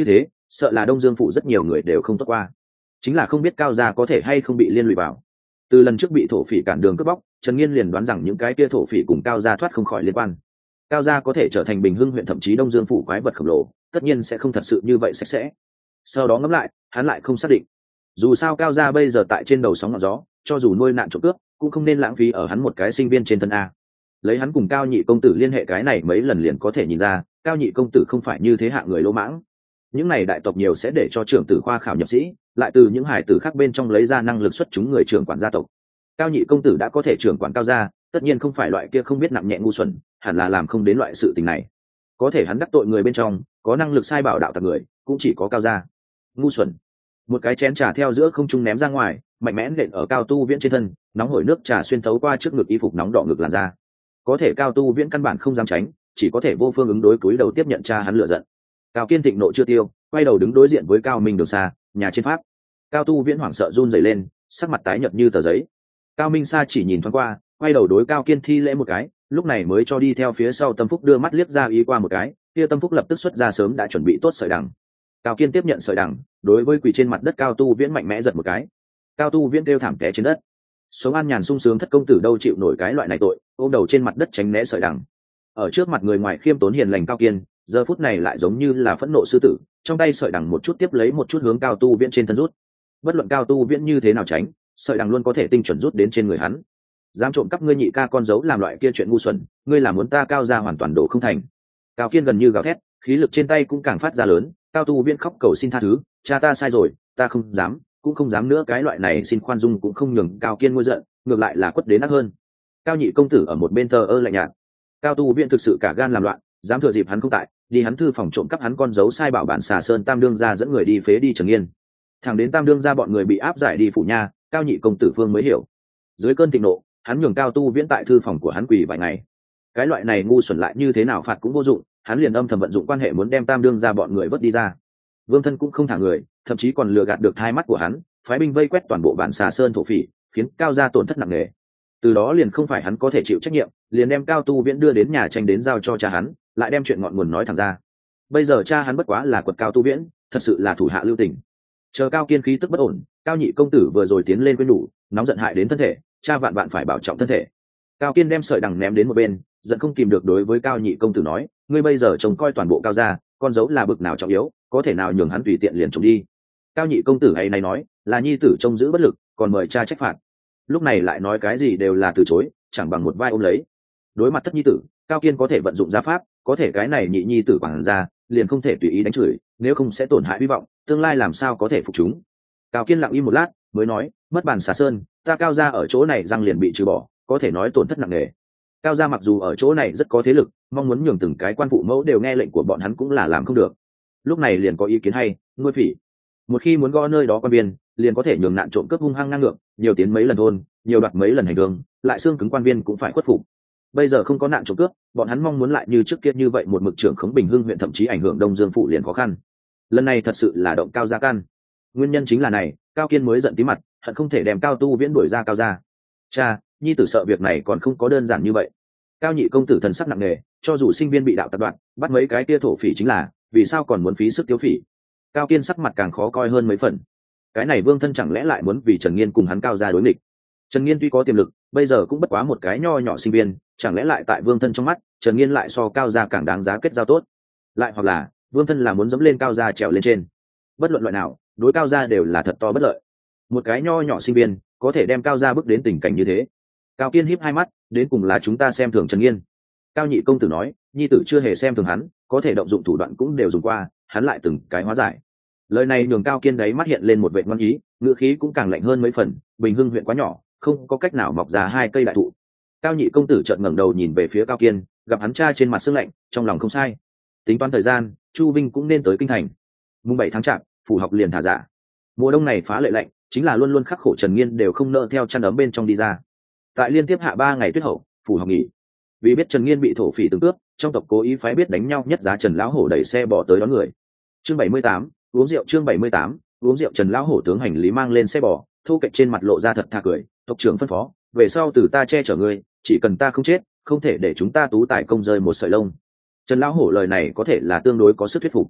S1: sợ là đông dương phủ rất nhiều người đều không tốt qua, chính là không biết cao gia có thể hay không bị liên lụy vào. Từ lần trước bị thổ phỉ cản đường cướp bóc, Trần Nghiên liền đoán rằng những cái kia thổ phỉ cùng cao gia thoát không khỏi liên quan. Cao gia có thể trở thành Bình Hưng huyện thậm chí Đông Dương phủ quái vật khổng lồ, tất nhiên sẽ không thật sự như vậy sạch sẽ. Sau đó ngẫm lại, hắn lại không xác định. Dù sao cao gia bây giờ tại trên đầu sóng ngọn gió, cho dù nuôi nạn trộm cướp, cũng không nên lãng phí ở hắn một cái sinh viên trên thân a. Lấy hắn cùng Cao Nhị công tử liên hệ cái này mấy lần liền có thể nhìn ra, Cao Nhị công tử không phải như thế hạ người lỗ mãng. Những này đại tộc nhiều sẽ để cho trưởng tử khoa khảo nhập sĩ, lại từ những hải tử khác bên trong lấy ra năng lực xuất chúng người trưởng quản gia tộc. Cao Nhị công tử đã có thể trưởng quản cao gia, tất nhiên không phải loại kia không biết nặng nhẹ ngu xuẩn, hẳn là làm không đến loại sự tình này. Có thể hắn đắc tội người bên trong, có năng lực sai bảo đạo tặc người, cũng chỉ có cao gia. Ngu xuẩn. Một cái chén trà theo giữa không trung ném ra ngoài, mạnh mẽ nện ở Cao Tu Viễn trên thân, nóng hổi nước trà xuyên thấu qua trước ngực y phục nóng đỏ ngực làn da. Có thể Cao Tu Viễn căn bản không dám tránh, chỉ có thể vô phương ứng đối, cúi đầu tiếp nhận cha hắn lửa giận. Cao Kiên thịnh nộ chưa tiêu, quay đầu đứng đối diện với Cao Minh Đường Sa, nhà trên pháp. Cao Tu Viễn hoảng sợ run rẩy lên, sắc mặt tái nhợt như tờ giấy. Cao Minh Sa chỉ nhìn thoáng qua, quay đầu đối Cao Kiên thi lễ một cái, lúc này mới cho đi theo phía sau Tâm Phúc đưa mắt liếc ra ý qua một cái, kia Tâm Phúc lập tức xuất ra sớm đã chuẩn bị tốt sợi đằng. Cao Kiên tiếp nhận sợi đằng, đối với quỳ trên mặt đất Cao Tu Viễn mạnh mẽ giật một cái. Cao Tu Viễn kêu thảm té trên đất. Sống an nhàn sung sướng thất công tử đâu chịu nổi cái loại này tội, ôm đầu trên mặt đất tránh né sợi đằng. Ở trước mặt người ngoài khiêm tốn hiền lành Cao Kiên, giờ phút này lại giống như là phẫn nộ sư tử, trong tay sợi đằng một chút tiếp lấy một chút hướng Cao Tu Viễn trên thân rút. Bất luận Cao Tu Viễn như thế nào tránh, sợi đằng luôn có thể tinh chuẩn rút đến trên người hắn. Dám trộm cắp ngươi nhị ca con dấu làm loại kia chuyện ngu xuẩn, ngươi là muốn ta Cao gia hoàn toàn đổ không thành. Cao Kiên gần như gào thét, khí lực trên tay cũng càng phát ra lớn. Cao Tu Viễn khóc cầu xin tha thứ, cha ta sai rồi, ta không dám, cũng không dám nữa. Cái loại này xin khoan dung cũng không nhường Cao Kiên ngôi giận, ngược lại là quất đến nát hơn. Cao Nhị công tử ở một bên thờ ơ lạnh nhạt. Cao Tu Viễn thực sự cả gan làm loạn, dám thừa dịp hắn không tại, đi hắn thư phòng trộm cắp hắn con dấu, sai bảo bản xà sơn Tam đương ra dẫn người đi phế đi Trần Nghiên. Thẳng đến Tam đương ra bọn người bị áp giải đi phủ nha, Cao Nhị công tử phương mới hiểu. Dưới cơn thịnh nộ, hắn nhường Cao Tu Viễn tại thư phòng của hắn quỳ vài ngày. Cái loại này ngu xuẩn lại như thế nào phạt cũng vô dụng, hắn liền âm thầm vận dụng quan hệ muốn đem Tam đương ra bọn người vớt đi ra. Vương Thân cũng không thả người, thậm chí còn lừa gạt được hai mắt của hắn, phái binh vây quét toàn bộ bản xà sơn thổ phỉ, khiến Cao gia tổn thất nặng nề. Từ đó liền không phải hắn có thể chịu trách nhiệm, liền đem Cao Tu Viễn đưa đến nhà tranh đến giao cho cha hắn, lại đem chuyện ngọn nguồn nói thẳng ra. Bây giờ cha hắn bất quá là quật Cao Tu Viễn, thật sự là thủ hạ lưu tình. Chờ Cao Kiên khí tức bất ổn, Cao Nhị công tử vừa rồi tiến lên quên đủ, nóng giận hại đến thân thể, cha vạn vạn phải bảo trọng thân thể. Cao Kiên đem sợi đằng ném đến một bên, giận không kìm được đối với Cao Nhị công tử nói, ngươi bây giờ trông coi toàn bộ Cao gia, con dấu là bực nào trọng yếu, có thể nào nhường hắn tùy tiện liền trộm đi. Cao Nhị công tử hay này nói, là nhi tử trông giữ bất lực, còn mời cha trách phạt. Lúc này lại nói cái gì đều là từ chối, chẳng bằng một vai ôm lấy. Đối mặt thất nhi tử, Cao Kiên có thể vận dụng gia pháp, có thể cái này nhị nhi tử bằng ra, liền không thể tùy ý đánh chửi, nếu không sẽ tổn hại hy vọng, tương lai làm sao có thể phục chúng. Cao Kiên lặng im một lát, mới nói, mất bàn xà sơn, ta Cao gia ở chỗ này răng liền bị trừ bỏ, có thể nói tổn thất nặng nề. Cao gia mặc dù ở chỗ này rất có thế lực, mong muốn nhường từng cái quan phụ mẫu đều nghe lệnh của bọn hắn cũng là làm không được. Lúc này liền có ý kiến hay, nuôi phỉ. Một khi muốn gõ nơi đó quan viên, liền có thể nhường nạn trộm cướp hung hăng ngang ngược, nhiều tiến mấy lần thôn, nhiều đoạt mấy lần hành hương, lại xương cứng quan viên cũng phải khuất phục. Bây giờ không có nạn trộm cướp, bọn hắn mong muốn lại như trước kia như vậy một mực trưởng khống Bình Hưng huyện thậm chí ảnh hưởng Đông Dương phủ liền khó khăn. Lần này thật sự là động Cao gia căn. Nguyên nhân chính là này, Cao Kiên mới giận tí mặt, hận không thể đem Cao Tu Viễn đuổi ra Cao gia. Cha, nhi tử sợ việc này còn không có đơn giản như vậy. Cao Nhị công tử thần sắc nặng nề, cho dù sinh viên bị đạo tập đoạn, bắt mấy cái kia thổ phỉ chính là, vì sao còn muốn phí sức tiêu phỉ. Cao Kiên sắc mặt càng khó coi hơn mấy phần. Cái này Vương Thân chẳng lẽ lại muốn vì Trần Nghiên cùng hắn Cao gia đối nghịch. Trần Nghiên tuy có tiềm lực, bây giờ cũng bất quá một cái nho nhỏ sinh viên, chẳng lẽ lại tại Vương Thân trong mắt, Trần Nghiên lại so Cao gia càng đáng giá kết giao tốt. Lại hoặc là, Vương Thân là muốn dẫm lên Cao gia trèo lên trên. Bất luận loại nào, đối Cao gia đều là thật to bất lợi. Một cái nho nhỏ sinh viên, có thể đem Cao gia bước đến tình cảnh như thế. Cao Kiên híp hai mắt, đến cùng là chúng ta xem thường Trần Nghiên. Cao Nhị công tử nói, nhi tử chưa hề xem thường hắn, có thể động dụng thủ đoạn cũng đều dùng qua, hắn lại từng cái hóa giải. Lời này nhường Cao Kiên đấy mắt hiện lên một vẻ ngoan ý, ngữ khí cũng càng lạnh hơn mấy phần. Bình Hưng huyện quá nhỏ, không có cách nào mọc ra hai cây đại thụ. Cao Nhị công tử chợt ngẩng đầu nhìn về phía Cao Kiên, gặp hắn cha trên mặt sương lạnh, trong lòng không sai. Tính toán thời gian, Chu Vinh cũng nên tới kinh thành. Mùng bảy tháng chạp, phủ học liền thả giả. Mùa đông này phá lệ lạnh, chính là luôn luôn khắc khổ Trần Nghiên đều không nỡ theo chăn ấm bên trong đi ra. Tại liên tiếp hạ ba ngày tuyết hậu, phủ học nghỉ. Vì biết Trần Nghiên bị thổ phỉ từng cướp, trong tộc cố ý phái biết đánh nhau nhất giá Trần lão hổ đẩy xe bỏ tới đón người. Chương bảy mươi tám, uống rượu. Chương bảy mươi tám, uống rượu. Trần lão hổ tướng hành lý mang lên xe bò, thu kệch trên mặt lộ ra thật tha cười. Tộc trưởng phân phó, về sau từ ta che chở ngươi, chỉ cần ta không chết, không thể để chúng ta tú tài công rơi một sợi lông. Trần lão hổ lời này có thể là tương đối có sức thuyết phục.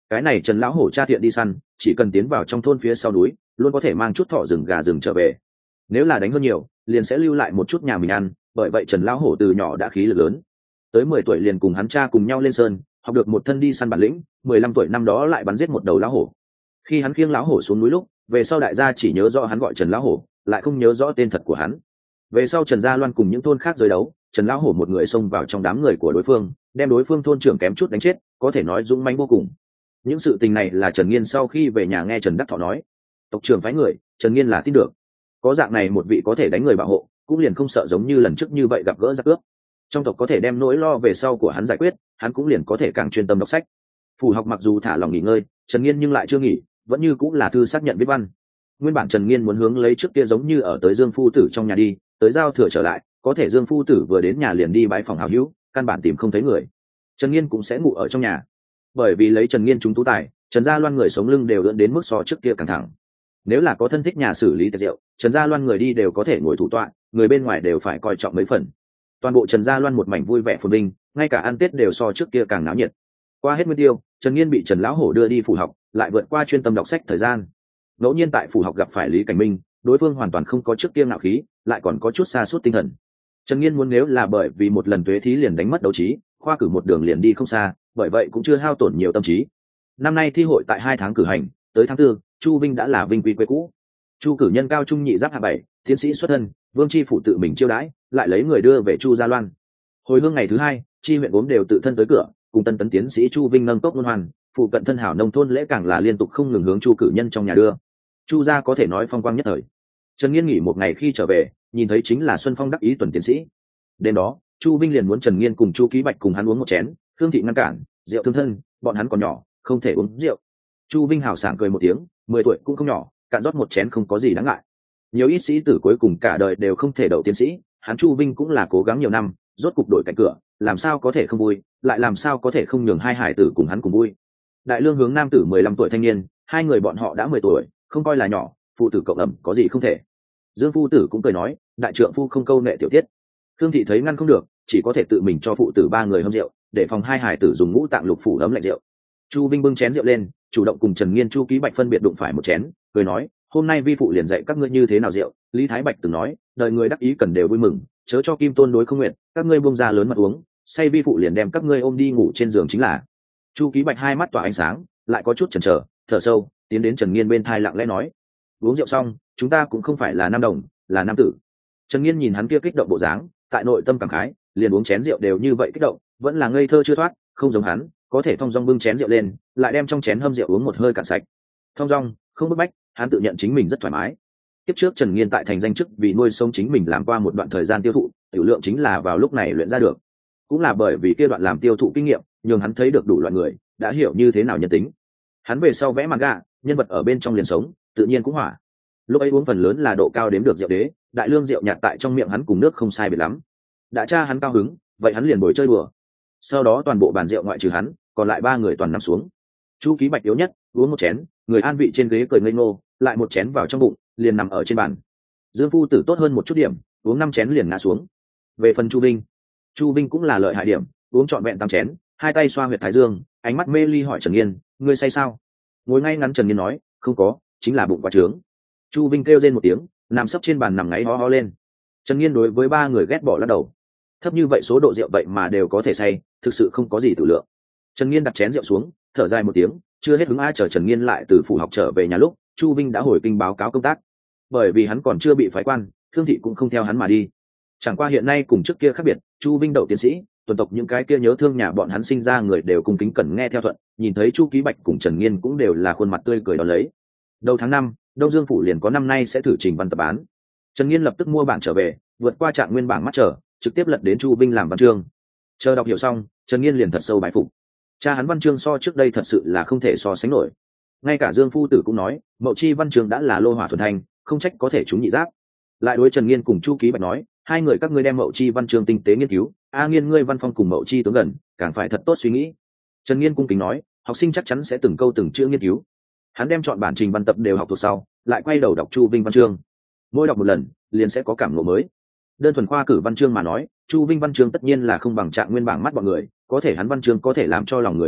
S1: cái này Trần lão hổ cha thiện đi săn, chỉ cần tiến vào trong thôn phía sau núi luôn có thể mang chút thỏ rừng gà rừng trở về, nếu là đánh hơn nhiều liền sẽ lưu lại một chút nhà mình ăn. Bởi vậy Trần lão hổ từ nhỏ đã khí lực lớn, tới mười tuổi liền cùng hắn cha cùng nhau lên sơn học được một thân đi săn bản lĩnh. Mười lăm tuổi năm đó lại bắn giết một đầu lão hổ. Khi hắn khiêng lão hổ xuống núi lúc, về sau đại gia chỉ nhớ rõ hắn gọi Trần lão hổ, lại không nhớ rõ tên thật của hắn. Về sau Trần Gia Loan cùng những thôn khác giới đấu, Trần lão hổ một người xông vào trong đám người của đối phương, đem đối phương thôn trưởng kém chút đánh chết, có thể nói dũng mãnh vô cùng. Những sự tình này là Trần Nghiên sau khi về nhà nghe Trần Đắc Thọ nói, tộc trưởng phái người, Trần Nghiên là tin được. Có dạng này một vị có thể đánh người bảo hộ, cũng liền không sợ giống như lần trước như vậy gặp gỡ giặc cướp. Trong tộc có thể đem nỗi lo về sau của hắn giải quyết, hắn cũng liền có thể càng chuyên tâm đọc sách. Phủ học mặc dù thả lòng nghỉ ngơi, Trần Nghiên nhưng lại chưa nghỉ, vẫn như cũng là thư xác nhận viết văn. Nguyên bản Trần Nghiên muốn hướng lấy trước kia giống như ở tới Dương phu tử trong nhà đi, tới giao thừa trở lại, có thể Dương phu tử vừa đến nhà liền đi bãi phòng hảo hữu, căn bản tìm không thấy người. Trần Nghiên cũng sẽ ngủ ở trong nhà. Bởi vì lấy Trần Nghiên chúng tú tài, Trần Gia Loan người sống lưng đều ưỡn đến mức so trước kia căng thẳng. Nếu là có thân thích nhà xử lý tiệc rượu, Trần Gia Loan người đi đều có thể ngồi thủ tọa, người bên ngoài đều phải coi trọng mấy phần. Toàn bộ Trần Gia Loan một mảnh vui vẻ phồn vinh, ngay cả ăn Tết đều so trước kia càng náo nhiệt. Qua hết nguyên tiêu, Trần Nghiên bị Trần lão hổ đưa đi phủ học, lại vượt qua chuyên tâm đọc sách thời gian. Ngẫu nhiên tại phủ học gặp phải Lý Cảnh Minh, đối phương hoàn toàn không có trước kia ngạo khí, lại còn có chút sa sút tinh thần. Trần Nghiên muốn nếu là bởi vì một lần tuế thí liền đánh mất đấu trí, khoa cử một đường liền đi không xa, bởi vậy cũng chưa hao tổn nhiều tâm trí. Năm nay thi hội tại hai tháng cử hành, tới tháng tư, Chu Vinh đã là vinh quy quê cũ. Chu cử nhân cao trung nhị giáp hạ bảy, tiến sĩ xuất thân, Vương Chi phủ tự mình chiêu đãi, lại lấy người đưa về Chu Gia Loan. Hồi hương ngày thứ hai, chi huyện gốm đều tự thân tới cửa, cùng tân tấn tiến sĩ Chu Vinh nâng cốc luân hoàn, phụ cận thân hảo nông thôn lễ càng là liên tục không ngừng hướng Chu cử nhân trong nhà đưa. Chu gia có thể nói phong quang nhất thời. Trần Nghiên nghỉ một ngày khi trở về, nhìn thấy chính là Xuân Phong đắc ý tuần tiến sĩ. Đêm đó, Chu Vinh liền muốn Trần Nghiên cùng Chu Ký Bạch cùng hắn uống một chén, Khương Thị ngăn cản, rượu thương thân, bọn hắn còn nhỏ, không thể uống rượu. Chu Vinh hào sảng cười một tiếng, mười tuổi cũng không nhỏ, cạn rót một chén không có gì đáng ngại. Nhiều ít sĩ tử cuối cùng cả đời đều không thể đậu tiến sĩ, hắn Chu Vinh cũng là cố gắng nhiều năm, rốt cục đổi cạnh cửa, làm sao có thể không vui, lại làm sao có thể không nhường hai hải tử cùng hắn cùng vui. Đại lương hướng nam tử mười lăm tuổi thanh niên, hai người bọn họ đã mười tuổi, không coi là nhỏ, phụ tử cộng ẩm có gì không thể. Dương phu tử cũng cười nói, đại trượng phu không câu nệ tiểu tiết. Khương Thị thấy ngăn không được, chỉ có thể tự mình cho phụ tử ba người hâm rượu, để phòng hai hải tử dùng ngũ tạng lục phủ ấm lạnh rượu. Chu Vinh bưng chén rượu lên, chủ động cùng Trần Nghiên Chu Ký Bạch phân biệt đụng phải một chén, cười nói, hôm nay vi phụ liền dạy các ngươi như thế nào rượu. Lý Thái Bạch từng nói, đời người đắc ý cần đều vui mừng, chớ cho kim tôn đối không nguyện, các ngươi buông ra lớn mặt uống, say vi phụ liền đem các ngươi ôm đi ngủ trên giường chính là. Chu Ký Bạch hai mắt tỏa ánh sáng, lại có chút chần chờ, thở sâu, tiến đến Trần Nghiên bên thai lặng lẽ nói, uống rượu xong, chúng ta cũng không phải là nam đồng, là nam tử. Trần Nghiên nhìn hắn kia kích động bộ dáng, tại nội tâm cảm khái, liền uống chén rượu đều như vậy kích động, vẫn là ngây thơ chưa thoát, không giống hắn, có thể thong dong bưng chén rượu lên, lại đem trong chén hâm rượu uống một hơi cạn sạch. Thong dong, không bức bách, hắn tự nhận chính mình rất thoải mái. Tiếp trước Trần Nghiên tại thành danh chức vì nuôi sống chính mình làm qua một đoạn thời gian tiêu thụ, tiểu lượng chính là vào lúc này luyện ra được. Cũng là bởi vì kia đoạn làm tiêu thụ kinh nghiệm, nhường hắn thấy được đủ loại người, đã hiểu như thế nào nhân tính. Hắn về sau vẽ manga, nhân vật ở bên trong liền sống, tự nhiên cũng hỏa. Lúc ấy uống phần lớn là độ cao đếm được rượu đế, đại lương rượu nhạt tại trong miệng hắn cùng nước không sai biệt lắm. Đã cha hắn cao hứng, vậy hắn liền bồi chơi đùa. Sau đó toàn bộ bàn rượu ngoại trừ hắn, còn lại ba người toàn nằm xuống. Chu Ký Bạch yếu nhất, uống một chén, người an vị trên ghế cười ngây ngô, lại một chén vào trong bụng, liền nằm ở trên bàn. Dương phu tử tốt hơn một chút điểm, uống năm chén liền ngã xuống. Về phần Chu Vinh, Chu Vinh cũng là lợi hại điểm, uống trọn vẹn tám chén, hai tay xoa huyệt thái dương, ánh mắt mê ly hỏi Trần Nghiên, ngươi say sao? Ngồi ngay ngắn Trần Nghiên nói, không có, chính là bụng quá trướng. Chu Vinh kêu rên một tiếng, nằm sấp trên bàn nằm ngáy ho ho lên. Trần Nghiên đối với ba người ghét bỏ lắc đầu. Thấp như vậy số độ rượu vậy mà đều có thể say, thực sự không có gì tự lượng. Trần Nghiên đặt chén rượu xuống, thở dài một tiếng, chưa hết hứng ai chờ Trần Nghiên lại từ phủ học trở về nhà lúc, Chu Vinh đã hồi kinh báo cáo công tác. Bởi vì hắn còn chưa bị phái quan, Khương Thị cũng không theo hắn mà đi. Chẳng qua hiện nay cùng trước kia khác biệt, Chu Vinh đậu tiến sĩ, tuần tộc những cái kia nhớ thương nhà bọn hắn sinh ra người đều cung kính cẩn nghe theo thuận, nhìn thấy Chu Ký Bạch cùng Trần Nghiên cũng đều là khuôn mặt tươi cười đón lấy. Đầu tháng năm, Đông Dương phủ liền có năm nay sẽ thử trình văn tập án. Trần Nghiên lập tức mua bảng trở về, vượt qua trạng nguyên bảng mắt trở, trực tiếp lật đến Chu Vinh làm văn chương. Chờ đọc hiểu xong, Trần Nghiên liền thật sâu bái phục. Cha hắn văn chương so trước đây thật sự là không thể so sánh nổi. Ngay cả Dương phu tử cũng nói, Mậu Chi văn chương đã là lô hỏa thuần thành, không trách có thể trúng nhị giáp. Lại đối Trần Nghiên cùng Chu Ký Bạch nói, hai người các ngươi đem Mậu Chi văn chương tinh tế nghiên cứu, a Nghiên ngươi văn phong cùng Mậu Chi tướng gần, càng phải thật tốt suy nghĩ. Trần Nghiên cung kính nói, học sinh chắc chắn sẽ từng câu từng chữ nghiên cứu. Hắn đem chọn bản trình văn tập đều học thuộc sau, lại quay đầu đọc Chu Vinh văn chương. Mỗi đọc một lần, liền sẽ có cảm ngộ mới. Đơn thuần khoa cử văn chương mà nói, Chu Vinh văn chương tất nhiên là không bằng trạng nguyên bảng mắt mọi người, có thể hắn văn chương có thể làm cho lòng người khuấy động,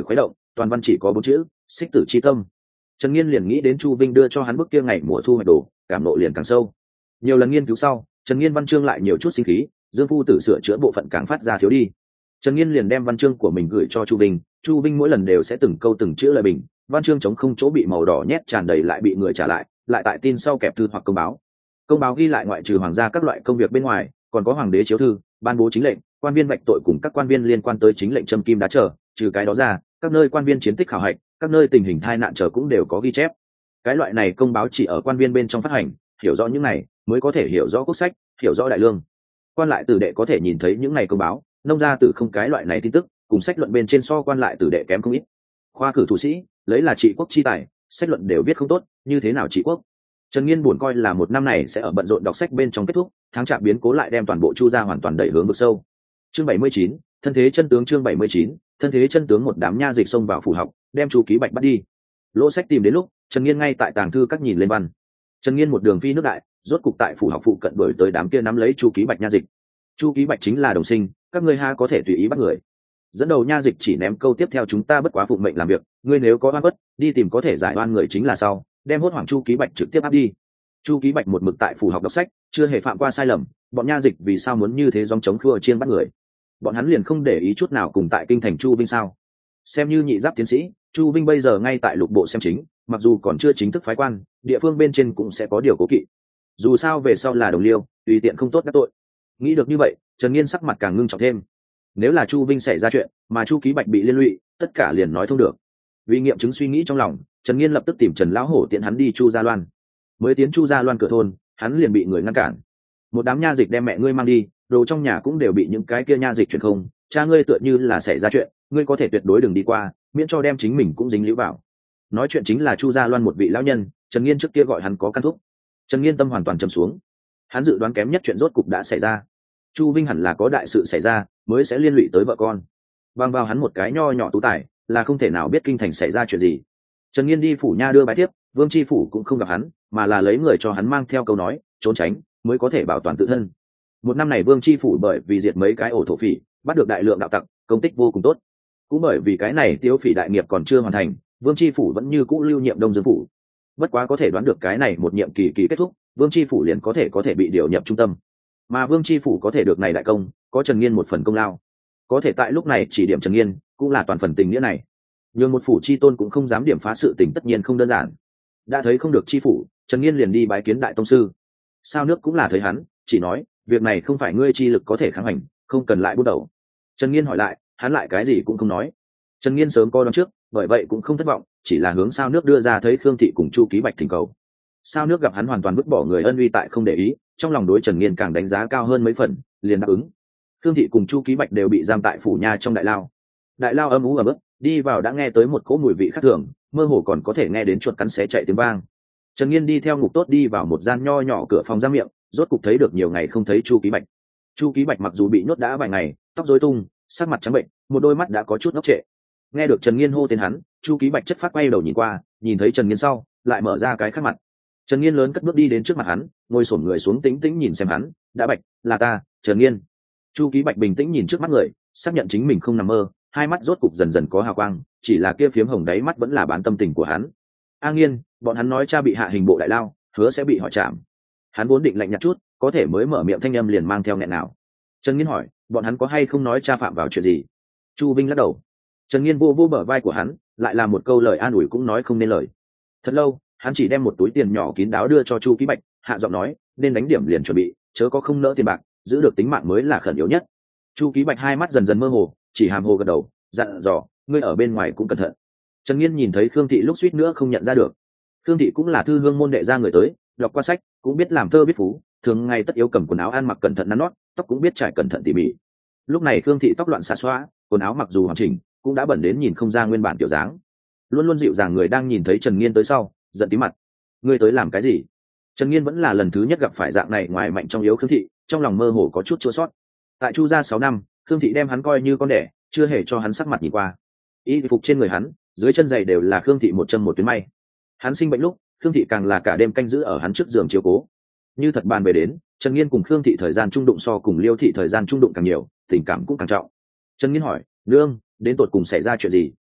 S1: toàn văn chỉ có bốn chữ: xích tử chi tâm. Trần Nghiên liền nghĩ đến Chu Vinh đưa cho hắn bức kia ngày mùa thu hoạch đồ, cảm nộ liền càng sâu. Nhiều lần nghiên cứu sau, Trần Nghiên văn chương lại nhiều chút sinh khí, Dương Phu Tử sửa chữa bộ phận càng phát ra thiếu đi. Trần Nghiên liền đem văn chương của mình gửi cho Chu Vinh, Chu Vinh mỗi lần đều sẽ từng câu từng chữ lời bình, văn chương chống không chỗ bị màu đỏ nhét tràn đầy lại bị người trả lại, lại tại tin sau kẹp thư hoặc công báo. Công báo ghi lại ngoại trừ hoàng gia các loại công việc bên ngoài, còn có hoàng đế chiếu thư, ban bố chính lệnh, quan viên vạch tội cùng các quan viên liên quan tới chính lệnh châm kim đá trở, trừ cái đó ra, các nơi quan viên chiến tích khảo hạch, các nơi tình hình tai nạn trở cũng đều có ghi chép. Cái loại này công báo chỉ ở quan viên bên trong phát hành, hiểu rõ những này mới có thể hiểu rõ quốc sách, hiểu rõ đại lương. Quan lại tử đệ có thể nhìn thấy những này công báo, nông gia tử không cái loại này tin tức, cùng sách luận bên trên so quan lại tử đệ kém không ít. Khoa cử thủ sĩ lấy là trị quốc chi tài, sách luận đều viết không tốt, như thế nào trị quốc? Trần Nghiên buồn coi là một năm này sẽ ở bận rộn đọc sách bên trong kết thúc, tháng chạp biến cố lại đem toàn bộ Chu gia hoàn toàn đẩy hướng vực sâu. Chương bảy mươi chín, thân thế chân tướng. Chương bảy mươi chín, thân thế chân tướng. Một đám nha dịch xông vào phủ học, đem Chu Ký Bạch bắt đi. Lỗ Sách tìm đến lúc, Trần Nghiên ngay tại tàng thư các nhìn lên văn. Trần Nghiên một đường phi nước đại, rốt cục tại phủ học phụ cận đuổi tới đám kia nắm lấy Chu Ký Bạch nha dịch. Chu Ký Bạch chính là đồng sinh, các ngươi ha có thể tùy ý bắt người. Dẫn đầu nha dịch chỉ ném câu tiếp theo: chúng ta bất quá phụng mệnh làm việc, ngươi nếu có oan khuất, đi tìm có thể giải oan người chính là sau, đem hốt hoảng Chu Ký Bạch trực tiếp áp đi. Chu Ký Bạch một mực tại phủ học đọc sách, chưa hề phạm qua sai lầm, bọn nha dịch vì sao muốn như thế gióng chống khua chiên bắt người? Bọn hắn liền không để ý chút nào cùng tại kinh thành Chu Vinh sao? Xem như nhị giáp tiến sĩ, Chu Vinh bây giờ ngay tại lục bộ xem chính, mặc dù còn chưa chính thức phái quan, địa phương bên trên cũng sẽ có điều cố kỵ. Dù sao về sau là đồng liêu, tùy tiện không tốt đắc tội. Nghĩ được như vậy, Trần Nghiên sắc mặt càng ngưng trọng thêm. Nếu là Chu Vinh xảy ra chuyện, mà Chu Ký Bạch bị liên lụy, tất cả liền nói thông được. Vì nghiệm chứng suy nghĩ trong lòng, Trần Nghiên lập tức tìm Trần lão hổ tiện hắn đi Chu Gia Loan. Mới tiến Chu Gia Loan cửa thôn, hắn liền bị người ngăn cản. Một đám nha dịch đem mẹ ngươi mang đi, đồ trong nhà cũng đều bị những cái kia nha dịch chuyển không, cha ngươi tựa như là xảy ra chuyện, ngươi có thể tuyệt đối đừng đi qua, miễn cho đem chính mình cũng dính líu vào. Nói chuyện chính là Chu Gia Loan một vị lão nhân, Trần Nghiên trước kia gọi hắn có căn thúc. Trần Nghiên tâm hoàn toàn trầm xuống. Hắn dự đoán kém nhất chuyện rốt cục đã xảy ra. Chu Vinh hẳn là có đại sự xảy ra, mới sẽ liên lụy tới vợ con. Bằng vào hắn một cái nho nhỏ tú tài, là không thể nào biết kinh thành xảy ra chuyện gì. Trần Nghiên đi phủ nha đưa bái tiếp, Vương Chi phủ cũng không gặp hắn, mà là lấy người cho hắn mang theo câu nói, trốn tránh, mới có thể bảo toàn tự thân. Một năm này Vương Chi phủ bởi vì diệt mấy cái ổ thổ phỉ, bắt được đại lượng đạo tặc, công tích vô cùng tốt. Cũng bởi vì cái này tiêu phỉ đại nghiệp còn chưa hoàn thành, Vương Chi phủ vẫn như cũ lưu nhiệm Đông Dương phủ. Bất quá có thể đoán được cái này một nhiệm kỳ kỳ kết thúc, Vương Chi phủ liền có thể có thể bị điều nhập trung tâm. Mà Vương Chi phủ có thể được này đại công, có Trần Nghiên một phần công lao. Có thể tại lúc này chỉ điểm Trần Nghiên, cũng là toàn phần tình nghĩa này. Nhưng một phủ chi tôn cũng không dám điểm phá sự tình, tất nhiên không đơn giản. Đã thấy không được chi phủ, Trần Nghiên liền đi bái kiến đại tông sư. Sao nước cũng là thấy hắn, chỉ nói, việc này không phải ngươi chi lực có thể kháng hành, không cần lại buôn đầu. Trần Nghiên hỏi lại, hắn lại cái gì cũng không nói. Trần Nghiên sớm coi đoán trước, bởi vậy cũng không thất vọng, chỉ là hướng Sao nước đưa ra thấy Khương Thị cùng Chu Ký Bạch thỉnh cầu. Sao nước gặp hắn hoàn toàn vứt bỏ người ân uy tại không để ý, trong lòng đối Trần Nghiên càng đánh giá cao hơn mấy phần, liền đáp ứng. Khương Thị cùng Chu Ký Bạch đều bị giam tại phủ nha trong đại lao. Đại lao âm ú ẩm ướt, đi vào đã nghe tới một cỗ mùi vị khác thường, mơ hồ còn có thể nghe đến chuột cắn xé chạy tiếng vang. Trần Nghiên đi theo ngục tốt đi vào một gian nho nhỏ cửa phòng giam miệng, rốt cục thấy được nhiều ngày không thấy Chu Ký Bạch. Chu Ký Bạch mặc dù bị nhốt đã vài ngày, tóc rối tung, sắc mặt trắng bệnh, một đôi mắt đã có chút ngốc trệ. Nghe được Trần Nghiên hô tên hắn, Chu Ký Bạch chất phát quay đầu nhìn qua, nhìn thấy Trần Nghiên sau, lại mở ra cái khác mặt. Trần Nghiên lớn cất bước đi đến trước mặt hắn, ngồi xổm người xuống tĩnh tĩnh nhìn xem hắn, "Đã Bạch, là ta, Trần Nghiên." Chu Ký Bạch bình tĩnh nhìn trước mắt người, xác nhận chính mình không nằm mơ, hai mắt rốt cục dần dần có hào quang, chỉ là kia phiếm hồng đáy mắt vẫn là bán tâm tình của hắn. "A Nghiên, bọn hắn nói cha bị hạ hình bộ đại lao, hứa sẽ bị hỏi trảm." Hắn vốn định lạnh nhạt chút, có thể mới mở miệng thanh âm liền mang theo nghẹn nào. Trần Nghiên hỏi, "Bọn hắn có hay không nói cha phạm vào chuyện gì?" Chu Vinh lắc đầu. Trần Nghiên vô vô bờ vai của hắn, lại là một câu lời an ủi cũng nói không nên lời. Thật lâu, hắn chỉ đem một túi tiền nhỏ kín đáo đưa cho Chu Ký Bạch, hạ giọng nói, "Nên đánh điểm liền chuẩn bị, chớ có không nỡ tiền bạc, giữ được tính mạng mới là khẩn yếu nhất." Chu Ký Bạch hai mắt dần dần mơ hồ, chỉ hàm hồ gật đầu, dặn dò, "Ngươi ở bên ngoài cũng cẩn thận." Trần Nghiên nhìn thấy Khương Thị lúc suýt nữa không nhận ra được. Khương Thị cũng là thư hương môn đệ ra người tới, đọc qua sách, cũng biết làm thơ biết phú, thường ngày tất yếu cầm quần áo ăn mặc cẩn thận nắn nót, tóc cũng biết trải cẩn thận tỉ mỉ. Lúc này Khương Thị tóc loạn xạ xóa, quần áo mặc dù hoàn chỉnh, cũng đã bẩn đến nhìn không ra nguyên bản kiểu dáng. Luôn luôn dịu dàng người đang nhìn thấy Trần Nghiên tới sau, giận tí mặt. "Ngươi tới làm cái gì?" Trần Nghiên vẫn là lần thứ nhất gặp phải dạng này ngoài mạnh trong yếu Khương Thị, trong lòng mơ hồ có chút chua sót. Tại Chu gia sáu năm, Khương Thị đem hắn coi như con đẻ, chưa hề cho hắn sắc mặt nhìn qua. Y phục trên người hắn, dưới chân giày đều là Khương Thị một chân một tuyến may. Hắn sinh bệnh lúc, Khương Thị càng là cả đêm canh giữ ở hắn trước giường chiếu cố. Như thật bàn về đến, Trần Nghiên cùng Khương Thị thời gian trung đụng so cùng Liêu Thị thời gian trung đụng càng nhiều, tình cảm cũng càng trọng. Trần Nghiên hỏi, "Nương, đến tột cùng xảy ra chuyện gì?"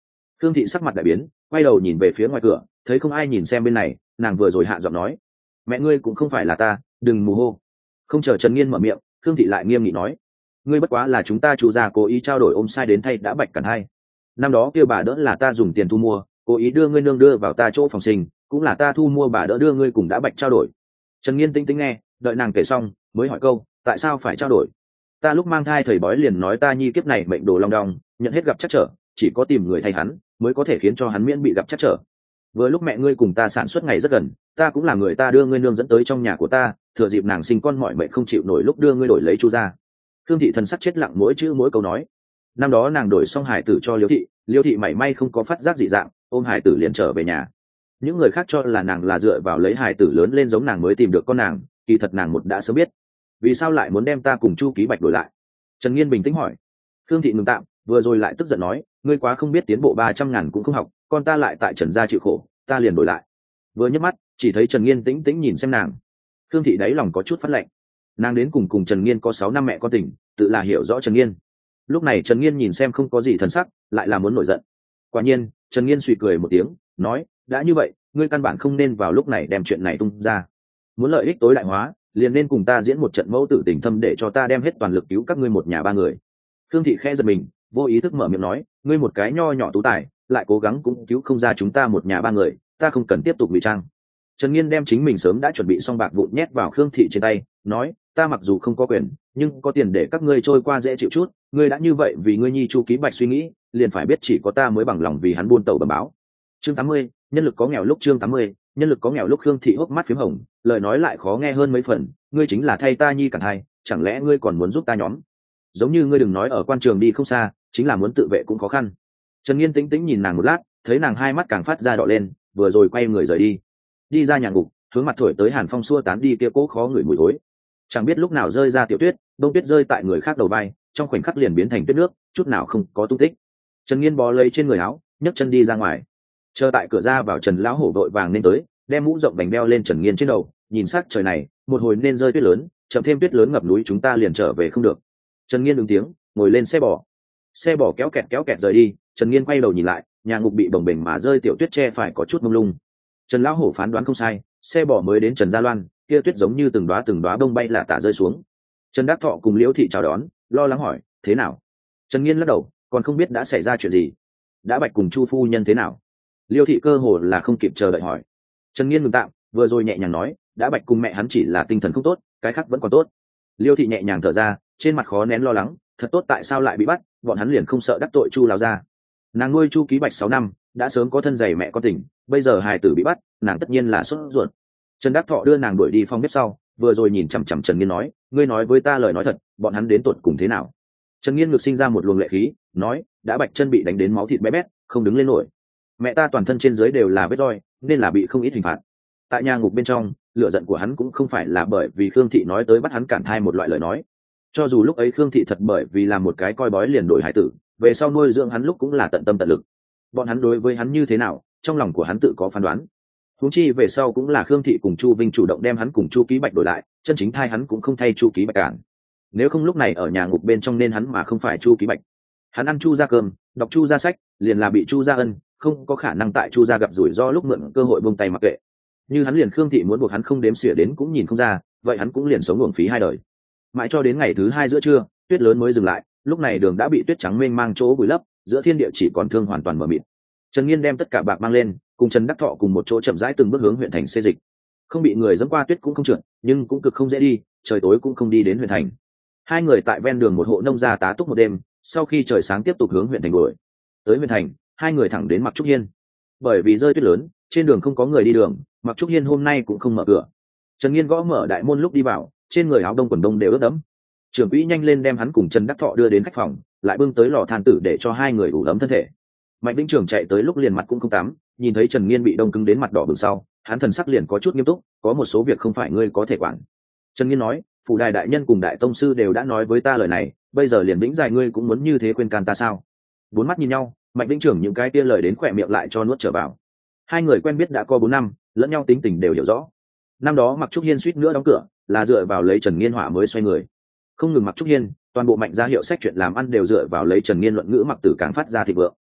S1: Khương thị sắc mặt đại biến, quay đầu nhìn về phía ngoài cửa, thấy không ai nhìn xem bên này, nàng vừa rồi hạ giọng nói: mẹ ngươi cũng không phải là ta, đừng mù hô. Không chờ Trần Nghiên mở miệng, Khương thị lại nghiêm nghị nói: ngươi bất quá là chúng ta chủ gia cố ý trao đổi ôm sai đến thay đã bạch cản hai. Năm đó kêu bà đỡ là ta dùng tiền thu mua, cố ý đưa ngươi nương đưa vào ta chỗ phòng sinh, cũng là ta thu mua bà đỡ đưa ngươi cùng đã bạch trao đổi. Trần Nghiên tinh tinh nghe, đợi nàng kể xong mới hỏi câu: tại sao phải trao đổi? Ta lúc mang thai thầy bói liền nói ta nhi kiếp này mệnh đồ long đong, nhận hết gặp chắc trở, chỉ có tìm người thay hắn mới có thể khiến cho hắn miễn bị gặp chắc trở. Vừa lúc mẹ ngươi cùng ta sản xuất ngày rất gần, ta cũng là người ta đưa ngươi nương dẫn tới trong nhà của ta, thừa dịp nàng sinh con mọi mệnh không chịu nổi lúc đưa ngươi đổi lấy chu gia. Khương thị thần sắc chết lặng mỗi chữ mỗi câu nói. Năm đó nàng đổi xong hải tử cho Liêu thị, Liêu thị mảy may không có phát giác dị dạng, ôm hải tử liền trở về nhà. Những người khác cho là nàng là dựa vào lấy hải tử lớn lên giống nàng mới tìm được con nàng, kỳ thật nàng một đã sớm biết. Vì sao lại muốn đem ta cùng Chu Ký Bạch đổi lại? Trần Nghiên bình tĩnh hỏi. Khương thị ngừng tạm, vừa rồi lại tức giận nói: ngươi quá không biết tiến bộ ba trăm ngàn cũng không học, con ta lại tại Trần gia chịu khổ, ta liền đổi lại. Vừa nhấc mắt, chỉ thấy Trần Nghiên tĩnh tĩnh nhìn xem nàng. Khương thị đáy lòng có chút phát lạnh. Nàng đến cùng cùng Trần Nghiên có sáu năm mẹ con tình, tự là hiểu rõ Trần Nghiên. Lúc này Trần Nghiên nhìn xem không có gì thần sắc, lại là muốn nổi giận. Quả nhiên, Trần Nghiên suy cười một tiếng, nói: đã như vậy, ngươi căn bản không nên vào lúc này đem chuyện này tung ra. Muốn lợi ích tối đại hóa, liền nên cùng ta diễn một trận mẫu tử tình thâm để cho ta đem hết toàn lực cứu các ngươi một nhà ba người. Khương thị khẽ giật mình, vô ý thức mở miệng nói: ngươi một cái nho nhỏ tú tài, lại cố gắng cũng cứu không ra chúng ta một nhà ba người, ta không cần tiếp tục ngụy trang. Trần Nghiên đem chính mình sớm đã chuẩn bị xong bạc vụn nhét vào Khương thị trên tay, nói: ta mặc dù không có quyền, nhưng có tiền để các ngươi trôi qua dễ chịu chút, ngươi đã như vậy vì ngươi nhi Chu Ký Bạch suy nghĩ, liền phải biết chỉ có ta mới bằng lòng vì hắn buôn tẩu bẩm báo. Chương tám mươi, nhân lực có nghèo lúc chương tám mươi, nhân lực có nghèo lúc Khương thị hốc mắt phím hồng, lời nói lại khó nghe hơn mấy phần: ngươi chính là thay ta nhi cản hai, chẳng lẽ ngươi còn muốn giúp ta nhóm? Giống như ngươi đừng nói ở quan trường đi không xa, chính là muốn tự vệ cũng khó khăn. Trần Nghiên tĩnh tĩnh nhìn nàng một lát, thấy nàng hai mắt càng phát ra đỏ lên, vừa rồi quay người rời đi. Đi ra nhà ngục, hướng mặt thổi tới hàn phong xua tán đi kia cố khó ngửi mùi thối. Chẳng biết lúc nào rơi ra tiểu tuyết, bông tuyết rơi tại người khác đầu vai, trong khoảnh khắc liền biến thành tuyết nước, chút nào không có tung tích. Trần Nghiên bò lấy trên người áo, nhấc chân đi ra ngoài. Chờ tại cửa ra vào, Trần lão hổ vội vàng nên tới, đem mũ rộng bành đeo lên Trần Nghiên trên đầu, nhìn sắc trời này, một hồi nên rơi tuyết lớn, chậm thêm tuyết lớn ngập núi chúng ta liền trở về không được. Trần Nghiên ứng tiếng, ngồi lên xe bò. Xe bò kéo kẹt kéo kẹt rời đi, Trần Nghiên quay đầu nhìn lại, nhà ngục bị bồng bềnh mà rơi tiểu tuyết che phải có chút mông lung. Trần lão hổ phán đoán không sai, xe bò mới đến Trần Gia Loan, kia tuyết giống như từng đóa từng đóa bông bay lả tả rơi xuống. Trần Đắc Thọ cùng Liễu thị chào đón, lo lắng hỏi: thế nào? Trần Nghiên lắc đầu, còn không biết đã xảy ra chuyện gì. Đã Bạch cùng Chu phu nhân thế nào? Liêu thị cơ hồ là không kịp chờ đợi hỏi. Trần Nghiên ngừng tạm, vừa rồi nhẹ nhàng nói: Đã Bạch cùng mẹ hắn chỉ là tinh thần không tốt, cái khác vẫn còn tốt. Liêu thị nhẹ nhàng thở ra, trên mặt khó nén lo lắng: thật tốt tại sao lại bị bắt, bọn hắn liền không sợ đắc tội Chu lão gia. Nàng nuôi Chu Ký Bạch sáu năm, đã sớm có thân dày mẹ con tình, bây giờ hài tử bị bắt, nàng tất nhiên là sốt ruột. Trần Đắc Thọ đưa nàng đuổi đi phòng bếp sau, vừa rồi nhìn chằm chằm Trần Nghiên nói: ngươi nói với ta lời nói thật, bọn hắn đến tuột cùng thế nào? Trần Nghiên ngược sinh ra một luồng lệ khí, nói: Đã Bạch chân bị đánh đến máu thịt bé bét, không đứng lên nổi. Mẹ ta toàn thân trên dưới đều là vết roi, nên là bị không ít hình phạt. Tại nhà ngục bên trong, lửa giận của hắn cũng không phải là bởi vì Khương thị nói tới bắt hắn cản thai một loại lời nói. Cho dù lúc ấy Khương thị thật bởi vì làm một cái coi bói liền đổi hải tử, về sau nuôi dưỡng hắn lúc cũng là tận tâm tận lực. Bọn hắn đối với hắn như thế nào, trong lòng của hắn tự có phán đoán. Huống chi về sau cũng là Khương thị cùng Chu Vinh chủ động đem hắn cùng Chu Ký Bạch đổi lại, chân chính thai hắn cũng không thay Chu Ký Bạch cản. Nếu không lúc này ở nhà ngục bên trong nên hắn mà không phải Chu Ký Bạch. Hắn ăn Chu gia cơm, đọc Chu gia sách, liền là bị Chu gia ân, không có khả năng tại Chu gia gặp rủi ro lúc mượn cơ hội buông tay mặc kệ. Như hắn liền Khương thị muốn buộc hắn không đếm xỉa đến cũng nhìn không ra, vậy hắn cũng liền sống uổng phí hai đời. Mãi cho đến ngày thứ hai giữa trưa, tuyết lớn mới dừng lại, lúc này đường đã bị tuyết trắng mênh mang chỗ vùi lấp, giữa thiên địa chỉ còn thương hoàn toàn mờ mịt. Trần Nghiên đem tất cả bạc mang lên, cùng Trần Đắc Thọ cùng một chỗ chậm rãi từng bước hướng huyện thành xê dịch. Không bị người dẫm qua tuyết cũng không trượt, nhưng cũng cực không dễ đi, trời tối cũng không đi đến huyện thành. Hai người tại ven đường một hộ nông gia tá túc một đêm, sau khi trời sáng tiếp tục hướng huyện thành đuổi. Tới huyện thành, hai người thẳng đến Mặc Trúc Hiên. Bởi vì rơi tuyết lớn, trên đường không có người đi đường, Mặc Trúc Hiên hôm nay cũng không mở cửa. Trần Nghiên gõ mở đại môn lúc đi vào, trên người áo đông quần đông đều ướt đẫm. Trưởng quỹ nhanh lên đem hắn cùng Trần Đắc Thọ đưa đến khách phòng, lại bưng tới lò than tử để cho hai người đủ ấm thân thể. Mạnh Vĩnh Trường chạy tới lúc liền mặt cũng không tắm, nhìn thấy Trần Nghiên bị đông cứng đến mặt đỏ bừng sau, hắn thần sắc liền có chút nghiêm túc: có một số việc không phải ngươi có thể quản. Trần Nghiên nói: phủ đài đại nhân cùng đại tông sư đều đã nói với ta lời này, bây giờ liền Vĩnh dài ngươi cũng muốn như thế khuyên can ta sao? Bốn mắt nhìn nhau, Mạnh Vĩnh Trường những cái tia lời đến khỏe miệng lại cho nuốt trở vào. Hai người quen biết đã có bốn năm, lẫn nhau tính tình đều hiểu rõ. Năm đó Mặc Trúc Hiên suýt nữa đóng cửa, là dựa vào lấy Trần Nghiên hỏa mới xoay người. Không ngừng Mặc Trúc Hiên, toàn bộ Mạnh gia hiệu sách chuyện làm ăn đều dựa vào lấy Trần Nghiên luận ngữ mặc tử càng phát ra thịnh vượng.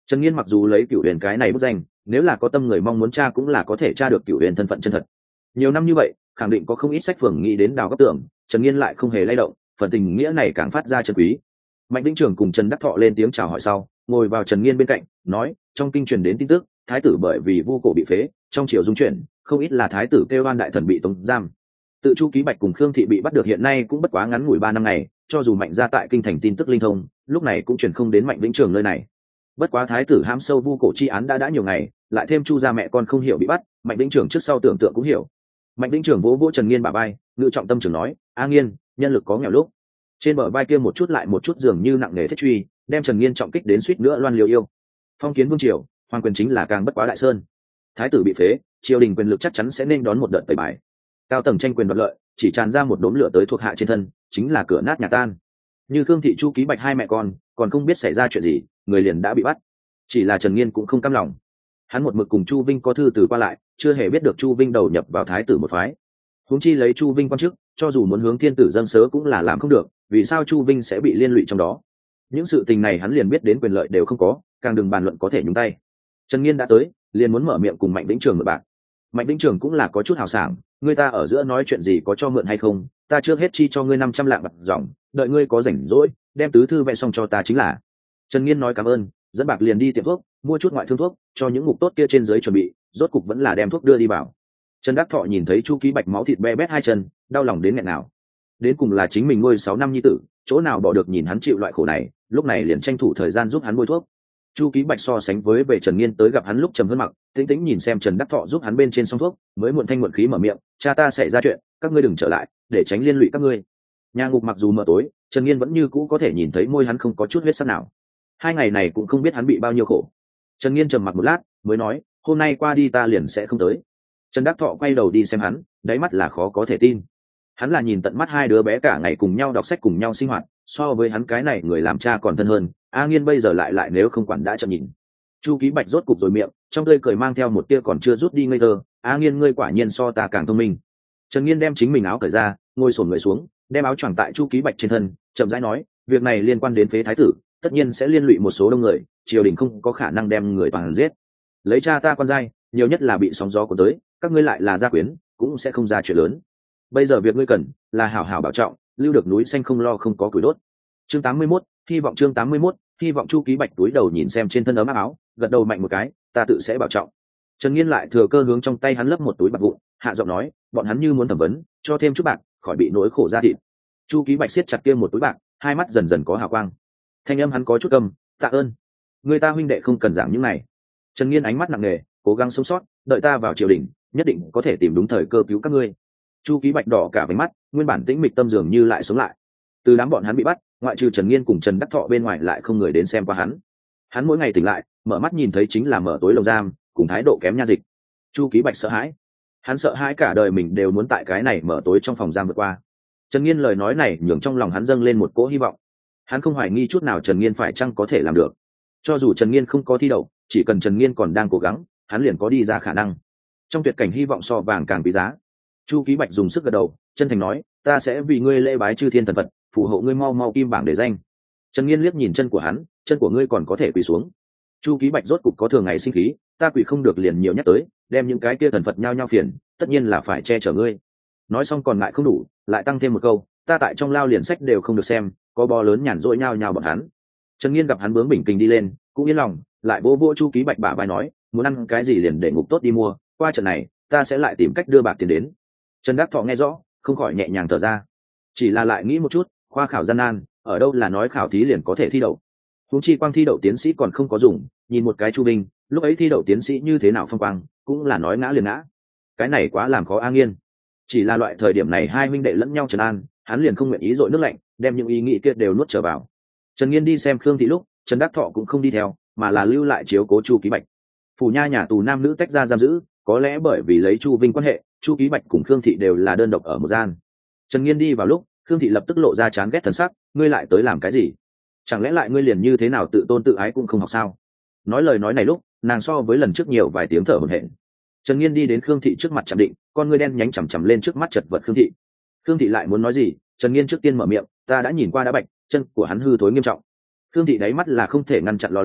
S1: Trần Nghiên mặc dù lấy Cửu Huyền cái này bút danh, nếu là có tâm người mong muốn tra cũng là có thể tra được Cửu Huyền thân phận chân thật. Nhiều năm như vậy, khẳng định có không ít sách phường nghĩ đến đào góc tưởng, Trần Nghiên lại không hề lay động, phần tình nghĩa này càng phát ra chân quý. Mạnh Vĩnh Trường cùng Trần Đắc Thọ lên tiếng chào hỏi sau, ngồi vào Trần Nghiên bên cạnh, nói, trong kinh truyền đến tin tức, thái tử bởi vì vu cổ bị phế, trong triều dung chuyển, không ít là thái tử kêu oan đại thần bị tống giam. Tự Chu Ký Bạch cùng Khương Thị bị bắt được hiện nay cũng bất quá ngắn ngủi ba năm ngày, cho dù Mạnh gia tại kinh thành tin tức linh thông, lúc này cũng truyền không đến Mạnh Vĩnh Trường nơi này. Bất quá thái tử hãm sâu vu cổ chi án đã đã nhiều ngày, lại thêm Chu gia mẹ con không hiểu bị bắt, Mạnh Vĩnh Trường trước sau tưởng tượng cũng hiểu. Mạnh Vĩnh Trường vỗ vỗ Trần Nghiên bả vai, ngự trọng tâm trường nói, a Nghiên, nhân lực có nghèo lúc. Trên bờ vai kia một chút lại một chút dường như nặng nề thiết truy, đem Trần Nghiên trọng kích đến suýt nữa loan liều yêu. Phong kiến vương triều, hoàng quyền chính là càng bất quá đại sơn. Thái tử bị phế, triều đình quyền lực chắc chắn sẽ nên đón một đợt tẩy bài. Cao tầng tranh quyền đoạt lợi, chỉ tràn ra một đốm lửa tới thuộc hạ trên thân, chính là cửa nát nhà tan. Như Khương Thị Chu Ký Bạch hai mẹ con, còn không biết xảy ra chuyện gì, người liền đã bị bắt. Chỉ là Trần Nghiên cũng không cam lòng. Hắn một mực cùng Chu Vinh có thư từ qua lại, chưa hề biết được Chu Vinh đầu nhập vào thái tử một phái. Huống chi lấy Chu Vinh quan chức, cho dù muốn hướng thiên tử dâng sớ cũng là làm không được, vì sao Chu Vinh sẽ bị liên lụy trong đó? Những sự tình này hắn liền biết đến quyền lợi đều không có, càng đừng bàn luận có thể nhúng tay. Trần Nghiên đã tới, liền muốn mở miệng cùng Mạnh Vĩnh Trường mượn bạc. Mạnh Vĩnh Trường cũng là có chút hào sảng, người ta ở giữa nói chuyện gì có cho mượn hay không, ta trước hết chi cho ngươi năm trăm lạng bạc dòng, đợi ngươi có rảnh rỗi, đem tứ thư vẽ xong cho ta chính là. Trần Nghiên nói cảm ơn, dẫn bạc liền đi tiệm thuốc, mua chút ngoại thương thuốc, cho những ngục tốt kia trên dưới chuẩn bị, rốt cục vẫn là đem thuốc đưa đi vào. Trần Đắc Thọ nhìn thấy Chu Ký Bạch máu thịt be bét hai chân, đau lòng đến nghẹn nào. Đến cùng là chính mình nuôi sáu năm nhi tử, chỗ nào bỏ được nhìn hắn chịu loại khổ này, lúc này liền tranh thủ thời gian giúp hắn bôi thuốc. Chu Ký Bạch so sánh với về Trần Nghiên tới gặp hắn lúc trầm hơn mặc, tĩnh tĩnh nhìn xem Trần Đắc Thọ giúp hắn bên trên xong thuốc, mới muộn thanh muộn khí mở miệng, cha ta xảy ra chuyện, các ngươi đừng trở lại, để tránh liên lụy các ngươi. Nhà ngục mặc dù mờ tối, Trần Nghiên vẫn như cũ có thể nhìn thấy môi hắn không có chút huyết sắc nào. Hai ngày này cũng không biết hắn bị bao nhiêu khổ. Trần Nghiên trầm mặc một lát, mới nói, hôm nay qua đi ta liền sẽ không tới. Trần Đắc Thọ quay đầu đi xem hắn, đáy mắt là khó có thể tin. Hắn là nhìn tận mắt hai đứa bé cả ngày cùng nhau đọc sách cùng nhau sinh hoạt, so với hắn cái này người làm cha còn thân hơn. A Nghiên bây giờ lại lại nếu không quản đã chậm nhìn. Chu Ký Bạch rốt cục rồi miệng, trong tươi cười mang theo một tia còn chưa rút đi ngây thơ. A Nghiên ngươi quả nhiên so ta càng thông minh. Trần Nghiên đem chính mình áo cởi ra, ngồi xổm người xuống, đem áo choàng tại Chu Ký Bạch trên thân, chậm rãi nói, việc này liên quan đến phế thái tử, tất nhiên sẽ liên lụy một số đông người, triều đình không có khả năng đem người toàn giết. Lấy cha ta con dai, nhiều nhất là bị sóng gió cuốn tới, các ngươi lại là gia quyến, cũng sẽ không ra chuyện lớn. Bây giờ việc ngươi cần là hảo hảo bảo trọng, lưu được núi xanh không lo không có củi đốt. Chương tám mươi mốt, hy vọng chương tám mươi mốt, hy vọng. Chu Ký Bạch túi đầu nhìn xem trên thân ấm áp áo, gật đầu mạnh một cái, ta tự sẽ bảo trọng. Trần Nghiên lại thừa cơ hướng trong tay hắn lấp một túi bạc vụn, hạ giọng nói, bọn hắn như muốn thẩm vấn, cho thêm chút bạc, khỏi bị nỗi khổ ra thịt. Chu Ký Bạch siết chặt kia một túi bạc, hai mắt dần dần có hào quang. Thanh âm hắn có chút câm, tạ ơn, người ta huynh đệ không cần giảng những này. Trần Nghiên ánh mắt nặng nề, cố gắng sống sót, đợi ta vào triều đình, nhất định có thể tìm đúng thời cơ cứu các ngươi. Chu Ký Bạch đỏ cả váy mắt, nguyên bản tĩnh mịch tâm dường như lại sống lại. Từ đám bọn hắn bị bắt, ngoại trừ Trần Nghiên cùng Trần Đắc Thọ bên ngoài lại không người đến xem qua hắn. Hắn mỗi ngày tỉnh lại, mở mắt nhìn thấy chính là mở tối lồng giam, cùng thái độ kém nha dịch. Chu Ký Bạch sợ hãi, hắn sợ hãi cả đời mình đều muốn tại cái này mở tối trong phòng giam vượt qua. Trần Nghiên lời nói này nhường trong lòng hắn dâng lên một cỗ hy vọng. Hắn không hoài nghi chút nào Trần Nghiên phải chăng có thể làm được. Cho dù Trần Nghiên không có thi đậu, chỉ cần Trần Nghiên còn đang cố gắng, hắn liền có đi ra khả năng. Trong tuyệt cảnh hy vọng so vàng càng quý giá. Chu Ký Bạch dùng sức gật đầu, chân thành nói, ta sẽ vì ngươi lễ bái chư thiên thần Phật, phù hộ ngươi mau mau kim bảng để danh. Trần Nghiên liếc nhìn chân của hắn, chân của ngươi còn có thể quỳ xuống. Chu Ký Bạch rốt cục có thường ngày sinh khí, ta quỳ không được liền nhiều nhắc tới, đem những cái kia thần Phật nhao nhao phiền, tất nhiên là phải che chở ngươi. Nói xong còn ngại không đủ, lại tăng thêm một câu, ta tại trong lao liền sách đều không được xem, có bò lớn nhàn rỗi nhao nhao bọn hắn. Trần Nghiên gặp hắn bướng bỉnh kinh đi lên, cũng yên lòng, lại vô vô Chu Ký Bạch bả vai nói, muốn ăn cái gì liền để ngục tốt đi mua, qua trận này ta sẽ lại tìm cách đưa bạc tiền đến. Trần Đắc Thọ nghe rõ, không khỏi nhẹ nhàng thở ra. Chỉ là lại nghĩ một chút, khoa khảo gian nan, ở đâu là nói khảo thí liền có thể thi đậu. Huống chi quang thi đậu tiến sĩ còn không có dùng, nhìn một cái Chu Vinh, lúc ấy thi đậu tiến sĩ như thế nào phong quang, cũng là nói ngã liền ngã. Cái này quá làm khó A Nghiên. Chỉ là loại thời điểm này hai huynh đệ lẫn nhau trấn an, hắn liền không nguyện ý dội nước lạnh, đem những ý nghĩ kia đều nuốt trở vào. Trần Nghiên đi xem Khương Thị lúc, Trần Đắc Thọ cũng không đi theo, mà là lưu lại chiếu cố Chu Ký Bạch. Phủ nha nhà tù nam nữ tách ra giam giữ, có lẽ bởi vì lấy Chu Vinh quan hệ, Chu Ký Bạch cùng Khương Thị đều là đơn độc ở một gian. Trần Nghiên đi vào lúc, Khương Thị lập tức lộ ra chán ghét thần sắc, ngươi lại tới làm cái gì? Chẳng lẽ lại ngươi liền như thế nào tự tôn tự ái cũng không học sao? Nói lời nói này lúc, nàng so với lần trước nhiều vài tiếng thở hổn hển. Trần Nghiên đi đến Khương Thị trước mặt chạm định, con ngươi đen nhánh chằm chằm lên trước mắt chật vật Khương Thị. Khương Thị lại muốn nói gì, Trần Nghiên trước tiên mở miệng, ta đã nhìn qua đã bạch, chân của hắn hư thối nghiêm trọng. Khương Thị đáy mắt là không thể ngăn chặn lo lắng,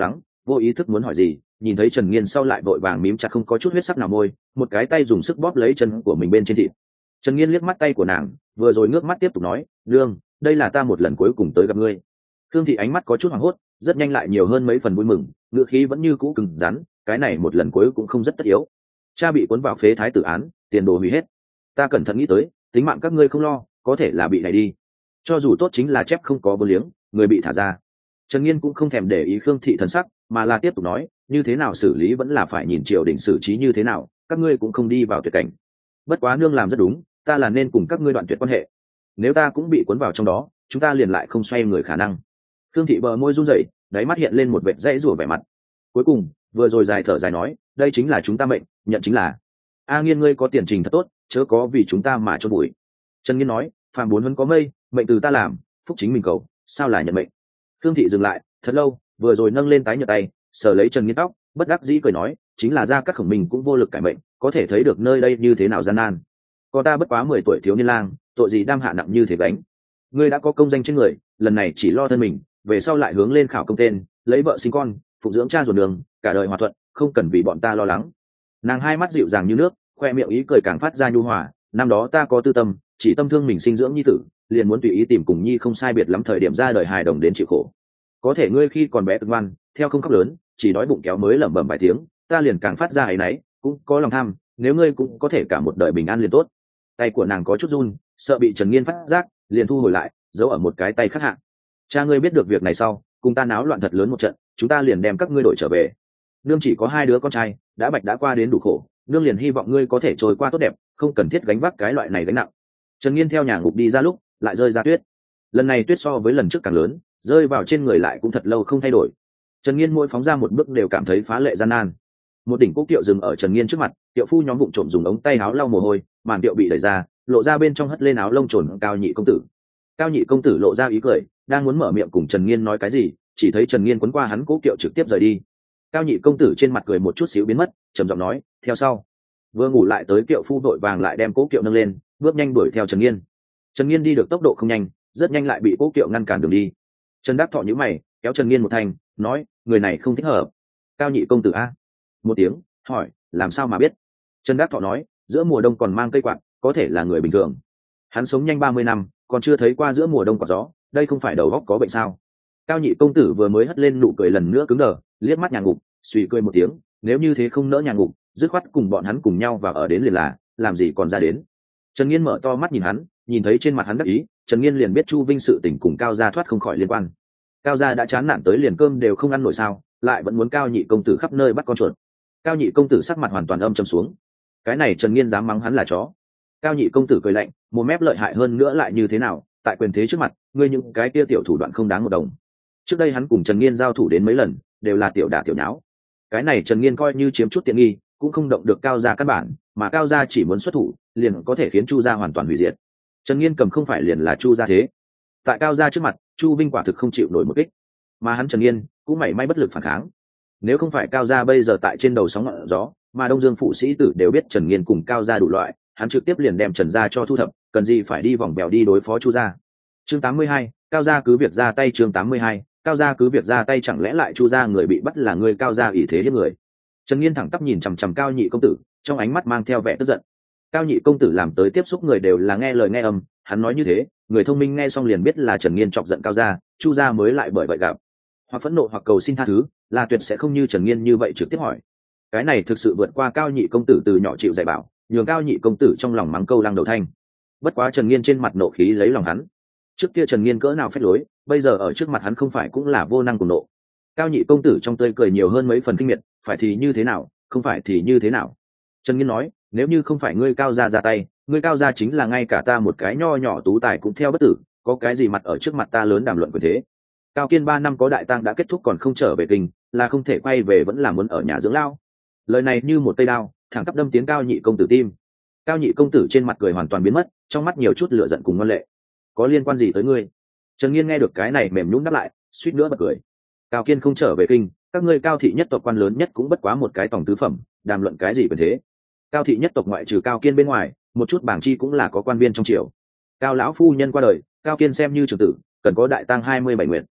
S1: vô ý thức muốn hỏi gì, nhìn thấy Trần Nghiên sau lại vội vàng mím chặt không có chút huyết sắc nào môi, một cái tay dùng sức bóp lấy chân của mình bên trên thịt. Trần Nghiên liếc mắt tay của nàng, vừa rồi ngước mắt tiếp tục nói, nương, đây là ta một lần cuối cùng tới gặp ngươi. Khương Thị ánh mắt có chút hoảng hốt, rất nhanh lại nhiều hơn mấy phần vui mừng, ngữ khí vẫn như cũ cứng rắn, cái này một lần cuối cũng không rất tất yếu. Cha bị cuốn vào phế thái tử án, tiền đồ hủy hết. Ta cẩn thận nghĩ tới, tính mạng các ngươi không lo, có thể là bị đẩy đi. Cho dù tốt chính là chép không có vô liếng, người bị thả ra. Trần Nghiên cũng không thèm để ý Khương Thị thần sắc, mà là tiếp tục nói, như thế nào xử lý vẫn là phải nhìn triều đình xử trí như thế nào, các ngươi cũng không đi vào tuyệt cảnh. Bất quá nương làm rất đúng, ta là nên cùng các ngươi đoạn tuyệt quan hệ. Nếu ta cũng bị cuốn vào trong đó, chúng ta liền lại không xoay người khả năng. Khương Thị bờ môi run rẩy, đáy mắt hiện lên một vệt dãy rủa vẻ mặt. Cuối cùng, vừa rồi dài thở dài nói, đây chính là chúng ta mệnh, nhận chính là. A Nghiên ngươi có tiền trình thật tốt, chớ có vì chúng ta mà chôn bụi. Trần Nghiên nói, phàm bốn vẫn có mây, mệnh từ ta làm, phúc chính mình cầu, sao là nhận mệnh. Khương Thị dừng lại thật lâu, vừa rồi nâng lên tái nhợt tay, sờ lấy Trần Nghiên tóc, bất đắc dĩ cười nói, chính là ra các khổng mình cũng vô lực cải mệnh, có thể thấy được nơi đây như thế nào gian nan. Có ta bất quá mười tuổi thiếu niên lang, tội gì đam hạ nặng như thế gánh. Ngươi đã có công danh trên người, lần này chỉ lo thân mình, về sau lại hướng lên khảo công tên, lấy vợ sinh con, phụng dưỡng cha ruột đường, cả đời hòa thuận, không cần vì bọn ta lo lắng. Nàng hai mắt dịu dàng như nước, khoe miệng ý cười càng phát ra nhu hòa. Năm đó ta có tư tâm, chỉ tâm thương mình sinh dưỡng nhi tử, liền muốn tùy ý tìm cùng nhi không sai biệt lắm thời điểm ra đời hài đồng đến chịu khổ. Có thể ngươi khi còn bé cực ngoan, theo không khóc lớn, chỉ đói bụng kéo mới lẩm bẩm vài tiếng, ta liền càng phát ra ấy nấy, cũng có lòng tham, nếu ngươi cũng có thể cả một đời bình an liền tốt. Tay của nàng có chút run, sợ bị Trần Nghiên phát giác, liền thu hồi lại, giấu ở một cái tay khác hạ. Cha ngươi biết được việc này sau, cùng ta náo loạn thật lớn một trận, chúng ta liền đem các ngươi đổi trở về. Nương chỉ có hai đứa con trai, đã bạch đã qua đến đủ khổ, nương liền hy vọng ngươi có thể trôi qua tốt đẹp, không cần thiết gánh vác cái loại này gánh nặng. Trần Nghiên theo nhà ngục đi ra lúc, lại rơi ra tuyết. Lần này tuyết so với lần trước càng lớn, rơi vào trên người lại cũng thật lâu không thay đổi. Trần Nghiên mỗi phóng ra một bước đều cảm thấy phá lệ gian nan. Một đỉnh quốc kiệu dừng ở Trần Nghiên trước mặt, tiệu phu nhóm vụng trộm dùng ống tay áo lau mồ hôi, màn tiệu bị đẩy ra, lộ ra bên trong hất lên áo lông trồn Cao Nhị công tử. Cao Nhị công tử lộ ra ý cười, đang muốn mở miệng cùng Trần Nghiên nói cái gì, chỉ thấy Trần Nghiên quấn qua hắn cố kiệu trực tiếp rời đi. Cao Nhị công tử trên mặt cười một chút xíu biến mất, trầm giọng nói, theo sau. Vừa ngủ lại tới kiệu phu đội vàng lại đem cố kiệu nâng lên, bước nhanh đuổi theo Trần Nghiên. Trần Nghiên đi được tốc độ không nhanh, rất nhanh lại bị cố kiệu ngăn cản đường đi. Trần Đắc Thọ nhíu mày, kéo Trần Nghiên một thành, nói, người này không thích hợp. Cao Nhị công tử a? Một tiếng, hỏi, làm sao mà biết? Trần Đắc Thọ nói, giữa mùa đông còn mang cây quạt, có thể là người bình thường. Hắn sống nhanh ba mươi năm, còn chưa thấy qua giữa mùa đông quạt gió, đây không phải đầu óc có bệnh sao? Cao Nhị công tử vừa mới hất lên nụ cười lần nữa cứng đờ, liếc mắt nhà ngục, suy cười một tiếng, nếu như thế không nỡ nhà ngục, dứt khoát cùng bọn hắn cùng nhau và ở đến liền là, làm gì còn ra đến. Trần Nghiên mở to mắt nhìn hắn, nhìn thấy trên mặt hắn đắc ý, Trần Nghiên liền biết Chu Vinh sự tình cùng Cao gia thoát không khỏi liên quan. Cao gia đã chán nản tới liền cơm đều không ăn nổi sao, lại vẫn muốn Cao Nhị công tử khắp nơi bắt con chuột. Cao Nhị công tử sắc mặt hoàn toàn âm trầm xuống. Cái này Trần Nghiên dám mắng hắn là chó. Cao Nhị công tử cười lạnh, một mép lợi hại hơn nữa lại như thế nào, tại quyền thế trước mặt, ngươi những cái kia tiểu thủ đoạn không đáng một đồng. Trước đây hắn cùng Trần Nghiên giao thủ đến mấy lần, đều là tiểu đả tiểu nháo. Cái này Trần Nghiên coi như chiếm chút tiện nghi, cũng không động được Cao gia căn bản, mà Cao gia chỉ muốn xuất thủ, liền có thể khiến Chu gia hoàn toàn hủy diệt. Trần Nghiên cầm không phải liền là Chu gia thế. Tại Cao gia trước mặt, Chu Vinh quả thực không chịu nổi một kích, mà hắn Trần Nghiên cũng mảy may bất lực phản kháng. Nếu không phải Cao gia bây giờ tại trên đầu sóng ngọn gió, mà Đông Dương phụ sĩ tử đều biết Trần Nghiên cùng Cao gia đủ loại, hắn trực tiếp liền đem Trần gia cho thu thập, cần gì phải đi vòng bèo đi đối phó Chu gia. Chương tám mươi hai, Cao gia cứ việc ra tay. Chương tám mươi hai, Cao gia cứ việc ra tay, chẳng lẽ lại Chu gia người bị bắt là người Cao gia ỷ thế hiếp người. Trần Nghiên thẳng tắp nhìn chằm chằm Cao Nhị công tử, trong ánh mắt mang theo vẻ tức giận. Cao Nhị công tử làm tới tiếp xúc người đều là nghe lời nghe âm, hắn nói như thế, người thông minh nghe xong liền biết là Trần Nghiên chọc giận Cao gia, Chu gia mới lại bởi vậy gặp. Hoặc phẫn nộ hoặc cầu xin tha thứ, là tuyệt sẽ không như Trần Nghiên như vậy trực tiếp hỏi. Cái này thực sự vượt qua Cao Nhị công tử từ nhỏ chịu dạy bảo, nhường Cao Nhị công tử trong lòng mắng câu lăng đầu thanh. Bất quá Trần Nghiên trên mặt nộ khí lấy lòng hắn. Trước kia Trần Nghiên cỡ nào phép lối, bây giờ ở trước mặt hắn không phải cũng là vô năng cùng nộ. Cao Nhị công tử trong tươi cười nhiều hơn mấy phần kinh miệt, phải thì như thế nào, không phải thì như thế nào. Trần Nghiên nói, nếu như không phải ngươi Cao gia ra tay, ngươi Cao gia chính là ngay cả ta một cái nho nhỏ tú tài cũng theo bất tử, có cái gì mặt ở trước mặt ta lớn đàm luận quyền thế. Cao Kiên ba năm có đại tang đã kết thúc còn không trở về kinh, là không thể quay về vẫn là muốn ở nhà dưỡng lao. Lời này như một cây đao, thẳng tắp đâm tiến Cao Nhị công tử tim. Cao Nhị công tử trên mặt cười hoàn toàn biến mất, trong mắt nhiều chút lửa giận cùng ngoan lệ. Có liên quan gì tới ngươi? Trần Nghiên nghe được cái này mềm nhũn đáp lại, suýt nữa bật cười. Cao Kiên không trở về kinh, các ngươi Cao thị nhất tộc quan lớn nhất cũng bất quá một cái tòng tứ phẩm, đàm luận cái gì quyền thế. Cao thị nhất tộc ngoại trừ Cao Kiên bên ngoài, một chút bảng chi cũng là có quan viên trong triều. Cao lão phu nhân qua đời, Cao Kiên xem như trưởng tử, cần có đại tang hai mươi bảy nguyện.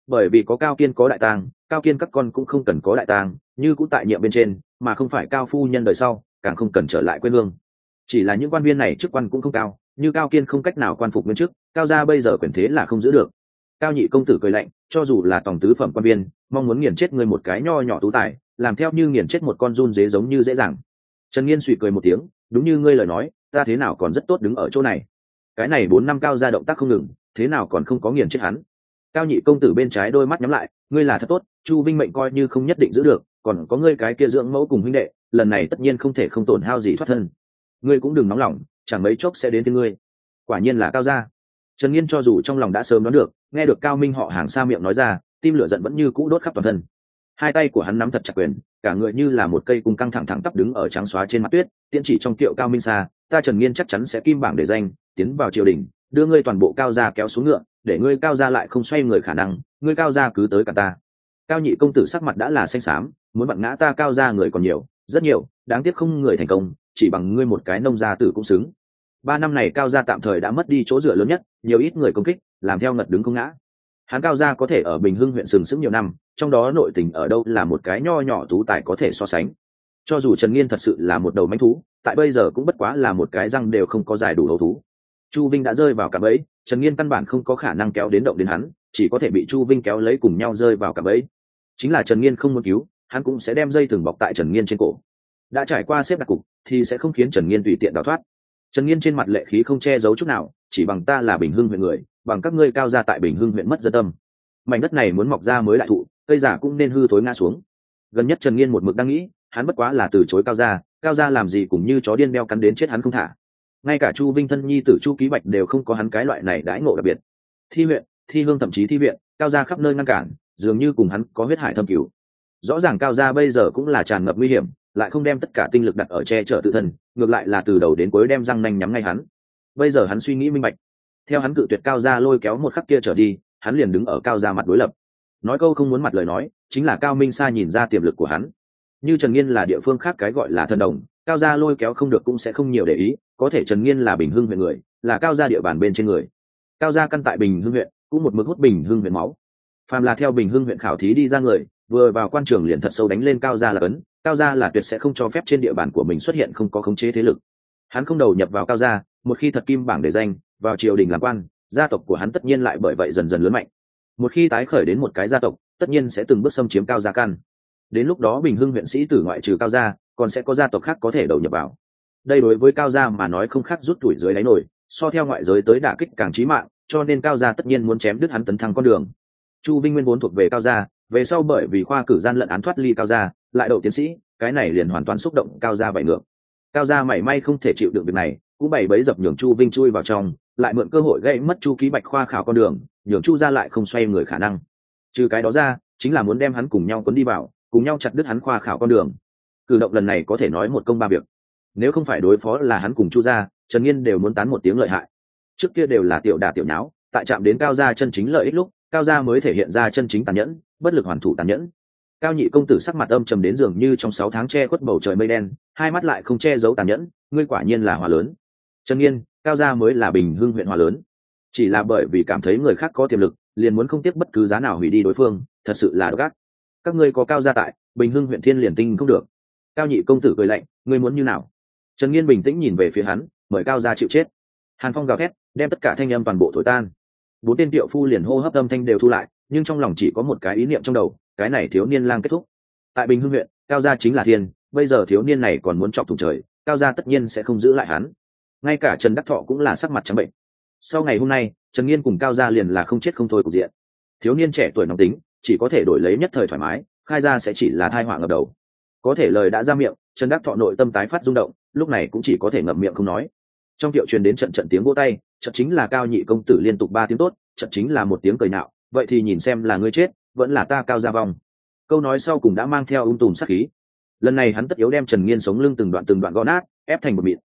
S1: bởi vì có Cao Kiên có đại tang, Cao Kiên các con cũng không cần có đại tang, như cũng tại nhiệm bên trên, mà không phải Cao phu nhân đời sau, càng không cần trở lại quê hương. Chỉ là những quan viên này chức quan cũng không cao, như Cao Kiên không cách nào quan phục nguyên chức, Cao gia bây giờ quyền thế là không giữ được. Cao nhị công tử cười lạnh, cho dù là tổng tứ phẩm quan viên, mong muốn nghiền chết ngươi một cái nho nhỏ tú tài, làm theo như nghiền chết một con giun dế giống như dễ dàng. Trần Nghiên suy cười một tiếng, đúng như ngươi lời nói, ta thế nào còn rất tốt đứng ở chỗ này. Cái này bốn năm Cao gia động tác không ngừng, thế nào còn không có nghiền chết hắn. Cao nhị công tử bên trái đôi mắt nhắm lại, ngươi là thật tốt, Chu Vinh mệnh coi như không nhất định giữ được, còn có ngươi cái kia dưỡng mẫu cùng huynh đệ, lần này tất nhiên không thể không tổn hao gì thoát thân. Ngươi cũng đừng nóng lòng, chẳng mấy chốc sẽ đến với ngươi. Quả nhiên là Cao gia. Trần Nghiên cho dù trong lòng đã sớm đoán được, nghe được Cao Minh họ hàng xa miệng nói ra, tim lửa giận vẫn như cũ đốt khắp toàn thân. Hai tay của hắn nắm thật chặt quyền, cả người như là một cây cung căng thẳng thẳng tắp đứng ở trắng xóa trên mặt tuyết, tiễn chỉ trong tiệu Cao Minh xa, ta Trần Nghiên chắc chắn sẽ kim bảng để danh, tiến vào triều đình, đưa ngươi toàn bộ Cao gia kéo xuống ngựa, để ngươi Cao gia lại không xoay người khả năng, ngươi Cao gia cứ tới cả ta. Cao nhị công tử sắc mặt đã là xanh xám, muốn vặn ngã ta Cao gia người còn nhiều, rất nhiều, đáng tiếc không người thành công, chỉ bằng ngươi một cái nông gia tử cũng xứng. Ba năm này Cao gia tạm thời đã mất đi chỗ dựa lớn nhất, nhiều ít người công kích, làm theo ngật đứng không ngã. Hắn Cao gia có thể ở Bình Hưng huyện sừng sững nhiều năm, trong đó nội tình ở đâu là một cái nho nhỏ tú tài có thể so sánh. Cho dù Trần Nghiên thật sự là một đầu mãnh thú, tại bây giờ cũng bất quá là một cái răng đều không có dài đủ hầu thú. Chu Vinh đã rơi vào cạm bẫy, Trần Nghiên căn bản không có khả năng kéo đến động đến hắn, chỉ có thể bị Chu Vinh kéo lấy cùng nhau rơi vào cạm bẫy. Chính là Trần Nghiên không muốn cứu, hắn cũng sẽ đem dây thừng bọc tại Trần Nghiên trên cổ. Đã trải qua xếp đặt cục, thì sẽ không khiến Trần Nghiên tùy tiện đào thoát. Trần Nghiên trên mặt lệ khí không che giấu chút nào, chỉ bằng ta là Bình Hưng huyện người, bằng các ngươi Cao gia tại Bình Hưng huyện mất dân tâm. Mảnh đất này muốn mọc ra mới lại thụ, cây giả cũng nên hư thối ngã xuống. Gần nhất Trần Nghiên một mực đang nghĩ, hắn bất quá là từ chối Cao gia, Cao gia làm gì cũng như chó điên đeo cắn đến chết hắn không thả. Ngay cả Chu Vinh thân nhi tử Chu Ký Bạch đều không có hắn cái loại này đãi ngộ đặc biệt. Thi huyện, thi hương thậm chí thi viện, Cao gia khắp nơi ngăn cản, dường như cùng hắn có huyết hải thâm cửu. Rõ ràng Cao gia bây giờ cũng là tràn ngập nguy hiểm, lại không đem tất cả tinh lực đặt ở che chở tự thân, ngược lại là từ đầu đến cuối đem răng nanh nhắm ngay hắn. Bây giờ hắn suy nghĩ minh bạch, theo hắn cự tuyệt Cao gia lôi kéo một khắc kia trở đi, hắn liền đứng ở Cao gia mặt đối lập. Nói câu không muốn mặt lời nói, chính là Cao Minh Sa nhìn ra tiềm lực của hắn. Như Trần Nghiên là địa phương khác cái gọi là thân đồng, Cao gia lôi kéo không được cũng sẽ không nhiều để ý, có thể Trần Nghiên là Bình Hưng huyện người, là Cao gia địa bàn bên trên người. Cao gia căn tại Bình Hưng huyện, cũng một mực hút Bình Hưng huyện máu. Phàm là theo Bình Hưng huyện khảo thí đi ra người, vừa vào quan trường liền thật sâu đánh lên Cao gia là cấn, Cao gia là tuyệt sẽ không cho phép trên địa bàn của mình xuất hiện không có khống chế thế lực. Hắn không đầu nhập vào Cao gia, một khi thật kim bảng để danh, vào triều đình làm quan, gia tộc của hắn tất nhiên lại bởi vậy dần dần lớn mạnh. Một khi tái khởi đến một cái gia tộc, tất nhiên sẽ từng bước xâm chiếm Cao gia căn. Đến lúc đó Bình Hưng huyện sĩ tử ngoại trừ Cao gia, còn sẽ có gia tộc khác có thể đầu nhập vào. Đây đối với Cao gia mà nói không khác rút tuổi dưới đáy nổi, so theo ngoại giới tới đả kích càng chí mạng, cho nên Cao gia tất nhiên muốn chém đứt hắn tấn thăng con đường. Chu Vinh nguyên vốn thuộc về Cao gia, về sau bởi vì khoa cử gian lận án thoát ly Cao gia, lại đậu tiến sĩ, cái này liền hoàn toàn xúc động Cao gia vậy ngược. Cao gia mảy may không thể chịu đựng việc này, cũng bày bẫy dập nhường Chu Vinh chui vào trong, lại mượn cơ hội gây mất Chu Ký Bạch khoa khảo con đường, nhường Chu gia lại không xoay người khả năng. Trừ cái đó ra, chính là muốn đem hắn cùng nhau cuốn đi vào, cùng nhau chặt đứt hắn khoa khảo con đường. Cử động lần này có thể nói một công ba việc. Nếu không phải đối phó là hắn cùng Chu gia, Trần Nghiên đều muốn tán một tiếng lợi hại. Trước kia đều là tiểu đả tiểu nháo, tại chạm đến Cao gia chân chính lợi ích lúc, Cao gia mới thể hiện ra chân chính tàn nhẫn, bất lực hoàn thủ tàn nhẫn. Cao nhị công tử sắc mặt âm trầm đến dường như trong sáu tháng che khuất bầu trời mây đen, hai mắt lại không che giấu tàn nhẫn, ngươi quả nhiên là hòa lớn. Trần Nghiên, Cao gia mới là Bình Hưng huyện hòa lớn. Chỉ là bởi vì cảm thấy người khác có tiềm lực, liền muốn không tiếc bất cứ giá nào hủy đi đối phương, thật sự là độc ác. Các ngươi có Cao gia tại, Bình Hưng huyện thiên liền tinh không được. Cao nhị công tử cười lạnh, ngươi muốn như nào? Trần Nghiên bình tĩnh nhìn về phía hắn, mời Cao gia chịu chết. Hàn phong gào thét, đem tất cả thanh âm toàn bộ thổi tan. Bốn tên tiệu phu liền hô hấp âm thanh đều thu lại, nhưng trong lòng chỉ có một cái ý niệm trong đầu, cái này thiếu niên lang kết thúc. Tại Bình Hưng huyện, Cao gia chính là thiên, bây giờ thiếu niên này còn muốn chọc thủng trời, Cao gia tất nhiên sẽ không giữ lại hắn. Ngay cả Trần Đắc Thọ cũng là sắc mặt trắng bệnh. Sau ngày hôm nay, Trần Nghiên cùng Cao gia liền là không chết không thôi cục diện. Thiếu niên trẻ tuổi nóng tính, chỉ có thể đổi lấy nhất thời thoải mái, khai ra sẽ chỉ là tai họa ngập đầu. Có thể lời đã ra miệng, Trần Đắc Thọ nội tâm tái phát rung động, lúc này cũng chỉ có thể ngậm miệng không nói. Trong tiệu truyền đến trận trận tiếng vỗ tay, trận chính là Cao nhị công tử liên tục ba tiếng tốt, trận chính là một tiếng cười nạo, vậy thì nhìn xem là ngươi chết, vẫn là ta Cao gia vong. Câu nói sau cùng đã mang theo ung tùm sát khí. Lần này hắn tất yếu đem Trần Nghiên sống lưng từng đoạn từng đoạn gõ nát, ép thành một mịn,